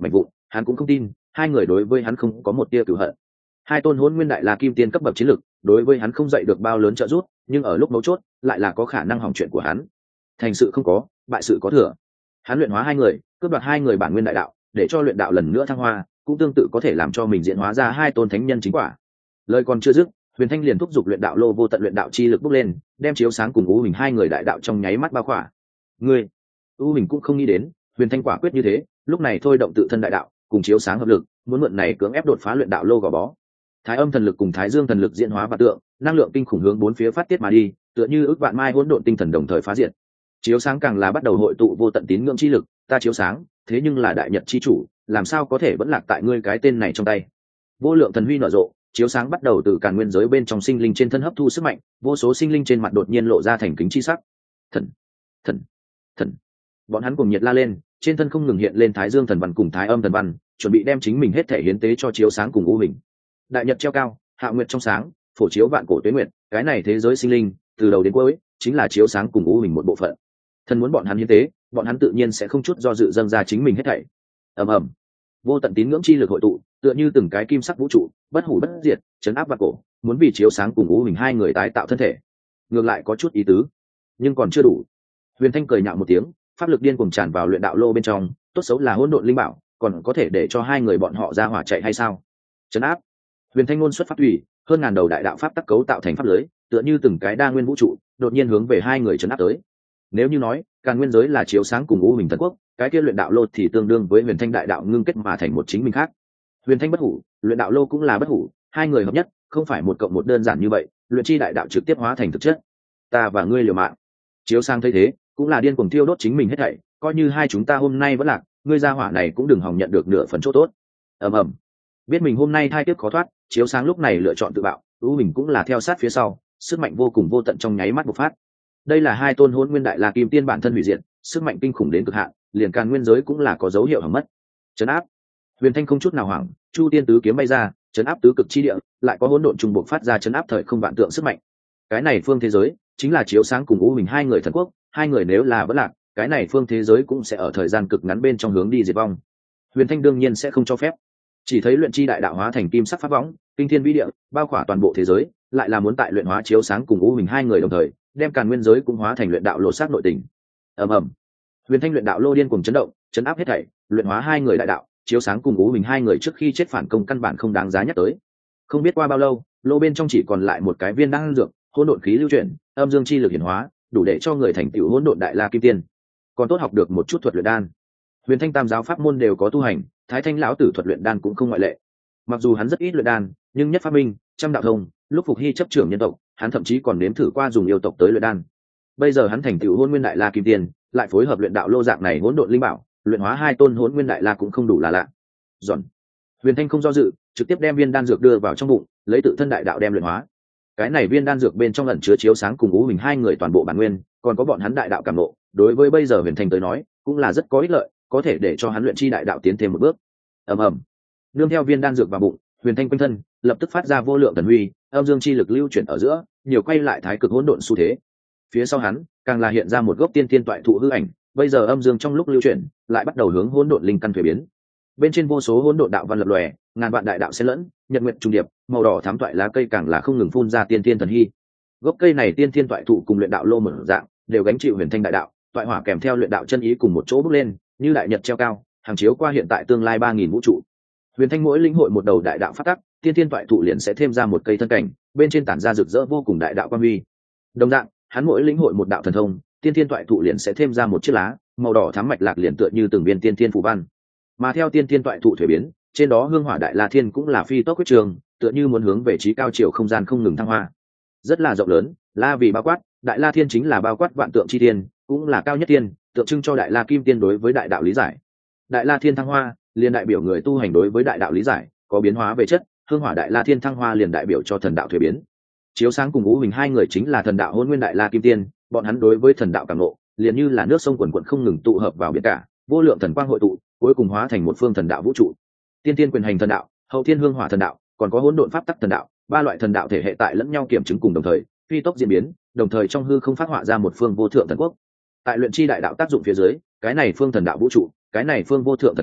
hắn cũng không tin hai người đối với hắn không có một tia cửu hận. Hai tôn hôn nguyên đại la kim tiên cấp bậc chiến lực đối với hắn không dậy được bao lớn trợ giúp, nhưng ở lúc mấu chốt lại là có khả năng hỏng chuyện của hắn. Thành sự không có, bại sự có thừa. Hắn luyện hóa hai người, cướp đoạt hai người bản nguyên đại đạo, để cho luyện đạo lần nữa thăng hoa, cũng tương tự có thể làm cho mình diễn hóa ra hai tôn thánh nhân chính quả. Lời còn chưa dứt, Huyền Thanh liền thúc giục luyện đạo lô vô tận luyện đạo chi lực bốc lên, đem chiếu sáng cùng U Hình hai người đại đạo trong nháy mắt bao khỏa. Ngươi, U Hình cũng không nghĩ đến, Huyền Thanh quả quyết như thế, lúc này thôi động tự thân đại đạo, cùng chiếu sáng hợp lực, muốn mượn này cưỡng ép đột phá luyện đạo lô gò bó. Thái Âm thần lực cùng Thái Dương thần lực diễn hóa và tượng, năng lượng kinh khủng hướng bốn phía phát tiết mà đi, tựa như ước vạn mai hỗn độn tinh thần đồng thời phá diệt. Chiếu sáng càng là bắt đầu hội tụ vô tận tín ngưỡng chi lực, ta chiếu sáng, thế nhưng là đại nhật chi chủ, làm sao có thể vẫn lạc tại ngươi cái tên này trong tay. Vô lượng thần huy nở rộ, chiếu sáng bắt đầu từ càn nguyên giới bên trong sinh linh trên thân hấp thu sức mạnh, vô số sinh linh trên mặt đột nhiên lộ ra thành kính chi sắc. Thần, thần, thần. Bọn hắn cùng nhiệt la lên, trên thân không ngừng hiện lên Thái Dương thần văn cùng Thái Âm thần văn, chuẩn bị đem chính mình hết thể hiến tế cho chiếu sáng cùng U Hình. Đại nhật treo cao, hạ nguyệt trong sáng, phổ chiếu vạn cổ tuế nguyệt, cái này thế giới sinh linh, từ đầu đến cuối, chính là chiếu sáng cùng U Hình một bộ phận. Thần muốn bọn hắn hiến tế, bọn hắn tự nhiên sẽ không chút do dự dâng ra chính mình hết thảy. Ầm ầm, vô tận tín ngưỡng chi lực hội tụ, tựa như từng cái kim sắc vũ trụ, bất hủ bất diệt, chấn áp vạn cổ, muốn vì chiếu sáng cùng U Hình hai người tái tạo thân thể. Ngược lại có chút ý tứ, nhưng còn chưa đủ. Huyền Thanh cười nhạo một tiếng, pháp lực điên cuồng tràn vào luyện đạo lô bên trong, tốt xấu là hỗn độn linh bảo, còn có thể để cho hai người bọn họ ra hỏa chạy hay sao? Chấn áp. Huyền Thanh ngôn xuất pháp thủy, hơn ngàn đầu đại đạo pháp tắc cấu tạo thành pháp lưới, tựa như từng cái đa nguyên vũ trụ, đột nhiên hướng về hai người chấn áp tới. Nếu như nói, càn nguyên giới là chiếu sáng cùng U Hình thần quốc, cái kia luyện đạo lô thì tương đương với Huyền Thanh đại đạo ngưng kết mà thành một chính mình khác. Huyền Thanh bất hủ, luyện đạo lô cũng là bất hủ, hai người hợp nhất, không phải một cộng một đơn giản như vậy, luyện chi đại đạo trực tiếp hóa thành thực chất. Ta và ngươi liều mạng. Chiếu sáng thấy thế, cũng là điên cuồng thiêu đốt chính mình hết thảy, coi như hai chúng ta hôm nay vẫn lạc, ngươi gia hỏa này cũng đừng hòng nhận được nửa phần chỗ tốt. Ầm ầm. Biết mình hôm nay thai kiếp khó thoát, chiếu sáng lúc này lựa chọn tự bạo, U Hình cũng là theo sát phía sau, sức mạnh vô cùng vô tận trong nháy mắt bộc phát. Đây là hai tôn hỗn nguyên đại la kim tiên bản thân hủy diệt, sức mạnh kinh khủng đến cực hạn, liền càn nguyên giới cũng là có dấu hiệu hỏng mất. Trấn áp. Huyền Thanh không chút nào hoảng, Chu Tiên tứ kiếm bay ra, trấn áp tứ cực chi địa, lại có hỗn độn trùng bộc phát ra trấn áp thời không vạn tượng sức mạnh. Cái này phương thế giới chính là chiếu sáng cùng U Hình hai người thần quốc, hai người nếu là vẫn lạc, cái này phương thế giới cũng sẽ ở thời gian cực ngắn bên trong hướng đi diệt vong. Huyền Thanh đương nhiên sẽ không cho phép. Chỉ thấy luyện chi đại đạo hóa thành kim sắc pháp võng, kinh thiên vĩ địa, bao khỏa toàn bộ thế giới, lại là muốn tại luyện hóa chiếu sáng cùng U Hình hai người đồng thời, đem càn nguyên giới cũng hóa thành luyện đạo lô sát nội tình. Ầm ầm. Huyền Thanh luyện đạo lô điên cuồng chấn động, chấn áp hết thảy, luyện hóa hai người đại đạo, chiếu sáng cùng U Hình hai người trước khi chết phản công căn bản không đáng giá nhắc tới. Không biết qua bao lâu, lô bên trong chỉ còn lại một cái viên đan dược, hỗn độn khí lưu chuyển, âm dương chi lực hiển hóa, đủ để cho người thành tựu hỗn độn đại la kim tiên. Còn tốt học được một chút thuật luyện đan. Huyền Thanh tam giáo pháp môn đều có tu hành, Thái Thanh lão tử thuật luyện đan cũng không ngoại lệ. Mặc dù hắn rất ít luyện đan, nhưng nhất phát minh, trăm đạo thông, lúc phục hy chấp trưởng nhân tộc, hắn thậm chí còn nếm thử qua dùng yêu tộc tới luyện đan. Bây giờ hắn thành tựu hỗn nguyên đại la kim tiên, lại phối hợp luyện đạo lô dạng này hỗn độn linh bảo, luyện hóa hai tôn hỗn nguyên đại la cũng không đủ là lạ. Dọn. Huyền Thanh không do dự, trực tiếp đem viên đan dược đưa vào trong bụng, lấy tự thân đại đạo đem luyện hóa. Cái này viên đan dược bên trong ẩn chứa chiếu sáng cùng U Hình hai người toàn bộ bản nguyên, còn có bọn hắn đại đạo cảm ngộ, đối với bây giờ Huyền Thanh tới nói, cũng là rất có ích lợi, có thể để cho hắn luyện chi đại đạo tiến thêm một bước. Ầm ầm. Nương theo viên đan dược vào bụng, Huyền Thanh quanh thân lập tức phát ra vô lượng thần huy, âm dương chi lực lưu chuyển ở giữa, nhiều quay lại thái cực hỗn độn xu thế. Phía sau hắn, càng là hiện ra một gốc tiên tiên toại thụ hư ảnh, bây giờ âm dương trong lúc lưu chuyển, lại bắt đầu hướng hỗn độn linh căn thuế biến. Bên trên vô số hỗn độn đạo văn lập lòe, ngàn vạn đại đạo xen lẫn, nhật nguyện trùng điệp, màu đỏ thắm toại lá cây càng là không ngừng phun ra tiên tiên thần hy. Gốc cây này tiên tiên toại thụ cùng luyện đạo lô mở dạng, đều gánh chịu Huyền Thanh đại đạo, toại hỏa kèm theo luyện đạo chân ý cùng một chỗ bốc lên, như đại nhật treo cao, hàng chiếu qua hiện tại tương lai 3000 vũ trụ. Huyền Thanh mỗi lĩnh hội một đầu đại đạo phát tắc, tiên tiên toại thụ liền sẽ thêm ra một cây thân cảnh, bên trên tản ra rực rỡ vô cùng đại đạo quang huy. Đồng dạng, hắn mỗi lĩnh hội một đạo thần thông, tiên tiên toại thụ liền sẽ thêm ra một chiếc lá, màu đỏ thắm mạch lạc liền tựa như từng viên tiên tiên phù văn. Mà theo tiên tiên toại thụ thuế biến, trên đó hương hỏa đại la thiên cũng là phi tốc quyết trường, tựa như muốn hướng về trí cao chiều không gian không ngừng thăng hoa. Rất là rộng lớn, la vì bao quát, đại la thiên chính là bao quát vạn tượng chi thiên, cũng là cao nhất thiên, tượng trưng cho đại la kim tiên đối với đại đạo lý giải. Đại la thiên thăng hoa, liền đại biểu người tu hành đối với đại đạo lý giải, có biến hóa về chất, hương hỏa đại la thiên thăng hoa liền đại biểu cho thần đạo thuế biến. Chiếu sáng cùng U Hình hai người chính là thần đạo hôn nguyên đại la kim tiên, bọn hắn đối với thần đạo cảm ngộ, liền như là nước sông quần quần không ngừng tụ hợp vào biển cả, vô lượng thần quang hội tụ, cuối cùng hóa thành một phương thần đạo vũ trụ. Tiên tiên quyền hành thần đạo, hậu thiên hương hỏa thần đạo, còn có hỗn độn pháp tắc thần đạo, ba loại thần đạo thể hệ tại lẫn nhau kiểm chứng cùng đồng thời, phi tốc diễn biến, đồng thời trong hư không phát họa ra một phương vô thượng thần quốc. Tại luyện chi đại đạo tác dụng phía dưới, cái này phương thần đạo vũ trụ, cái này phương vô thượng thần quốc,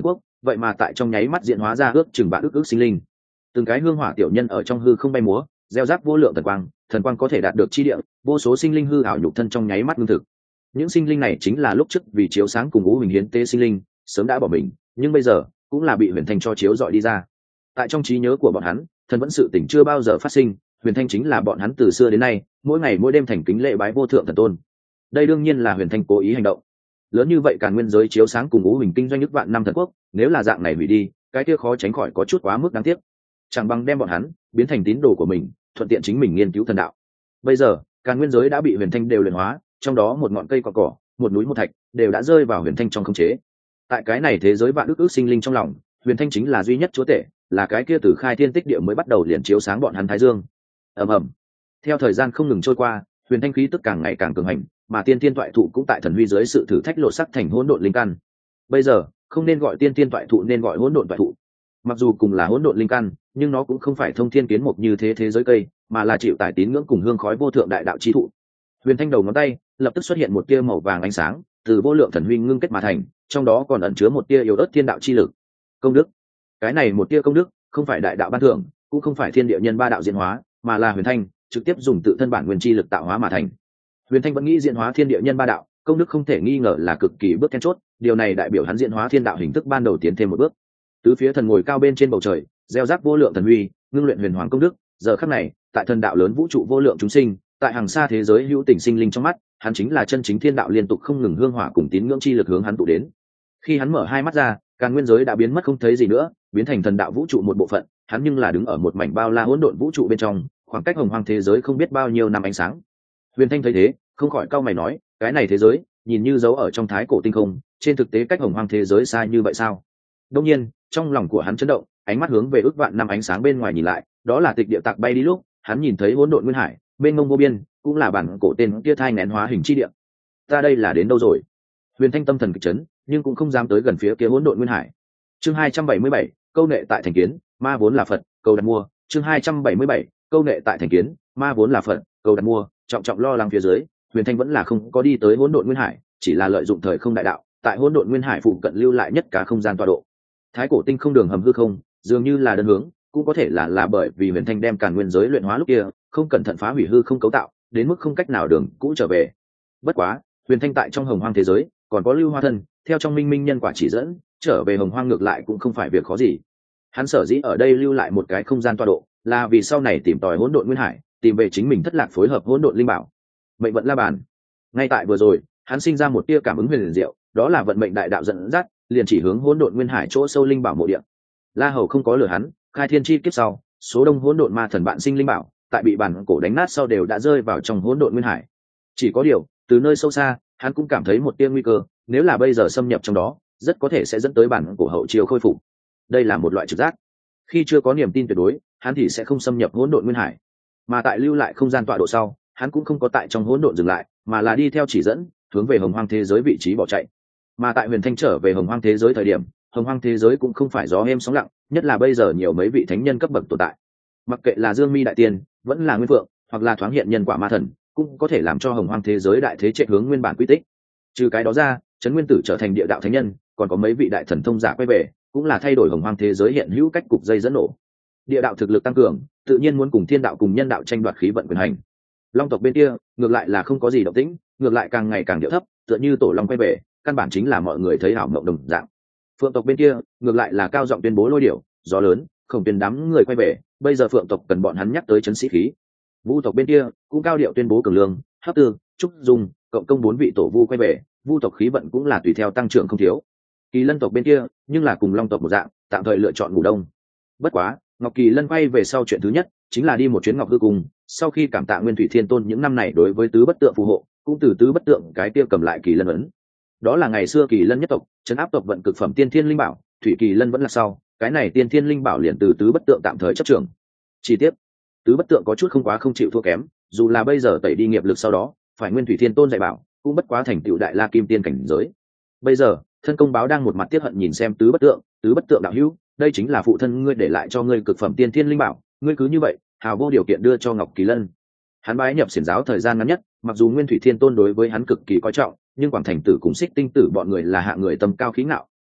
vậy mà tại trong nháy mắt diễn hóa ra ước chừng vạn ước sinh linh. Từng cái hương hỏa tiểu nhân ở trong hư không bay múa, gieo rắc vô lượng thần quang có thể đạt được chi địa, vô số sinh linh hư ảo nhục thân trong nháy mắt ngưng thực. Những sinh linh này chính là lúc trước vì chiếu sáng cùng ngũ mình hiến tế sinh linh, sớm đã bỏ mình, nhưng bây giờ cũng là bị huyền thanh cho chiếu dọi đi ra. Tại trong trí nhớ của bọn hắn, thần vẫn sự tỉnh chưa bao giờ phát sinh, huyền thanh chính là bọn hắn từ xưa đến nay mỗi ngày mỗi đêm thành kính lễ bái vô thượng thần tôn. Đây đương nhiên là huyền thanh cố ý hành động. Lớn như vậy Càn nguyên giới chiếu sáng cùng ngũ mình kinh doanh nước vạn năm thần quốc, nếu là dạng này hủy đi, cái kia khó tránh khỏi có chút quá mức đáng tiếc. Chẳng bằng đem bọn hắn biến thành tín đồ của mình, thuận tiện chính mình nghiên cứu thần đạo. Bây giờ Càn nguyên giới đã bị huyền thanh đều luyện hóa, trong đó một ngọn cây cỏ, một núi một thạch đều đã rơi vào huyền thanh trong khống chế. Tại cái này thế giới vạn ước sinh linh trong lòng, huyền thanh chính là duy nhất chúa tể, là cái kia từ khai thiên tích địa mới bắt đầu liền chiếu sáng bọn hắn thái dương. ầm ầm. Theo thời gian không ngừng trôi qua, huyền thanh khí tức càng ngày càng cường hành, mà tiên tiên toại thụ cũng tại thần huy dưới sự thử thách lộ sắc thành hỗn độn linh căn. Bây giờ không nên gọi tiên tiên toại thụ, nên gọi hỗn độn toại thụ. Mặc dù cùng là hỗn độn linh căn, nhưng nó cũng không phải thông thiên kiến mục như thế giới cây, mà là chịu tải tín ngưỡng cùng hương khói vô thượng đại đạo chi thụ. Huyền thanh đầu ngón tay lập tức xuất hiện một tia màu vàng ánh sáng, từ vô lượng thần huy ngưng kết mà thành, trong đó còn ẩn chứa một tia yếu ớt thiên đạo chi lực. Công đức. Cái này một tia công đức không phải đại đạo ban thưởng, cũng không phải thiên địa nhân ba đạo diễn hóa, mà là huyền thanh trực tiếp dùng tự thân bản nguyên chi lực tạo hóa mà thành. Huyền thanh vẫn nghĩ diễn hóa thiên địa nhân ba đạo, công đức không thể nghi ngờ là cực kỳ bước then chốt, điều này đại biểu hắn diễn hóa thiên đạo hình thức ban đầu tiến thêm một bước. Tứ phía thần ngồi cao bên trên bầu trời, gieo rắc vô lượng thần huy, ngưng luyện huyền hoàng công đức. Giờ khắc này, tại thần đạo lớn vũ trụ vô lượng chúng sinh, tại hàng xa thế giới hữu tình sinh linh trong mắt, hắn chính là chân chính thiên đạo liên tục không ngừng hương hỏa cùng tín ngưỡng chi lực hướng hắn tụ đến. Khi hắn mở hai mắt ra, Càn nguyên giới đã biến mất không thấy gì nữa, biến thành thần đạo vũ trụ một bộ phận, hắn nhưng là đứng ở một mảnh bao la hỗn độn vũ trụ bên trong, khoảng cách hồng hoang thế giới không biết bao nhiêu năm ánh sáng. Huyền thanh thấy thế, không khỏi cau mày nói, cái này thế giới nhìn như giấu ở trong thái cổ tinh không, trên thực tế cách hồng hoang thế giới xa như vậy sao? Đương nhiên, trong lòng của hắn chấn động, ánh mắt hướng về ước vạn năm ánh sáng bên ngoài nhìn lại, đó là tịch địa tạc bay đi lúc hắn nhìn thấy hỗn độn nguyên hải bên ngông vô biên, cũng là bản cổ tên kia thai nén hóa hình chi địa. Ta đây là đến đâu rồi? Huyền thanh tâm thần kịch chấn, nhưng cũng không dám tới gần phía kia hỗn độn nguyên hải. Chương 277, câu nệ tại thành kiến, ma vốn là Phật, câu đặt mua. Chương 277, câu nệ tại thành kiến, ma vốn là Phật, câu đặt mua. Trọng lo lắng phía dưới, huyền thanh vẫn là không có đi tới hỗn độn nguyên hải, chỉ là lợi dụng thời không đại đạo, tại hỗn độn nguyên hải phụ cận lưu lại nhất cả không gian tọa độ. Thái cổ tinh không đường hầm hư không, dường như là đơn hướng, cũng có thể là bởi vì huyền thanh đem Càn nguyên giới luyện hóa lúc kia không cẩn thận phá hủy hư không cấu tạo, đến mức không cách nào đường cũ trở về. Bất quá huyền thanh tại trong hồng hoang thế giới còn có lưu hoa thân, theo trong minh minh nhân quả chỉ dẫn, trở về hồng hoang ngược lại cũng không phải việc khó gì. Hắn sở dĩ ở đây lưu lại một cái không gian tọa độ, là vì sau này tìm tòi hỗn độn nguyên hải, tìm về chính mình thất lạc phối hợp hỗn độn linh bảo. Mệnh vận la bàn. Ngay tại vừa rồi, hắn sinh ra một tia cảm ứng huyền diệu, đó là vận mệnh đại đạo dẫn dắt, liền chỉ hướng hỗn độn nguyên hải chỗ sâu linh bảo mộ địa. La hầu không có lừa hắn, khai thiên chi kiếp sau, số đông hỗn độn ma thần bạn sinh linh bảo, tại bị bản cổ đánh nát sau đều đã rơi vào trong hỗn độn nguyên hải. Chỉ có điều, từ nơi sâu xa, hắn cũng cảm thấy một tia nguy cơ, nếu là bây giờ xâm nhập trong đó, rất có thể sẽ dẫn tới bản cổ hậu chiêu khôi phục. Đây là một loại trực giác. Khi chưa có niềm tin tuyệt đối, hắn thì sẽ không xâm nhập hỗn độn nguyên hải. Mà tại lưu lại không gian tọa độ sau, hắn cũng không có tại trong hỗn độn dừng lại, mà là đi theo chỉ dẫn, hướng về hồng hoang thế giới vị trí bỏ chạy. Mà tại huyền thanh trở về hồng hoang thế giới thời điểm, hồng hoang thế giới cũng không phải gió êm sóng lặng, nhất là bây giờ nhiều mấy vị thánh nhân cấp bậc tồn tại. Mặc kệ là Dương Mi đại tiên, vẫn là Nguyên Phượng, hoặc là thoáng hiện nhân quả ma thần, cũng có thể làm cho hồng hoang thế giới đại thế chạy hướng nguyên bản quy tích. Trừ cái đó ra, Trấn Nguyên Tử trở thành địa đạo thánh nhân, còn có mấy vị đại thần thông giả quay về, cũng là thay đổi hồng hoang thế giới hiện hữu cách cục dây dẫn nổ. Địa đạo thực lực tăng cường, tự nhiên muốn cùng thiên đạo cùng nhân đạo tranh đoạt khí vận quyền hành. Long tộc bên kia ngược lại là không có gì động tĩnh, ngược lại càng ngày càng điệu thấp, tựa như tổ long quay về, căn bản chính là mọi người thấy hảo mộng đồng dạng. Phượng tộc bên kia ngược lại là cao giọng tuyên bố lôi điểu, gió lớn, không tuyên đám người quay về, bây giờ Phượng tộc cần bọn hắn nhắc tới chấn sĩ khí. Vu tộc bên kia cũng cao điệu tuyên bố cường lương, hấp tư, trúc dung, cộng công 4 vị tổ vu quay về, Vu tộc khí vận cũng là tùy theo tăng trưởng không thiếu. Kỳ Lân tộc bên kia nhưng là cùng Long tộc một dạng, tạm thời lựa chọn ngủ đông. Bất quá, Ngọc Kỳ Lân quay về sau chuyện thứ nhất chính là đi một chuyến Ngọc Hư Cung, sau khi cảm tạ Nguyên Thủy Thiên Tôn những năm này đối với tứ bất tượng phù hộ, cũng từ tứ bất tượng cái kia cầm lại Kỳ Lân ấn. Đó là ngày xưa Kỳ Lân nhất tộc trấn áp tộc vận cực phẩm tiên thiên linh bảo, Thủy Kỳ Lân vẫn là sau, cái này tiên thiên linh bảo liền từ tứ bất tượng tạm thời chấp trưởng. Chi tiết, tứ bất tượng có chút không quá không chịu thua kém, dù là bây giờ tẩy đi nghiệp lực sau đó, phải Nguyên Thủy Thiên Tôn dạy bảo, cũng bất quá thành tựu đại la kim tiên cảnh giới. Bây giờ, thân công báo đang một mặt tiếc hận nhìn xem tứ bất tượng đạo hữu, đây chính là phụ thân ngươi để lại cho ngươi cực phẩm tiên thiên linh bảo, ngươi cứ như vậy hào vô điều kiện đưa cho Ngọc Kỳ Lân. Hắn bái nhập xiển giáo thời gian ngắn nhất, mặc dù Nguyên Thủy Thiên Tôn đối với hắn cực kỳ coi trọng, nhưng Quảng Thành Tử cùng Xích Tinh Tử bọn người là hạ người tầm cao khí ngạo,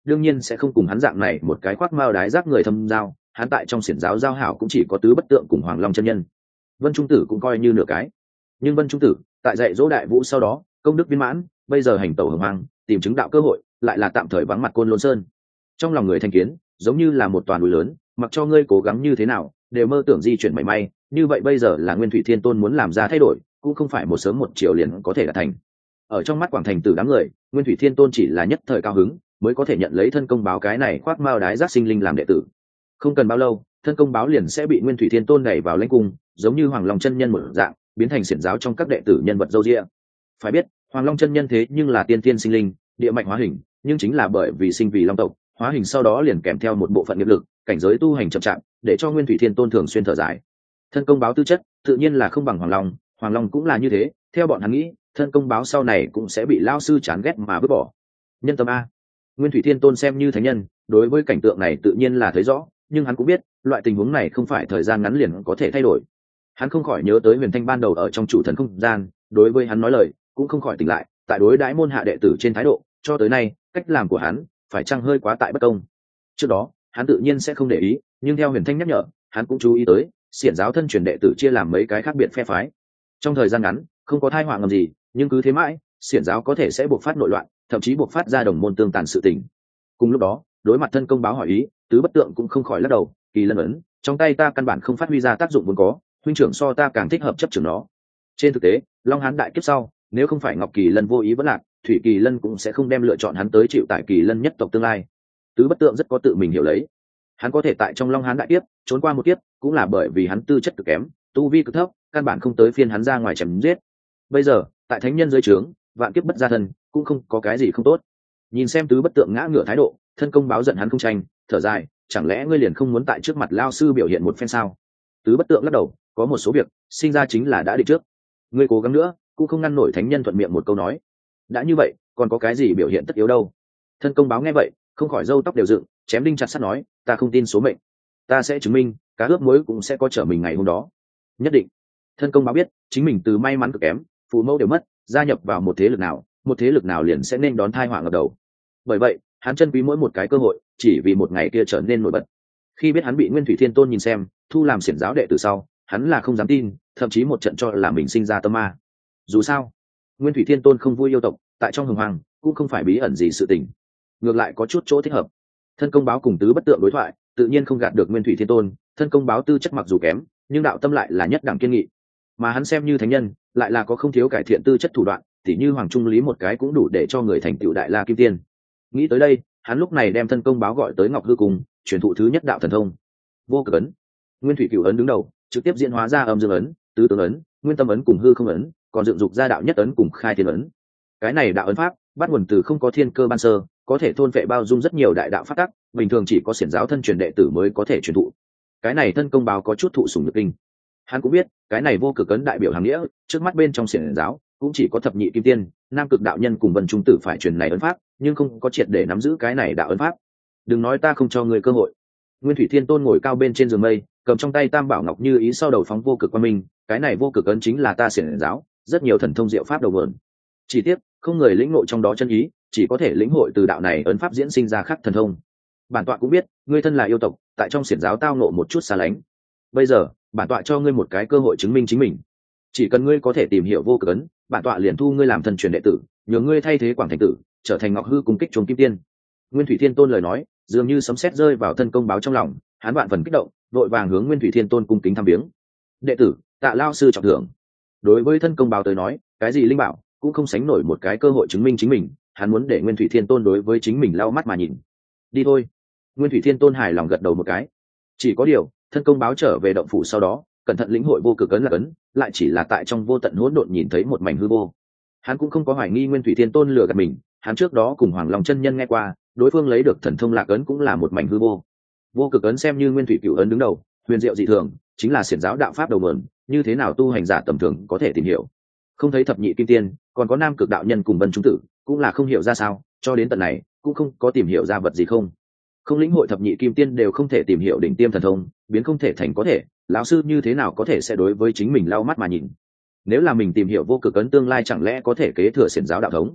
đương nhiên sẽ không cùng hắn dạng này một cái khoác mao đái giác người thâm giao. Hắn tại trong xiển giáo giao hảo cũng chỉ có Tứ Bất Tượng cùng Hoàng Long chân nhân. Vân Trung Tử cũng coi như nửa cái, nhưng Vân Trung Tử tại dạy dỗ Đại Vũ sau đó công đức viên mãn, bây giờ hành tẩu hồng hoang tìm chứng đạo cơ hội, lại là tạm thời vắng mặt Côn Lôn Sơn. Trong lòng người thành kiến giống như là một toàn núi lớn, mặc cho ngươi cố gắng như thế nào đều mơ tưởng di chuyển mảy may. Như vậy bây giờ là Nguyên Thủy Thiên Tôn muốn làm ra thay đổi, cũng không phải một sớm một chiều liền có thể đạt thành. Ở trong mắt Quảng Thành Tử đám người, Nguyên Thủy Thiên Tôn chỉ là nhất thời cao hứng mới có thể nhận lấy Thân Công Báo cái này khoác mao đái giác sinh linh làm đệ tử. Không cần bao lâu, Thân Công Báo liền sẽ bị Nguyên Thủy Thiên Tôn đẩy vào lãnh cung, giống như Hoàng Long chân nhân một dạng, biến thành xiển giáo trong các đệ tử nhân vật dâu dịa. Phải biết, Hoàng Long chân nhân thế nhưng là tiên tiên sinh linh, địa mạch hóa hình, nhưng chính là bởi vì sinh vì long tộc, hóa hình sau đó liền kèm theo một bộ phận nghiệp lực, cảnh giới tu hành chậm chạp, để cho Nguyên Thủy Thiên Tôn thường xuyên thở dài. Thân Công Báo tư chất tự nhiên là không bằng Hoàng Long cũng là như thế. Theo bọn hắn nghĩ, Thân Công Báo sau này cũng sẽ bị lao sư chán ghét mà vứt bỏ. Nhân tâm a. Nguyên Thủy Thiên Tôn xem như thánh nhân, đối với cảnh tượng này tự nhiên là thấy rõ, nhưng hắn cũng biết loại tình huống này không phải thời gian ngắn liền có thể thay đổi. Hắn không khỏi nhớ tới Huyền Thanh ban đầu ở trong chủ thần không gian, đối với hắn nói lời cũng không khỏi tỉnh lại, tại đối đãi môn hạ đệ tử trên thái độ cho tới nay, cách làm của hắn phải chăng hơi quá tại bất công. Trước đó hắn tự nhiên sẽ không để ý, nhưng theo Huyền Thanh nhắc nhở, hắn cũng chú ý tới xiển giáo thân truyền đệ tử chia làm mấy cái khác biệt phe phái. Trong thời gian ngắn không có tai họa ngầm gì, nhưng cứ thế mãi xiển giáo có thể sẽ buộc phát nội loạn, thậm chí buộc phát ra đồng môn tương tàn sự tình. Cùng lúc đó, đối mặt Thân Công Báo hỏi ý, Tứ Bất Tượng cũng không khỏi lắc đầu, Kỳ Lân ấn trong tay ta căn bản không phát huy ra tác dụng vốn có, huynh trưởng so ta càng thích hợp chấp trưởng nó. Trên thực tế, Long Hán đại kiếp sau, nếu không phải Ngọc Kỳ Lân vô ý vẫn lạc, Thủy Kỳ Lân cũng sẽ không đem lựa chọn hắn tới chịu tại Kỳ Lân nhất tộc tương lai. Tứ Bất Tượng rất có tự mình hiểu lấy, hắn có thể tại trong Long Hán đại kiếp trốn qua một kiếp, cũng là bởi vì hắn tư chất cực kém, tu vi cực thấp, căn bản không tới phiên hắn ra ngoài chém giết. Bây giờ tại thánh nhân dưới trướng, vạn kiếp bất gia thân, cũng không có cái gì không tốt. Nhìn xem Tứ Bất Tượng ngã ngửa thái độ, Thân Công Báo giận hắn không tranh, thở dài, chẳng lẽ ngươi liền không muốn tại trước mặt lao sư biểu hiện một phen sao? Tứ Bất Tượng lắc đầu, có một số việc sinh ra chính là đã định trước, ngươi cố gắng nữa cũng không ngăn nổi thánh nhân thuận miệng một câu nói. Đã như vậy còn có cái gì biểu hiện tất yếu đâu? Thân Công Báo nghe vậy không khỏi râu tóc đều dựng, chém đinh chặt sắt nói, ta không tin số mệnh, ta sẽ chứng minh cá ướp muối cũng sẽ có trở mình ngày hôm đó, nhất định. Thân Công Báo biết chính mình từ may mắn cực kém, phụ mẫu đều mất, gia nhập vào một thế lực nào liền sẽ nên đón tai họa ngập đầu. Bởi vậy hắn chân quý mỗi một cái cơ hội, chỉ vì một ngày kia trở nên nổi bật. Khi biết hắn bị Nguyên Thủy Thiên Tôn nhìn xem thu làm xiển giáo đệ từ sau, hắn là không dám tin, thậm chí một trận cho là mình sinh ra tâm ma. Dù sao Nguyên Thủy Thiên Tôn không vui yêu tộc, tại trong hồng hoàng cũng không phải bí ẩn gì sự tình, ngược lại có chút chỗ thích hợp. Thân Công Báo cùng Tứ Bất Tượng đối thoại tự nhiên không gạt được Nguyên Thủy Thiên Tôn. Thân Công Báo tư chất mặc dù kém, nhưng đạo tâm lại là nhất đẳng kiên nghị, mà hắn xem như thánh nhân lại là có không thiếu cải thiện tư chất thủ đoạn, tỉ như Hoàng Trung Lý một cái cũng đủ để cho người thành tựu Đại La Kim Tiên. Nghĩ tới đây, hắn lúc này đem Thân Công Báo gọi tới Ngọc Hư Cung, truyền thụ thứ nhất đạo thần thông Vô Cực ấn. Nguyên Thủy Cửu ấn đứng đầu, trực tiếp diễn hóa ra Âm Dương ấn, Tứ Tướng ấn, Nguyên Tâm ấn cùng Hư Không ấn, còn dựng dục ra đạo nhất ấn cùng Khai Thiên ấn. Cái này đạo ấn pháp bắt nguồn từ không có thiên cơ ban sơ, có thể thôn vệ bao dung rất nhiều đại đạo pháp tắc, bình thường chỉ có xiển giáo thân truyền đệ tử mới có thể truyền thụ. Cái này Thân Công Báo có chút thụ sủng nhược kinh. Hắn cũng biết cái này Vô Cực ấn đại biểu hàng nghĩa, trước mắt bên trong xiển giáo cũng chỉ có thập nhị kim tiên, Nam Cực đạo nhân cùng Vân Trung Tử phải truyền này ấn pháp, nhưng không có triệt để nắm giữ cái này đạo ấn pháp. Đừng nói ta không cho ngươi cơ hội. Nguyên Thủy Thiên Tôn ngồi cao bên trên giường mây, cầm trong tay Tam Bảo Ngọc Như Ý sau đầu phóng vô cực quang minh, cái này Vô Cực ấn chính là ta xiển giáo rất nhiều thần thông diệu pháp đầu nguồn. Chỉ tiếc không người lĩnh ngộ trong đó chân ý, chỉ có thể lĩnh hội từ đạo này ấn pháp diễn sinh ra khắc thần thông. Bản tọa cũng biết ngươi thân là yêu tộc, tại trong xiển giáo tao ngộ một chút xa lánh. Bây giờ bản tọa cho ngươi một cái cơ hội chứng minh chính mình. Chỉ cần ngươi có thể tìm hiểu Vô Cực ấn, bản tọa liền thu ngươi làm thần truyền đệ tử, nhờ ngươi thay thế Quảng Thành Tử trở thành Ngọc Hư cung kích trùng kim tiên. Nguyên Thủy Thiên Tôn lời nói dường như sấm sét rơi vào Thân Công Báo trong lòng, hắn vạn phần kích động, đội vàng hướng Nguyên Thủy Thiên Tôn cung kính thăm viếng. Đệ tử tạ lao sư trọng thưởng. Đối với Thân Công Báo tới nói, cái gì linh bảo cũng không sánh nổi một cái cơ hội chứng minh chính mình, hắn muốn để Nguyên Thủy Thiên Tôn đối với chính mình lau mắt mà nhìn. Đi thôi. Nguyên Thủy Thiên Tôn hài lòng gật đầu một cái. Chỉ có điều Thân Công Báo trở về động phủ sau đó, cẩn thận lĩnh hội Vô Cực ấn là ấn, lại chỉ là tại trong vô tận hỗn độn nhìn thấy một mảnh hư vô. Hắn cũng không có hoài nghi Nguyên Thủy Thiên Tôn lừa gạt mình, hắn trước đó cùng Hoàng Long chân nhân nghe qua, đối phương lấy được thần thông lạc ấn cũng là một mảnh hư vô. Vô Cực ấn xem như Nguyên Thủy Cửu ấn đứng đầu, huyền diệu dị thường, chính là xiển giáo đạo pháp đầu nguồn, như thế nào tu hành giả tầm thường có thể tìm hiểu. Không thấy thập nhị kim tiên, còn có Nam Cực đạo nhân cùng Vân Trung Tử, cũng là không hiểu ra sao, cho đến tận này cũng không có tìm hiểu ra vật gì không. Không lĩnh hội thập nhị kim tiên đều không thể tìm hiểu đỉnh tiêm thần thông, biến không thể thành có thể, lão sư như thế nào có thể sẽ đối với chính mình lau mắt mà nhìn. Nếu là mình tìm hiểu Vô Cực ấn tương lai chẳng lẽ có thể kế thừa xiển giáo đạo thống.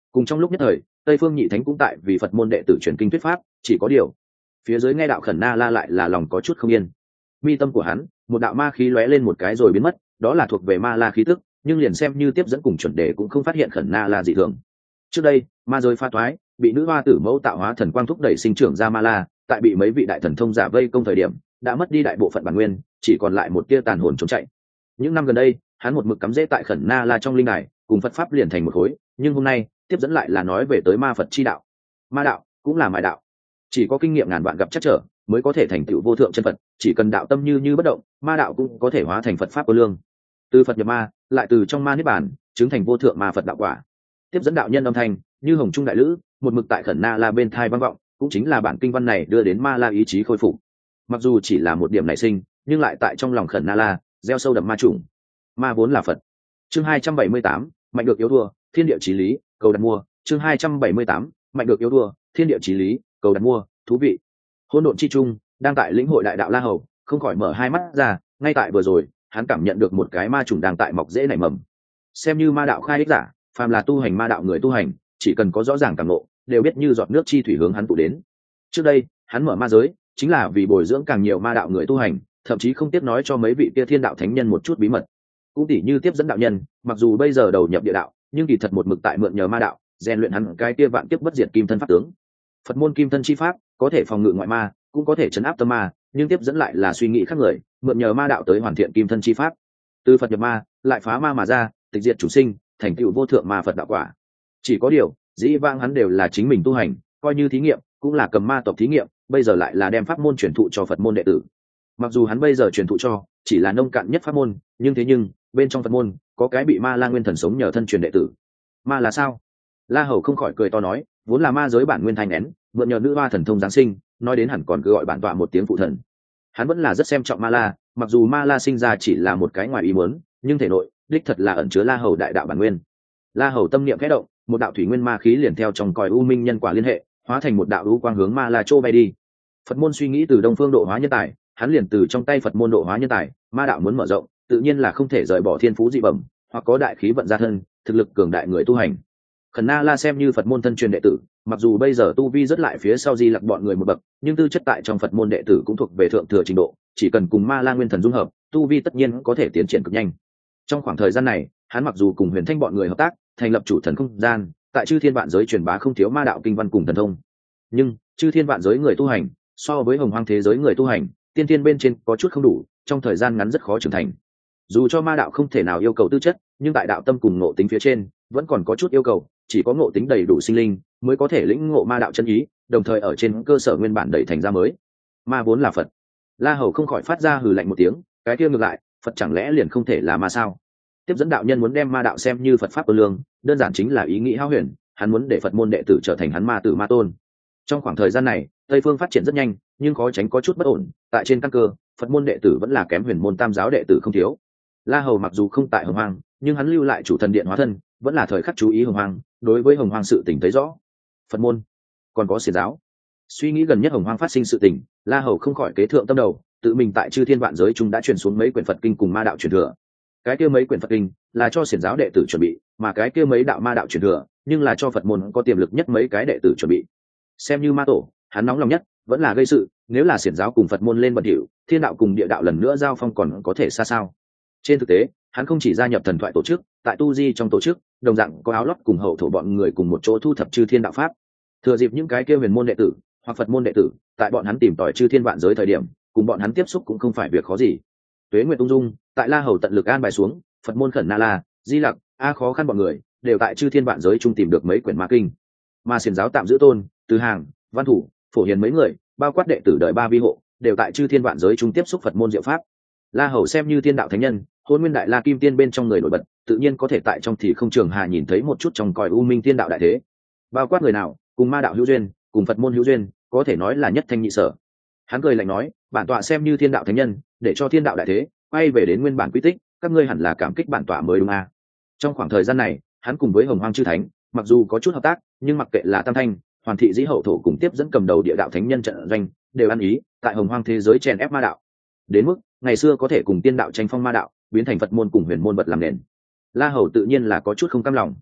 Cùng trong lúc nhất thời, Tây Phương Nhị Thánh cũng tại vì Phật môn đệ tử truyền kinh thuyết pháp, chỉ có điều, phía dưới nghe đạo Khẩn Na La lại là lòng có chút không yên. Mi tâm của hắn, một đạo ma khí lóe lên một cái rồi biến mất, đó là thuộc về ma la khí tức, nhưng liền xem như tiếp dẫn cùng chuẩn đề cũng không phát hiện Khẩn Na La dị thường. Trước đây, ma giới pha thoái, bị nữ hoa tử mẫu tạo hóa thần quang thúc đẩy sinh trưởng ra ma la, tại bị mấy vị đại thần thông giả vây công thời điểm, đã mất đi đại bộ phận bản nguyên, chỉ còn lại một tia tàn hồn trốn chạy. Những năm gần đây, hắn một mực cắm rễ tại Khẩn Na La trong linh đài, cùng Phật pháp liền thành một khối, nhưng hôm nay, tiếp dẫn lại là nói về tới ma Phật chi đạo. Ma đạo cũng là mại đạo, chỉ có kinh nghiệm ngàn vạn gặp chắc trở mới có thể thành tựu vô thượng chân Phật, chỉ cần đạo tâm như bất động, ma đạo cũng có thể hóa thành Phật pháp vô lương. Từ Phật nhập ma, lại từ trong ma niết bàn, chứng thành vô thượng ma Phật đạo quả. Tiếp dẫn đạo nhân âm thanh như hồng trung đại lữ, một mực tại Khẩn Na La bên thai vang vọng, cũng chính là bản kinh văn này đưa đến ma la ý chí khôi phục. Mặc dù chỉ là một điểm nảy sinh, nhưng lại tại trong lòng Khẩn Na La gieo sâu đậm ma trùng. Ma vốn là Phật. Chương 278, mạnh được yếu thua, thiên địa chí lý, cầu đặt mua. Chương 278, mạnh được yếu thua, thiên địa chí lý, cầu đặt mua. Thú vị. Hỗn độn chi trung, đang tại lĩnh hội đại đạo La Hầu, không khỏi mở hai mắt ra, ngay tại vừa rồi, hắn cảm nhận được một cái ma trùng đang tại mọc rễ nảy mầm. Xem như ma đạo khai ích giả, phàm là tu hành ma đạo người tu hành, chỉ cần có rõ ràng cảm ngộ, đều biết như giọt nước chi thủy hướng hắn tụ đến. Trước đây, hắn mở ma giới, chính là vì bồi dưỡng càng nhiều ma đạo người tu hành, thậm chí không tiếc nói cho mấy vị kia thiên đạo thánh nhân một chút bí mật. Cũng tỉ như tiếp dẫn đạo nhân, mặc dù bây giờ đầu nhập địa đạo, nhưng kỳ thật một mực tại mượn nhờ ma đạo, rèn luyện hắn cái kia vạn kiếp bất diệt kim thân pháp tướng. Phật môn kim thân chi pháp, có thể phòng ngự ngoại ma, cũng có thể trấn áp tâm ma, nhưng tiếp dẫn lại là suy nghĩ khác người, mượn nhờ ma đạo tới hoàn thiện kim thân chi pháp. Từ Phật nhập ma, lại phá ma mà ra, tịch diệt chủ sinh, thành tựu vô thượng ma Phật đạo quả. Chỉ có điều, dĩ vãng hắn đều là chính mình tu hành, coi như thí nghiệm, cũng là cầm ma tộc thí nghiệm, bây giờ lại là đem pháp môn truyền thụ cho Phật môn đệ tử. Mặc dù hắn bây giờ truyền thụ cho chỉ là nông cạn nhất pháp môn, nhưng bên trong Phật môn có cái bị ma la nguyên thần sống nhờ thân truyền đệ tử. Ma là sao? La Hầu không khỏi cười to nói, vốn là ma giới bản nguyên thanh nén, mượn nhờ nữ hoa thần thông giáng sinh, nói đến hẳn còn cứ gọi bản tọa một tiếng phụ thần. Hắn vẫn là rất xem trọng ma la, mặc dù ma la sinh ra chỉ là một cái ngoài ý muốn, nhưng thể nội đích thật là ẩn chứa La Hầu đại đạo bản nguyên. La Hầu tâm niệm khẽ động, một đạo thủy nguyên ma khí liền theo trong còi u minh nhân quả liên hệ, hóa thành một đạo u quang hướng ma la trô bay đi. Phật môn suy nghĩ từ đông phương độ hóa nhân tài, hắn liền từ trong tay Phật môn độ hóa nhân tài. Ma đạo muốn mở rộng, tự nhiên là không thể rời bỏ thiên phú dị bẩm, hoặc có đại khí vận gia thân, thực lực cường đại người tu hành. Khẩn Na La xem như Phật môn thân truyền đệ tử, mặc dù bây giờ tu vi rất lại phía sau Di Lặc bọn người một bậc, nhưng tư chất tại trong Phật môn đệ tử cũng thuộc về thượng thừa trình độ, chỉ cần cùng Ma La nguyên thần dung hợp, tu vi tất nhiên có thể tiến triển cực nhanh. Trong khoảng thời gian này, hắn mặc dù cùng Huyền Thanh bọn người hợp tác, thành lập chủ thần không gian, tại chư thiên vạn giới truyền bá không thiếu ma đạo kinh văn cùng thần thông, nhưng chư thiên vạn giới người tu hành so với hồng hoang thế giới người tu hành, tiên tiên bên trên có chút không đủ, trong thời gian ngắn rất khó trưởng thành. Dù cho ma đạo không thể nào yêu cầu tư chất, nhưng tại đạo tâm cùng ngộ tính phía trên vẫn còn có chút yêu cầu, chỉ có ngộ tính đầy đủ sinh linh mới có thể lĩnh ngộ ma đạo chân ý, đồng thời ở trên cơ sở nguyên bản đẩy thành ra mới. Ma vốn là Phật. La Hầu không khỏi phát ra hừ lạnh một tiếng, cái kia ngược lại, Phật chẳng lẽ liền không thể là ma sao? Tiếp dẫn đạo nhân muốn đem ma đạo xem như Phật pháp vô lương, đơn giản chính là ý nghĩ hão huyền, hắn muốn để Phật môn đệ tử trở thành hắn ma tử ma tôn. Trong khoảng thời gian này, Tây phương phát triển rất nhanh, nhưng khó tránh có chút bất ổn, tại trên căn cơ, Phật môn đệ tử vẫn là kém Huyền môn Tam giáo đệ tử không thiếu. La Hầu mặc dù không tại Hồng Hoang, nhưng hắn lưu lại chủ thần điện hóa thân, vẫn là thời khắc chú ý Hồng Hoang, đối với Hồng Hoang sự tình thấy rõ. Phật môn, còn có xiển giáo. Suy nghĩ gần nhất Hồng Hoang phát sinh sự tình, La Hầu không khỏi kế thượng tâm đầu, tự mình tại chư thiên vạn giới chúng đã truyền xuống mấy quyển Phật kinh cùng ma đạo truyền thừa. Cái kia mấy quyển Phật kinh là cho xiển giáo đệ tử chuẩn bị, mà cái kia mấy đạo ma đạo truyền thừa, nhưng là cho Phật môn có tiềm lực nhất mấy cái đệ tử chuẩn bị. Xem như ma tổ, hắn nóng lòng nhất vẫn là gây sự, nếu là xiển giáo cùng Phật môn lên bận điệu, thiên đạo cùng địa đạo lần nữa giao phong còn có thể xa sao. Trên thực tế, hắn không chỉ gia nhập thần thoại tổ chức, tại tu di trong tổ chức, đồng dạng có áo lót cùng hậu thổ bọn người cùng một chỗ thu thập chư thiên đạo pháp. Thừa dịp những cái kia huyền môn đệ tử hoặc Phật môn đệ tử, tại bọn hắn tìm tòi chư thiên vạn giới thời điểm, cùng bọn hắn tiếp xúc cũng không phải việc khó gì. Tuế Nguyệt ung dung, tại La Hầu tận lực an bài xuống, Phật môn Khẩn Na La, Di Lặc, A khó khăn bọn người, đều tại chư thiên vạn giới chung tìm được mấy quyển ma kinh. Mà xiển giáo tạm giữ tôn, Từ Hàng, Văn Thủ, Phổ Hiền mấy người, bao quát đệ tử đời ba vi hộ, đều tại chư thiên vạn giới chung tiếp xúc Phật môn diệu pháp. La Hầu xem như thiên đạo thánh nhân, Hôn Nguyên Đại La Kim Tiên bên trong người nổi bật, tự nhiên có thể tại trong thì không trường hà nhìn thấy một chút trong cõi u minh thiên đạo đại thế. Bao quát người nào, cùng ma đạo hữu duyên, cùng Phật môn hữu duyên, có thể nói là nhất thanh nhị sở. Hắn cười lạnh nói, bản tọa xem như thiên đạo thánh nhân, để cho thiên đạo đại thế quay về đến nguyên bản quy tích, các ngươi hẳn là cảm kích bản tọa mới đúng à. Trong khoảng thời gian này, hắn cùng với Hồng Hoang chư thánh, mặc dù có chút hợp tác, nhưng mặc kệ là Tam Thanh, Hoàn Thị Dĩ Hậu Thổ cùng tiếp dẫn cầm đầu địa đạo thánh nhân trận doanh, đều ăn ý tại Hồng Hoang thế giới chèn ép ma đạo. Đến mức ngày xưa có thể cùng tiên đạo tranh phong ma đạo, biến thành Phật môn cùng huyền môn vật làm nền. La Hầu tự nhiên là có chút không cam lòng.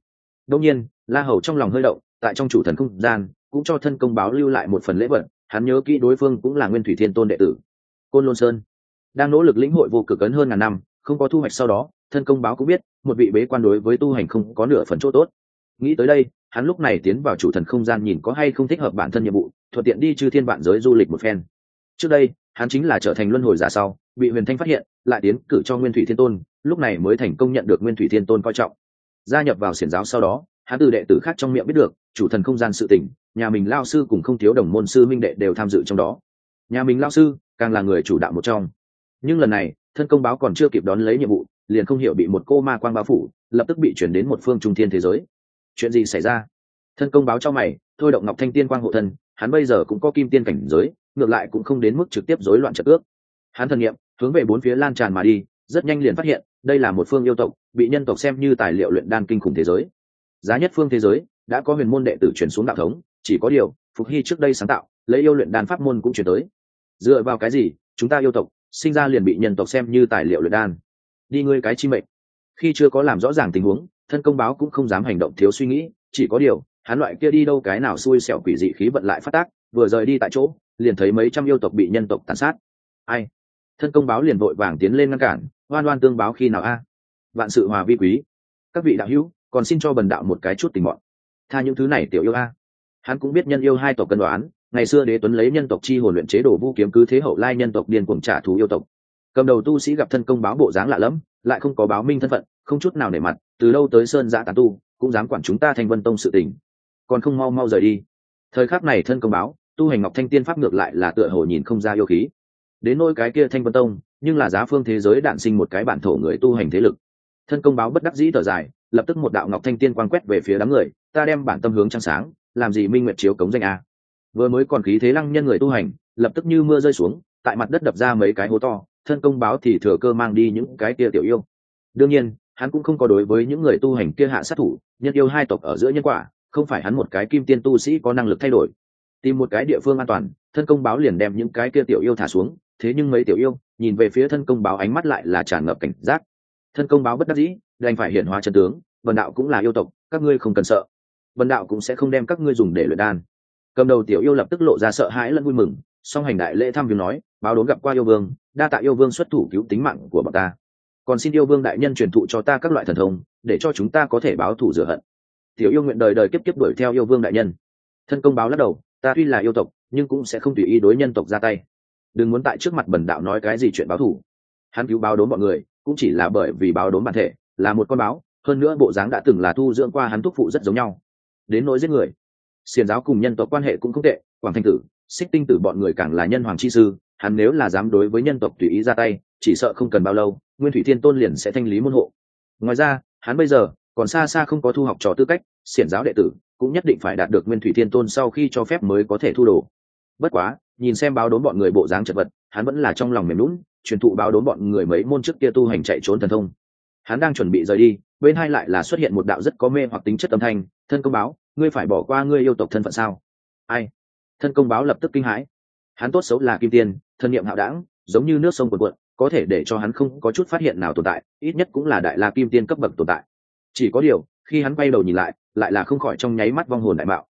đông nhiên La Hầu trong lòng hơi động, tại trong chủ thần không gian cũng cho thân công báo lưu lại một phần lễ vật. Hắn nhớ kỹ đối phương cũng là Nguyên Thủy Thiên Tôn đệ tử Côn Lôn Sơn, đang nỗ lực lĩnh hội vô cực ấn hơn ngàn năm, không có thu hoạch. Sau đó thân công báo cũng biết một vị bế quan đối với tu hành không có nửa phần chỗ tốt. Nghĩ tới đây, hắn lúc này tiến vào chủ thần không gian nhìn có hay không thích hợp bản thân nhiệm vụ, thuận tiện đi chư thiên vạn giới du lịch một phen. Trước đây hắn chính là trở thành luân hồi giả sau bị Huyền Thanh phát hiện, lại tiến cử cho Nguyên Thủy Thiên Tôn, lúc này mới thành công nhận được Nguyên Thủy Thiên Tôn coi trọng. Gia nhập vào xiển giáo sau đó, hắn từ đệ tử khác trong miệng biết được chủ thần không gian sự tình, nhà mình lao sư cùng không thiếu đồng môn sư minh đệ đều tham dự trong đó. Nhà mình lao sư càng là người chủ đạo một trong. Nhưng lần này thân công báo còn chưa kịp đón lấy nhiệm vụ, liền không hiểu bị một cô ma quang bao phủ, lập tức bị chuyển đến một phương trung thiên thế giới. Chuyện gì xảy ra? Thân công báo cho mày, thôi động Ngọc Thanh Tiên quang hộ thân, hắn bây giờ cũng có kim tiên cảnh giới, ngược lại cũng không đến mức trực tiếp rối loạn trận ước. Hắn thần niệm hướng về bốn phía lan tràn mà đi, rất nhanh liền phát hiện đây là một phương yêu tộc, bị nhân tộc xem như tài liệu luyện đan kinh khủng thế giới. Giá nhất phương thế giới đã có huyền môn đệ tử truyền xuống đạo thống, chỉ có điều Phục Hy trước đây sáng tạo lấy yêu luyện đan pháp môn cũng truyền tới. Dựa vào cái gì chúng ta yêu tộc sinh ra liền bị nhân tộc xem như tài liệu luyện đan? Đi ngươi cái chi mệnh! Khi chưa có làm rõ ràng tình huống, thân công báo cũng không dám hành động thiếu suy nghĩ, chỉ có điều hắn loại kia đi đâu cái nào xui xẻo quỷ dị khí vận lại phát tác, vừa rời đi tại chỗ liền thấy mấy trăm yêu tộc bị nhân tộc tàn sát. Ai? Thân công báo liền vội vàng tiến lên ngăn cản, oan oan tương báo khi nào a? Vạn sự hòa vi quý, các vị đạo hữu còn xin cho bần đạo một cái chút tình mọn, tha những thứ này tiểu yêu a. Hắn cũng biết nhân yêu hai tộc cân đoán, ngày xưa Đế Tuấn lấy nhân tộc chi hồn luyện chế đồ vũ kiếm, cứ thế hậu lai nhân tộc điên cuồng trả thù yêu tộc. Cầm đầu tu sĩ gặp thân công báo bộ dáng lạ lẫm, lại không có báo minh thân phận, không chút nào nể mặt, từ đâu tới sơn giã tán tu cũng dám quản chúng ta Thanh Vân Tông sự tình, còn không mau mau rời đi. Thời khắc này thân công báo tu hành Ngọc Thanh Tiên pháp ngược lại là tựa hồ nhìn không ra yêu khí. Đến nỗi cái kia Thanh Vân Tông, nhưng là giá phương thế giới đản sinh một cái bản thổ người tu hành thế lực. Thân công báo bất đắc dĩ thở dài, lập tức một đạo Ngọc Thanh Tiên quang quét về phía đám người, ta đem bản tâm hướng trăng sáng, làm gì minh nguyệt chiếu cống danh a. Vừa mới còn khí thế lăng nhân người tu hành, lập tức như mưa rơi xuống, tại mặt đất đập ra mấy cái hố to, thân công báo thì thừa cơ mang đi những cái kia tiểu yêu. Đương nhiên hắn cũng không có đối với những người tu hành kia hạ sát thủ, nhân yêu hai tộc ở giữa nhân quả không phải hắn một cái kim tiên tu sĩ có năng lực thay đổi. Tìm một cái địa phương an toàn, thân công báo liền đem những cái kia tiểu yêu thả xuống. Thế nhưng mấy tiểu yêu nhìn về phía thân công báo ánh mắt lại là tràn ngập cảnh giác. Thân công báo bất đắc dĩ đành phải hiển hóa chân tướng, vần đạo cũng là yêu tộc, các ngươi không cần sợ, vần đạo cũng sẽ không đem các ngươi dùng để luyện đan. Cầm đầu tiểu yêu lập tức lộ ra sợ hãi lẫn vui mừng, song hành đại lễ thăm viếng nói, báo đốn gặp qua yêu vương, đa tạ yêu vương xuất thủ cứu tính mạng của bọn ta, còn xin yêu vương đại nhân truyền thụ cho ta các loại thần thông, để cho chúng ta có thể báo thù rửa hận. Tiểu yêu nguyện đời đời kiếp kiếp đuổi theo yêu vương đại nhân. Thân công báo lắc đầu, ta tuy là yêu tộc nhưng cũng sẽ không tùy ý đối nhân tộc ra tay, đừng muốn tại trước mặt bần đạo nói cái gì chuyện báo thù. Hắn cứu báo đốn bọn người cũng chỉ là bởi vì báo đốn bản thể là một con báo, hơn nữa bộ dáng đã từng là thu dưỡng qua hắn thúc phụ rất giống nhau. Đến nỗi giết người, xiển giáo cùng nhân tộc quan hệ cũng không tệ, Quảng Thanh Tử, Xích Tinh Tử bọn người càng là nhân hoàng chi sư, hắn nếu là dám đối với nhân tộc tùy ý ra tay, chỉ sợ không cần bao lâu Nguyên Thủy Thiên Tôn liền sẽ thanh lý môn hộ. Ngoài ra hắn bây giờ còn xa xa không có thu học trò tư cách, xiển giáo đệ tử cũng nhất định phải đạt được Nguyên Thủy Thiên Tôn sau khi cho phép mới có thể thu đồ. Bất quá nhìn xem báo đốn bọn người bộ dáng chật vật, hắn vẫn là trong lòng mềm lún, truyền thụ báo đốn bọn người mấy môn trước kia tu hành chạy trốn thần thông. Hắn đang chuẩn bị rời đi, bên hai lại là xuất hiện một đạo rất có mê hoặc tính chất âm thanh, thân công báo, ngươi phải bỏ qua ngươi yêu tộc thân phận sao? Ai? Thân công báo lập tức kinh hãi. Hắn tốt xấu là kim tiên, thân niệm hạo đãng giống như nước sông cuồn cuộn, có thể để cho hắn không có chút phát hiện nào tồn tại, ít nhất cũng là đại la kim tiên cấp bậc tồn tại. Chỉ có điều khi hắn quay đầu nhìn lại là không khỏi trong nháy mắt vong hồn đại mạo.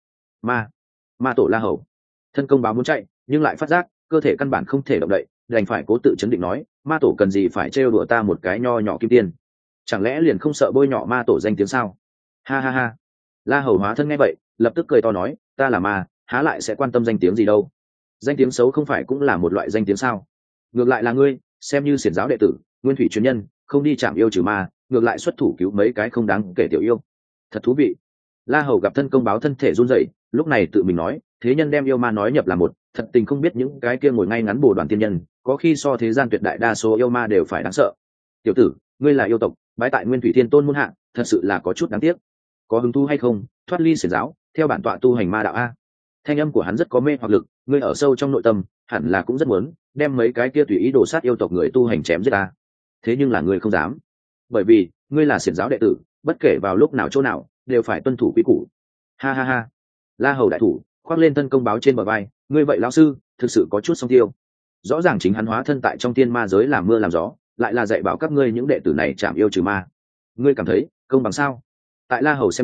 Ma tổ La Hầu. Thân công báo muốn chạy nhưng lại phát giác cơ thể căn bản không thể động đậy, đành phải cố tự chấn định nói, ma tổ cần gì phải trêu đùa ta một cái nho nhỏ kim tiên, chẳng lẽ liền không sợ bôi nhọ ma tổ danh tiếng sao? Ha ha ha. La Hầu hóa thân nghe vậy lập tức cười to nói, ta là ma, há lại sẽ quan tâm danh tiếng gì đâu, danh tiếng xấu không phải cũng là một loại danh tiếng sao? Ngược lại là ngươi xem như xiển giáo đệ tử, nguyên thủy truyền nhân, không đi chạm yêu trừ ma, ngược lại xuất thủ cứu mấy cái không đáng kể tiểu yêu, thật thú vị. La Hầu gặp thân công báo thân thể run rẩy, lúc này tự mình nói, thế nhân đem yêu ma nói nhập là một, thật tình không biết những cái kia ngồi ngay ngắn bồ đoàn tiên nhân, có khi so thế gian tuyệt đại đa số yêu ma đều phải đáng sợ. Tiểu tử, ngươi là yêu tộc, bái tại Nguyên Thủy Thiên Tôn môn hạ, thật sự là có chút đáng tiếc. Có hứng thú hay không, thoát ly xiển giáo, theo bản tọa tu hành ma đạo a. Thanh âm của hắn rất có mê hoặc lực, ngươi ở sâu trong nội tâm, hẳn là cũng rất muốn đem mấy cái kia tùy ý đổ sát yêu tộc người tu hành chém giết ta. Thế nhưng là ngươi không dám, bởi vì ngươi là xiển giáo đệ tử, bất kể vào lúc nào chỗ nào đều phải tuân thủ quy củ. Ha ha ha. La Hầu đại thủ khoác lên thân công báo trên bờ vai, ngươi vậy lão sư thực sự có chút song tiêu. Rõ ràng chính hắn hóa thân tại trong tiên ma giới làm mưa làm gió, lại là dạy bảo các ngươi những đệ tử này chạm yêu trừ ma, ngươi cảm thấy công bằng sao? Tại La Hầu xem ra,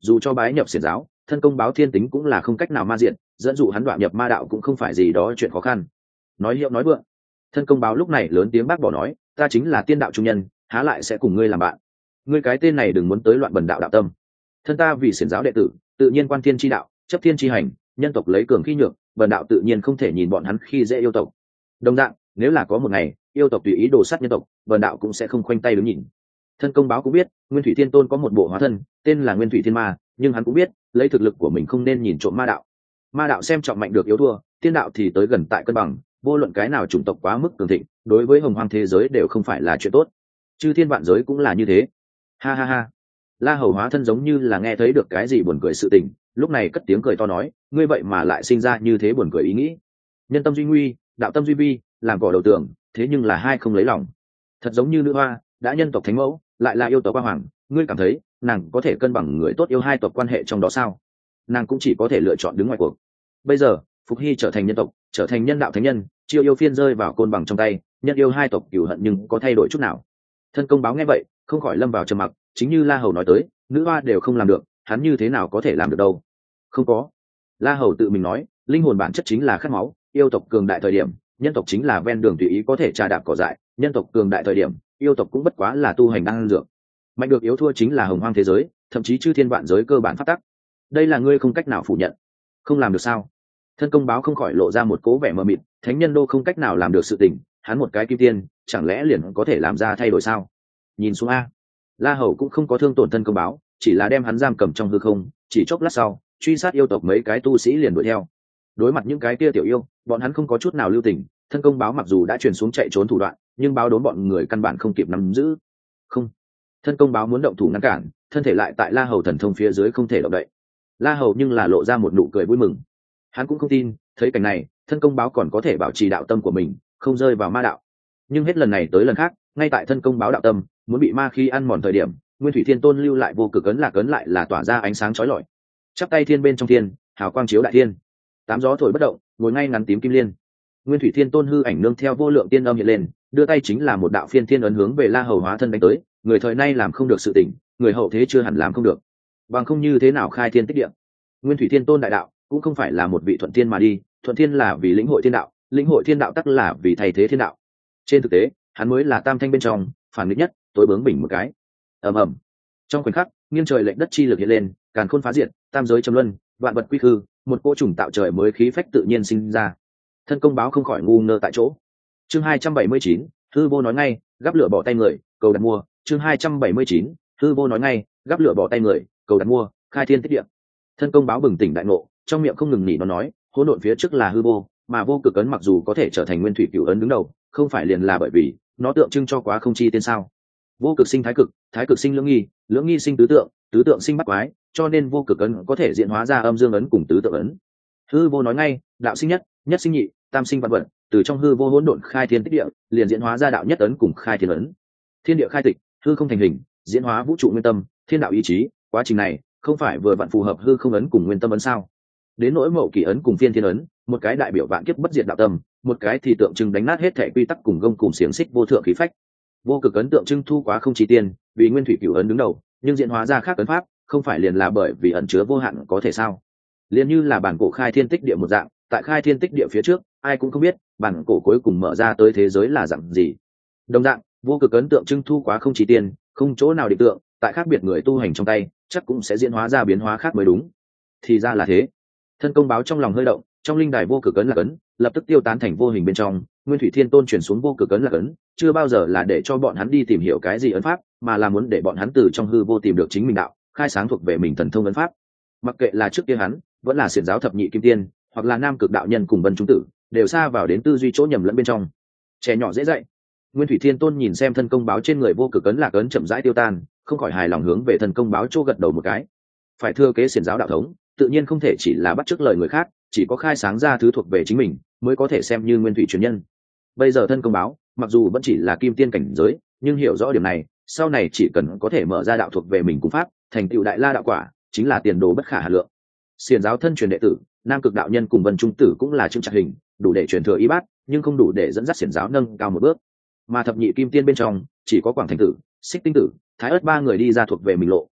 dù cho bái nhập xiển giáo, thân công báo thiên tính cũng là không cách nào ma diện, dẫn dụ hắn đoạn nhập ma đạo cũng không phải gì đó chuyện khó khăn. Nói hiệu nói vượng, thân công báo lúc này lớn tiếng bác bỏ nói, ta chính là tiên đạo trung nhân, há lại sẽ cùng ngươi làm bạn. Ngươi cái tên này đừng muốn tới loạn bần đạo đạo tâm. Thân ta vì xiển giáo đệ tử, tự nhiên quan thiên chi đạo, chấp thiên chi hành, nhân tộc lấy cường khi nhược, bần đạo tự nhiên không thể nhìn bọn hắn khi dễ yêu tộc. Đồng dạng, nếu là có một ngày yêu tộc tùy ý đồ sát nhân tộc, bần đạo cũng sẽ không khoanh tay đứng nhìn. Thân công báo cũng biết Nguyên Thủy Thiên Tôn có một bộ hóa thân tên là Nguyên Thủy Thiên Ma, nhưng hắn cũng biết lấy thực lực của mình không nên nhìn trộm ma đạo. Ma đạo xem trọng mạnh được yếu thua, tiên đạo thì tới gần tại cân bằng, vô luận cái nào chủng tộc quá mức cường thịnh, đối với hồng hoang thế giới đều không phải là chuyện tốt. Chư thiên vạn giới cũng là như thế. Ha ha ha. La Hầu hóa thân giống như là nghe thấy được cái gì buồn cười sự tình, lúc này cất tiếng cười to nói, ngươi vậy mà lại sinh ra như thế buồn cười ý nghĩ. Nhân tâm duy nguy, đạo tâm duy vi, làm cỏ đầu tường, thế nhưng là hai không lấy lòng. Thật giống như nữ hoa, đã nhân tộc thánh mẫu, lại là yêu tộc hoa hoàng, ngươi cảm thấy nàng có thể cân bằng người tốt yêu hai tộc quan hệ trong đó sao? Nàng cũng chỉ có thể lựa chọn đứng ngoài cuộc. Bây giờ Phục Hy trở thành nhân tộc, trở thành nhân đạo thánh nhân, chiêu yêu phiên rơi vào côn bằng trong tay, nhân yêu hai tộc cửu hận nhưng có thay đổi chút nào? Thân công báo nghe vậy không khỏi lâm vào trầm mặc, chính như La Hầu nói tới, nữ hoa đều không làm được, hắn như thế nào có thể làm được đâu? Không có. La Hầu tự mình nói, linh hồn bản chất chính là khát máu, yêu tộc cường đại thời điểm, nhân tộc chính là ven đường tùy ý có thể trà đạp cỏ dại, nhân tộc cường đại thời điểm, yêu tộc cũng bất quá là tu hành đang dược. Mạnh được yếu thua chính là hồng hoang thế giới, thậm chí chư thiên vạn giới cơ bản pháp tắc. Đây là ngươi không cách nào phủ nhận. Không làm được sao? Thân công báo không khỏi lộ ra một cố vẻ mờ mịt, thánh nhân đô không cách nào làm được sự tình, hắn một cái kim tiên, chẳng lẽ liền có thể làm ra thay đổi sao? Nhìn xuống a. La Hầu cũng không có thương tổn thân công báo, chỉ là đem hắn giam cầm trong hư không, chỉ chốc lát sau, truy sát yêu tộc mấy cái tu sĩ liền đuổi theo. Đối mặt những cái kia tiểu yêu, bọn hắn không có chút nào lưu tình, thân công báo mặc dù đã truyền xuống chạy trốn thủ đoạn, nhưng báo đốn bọn người căn bản không kịp nắm giữ. Không. Thân công báo muốn động thủ ngăn cản, thân thể lại tại La Hầu thần thông phía dưới không thể động đậy. La Hầu nhưng là lộ ra một nụ cười vui mừng. Hắn cũng không tin, thấy cảnh này, thân công báo còn có thể bảo trì đạo tâm của mình, không rơi vào ma đạo. Nhưng hết lần này tới lần khác, ngay tại thân công báo đạo tâm muốn bị ma khí ăn mòn thời điểm, Nguyên Thủy Thiên Tôn lưu lại vô cực ấn lạc ấn lại là tỏa ra ánh sáng chói lọi. Chắp tay thiên bên trong thiên, hào quang chiếu đại thiên. Tám gió thổi bất động, ngồi ngay ngắn tím kim liên. Nguyên Thủy Thiên Tôn hư ảnh nương theo vô lượng tiên âm hiện lên, đưa tay chính là một đạo phiên thiên ấn hướng về La Hầu hóa thân đánh tới. Người thời nay làm không được sự tình, người hậu thế chưa hẳn làm không được. Bằng không như thế nào khai thiên tích địa. Nguyên Thủy Thiên Tôn đại đạo cũng không phải là một vị thuận thiên mà đi, thuận thiên là vì lĩnh hội thiên đạo, lĩnh hội thiên đạo tắc là vì thay thế thiên đạo. Trên thực tế, hắn mới là tam thanh bên trong phản nghịch nhất, tối bướng bỉnh một cái. Ầm ầm. Trong khoảnh khắc, nghiêng trời lệch đất chi lực hiện lên, càn khôn phá diệt, tam giới trầm luân, vạn vật quy hư, một cỗ trùng tạo trời mới khí phách tự nhiên sinh ra. Thân công báo không khỏi ngu ngơ tại chỗ. Chương 279, hư vô nói ngay, gắp lửa bỏ tay người, cầu đặt mua. Chương 279, hư vô nói ngay, gắp lửa bỏ tay người, cầu đặt mua, khai thiên tích địa. Thân công báo bừng tỉnh đại ngộ, trong miệng không ngừng nhỉ nó nói, hỗn độn phía trước là hư vô, mà vô cực ấn mặc dù có thể trở thành nguyên thủy cửu ấn đứng đầu, không phải liền là bởi vì nó tượng trưng cho quá không chi tiên sao? Vô cực sinh thái cực, thái cực sinh lưỡng nghi sinh tứ tượng, tứ tượng sinh bắt quái, cho nên vô cực ấn có thể diễn hóa ra âm dương ấn cùng tứ tượng ấn. Hư vô nói ngay, đạo sinh nhất, nhất sinh nhị, tam sinh vạn vật, từ trong hư vô hỗn độn khai thiên tích địa, liền diễn hóa ra đạo nhất ấn cùng khai thiên ấn. Thiên địa khai tịch, hư không thành hình, diễn hóa vũ trụ nguyên tâm, thiên đạo ý chí, quá trình này không phải vừa vặn phù hợp hư không ấn cùng nguyên tâm ấn sao? Đến nỗi mậu kỳ ấn cùng phiên thiên ấn, một cái đại biểu vạn kiếp bất diệt đạo tâm, một cái thì tượng trưng đánh nát hết thể quy tắc cùng gông cùng xiềng xích vô thượng khí phách. Vô cực ấn tượng trưng thu quá không chi tiên, vì nguyên thủy cửu ấn đứng đầu, nhưng diễn hóa ra khác ấn pháp, không phải liền là bởi vì ẩn chứa vô hạn có thể sao? Liền như là bản cổ khai thiên tích địa một dạng, tại khai thiên tích địa phía trước, ai cũng không biết bản cổ cuối cùng mở ra tới thế giới là dạng gì. Đồng dạng, vô cực ấn tượng trưng thu quá không chi tiên, không chỗ nào định tượng, tại khác biệt người tu hành trong tay, chắc cũng sẽ diễn hóa ra biến hóa khác mới đúng. Thì ra là thế. Thân công báo trong lòng hơi động, trong linh đài vô cực ấn là ấn, lập tức tiêu tán thành vô hình bên trong. Nguyên Thủy Thiên Tôn chuyển xuống vô cực ấn là ấn, chưa bao giờ là để cho bọn hắn đi tìm hiểu cái gì ấn pháp, mà là muốn để bọn hắn từ trong hư vô tìm được chính mình đạo, khai sáng thuộc về mình thần thông ấn pháp. Mặc kệ là trước kia hắn, vẫn là xiển giáo thập nhị kim tiên, hoặc là nam cực đạo nhân cùng Vân Trung Tử, đều xa vào đến tư duy chỗ nhầm lẫn bên trong. Trẻ nhỏ dễ dạy. Nguyên Thủy Thiên Tôn nhìn xem thân công báo trên người vô cực ấn lạc ấn chậm rãi tiêu tan, không khỏi hài lòng hướng về thân công báo chỗ gật đầu một cái. Phải thừa kế xiển giáo đạo thống, tự nhiên không thể chỉ là bắt chước lời người khác, chỉ có khai sáng ra thứ thuộc về chính mình mới có thể xem như nguyên thủy truyền nhân. Bây giờ thân công báo mặc dù vẫn chỉ là kim tiên cảnh giới, nhưng hiểu rõ điểm này, sau này chỉ cần có thể mở ra đạo thuộc về mình cùng pháp, thành tựu đại la đạo quả, chính là tiền đồ bất khả hà lượng. Xiển giáo thân truyền đệ tử, nam cực đạo nhân cùng Vân Trung Tử cũng là chứng trạng hình, đủ để truyền thừa y bát, nhưng không đủ để dẫn dắt xiển giáo nâng cao một bước. Mà thập nhị kim tiên bên trong, chỉ có Quảng Thành Tử, Xích Tinh Tử, Thái Ất ba người đi ra thuộc về mình lộ,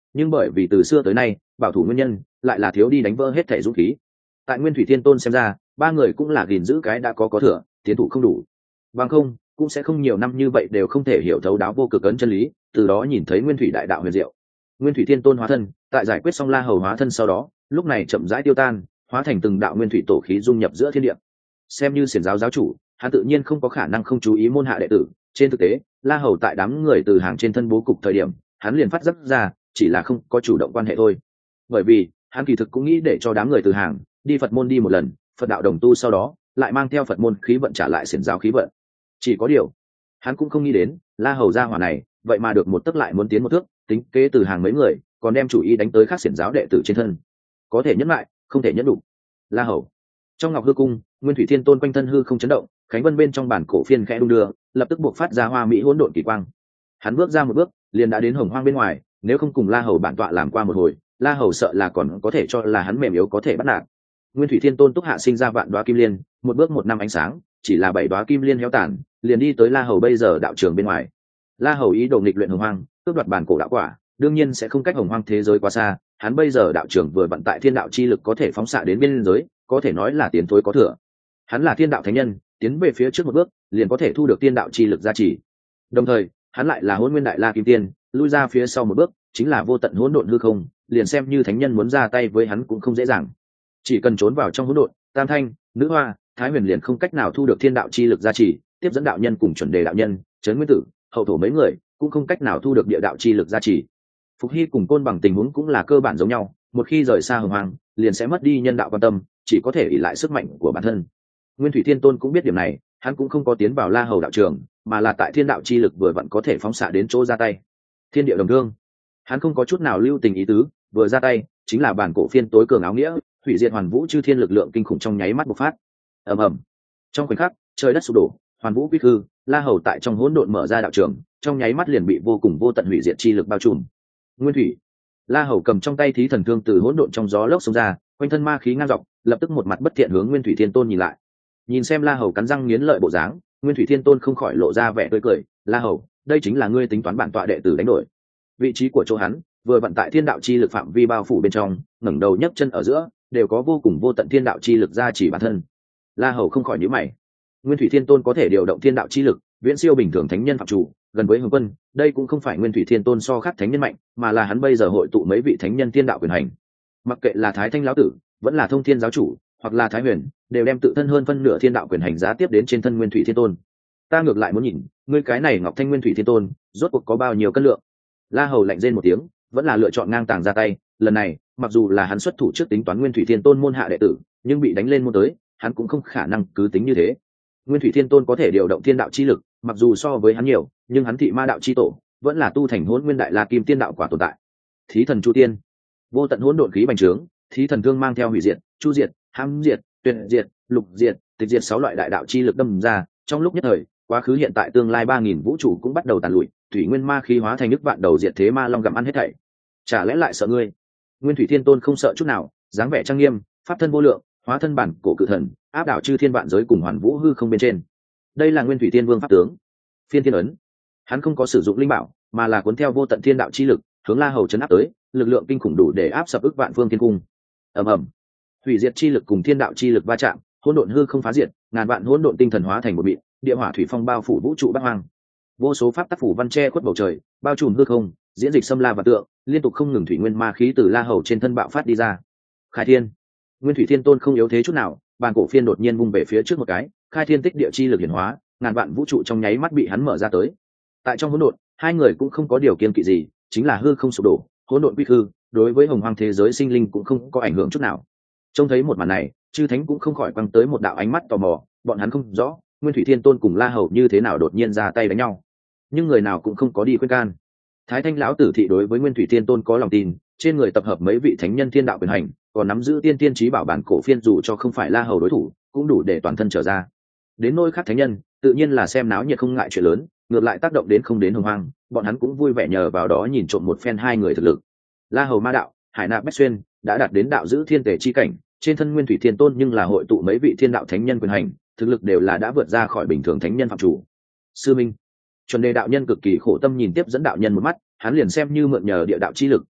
nhưng bởi vì từ xưa tới nay bảo thủ nguyên nhân lại là thiếu đi đánh vỡ hết thể dũng khí. Tại Nguyên Thủy Thiên Tôn xem ra, ba người cũng là gìn giữ cái đã có thừa, tiến thủ không đủ, bằng không cũng sẽ không nhiều năm như vậy đều không thể hiểu thấu đáo vô cực ấn chân lý, từ đó nhìn thấy Nguyên Thủy đại đạo huyền diệu. Nguyên Thủy Thiên Tôn hóa thân, tại giải quyết xong La Hầu hóa thân sau đó, lúc này chậm rãi tiêu tan, hóa thành từng đạo nguyên thủy tổ khí dung nhập giữa thiên địa. Xem như xiển giáo giáo chủ, hắn tự nhiên không có khả năng không chú ý môn hạ đệ tử. Trên thực tế, La Hầu tại đám người từ hàng trên thân bố cục thời điểm, hắn liền phát giác ra, chỉ là không có chủ động quan hệ thôi. Bởi vì hắn kỳ thực cũng nghĩ để cho đám người từ hàng đi Phật môn đi một lần, Phật đạo đồng tu sau đó, lại mang theo Phật môn khí vận trả lại xiển giáo khí vận. Chỉ có điều, hắn cũng không nghĩ đến, La Hầu gia hỏa này, vậy mà được một tấc lại muốn tiến một thước, tính kế từ hàng mấy người, còn đem chủ ý đánh tới các xiển giáo đệ tử trên thân. Có thể nhẫn lại, không thể nhẫn đủ. La Hầu. Trong Ngọc Hư Cung, Nguyên Thủy Thiên Tôn quanh thân hư không chấn động, khánh vân bên trong bản cổ phiên khẽ đung đưa, lập tức buộc phát ra hoa mỹ hỗn độn kỳ quang. Hắn bước ra một bước, liền đã đến Hồng Hoang bên ngoài, nếu không cùng La Hầu bản tọa làm qua một hồi, La Hầu sợ là còn có thể cho là hắn mềm yếu có thể bắt nạt. Nguyên Thủy Thiên Tôn túc hạ sinh ra vạn đóa kim liên, một bước một năm ánh sáng, chỉ là 7 đóa kim liên héo tàn, liền đi tới La Hầu bây giờ đạo trường bên ngoài. La Hầu ý đồ nghịch luyện Hồng Hoang, cướp đoạt bản cổ đạo quả, đương nhiên sẽ không cách Hồng Hoang thế giới quá xa, hắn bây giờ đạo trường vừa vận tại thiên đạo chi lực có thể phóng xạ đến biên giới, có thể nói là tiến thối có thừa. Hắn là thiên đạo thánh nhân, tiến về phía trước một bước, liền có thể thu được thiên đạo chi lực gia trì. Đồng thời, hắn lại là Hỗn Nguyên Đại La Kim Tiên, lui ra phía sau một bước, chính là vô tận hỗn độn hư không, liền xem như thánh nhân muốn ra tay với hắn cũng không dễ dàng. Chỉ cần trốn vào trong hỗn độn, Tam Thanh, Nữ Hoa, Thái Huyền liền không cách nào thu được thiên đạo chi lực gia trì, tiếp dẫn đạo nhân cùng chuẩn đề đạo nhân, Trấn Nguyên Tử, Hậu Thổ mấy người cũng không cách nào thu được địa đạo chi lực gia trì. Phục Hy cùng Côn Bằng tình huống cũng là cơ bản giống nhau, một khi rời xa Hồng Hoang, liền sẽ mất đi nhân đạo quan tâm, chỉ có thể ỷ lại sức mạnh của bản thân. Nguyên Thủy Thiên Tôn cũng biết điểm này, hắn cũng không có tiến vào La Hầu đạo trường, mà là tại thiên đạo chi lực vừa vặn có thể phóng xạ đến chỗ ra tay. Thiên địa đồng thương, hắn không có chút nào lưu tình ý tứ, vừa ra tay chính là bản cổ phiên tối cường áo nghĩa, hủy diệt hoàn vũ chư thiên lực lượng kinh khủng trong nháy mắt bộc phát. Ầm ầm. Trong khoảnh khắc, trời đất sụp đổ, hoàn vũ quy hư, La Hầu tại trong hỗn độn mở ra đạo trường, trong nháy mắt liền bị vô cùng vô tận hủy diệt chi lực bao trùm. Nguyên Thủy, La Hầu cầm trong tay thí thần thương từ hỗn độn trong gió lốc xông ra, quanh thân ma khí ngang dọc, lập tức một mặt bất thiện hướng Nguyên Thủy Thiên Tôn nhìn lại. Nhìn xem La Hầu cắn răng nghiến lợi bộ dáng, Nguyên Thủy Thiên Tôn không khỏi lộ ra vẻ tươi cười. La Hầu, đây chính là ngươi tính toán bản tọa đệ tử đánh đổi. Vị trí của chỗ hắn vừa vận tại thiên đạo chi lực phạm vi bao phủ bên trong, ngẩng đầu nhấc chân ở giữa đều có vô cùng vô tận thiên đạo chi lực gia trì bản thân. La Hầu không khỏi nhíu mày. Nguyên Thủy Thiên Tôn có thể điều động thiên đạo chi lực, viễn siêu bình thường thánh nhân phạm chủ, gần với Hồng Quân, đây cũng không phải Nguyên Thủy Thiên Tôn so khác thánh nhân mạnh, mà là hắn bây giờ hội tụ mấy vị thánh nhân thiên đạo quyền hành. Mặc kệ là Thái Thanh lão tử, vẫn là Thông Thiên giáo chủ, hoặc là Thái Huyền, đều đem tự thân hơn phân nửa thiên đạo quyền hành giá tiếp đến trên thân Nguyên Thủy Thiên Tôn. Ta ngược lại muốn nhìn, ngươi cái này Ngọc Thanh Nguyên Thủy Thiên Tôn, rốt cuộc có bao nhiêu cân lượng. La Hầu lạnh rên một tiếng, vẫn là lựa chọn ngang tàng ra tay, lần này, mặc dù là hắn xuất thủ trước tính toán Nguyên Thủy Thiên Tôn môn hạ đệ tử, nhưng bị đánh lên môn tới, hắn cũng không khả năng cứ tính như thế. Nguyên Thủy Thiên Tôn có thể điều động thiên đạo chi lực, mặc dù so với hắn nhiều, nhưng hắn thị ma đạo chi tổ, vẫn là tu thành Hỗn Nguyên Đại La Kim Tiên đạo quả tồn tại. Thí thần chu tiên, vô tận hỗn độn khí bành trướng, thí thần thương mang theo hủy diệt, chu diệt, hãm diệt, tuyệt diệt, lục diệt, tịch diệt 6 loại đại đạo chi lực đâm ra, trong lúc nhất thời, quá khứ hiện tại tương lai 3000 vũ trụ cũng bắt đầu tàn lụi, thủy nguyên ma khí hóa thành nước vạn đầu diệt thế ma long gặm ăn hết thảy. Chả lẽ lại sợ ngươi? Nguyên Thủy Thiên Tôn không sợ chút nào, dáng vẻ trang nghiêm, pháp thân vô lượng, hóa thân bản cổ cự thần, áp đảo chư thiên vạn giới cùng hoàn vũ hư không bên trên. Đây là Nguyên Thủy Thiên Vương pháp tướng, Phiên Thiên ấn. Hắn không có sử dụng linh bảo, mà là cuốn theo vô tận thiên đạo chi lực, hướng La Hầu chấn áp tới, lực lượng kinh khủng đủ để áp sập ức vạn phương thiên cung. Ầm ầm. Hủy diệt chi lực cùng thiên đạo chi lực va chạm, hỗn độn hư không phá diệt, ngàn vạn hỗn độn tinh thần hóa thành một mịn, địa hỏa thủy phong bao phủ vũ trụ bát hoang. Vô số pháp tắc phủ văn che khuất bầu trời, bao trùm hư không, diễn dịch xâm la và tượng, liên tục không ngừng thủy nguyên ma khí từ La Hầu trên thân bạo phát đi ra. Khai thiên, Nguyên Thủy Thiên Tôn không yếu thế chút nào, bàn cổ phiên đột nhiên vung về phía trước một cái, khai thiên tích địa chi lực hiển hóa, ngàn vạn vũ trụ trong nháy mắt bị hắn mở ra tới. Tại trong hỗn độn, hai người cũng không có điều kiêng kỵ gì, chính là hư không sụp đổ, hỗn độn quy hư, đối với hồng hoang thế giới sinh linh cũng không có ảnh hưởng chút nào. Trông thấy một màn này, chư thánh cũng không khỏi quăng tới một đạo ánh mắt tò mò, bọn hắn không rõ Nguyên Thủy Thiên Tôn cùng La Hầu như thế nào đột nhiên ra tay đánh nhau, nhưng người nào cũng không có đi khuyên can. Thái Thanh lão tử thị đối với Nguyên Thủy Thiên Tôn có lòng tin, trên người tập hợp mấy vị thánh nhân thiên đạo quyền hành, còn nắm giữ tiên tiên chí bảo bản cổ phiên, dù cho không phải La Hầu đối thủ, cũng đủ để toàn thân trở ra. Đến nôi khác thánh nhân, tự nhiên là xem náo nhiệt không ngại chuyện lớn, ngược lại tác động đến không đến hồng hoang, bọn hắn cũng vui vẻ nhờ vào đó nhìn trộm một phen hai người thực lực. La Hầu ma đạo, Hải Nạp Bách Xuyên đã đạt đến đạo giữ thiên tề chi cảnh, trên thân Nguyên Thủy Thiên Tôn nhưng là hội tụ mấy vị thiên đạo thánh nhân quyền hành, thực lực đều là đã vượt ra khỏi bình thường thánh nhân phạm chủ. Sư Minh, chuẩn đề đạo nhân cực kỳ khổ tâm nhìn tiếp dẫn đạo nhân một mắt, hắn liền xem như mượn nhờ địa đạo chi lực,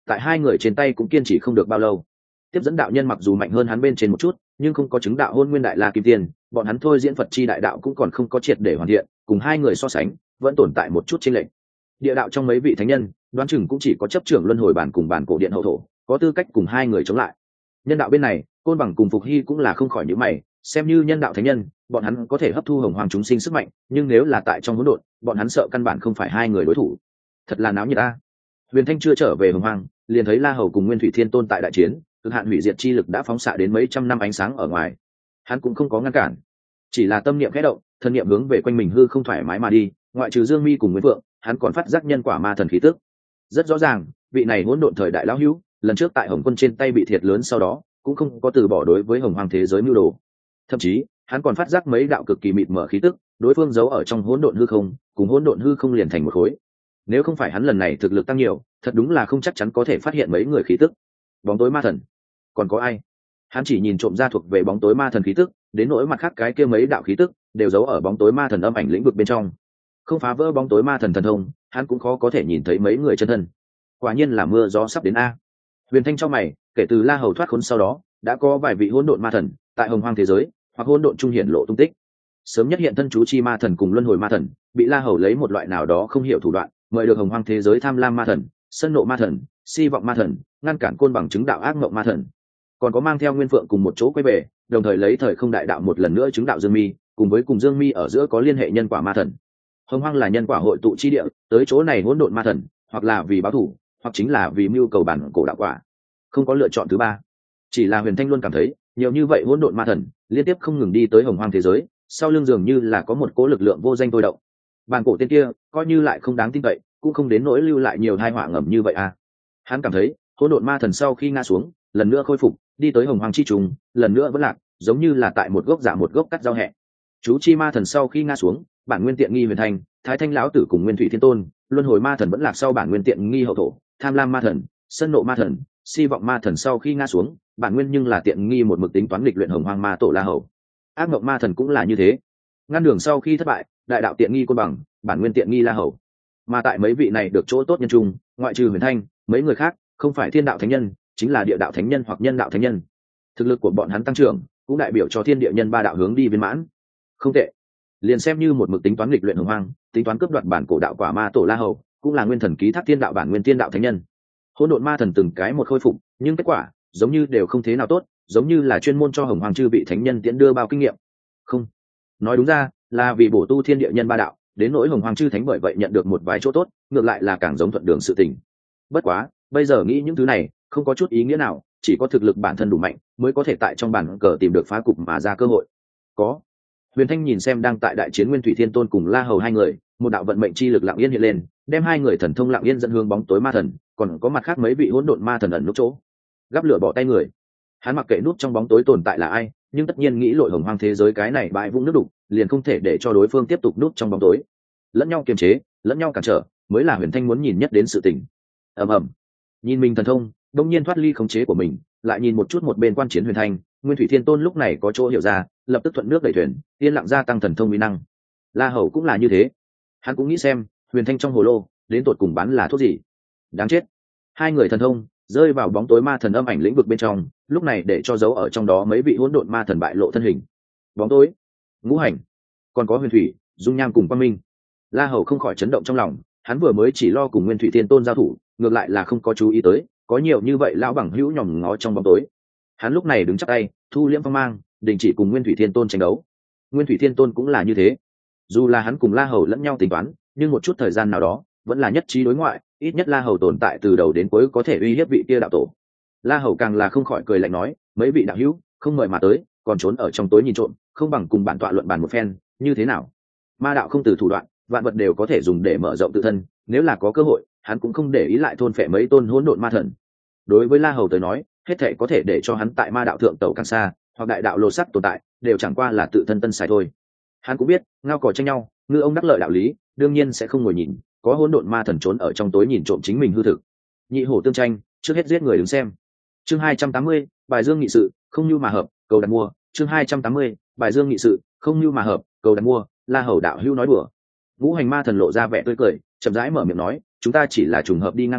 tại hai người trên tay cũng kiên trì không được bao lâu. Tiếp dẫn đạo nhân mặc dù mạnh hơn hắn bên trên một chút, nhưng không có chứng đạo hôn nguyên đại la kim tiên, bọn hắn thôi diễn Phật chi đại đạo cũng còn không có triệt để hoàn thiện, cùng hai người so sánh vẫn tồn tại một chút chênh lệch. Địa đạo trong mấy vị thánh nhân, đoán chừng cũng chỉ có chấp trưởng luân hồi bản cùng bản cổ điện hậu thổ có tư cách cùng hai người chống lại. Nhân đạo bên này, Côn Bằng cùng Phục Hy cũng là không khỏi nhíu mày, xem như nhân đạo thánh nhân, bọn hắn có thể hấp thu hồng hoàng chúng sinh sức mạnh, nhưng nếu là tại trong hỗn độn, bọn hắn sợ căn bản không phải hai người đối thủ. Thật là náo nhiệt a. Huyền Thanh chưa trở về hồng hoàng, liền thấy La Hầu cùng Nguyên Thủy Thiên Tôn tại đại chiến, cực hạn hủy diệt chi lực đã phóng xạ đến mấy trăm năm ánh sáng ở ngoài. Hắn cũng không có ngăn cản, chỉ là tâm niệm khẽ động, thân niệm hướng về quanh mình hư không thoải mái mà đi, ngoại trừ Dương Mi cùng Nguyên Vượng, hắn còn phát giác nhân quả ma thần khí tức. Rất rõ ràng, vị này hỗn độn thời đại lão hữu, lần trước tại Hồng Quân trên tay bị thiệt lớn sau đó, cũng không có từ bỏ đối với hồng hoàng thế giới mưu đồ. Thậm chí, hắn còn phát giác mấy đạo cực kỳ mịt mờ khí tức, đối phương giấu ở trong hỗn độn hư không, cùng hỗn độn hư không liền thành một khối. Nếu không phải hắn lần này thực lực tăng nhiều, thật đúng là không chắc chắn có thể phát hiện mấy người khí tức. Bóng tối ma thần, còn có ai? Hắn chỉ nhìn trộm ra thuộc về bóng tối ma thần khí tức, đến nỗi mặt khác cái kia mấy đạo khí tức đều giấu ở bóng tối ma thần âm ảnh lĩnh vực bên trong. Không phá vỡ bóng tối ma thần thần thông, hắn cũng khó có thể nhìn thấy mấy người chân thân. Quả nhiên là mưa gió sắp đến a. Huyền Thanh trong mày, kể từ La Hầu thoát khốn sau đó, đã có vài vị hỗn độn ma thần tại hồng hoang thế giới hoặc hỗn độn trung hiển lộ tung tích. Sớm nhất hiện thân chú chi ma thần cùng luân hồi ma thần, bị La Hầu lấy một loại nào đó không hiểu thủ đoạn, mời được hồng hoang thế giới tham lam ma thần, sân nộ ma thần, si vọng ma thần, ngăn cản Côn Bằng chứng đạo ác mộng ma thần. Còn có mang theo Nguyên Phượng cùng một chỗ quay về, đồng thời lấy thời không đại đạo một lần nữa chứng đạo Dương Mi, cùng Dương Mi ở giữa có liên hệ nhân quả ma thần. Hồng hoang là nhân quả hội tụ chi địa, tới chỗ này hỗn độn ma thần, hoặc là vì báo thù, hoặc chính là vì mưu cầu bản cổ đạo quả. Không có lựa chọn thứ ba. Chỉ là Huyền Thanh luôn cảm thấy, nhiều như vậy hỗn độn ma thần liên tiếp không ngừng đi tới hồng hoang thế giới, sau lưng dường như là có một cỗ lực lượng vô danh tôi động. Bản cổ tên kia coi như lại không đáng tin cậy, cũng không đến nỗi lưu lại nhiều tai họa ngầm như vậy à. Hắn cảm thấy hỗn độn ma thần sau khi ngã xuống, lần nữa khôi phục, đi tới hồng hoang chi trùng, lần nữa vẫn lạc, giống như là tại một gốc giả một gốc cắt giao hẹ. Chú chi ma thần sau khi ngã xuống, bản nguyên tiện nghi Huyền Thanh, Thái Thanh lão tử cùng Nguyên Thủy Thiên Tôn, luân hồi ma thần vẫn lạc sau bản nguyên tiện nghi hậu thổ, tham lam ma thần, sân nộ ma thần, si vọng ma thần sau khi ngã xuống, bản nguyên nhưng là tiện nghi một mực tính toán nghịch luyện hồng hoang ma tổ La Hầu. Ác mộng ma thần cũng là như thế, ngăn đường sau khi thất bại, đại đạo tiện nghi Côn Bằng, bản nguyên tiện nghi La Hầu. Mà tại mấy vị này được chỗ tốt nhân trung, ngoại trừ Huyền Thanh, mấy người khác không phải thiên đạo thánh nhân, chính là địa đạo thánh nhân hoặc nhân đạo thánh nhân. Thực lực của bọn hắn tăng trưởng, cũng đại biểu cho thiên địa nhân ba đạo hướng đi viên mãn. Không tệ. Liền xem như một mực tính toán nghịch luyện hồng hoang, tính toán cướp đoạt bản cổ đạo quả ma tổ La Hầu, cũng là nguyên thần ký thác thiên đạo bản nguyên thiên đạo thánh nhân. Hỗn độn ma thần từng cái một khôi phục, nhưng kết quả giống như đều không thế nào tốt, giống như là chuyên môn cho hồng hoàng chư vị thánh nhân tiễn đưa bao kinh nghiệm. Không, nói đúng ra là vì bổ tu thiên địa nhân ba đạo, đến nỗi hồng hoàng chư thánh bởi vậy nhận được một vài chỗ tốt, ngược lại là càng giống thuận đường sự tình. Bất quá bây giờ nghĩ những thứ này không có chút ý nghĩa nào, chỉ có thực lực bản thân đủ mạnh mới có thể tại trong bản cờ tìm được phá cục mà ra cơ hội. Có. Huyền Thanh nhìn xem đang tại đại chiến Nguyên Thủy Thiên Tôn cùng La Hầu hai người, một đạo vận mệnh chi lực lặng yên hiện lên, đem hai người thần thông lặng yên dẫn hướng bóng tối ma thần, còn có mặt khác mấy vị hỗn độn ma thần ẩn núp chỗ. Gắp lửa bỏ tay người. Hắn mặc kệ núp trong bóng tối tồn tại là ai, nhưng tất nhiên nghĩ lội hồng hoang thế giới cái này bãi vũng nước đục, liền không thể để cho đối phương tiếp tục núp trong bóng tối. Lẫn nhau kiềm chế, lẫn nhau cản trở, mới là Huyền Thanh muốn nhìn nhất đến sự tình. Ầm ầm. Nhìn mình thần thông, đông nhiên thoát ly khống chế của mình, lại nhìn một chút một bên quan chiến Huyền Thanh, Nguyên Thủy Thiên Tôn lúc này có chỗ hiểu ra, lập tức thuận nước đẩy thuyền, yên lặng gia tăng thần thông uy năng. La Hầu cũng là như thế, hắn cũng nghĩ xem Huyền Thanh trong hồ lô đến tột cùng bán là thuốc gì. Đáng chết, hai người thần thông rơi vào bóng tối ma thần âm ảnh lĩnh vực bên trong, lúc này để cho dấu ở trong đó mấy vị hỗn độn ma thần bại lộ thân hình. Bóng tối, ngũ hành, còn có Huyền Thủy, dung nham cùng quang minh. La Hầu không khỏi chấn động trong lòng, hắn vừa mới chỉ lo cùng Nguyên Thủy Thiên Tôn giao thủ, ngược lại là không có chú ý tới có nhiều như vậy lão bằng hữu nhòm ngó trong bóng tối. Hắn lúc này đứng chắp tay, thu liễm phong mang, đình chỉ cùng Nguyên Thủy Thiên Tôn tranh đấu. Nguyên Thủy Thiên Tôn cũng là như thế, dù là hắn cùng La Hầu lẫn nhau tính toán, nhưng một chút thời gian nào đó vẫn là nhất trí đối ngoại, ít nhất La Hầu tồn tại từ đầu đến cuối có thể uy hiếp vị kia đạo tổ. La Hầu càng là không khỏi cười lạnh nói, mấy vị đạo hữu không mời mà tới, còn trốn ở trong tối nhìn trộm, không bằng cùng bản tọa luận bàn một phen, như thế nào? Ma đạo không từ thủ đoạn, vạn vật đều có thể dùng để mở rộng tự thân, nếu là có cơ hội, hắn cũng không để ý lại thôn phệ mấy tôn hỗn độn ma thần. Đối với La Hầu tới nói, hết thảy có thể để cho hắn tại ma đạo thượng tẩu càng xa, hoặc đại đạo lô sắc tồn tại, đều chẳng qua là tự thân tân xài thôi. Hắn cũng biết, ngao cỏ tranh nhau, ngư ông đắc lợi đạo lý, đương nhiên sẽ không ngồi nhìn, có hỗn độn ma thần trốn ở trong tối nhìn trộm chính mình hư thực. Nhị hổ tương tranh, trước hết giết người đứng xem. Chương 280, bài dương nghị sự, không như mà hợp, cầu đặt mua. Chương 280, bài dương nghị sự, không như mà hợp, cầu đặt mua. La Hầu đạo hữu nói đùa. Ngũ hành ma thần lộ ra vẻ tươi cười, chậm rãi mở miệng nói, chúng ta chỉ là trùng hợp đi ngang qua,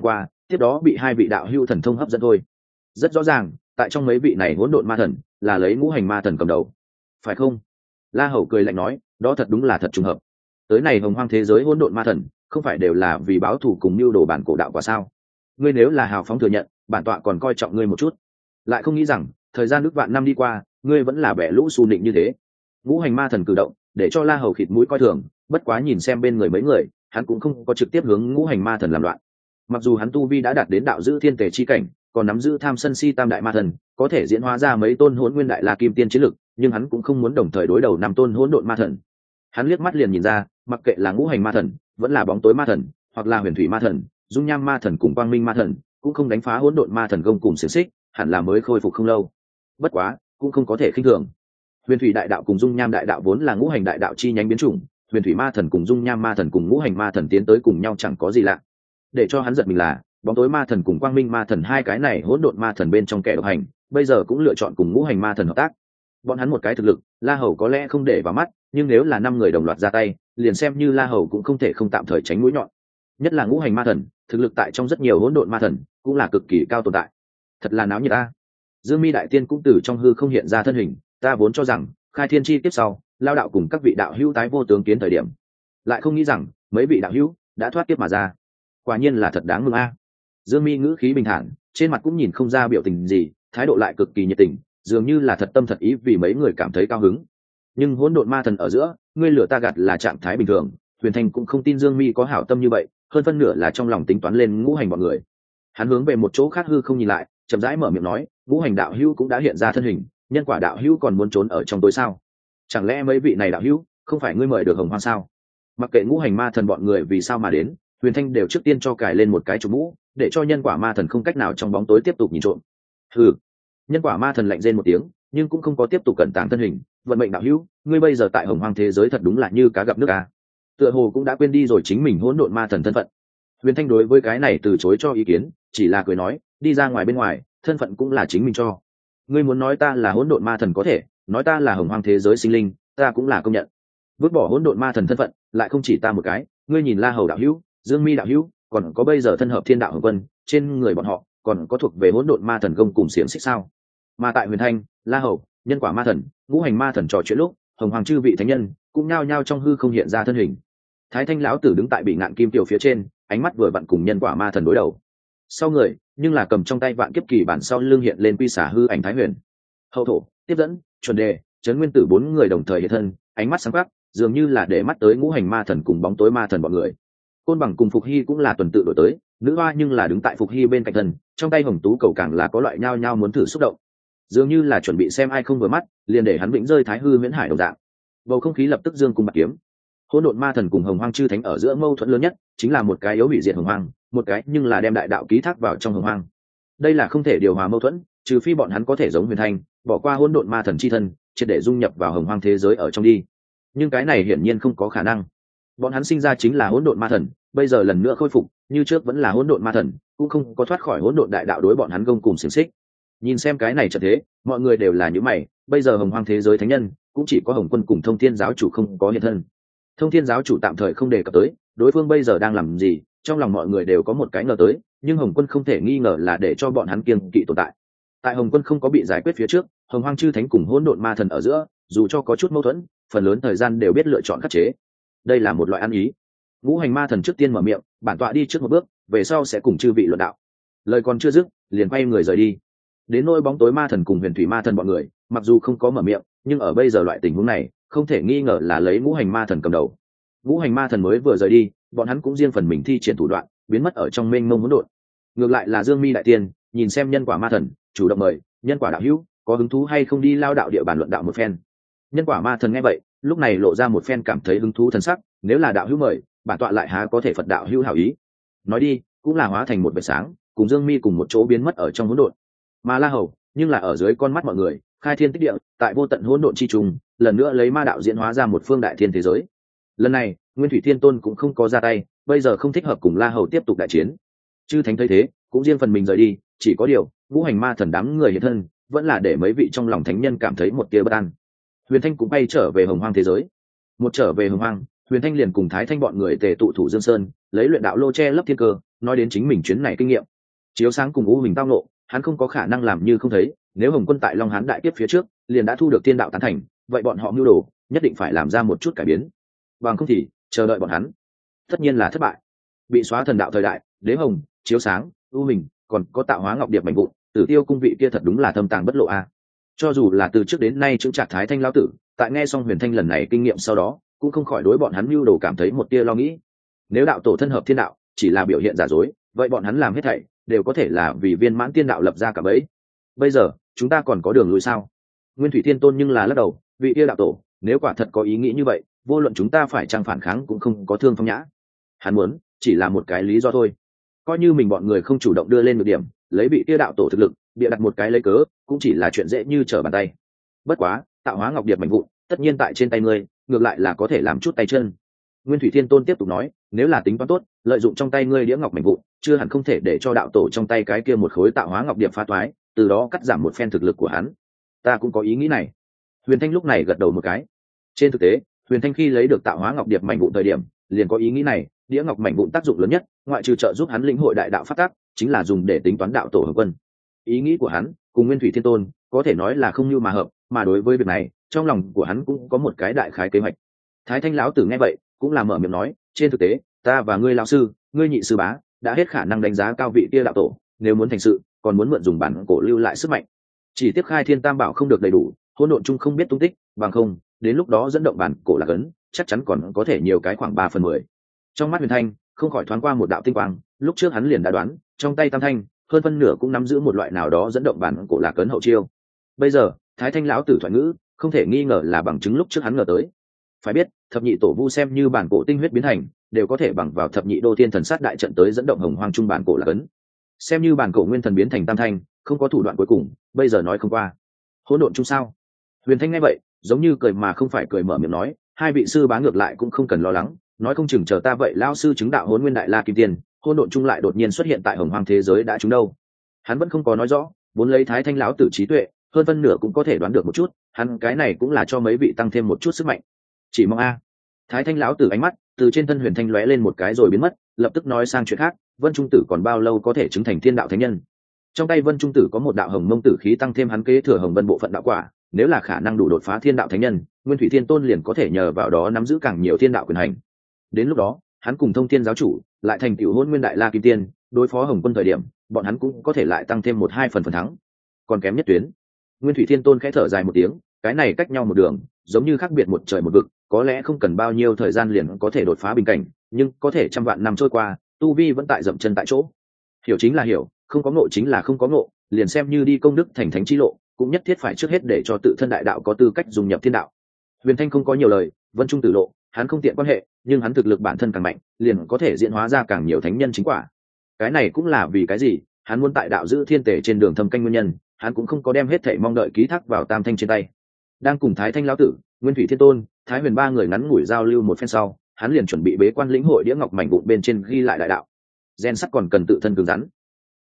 tiếp đó bị hai vị đạo hưu thần thông hấp dẫn thôi. Rất rõ ràng tại trong mấy vị này hỗn độn ma thần là lấy ngũ hành ma thần cầm đầu, phải không? La Hầu cười lạnh nói, đó thật đúng là thật trùng hợp. Tới này hồng hoang thế giới hỗn độn ma thần không phải đều là vì báo thù cùng mưu đồ bản cổ đạo quả sao? Ngươi nếu là hào phóng thừa nhận, bản tọa còn coi trọng ngươi một chút. Lại không nghĩ rằng thời gian nước vạn năm đi qua, ngươi vẫn là bẻ lũ xù nịnh như thế. Ngũ hành ma thần cử động để cho La Hầu khịt mũi coi thường, bất quá nhìn xem bên người mấy người, hắn cũng không có trực tiếp hướng ngũ hành ma thần làm loạn. Mặc dù hắn tu vi đã đạt đến đạo giữ thiên tề chi cảnh, còn nắm giữ tham sân si tam đại ma thần, có thể diễn hóa ra mấy tôn hỗn nguyên đại la kim tiên chiến lực, nhưng hắn cũng không muốn đồng thời đối đầu năm tôn hỗn độn ma thần. Hắn liếc mắt liền nhìn ra, mặc kệ là ngũ hành ma thần, vẫn là bóng tối ma thần, hoặc là huyền thủy ma thần, dung nham ma thần cùng quang minh ma thần, cũng không đánh phá hỗn độn ma thần gông cùng xiềng xích, hẳn là mới khôi phục không lâu. Bất quá cũng không có thể khinh thường. Huyền thủy đại đạo cùng dung nham đại đạo vốn là ngũ hành đại đạo chi nhánh biến chủng, huyền thủy ma thần cùng dung nham ma thần cùng ngũ hành ma thần tiến tới cùng nhau chẳng có gì lạ. Để cho hắn giật mình là, bóng tối ma thần cùng quang minh ma thần hai cái này hỗn độn ma thần bên trong kẻ độc hành, bây giờ cũng lựa chọn cùng ngũ hành ma thần hợp tác. Bọn hắn một cái thực lực, La Hầu có lẽ không để vào mắt, nhưng nếu là năm người đồng loạt ra tay, liền xem như La Hầu cũng không thể không tạm thời tránh mũi nhọn. Nhất là ngũ hành ma thần, thực lực tại trong rất nhiều hỗn độn ma thần cũng là cực kỳ cao tồn tại. Thật là náo nhiệt a. Dương Mi đại tiên cũng từ trong hư không hiện ra thân hình, ta vốn cho rằng khai thiên chi tiếp sau, lao đạo cùng các vị đạo hữu tái vô tướng kiến thời điểm, lại không nghĩ rằng mấy vị đạo hữu đã thoát kiếp mà ra. Quả nhiên là thật đáng mừng a. Dương Mi ngữ khí bình thản, trên mặt cũng nhìn không ra biểu tình gì, thái độ lại cực kỳ nhiệt tình, dường như là thật tâm thật ý vì mấy người cảm thấy cao hứng. Nhưng hỗn độn ma thần ở giữa, ngươi lửa ta gạt là trạng thái bình thường, Huyền Thanh cũng không tin Dương Mi có hảo tâm như vậy, hơn phân nửa là trong lòng tính toán lên ngũ hành bọn người. Hắn hướng về một chỗ khác hư không nhìn lại, chậm rãi mở miệng nói, ngũ hành đạo hữu cũng đã hiện ra thân hình, nhân quả đạo hữu còn muốn trốn ở trong tối sao? Chẳng lẽ mấy vị này đạo hữu không phải ngươi mời được hồng hoang sao? Mặc kệ ngũ hành ma thần bọn người vì sao mà đến, Huyền Thanh đều trước tiên cho cài lên một cái chủ mũ, để cho nhân quả ma thần không cách nào trong bóng tối tiếp tục nhìn trộm. Hừ. Nhân quả ma thần lạnh rên một tiếng, nhưng cũng không có tiếp tục cẩn tàng thân hình. Vận mệnh đạo hữu, ngươi bây giờ tại hồng hoang thế giới thật đúng là như cá gặp nước a. Tựa hồ cũng đã quên đi rồi chính mình hỗn độn ma thần thân phận. Huyền Thanh đối với cái này từ chối cho ý kiến, chỉ là cười nói, đi ra ngoài bên ngoài, thân phận cũng là chính mình cho. Ngươi muốn nói ta là hỗn độn ma thần có thể, nói ta là hồng hoang thế giới sinh linh, ta cũng là công nhận. Vứt bỏ hỗn độn ma thần thân phận, lại không chỉ ta một cái, ngươi nhìn La Hầu đạo hữu, Dương Mi đạo hữu, còn có bây giờ thân hợp thiên đạo hồng quân, trên người bọn họ còn có thuộc về hỗn độn ma thần công cùng xiềng xích sao? Mà tại Huyền Thanh, La Hầu, nhân quả ma thần, ngũ hành ma thần trò chuyện lúc, hồng hoàng chư vị thánh nhân cũng nhao nhao trong hư không hiện ra thân hình. Thái Thanh lão tử đứng tại bị ngạn kim tiểu phía trên, ánh mắt vừa vặn cùng nhân quả ma thần đối đầu. Sau người, nhưng là cầm trong tay vạn kiếp kỳ bản sau lưng hiện lên quy xả hư ảnh Thái Huyền. Hậu thổ, tiếp dẫn, chuẩn đề, trấn nguyên tử bốn người đồng thời hiện thân, ánh mắt sáng quắc, dường như là để mắt tới ngũ hành ma thần cùng bóng tối ma thần bọn người. Côn Bằng cùng Phục Hy cũng là tuần tự đổi tới, nữ hoa nhưng là đứng tại Phục Hy bên cạnh thân, trong tay hồng tú cầu càng là có loại nhao nhao muốn thử xúc động, dường như là chuẩn bị xem ai không vừa mắt, liền để hắn vĩnh rơi thái hư miễn hải đồng dạng. Bầu không khí lập tức dương cung bạc kiếm. Hỗn độn ma thần cùng hồng hoang chư thánh ở giữa mâu thuẫn lớn nhất chính là một cái yếu hủy diệt hồng hoang, một cái nhưng là đem đại đạo ký thác vào trong hồng hoang. Đây là không thể điều hòa mâu thuẫn, trừ phi bọn hắn có thể giống Huyền Thanh, bỏ qua hỗn độn ma thần chi thân, triệt để dung nhập vào hồng hoang thế giới ở trong đi. Nhưng cái này hiển nhiên không có khả năng. Bọn hắn sinh ra chính là hỗn độn ma thần, bây giờ lần nữa khôi phục, như trước vẫn là hỗn độn ma thần, cũng không có thoát khỏi hỗn độn đại đạo đối bọn hắn gông cùng xiềng xích. Nhìn xem cái này trận thế, mọi người đều là những mày, bây giờ hồng hoang thế giới thánh nhân cũng chỉ có Hồng Quân cùng Thông Thiên giáo chủ không có hiện thân. Thông Thiên giáo chủ tạm thời không đề cập tới đối phương bây giờ đang làm gì, trong lòng mọi người đều có một cái ngờ tới, nhưng Hồng Quân không thể nghi ngờ là để cho bọn hắn kiêng kỵ tồn tại. Tại Hồng Quân không có bị giải quyết phía trước, hồng hoang chư thánh cùng hỗn độn ma thần ở giữa, dù cho có chút mâu thuẫn, phần lớn thời gian đều biết lựa chọn khắc chế. Đây là một loại ăn ý. Ngũ hành ma thần trước tiên mở miệng, bản tọa đi trước một bước, về sau sẽ cùng chư vị luận đạo. Lời còn chưa dứt, liền quay người rời đi. Đến nỗi bóng tối ma thần cùng huyền thủy ma thần bọn người, mặc dù không có mở miệng, nhưng ở bây giờ loại tình huống này, không thể nghi ngờ là lấy ngũ hành ma thần cầm đầu. Ngũ hành ma thần mới vừa rời đi, bọn hắn cũng riêng phần mình thi triển thủ đoạn, biến mất ở trong mênh mông hỗn độn. Ngược lại là Dương Mi đại tiên, nhìn xem nhân quả ma thần, chủ động mời, nhân quả đạo hữu, có hứng thú hay không đi lao đạo địa bàn luận đạo một phen. Nhân quả ma thần nghe vậy, lúc này lộ ra một phen cảm thấy hứng thú thần sắc, nếu là đạo hữu mời, bản tọa lại há có thể phật đạo hữu hảo ý. Nói đi, cũng là hóa thành một vệt sáng, cùng Dương Mi cùng một chỗ biến mất ở trong hỗn độn. Mà La Hầu, nhưng là ở dưới con mắt mọi người, khai thiên tích địa, tại vô tận hỗn độn chi trùng, lần nữa lấy ma đạo diễn hóa ra một phương đại thiên thế giới. Lần này, Nguyên Thủy Thiên Tôn cũng không có ra tay, bây giờ không thích hợp cùng La Hầu tiếp tục đại chiến. Chư thánh thấy thế, cũng riêng phần mình rời đi, chỉ có điều, ngũ hành ma thần đám người hiện thân, vẫn là để mấy vị trong lòng thánh nhân cảm thấy một tia bất an. Huyền Thanh cũng bay trở về hồng hoang thế giới. Một trở về hồng hoang, Huyền Thanh liền cùng Thái Thanh bọn người tề tụ thủ Dương Sơn, lấy luyện đạo lô che lấp thiên cơ, nói đến chính mình chuyến này kinh nghiệm. Chiếu sáng cùng U Huỳnh tao nộ, hắn không có khả năng làm như không thấy. Nếu Hồng Quân tại Long Hán đại kiếp phía trước liền đã thu được tiên đạo tán thành, vậy bọn họ mưu đồ nhất định phải làm ra một chút cải biến, bằng không thì chờ đợi bọn hắn tất nhiên là thất bại. Bị xóa thần đạo thời đại, Đế Hồng, Chiếu sáng, U Huỳnh, còn có Tạo Hóa Ngọc Điệp mảnh vụn, Tử Tiêu cung vị kia thật đúng là thâm tàng bất lộ a. Cho dù là từ trước đến nay chứng trạng Thái Thanh lão tử, tại nghe xong Huyền Thanh lần này kinh nghiệm sau đó, cũng không khỏi đối bọn hắn mưu đồ cảm thấy một tia lo nghĩ. Nếu đạo tổ thân hợp thiên đạo chỉ là biểu hiện giả dối, vậy bọn hắn làm hết thảy đều có thể là vì viên mãn tiên đạo lập ra cả bẫy. Bây giờ chúng ta còn có đường lùi sao? Nguyên Thủy Thiên Tôn nhưng là lắc đầu, vị kia đạo tổ nếu quả thật có ý nghĩ như vậy, vô luận chúng ta phải chăng phản kháng cũng không có thương phong nhã. Hắn muốn chỉ là một cái lý do thôi, coi như mình bọn người không chủ động đưa lên được điểm, lấy vị kia đạo tổ thực lực bịa đặt một cái lấy cớ cũng chỉ là chuyện dễ như trở bàn tay. Bất quá Tạo Hóa Ngọc Điệp mảnh vụn tất nhiên tại trên tay ngươi, ngược lại là có thể làm chút tay chân. Nguyên Thủy Thiên Tôn tiếp tục nói, nếu là tính toán tốt, lợi dụng trong tay ngươi đĩa ngọc mảnh vụn, chưa hẳn không thể để cho đạo tổ trong tay cái kia một khối Tạo Hóa Ngọc Điệp phá toái, từ đó cắt giảm một phen thực lực của hắn. Ta cũng có ý nghĩ này. Huyền Thanh lúc này gật đầu một cái. Trên thực tế, Huyền Thanh khi lấy được Tạo Hóa Ngọc Điệp mảnh vụn thời điểm, liền có ý nghĩ này, đĩa ngọc mảnh vụn tác dụng lớn nhất, ngoại trừ trợ giúp hắn lĩnh hội đại đạo pháp tắc, chính là dùng để tính toán đạo tổ Hồng Quân. Ý nghĩ của hắn cùng Nguyên Thủy Thiên Tôn có thể nói là không như mà hợp, mà đối với việc này, trong lòng của hắn cũng có một cái đại khái kế hoạch. Thái Thanh lão tử nghe vậy, cũng là mở miệng nói, trên thực tế, ta và ngươi lão sư, ngươi nhị sư bá, đã hết khả năng đánh giá cao vị kia đạo tổ, nếu muốn thành sự, còn muốn mượn dùng bản cổ lưu lại sức mạnh. Chỉ tiếc Khai Thiên Tam Bảo không được đầy đủ, hỗn độn chung không biết tung tích, bằng không, đến lúc đó dẫn động bản cổ là cấn, chắc chắn còn có thể nhiều cái khoảng 3/10. Trong mắt Huyền Thanh không khỏi thoáng qua một đạo tinh quang, lúc trước hắn liền đã đoán, trong tay Tam Thanh hơn phân nửa cũng nắm giữ một loại nào đó dẫn động bản cổ là cấn hậu chiêu. Bây giờ Thái Thanh lão tử thoại ngữ không thể nghi ngờ là bằng chứng lúc trước hắn ngờ tới. Phải biết thập nhị tổ vu xem như bản cổ tinh huyết biến thành, đều có thể bằng vào thập nhị đô thiên thần sát đại trận tới dẫn động hồng hoang trung bản cổ là cấn. Xem như bản cổ nguyên thần biến thành Tam Thanh, không có thủ đoạn cuối cùng, bây giờ nói không qua. Hỗn độn chung sao? Huyền Thanh nghe vậy, giống như cười mà không phải cười mở miệng nói, hai vị sư bá ngược lại cũng không cần lo lắng, nói không chừng chờ ta vậy lão sư chứng đạo Hỗn Nguyên Đại La Kim Tiên, hỗn độn chung lại đột nhiên xuất hiện tại hồng hoang thế giới đã chúng đâu. Hắn vẫn không có nói rõ, vốn lấy Thái Thanh lão tử trí tuệ, hơn phân nửa cũng có thể đoán được một chút, hắn cái này cũng là cho mấy vị tăng thêm một chút sức mạnh. Chỉ mong a. Thái Thanh lão tử ánh mắt từ trên thân Huyền Thanh lóe lên một cái rồi biến mất, lập tức nói sang chuyện khác, Vân Trung Tử còn bao lâu có thể chứng thành thiên đạo thánh nhân? Trong tay Vân Trung Tử có một đạo hồng mông tử khí tăng thêm hắn kế thừa hồng vân bộ phận đạo quả, nếu là khả năng đủ đột phá thiên đạo thánh nhân, Nguyên Thủy Thiên Tôn liền có thể nhờ vào đó nắm giữ càng nhiều thiên đạo quyền hành. Đến lúc đó, hắn cùng Thông Thiên giáo chủ lại thành tiểu Hỗn Nguyên Đại La Kim Tiên, đối phó Hồng Quân thời điểm, bọn hắn cũng có thể lại tăng thêm 1-2 phần thắng. Còn kém nhất tuyến. Nguyên Thủy Thiên Tôn khẽ thở dài một tiếng, cái này cách nhau một đường, giống như khác biệt một trời một vực, có lẽ không cần bao nhiêu thời gian liền có thể đột phá bình cảnh, nhưng có thể trăm vạn năm trôi qua, tu vi vẫn tại dậm chân tại chỗ. Hiểu chính là hiểu, không có ngộ chính là không có ngộ, liền xem như đi công đức thành thánh chi lộ, cũng nhất thiết phải trước hết để cho tự thân đại đạo có tư cách dung nhập thiên đạo. Huyền Thanh không có nhiều lời, Vân Trung Tử lộ, hắn không tiện quan hệ, nhưng hắn thực lực bản thân càng mạnh, liền có thể diễn hóa ra càng nhiều thánh nhân chính quả. Cái này cũng là vì cái gì, hắn muốn tại đạo giữ thiên tể trên đường thâm canh nguyên nhân, hắn cũng không có đem hết thảy mong đợi ký thác vào Tam Thanh trên tay. Đang cùng Thái Thanh lão tử, Nguyên Thủy Thiên Tôn, Thái Huyền ba người ngắn ngủi giao lưu một phen sau, hắn liền chuẩn bị bế quan lĩnh hội đĩa ngọc mảnh vụn bên trên ghi lại đại đạo. Gen sắt còn cần tự thân cứng rắn.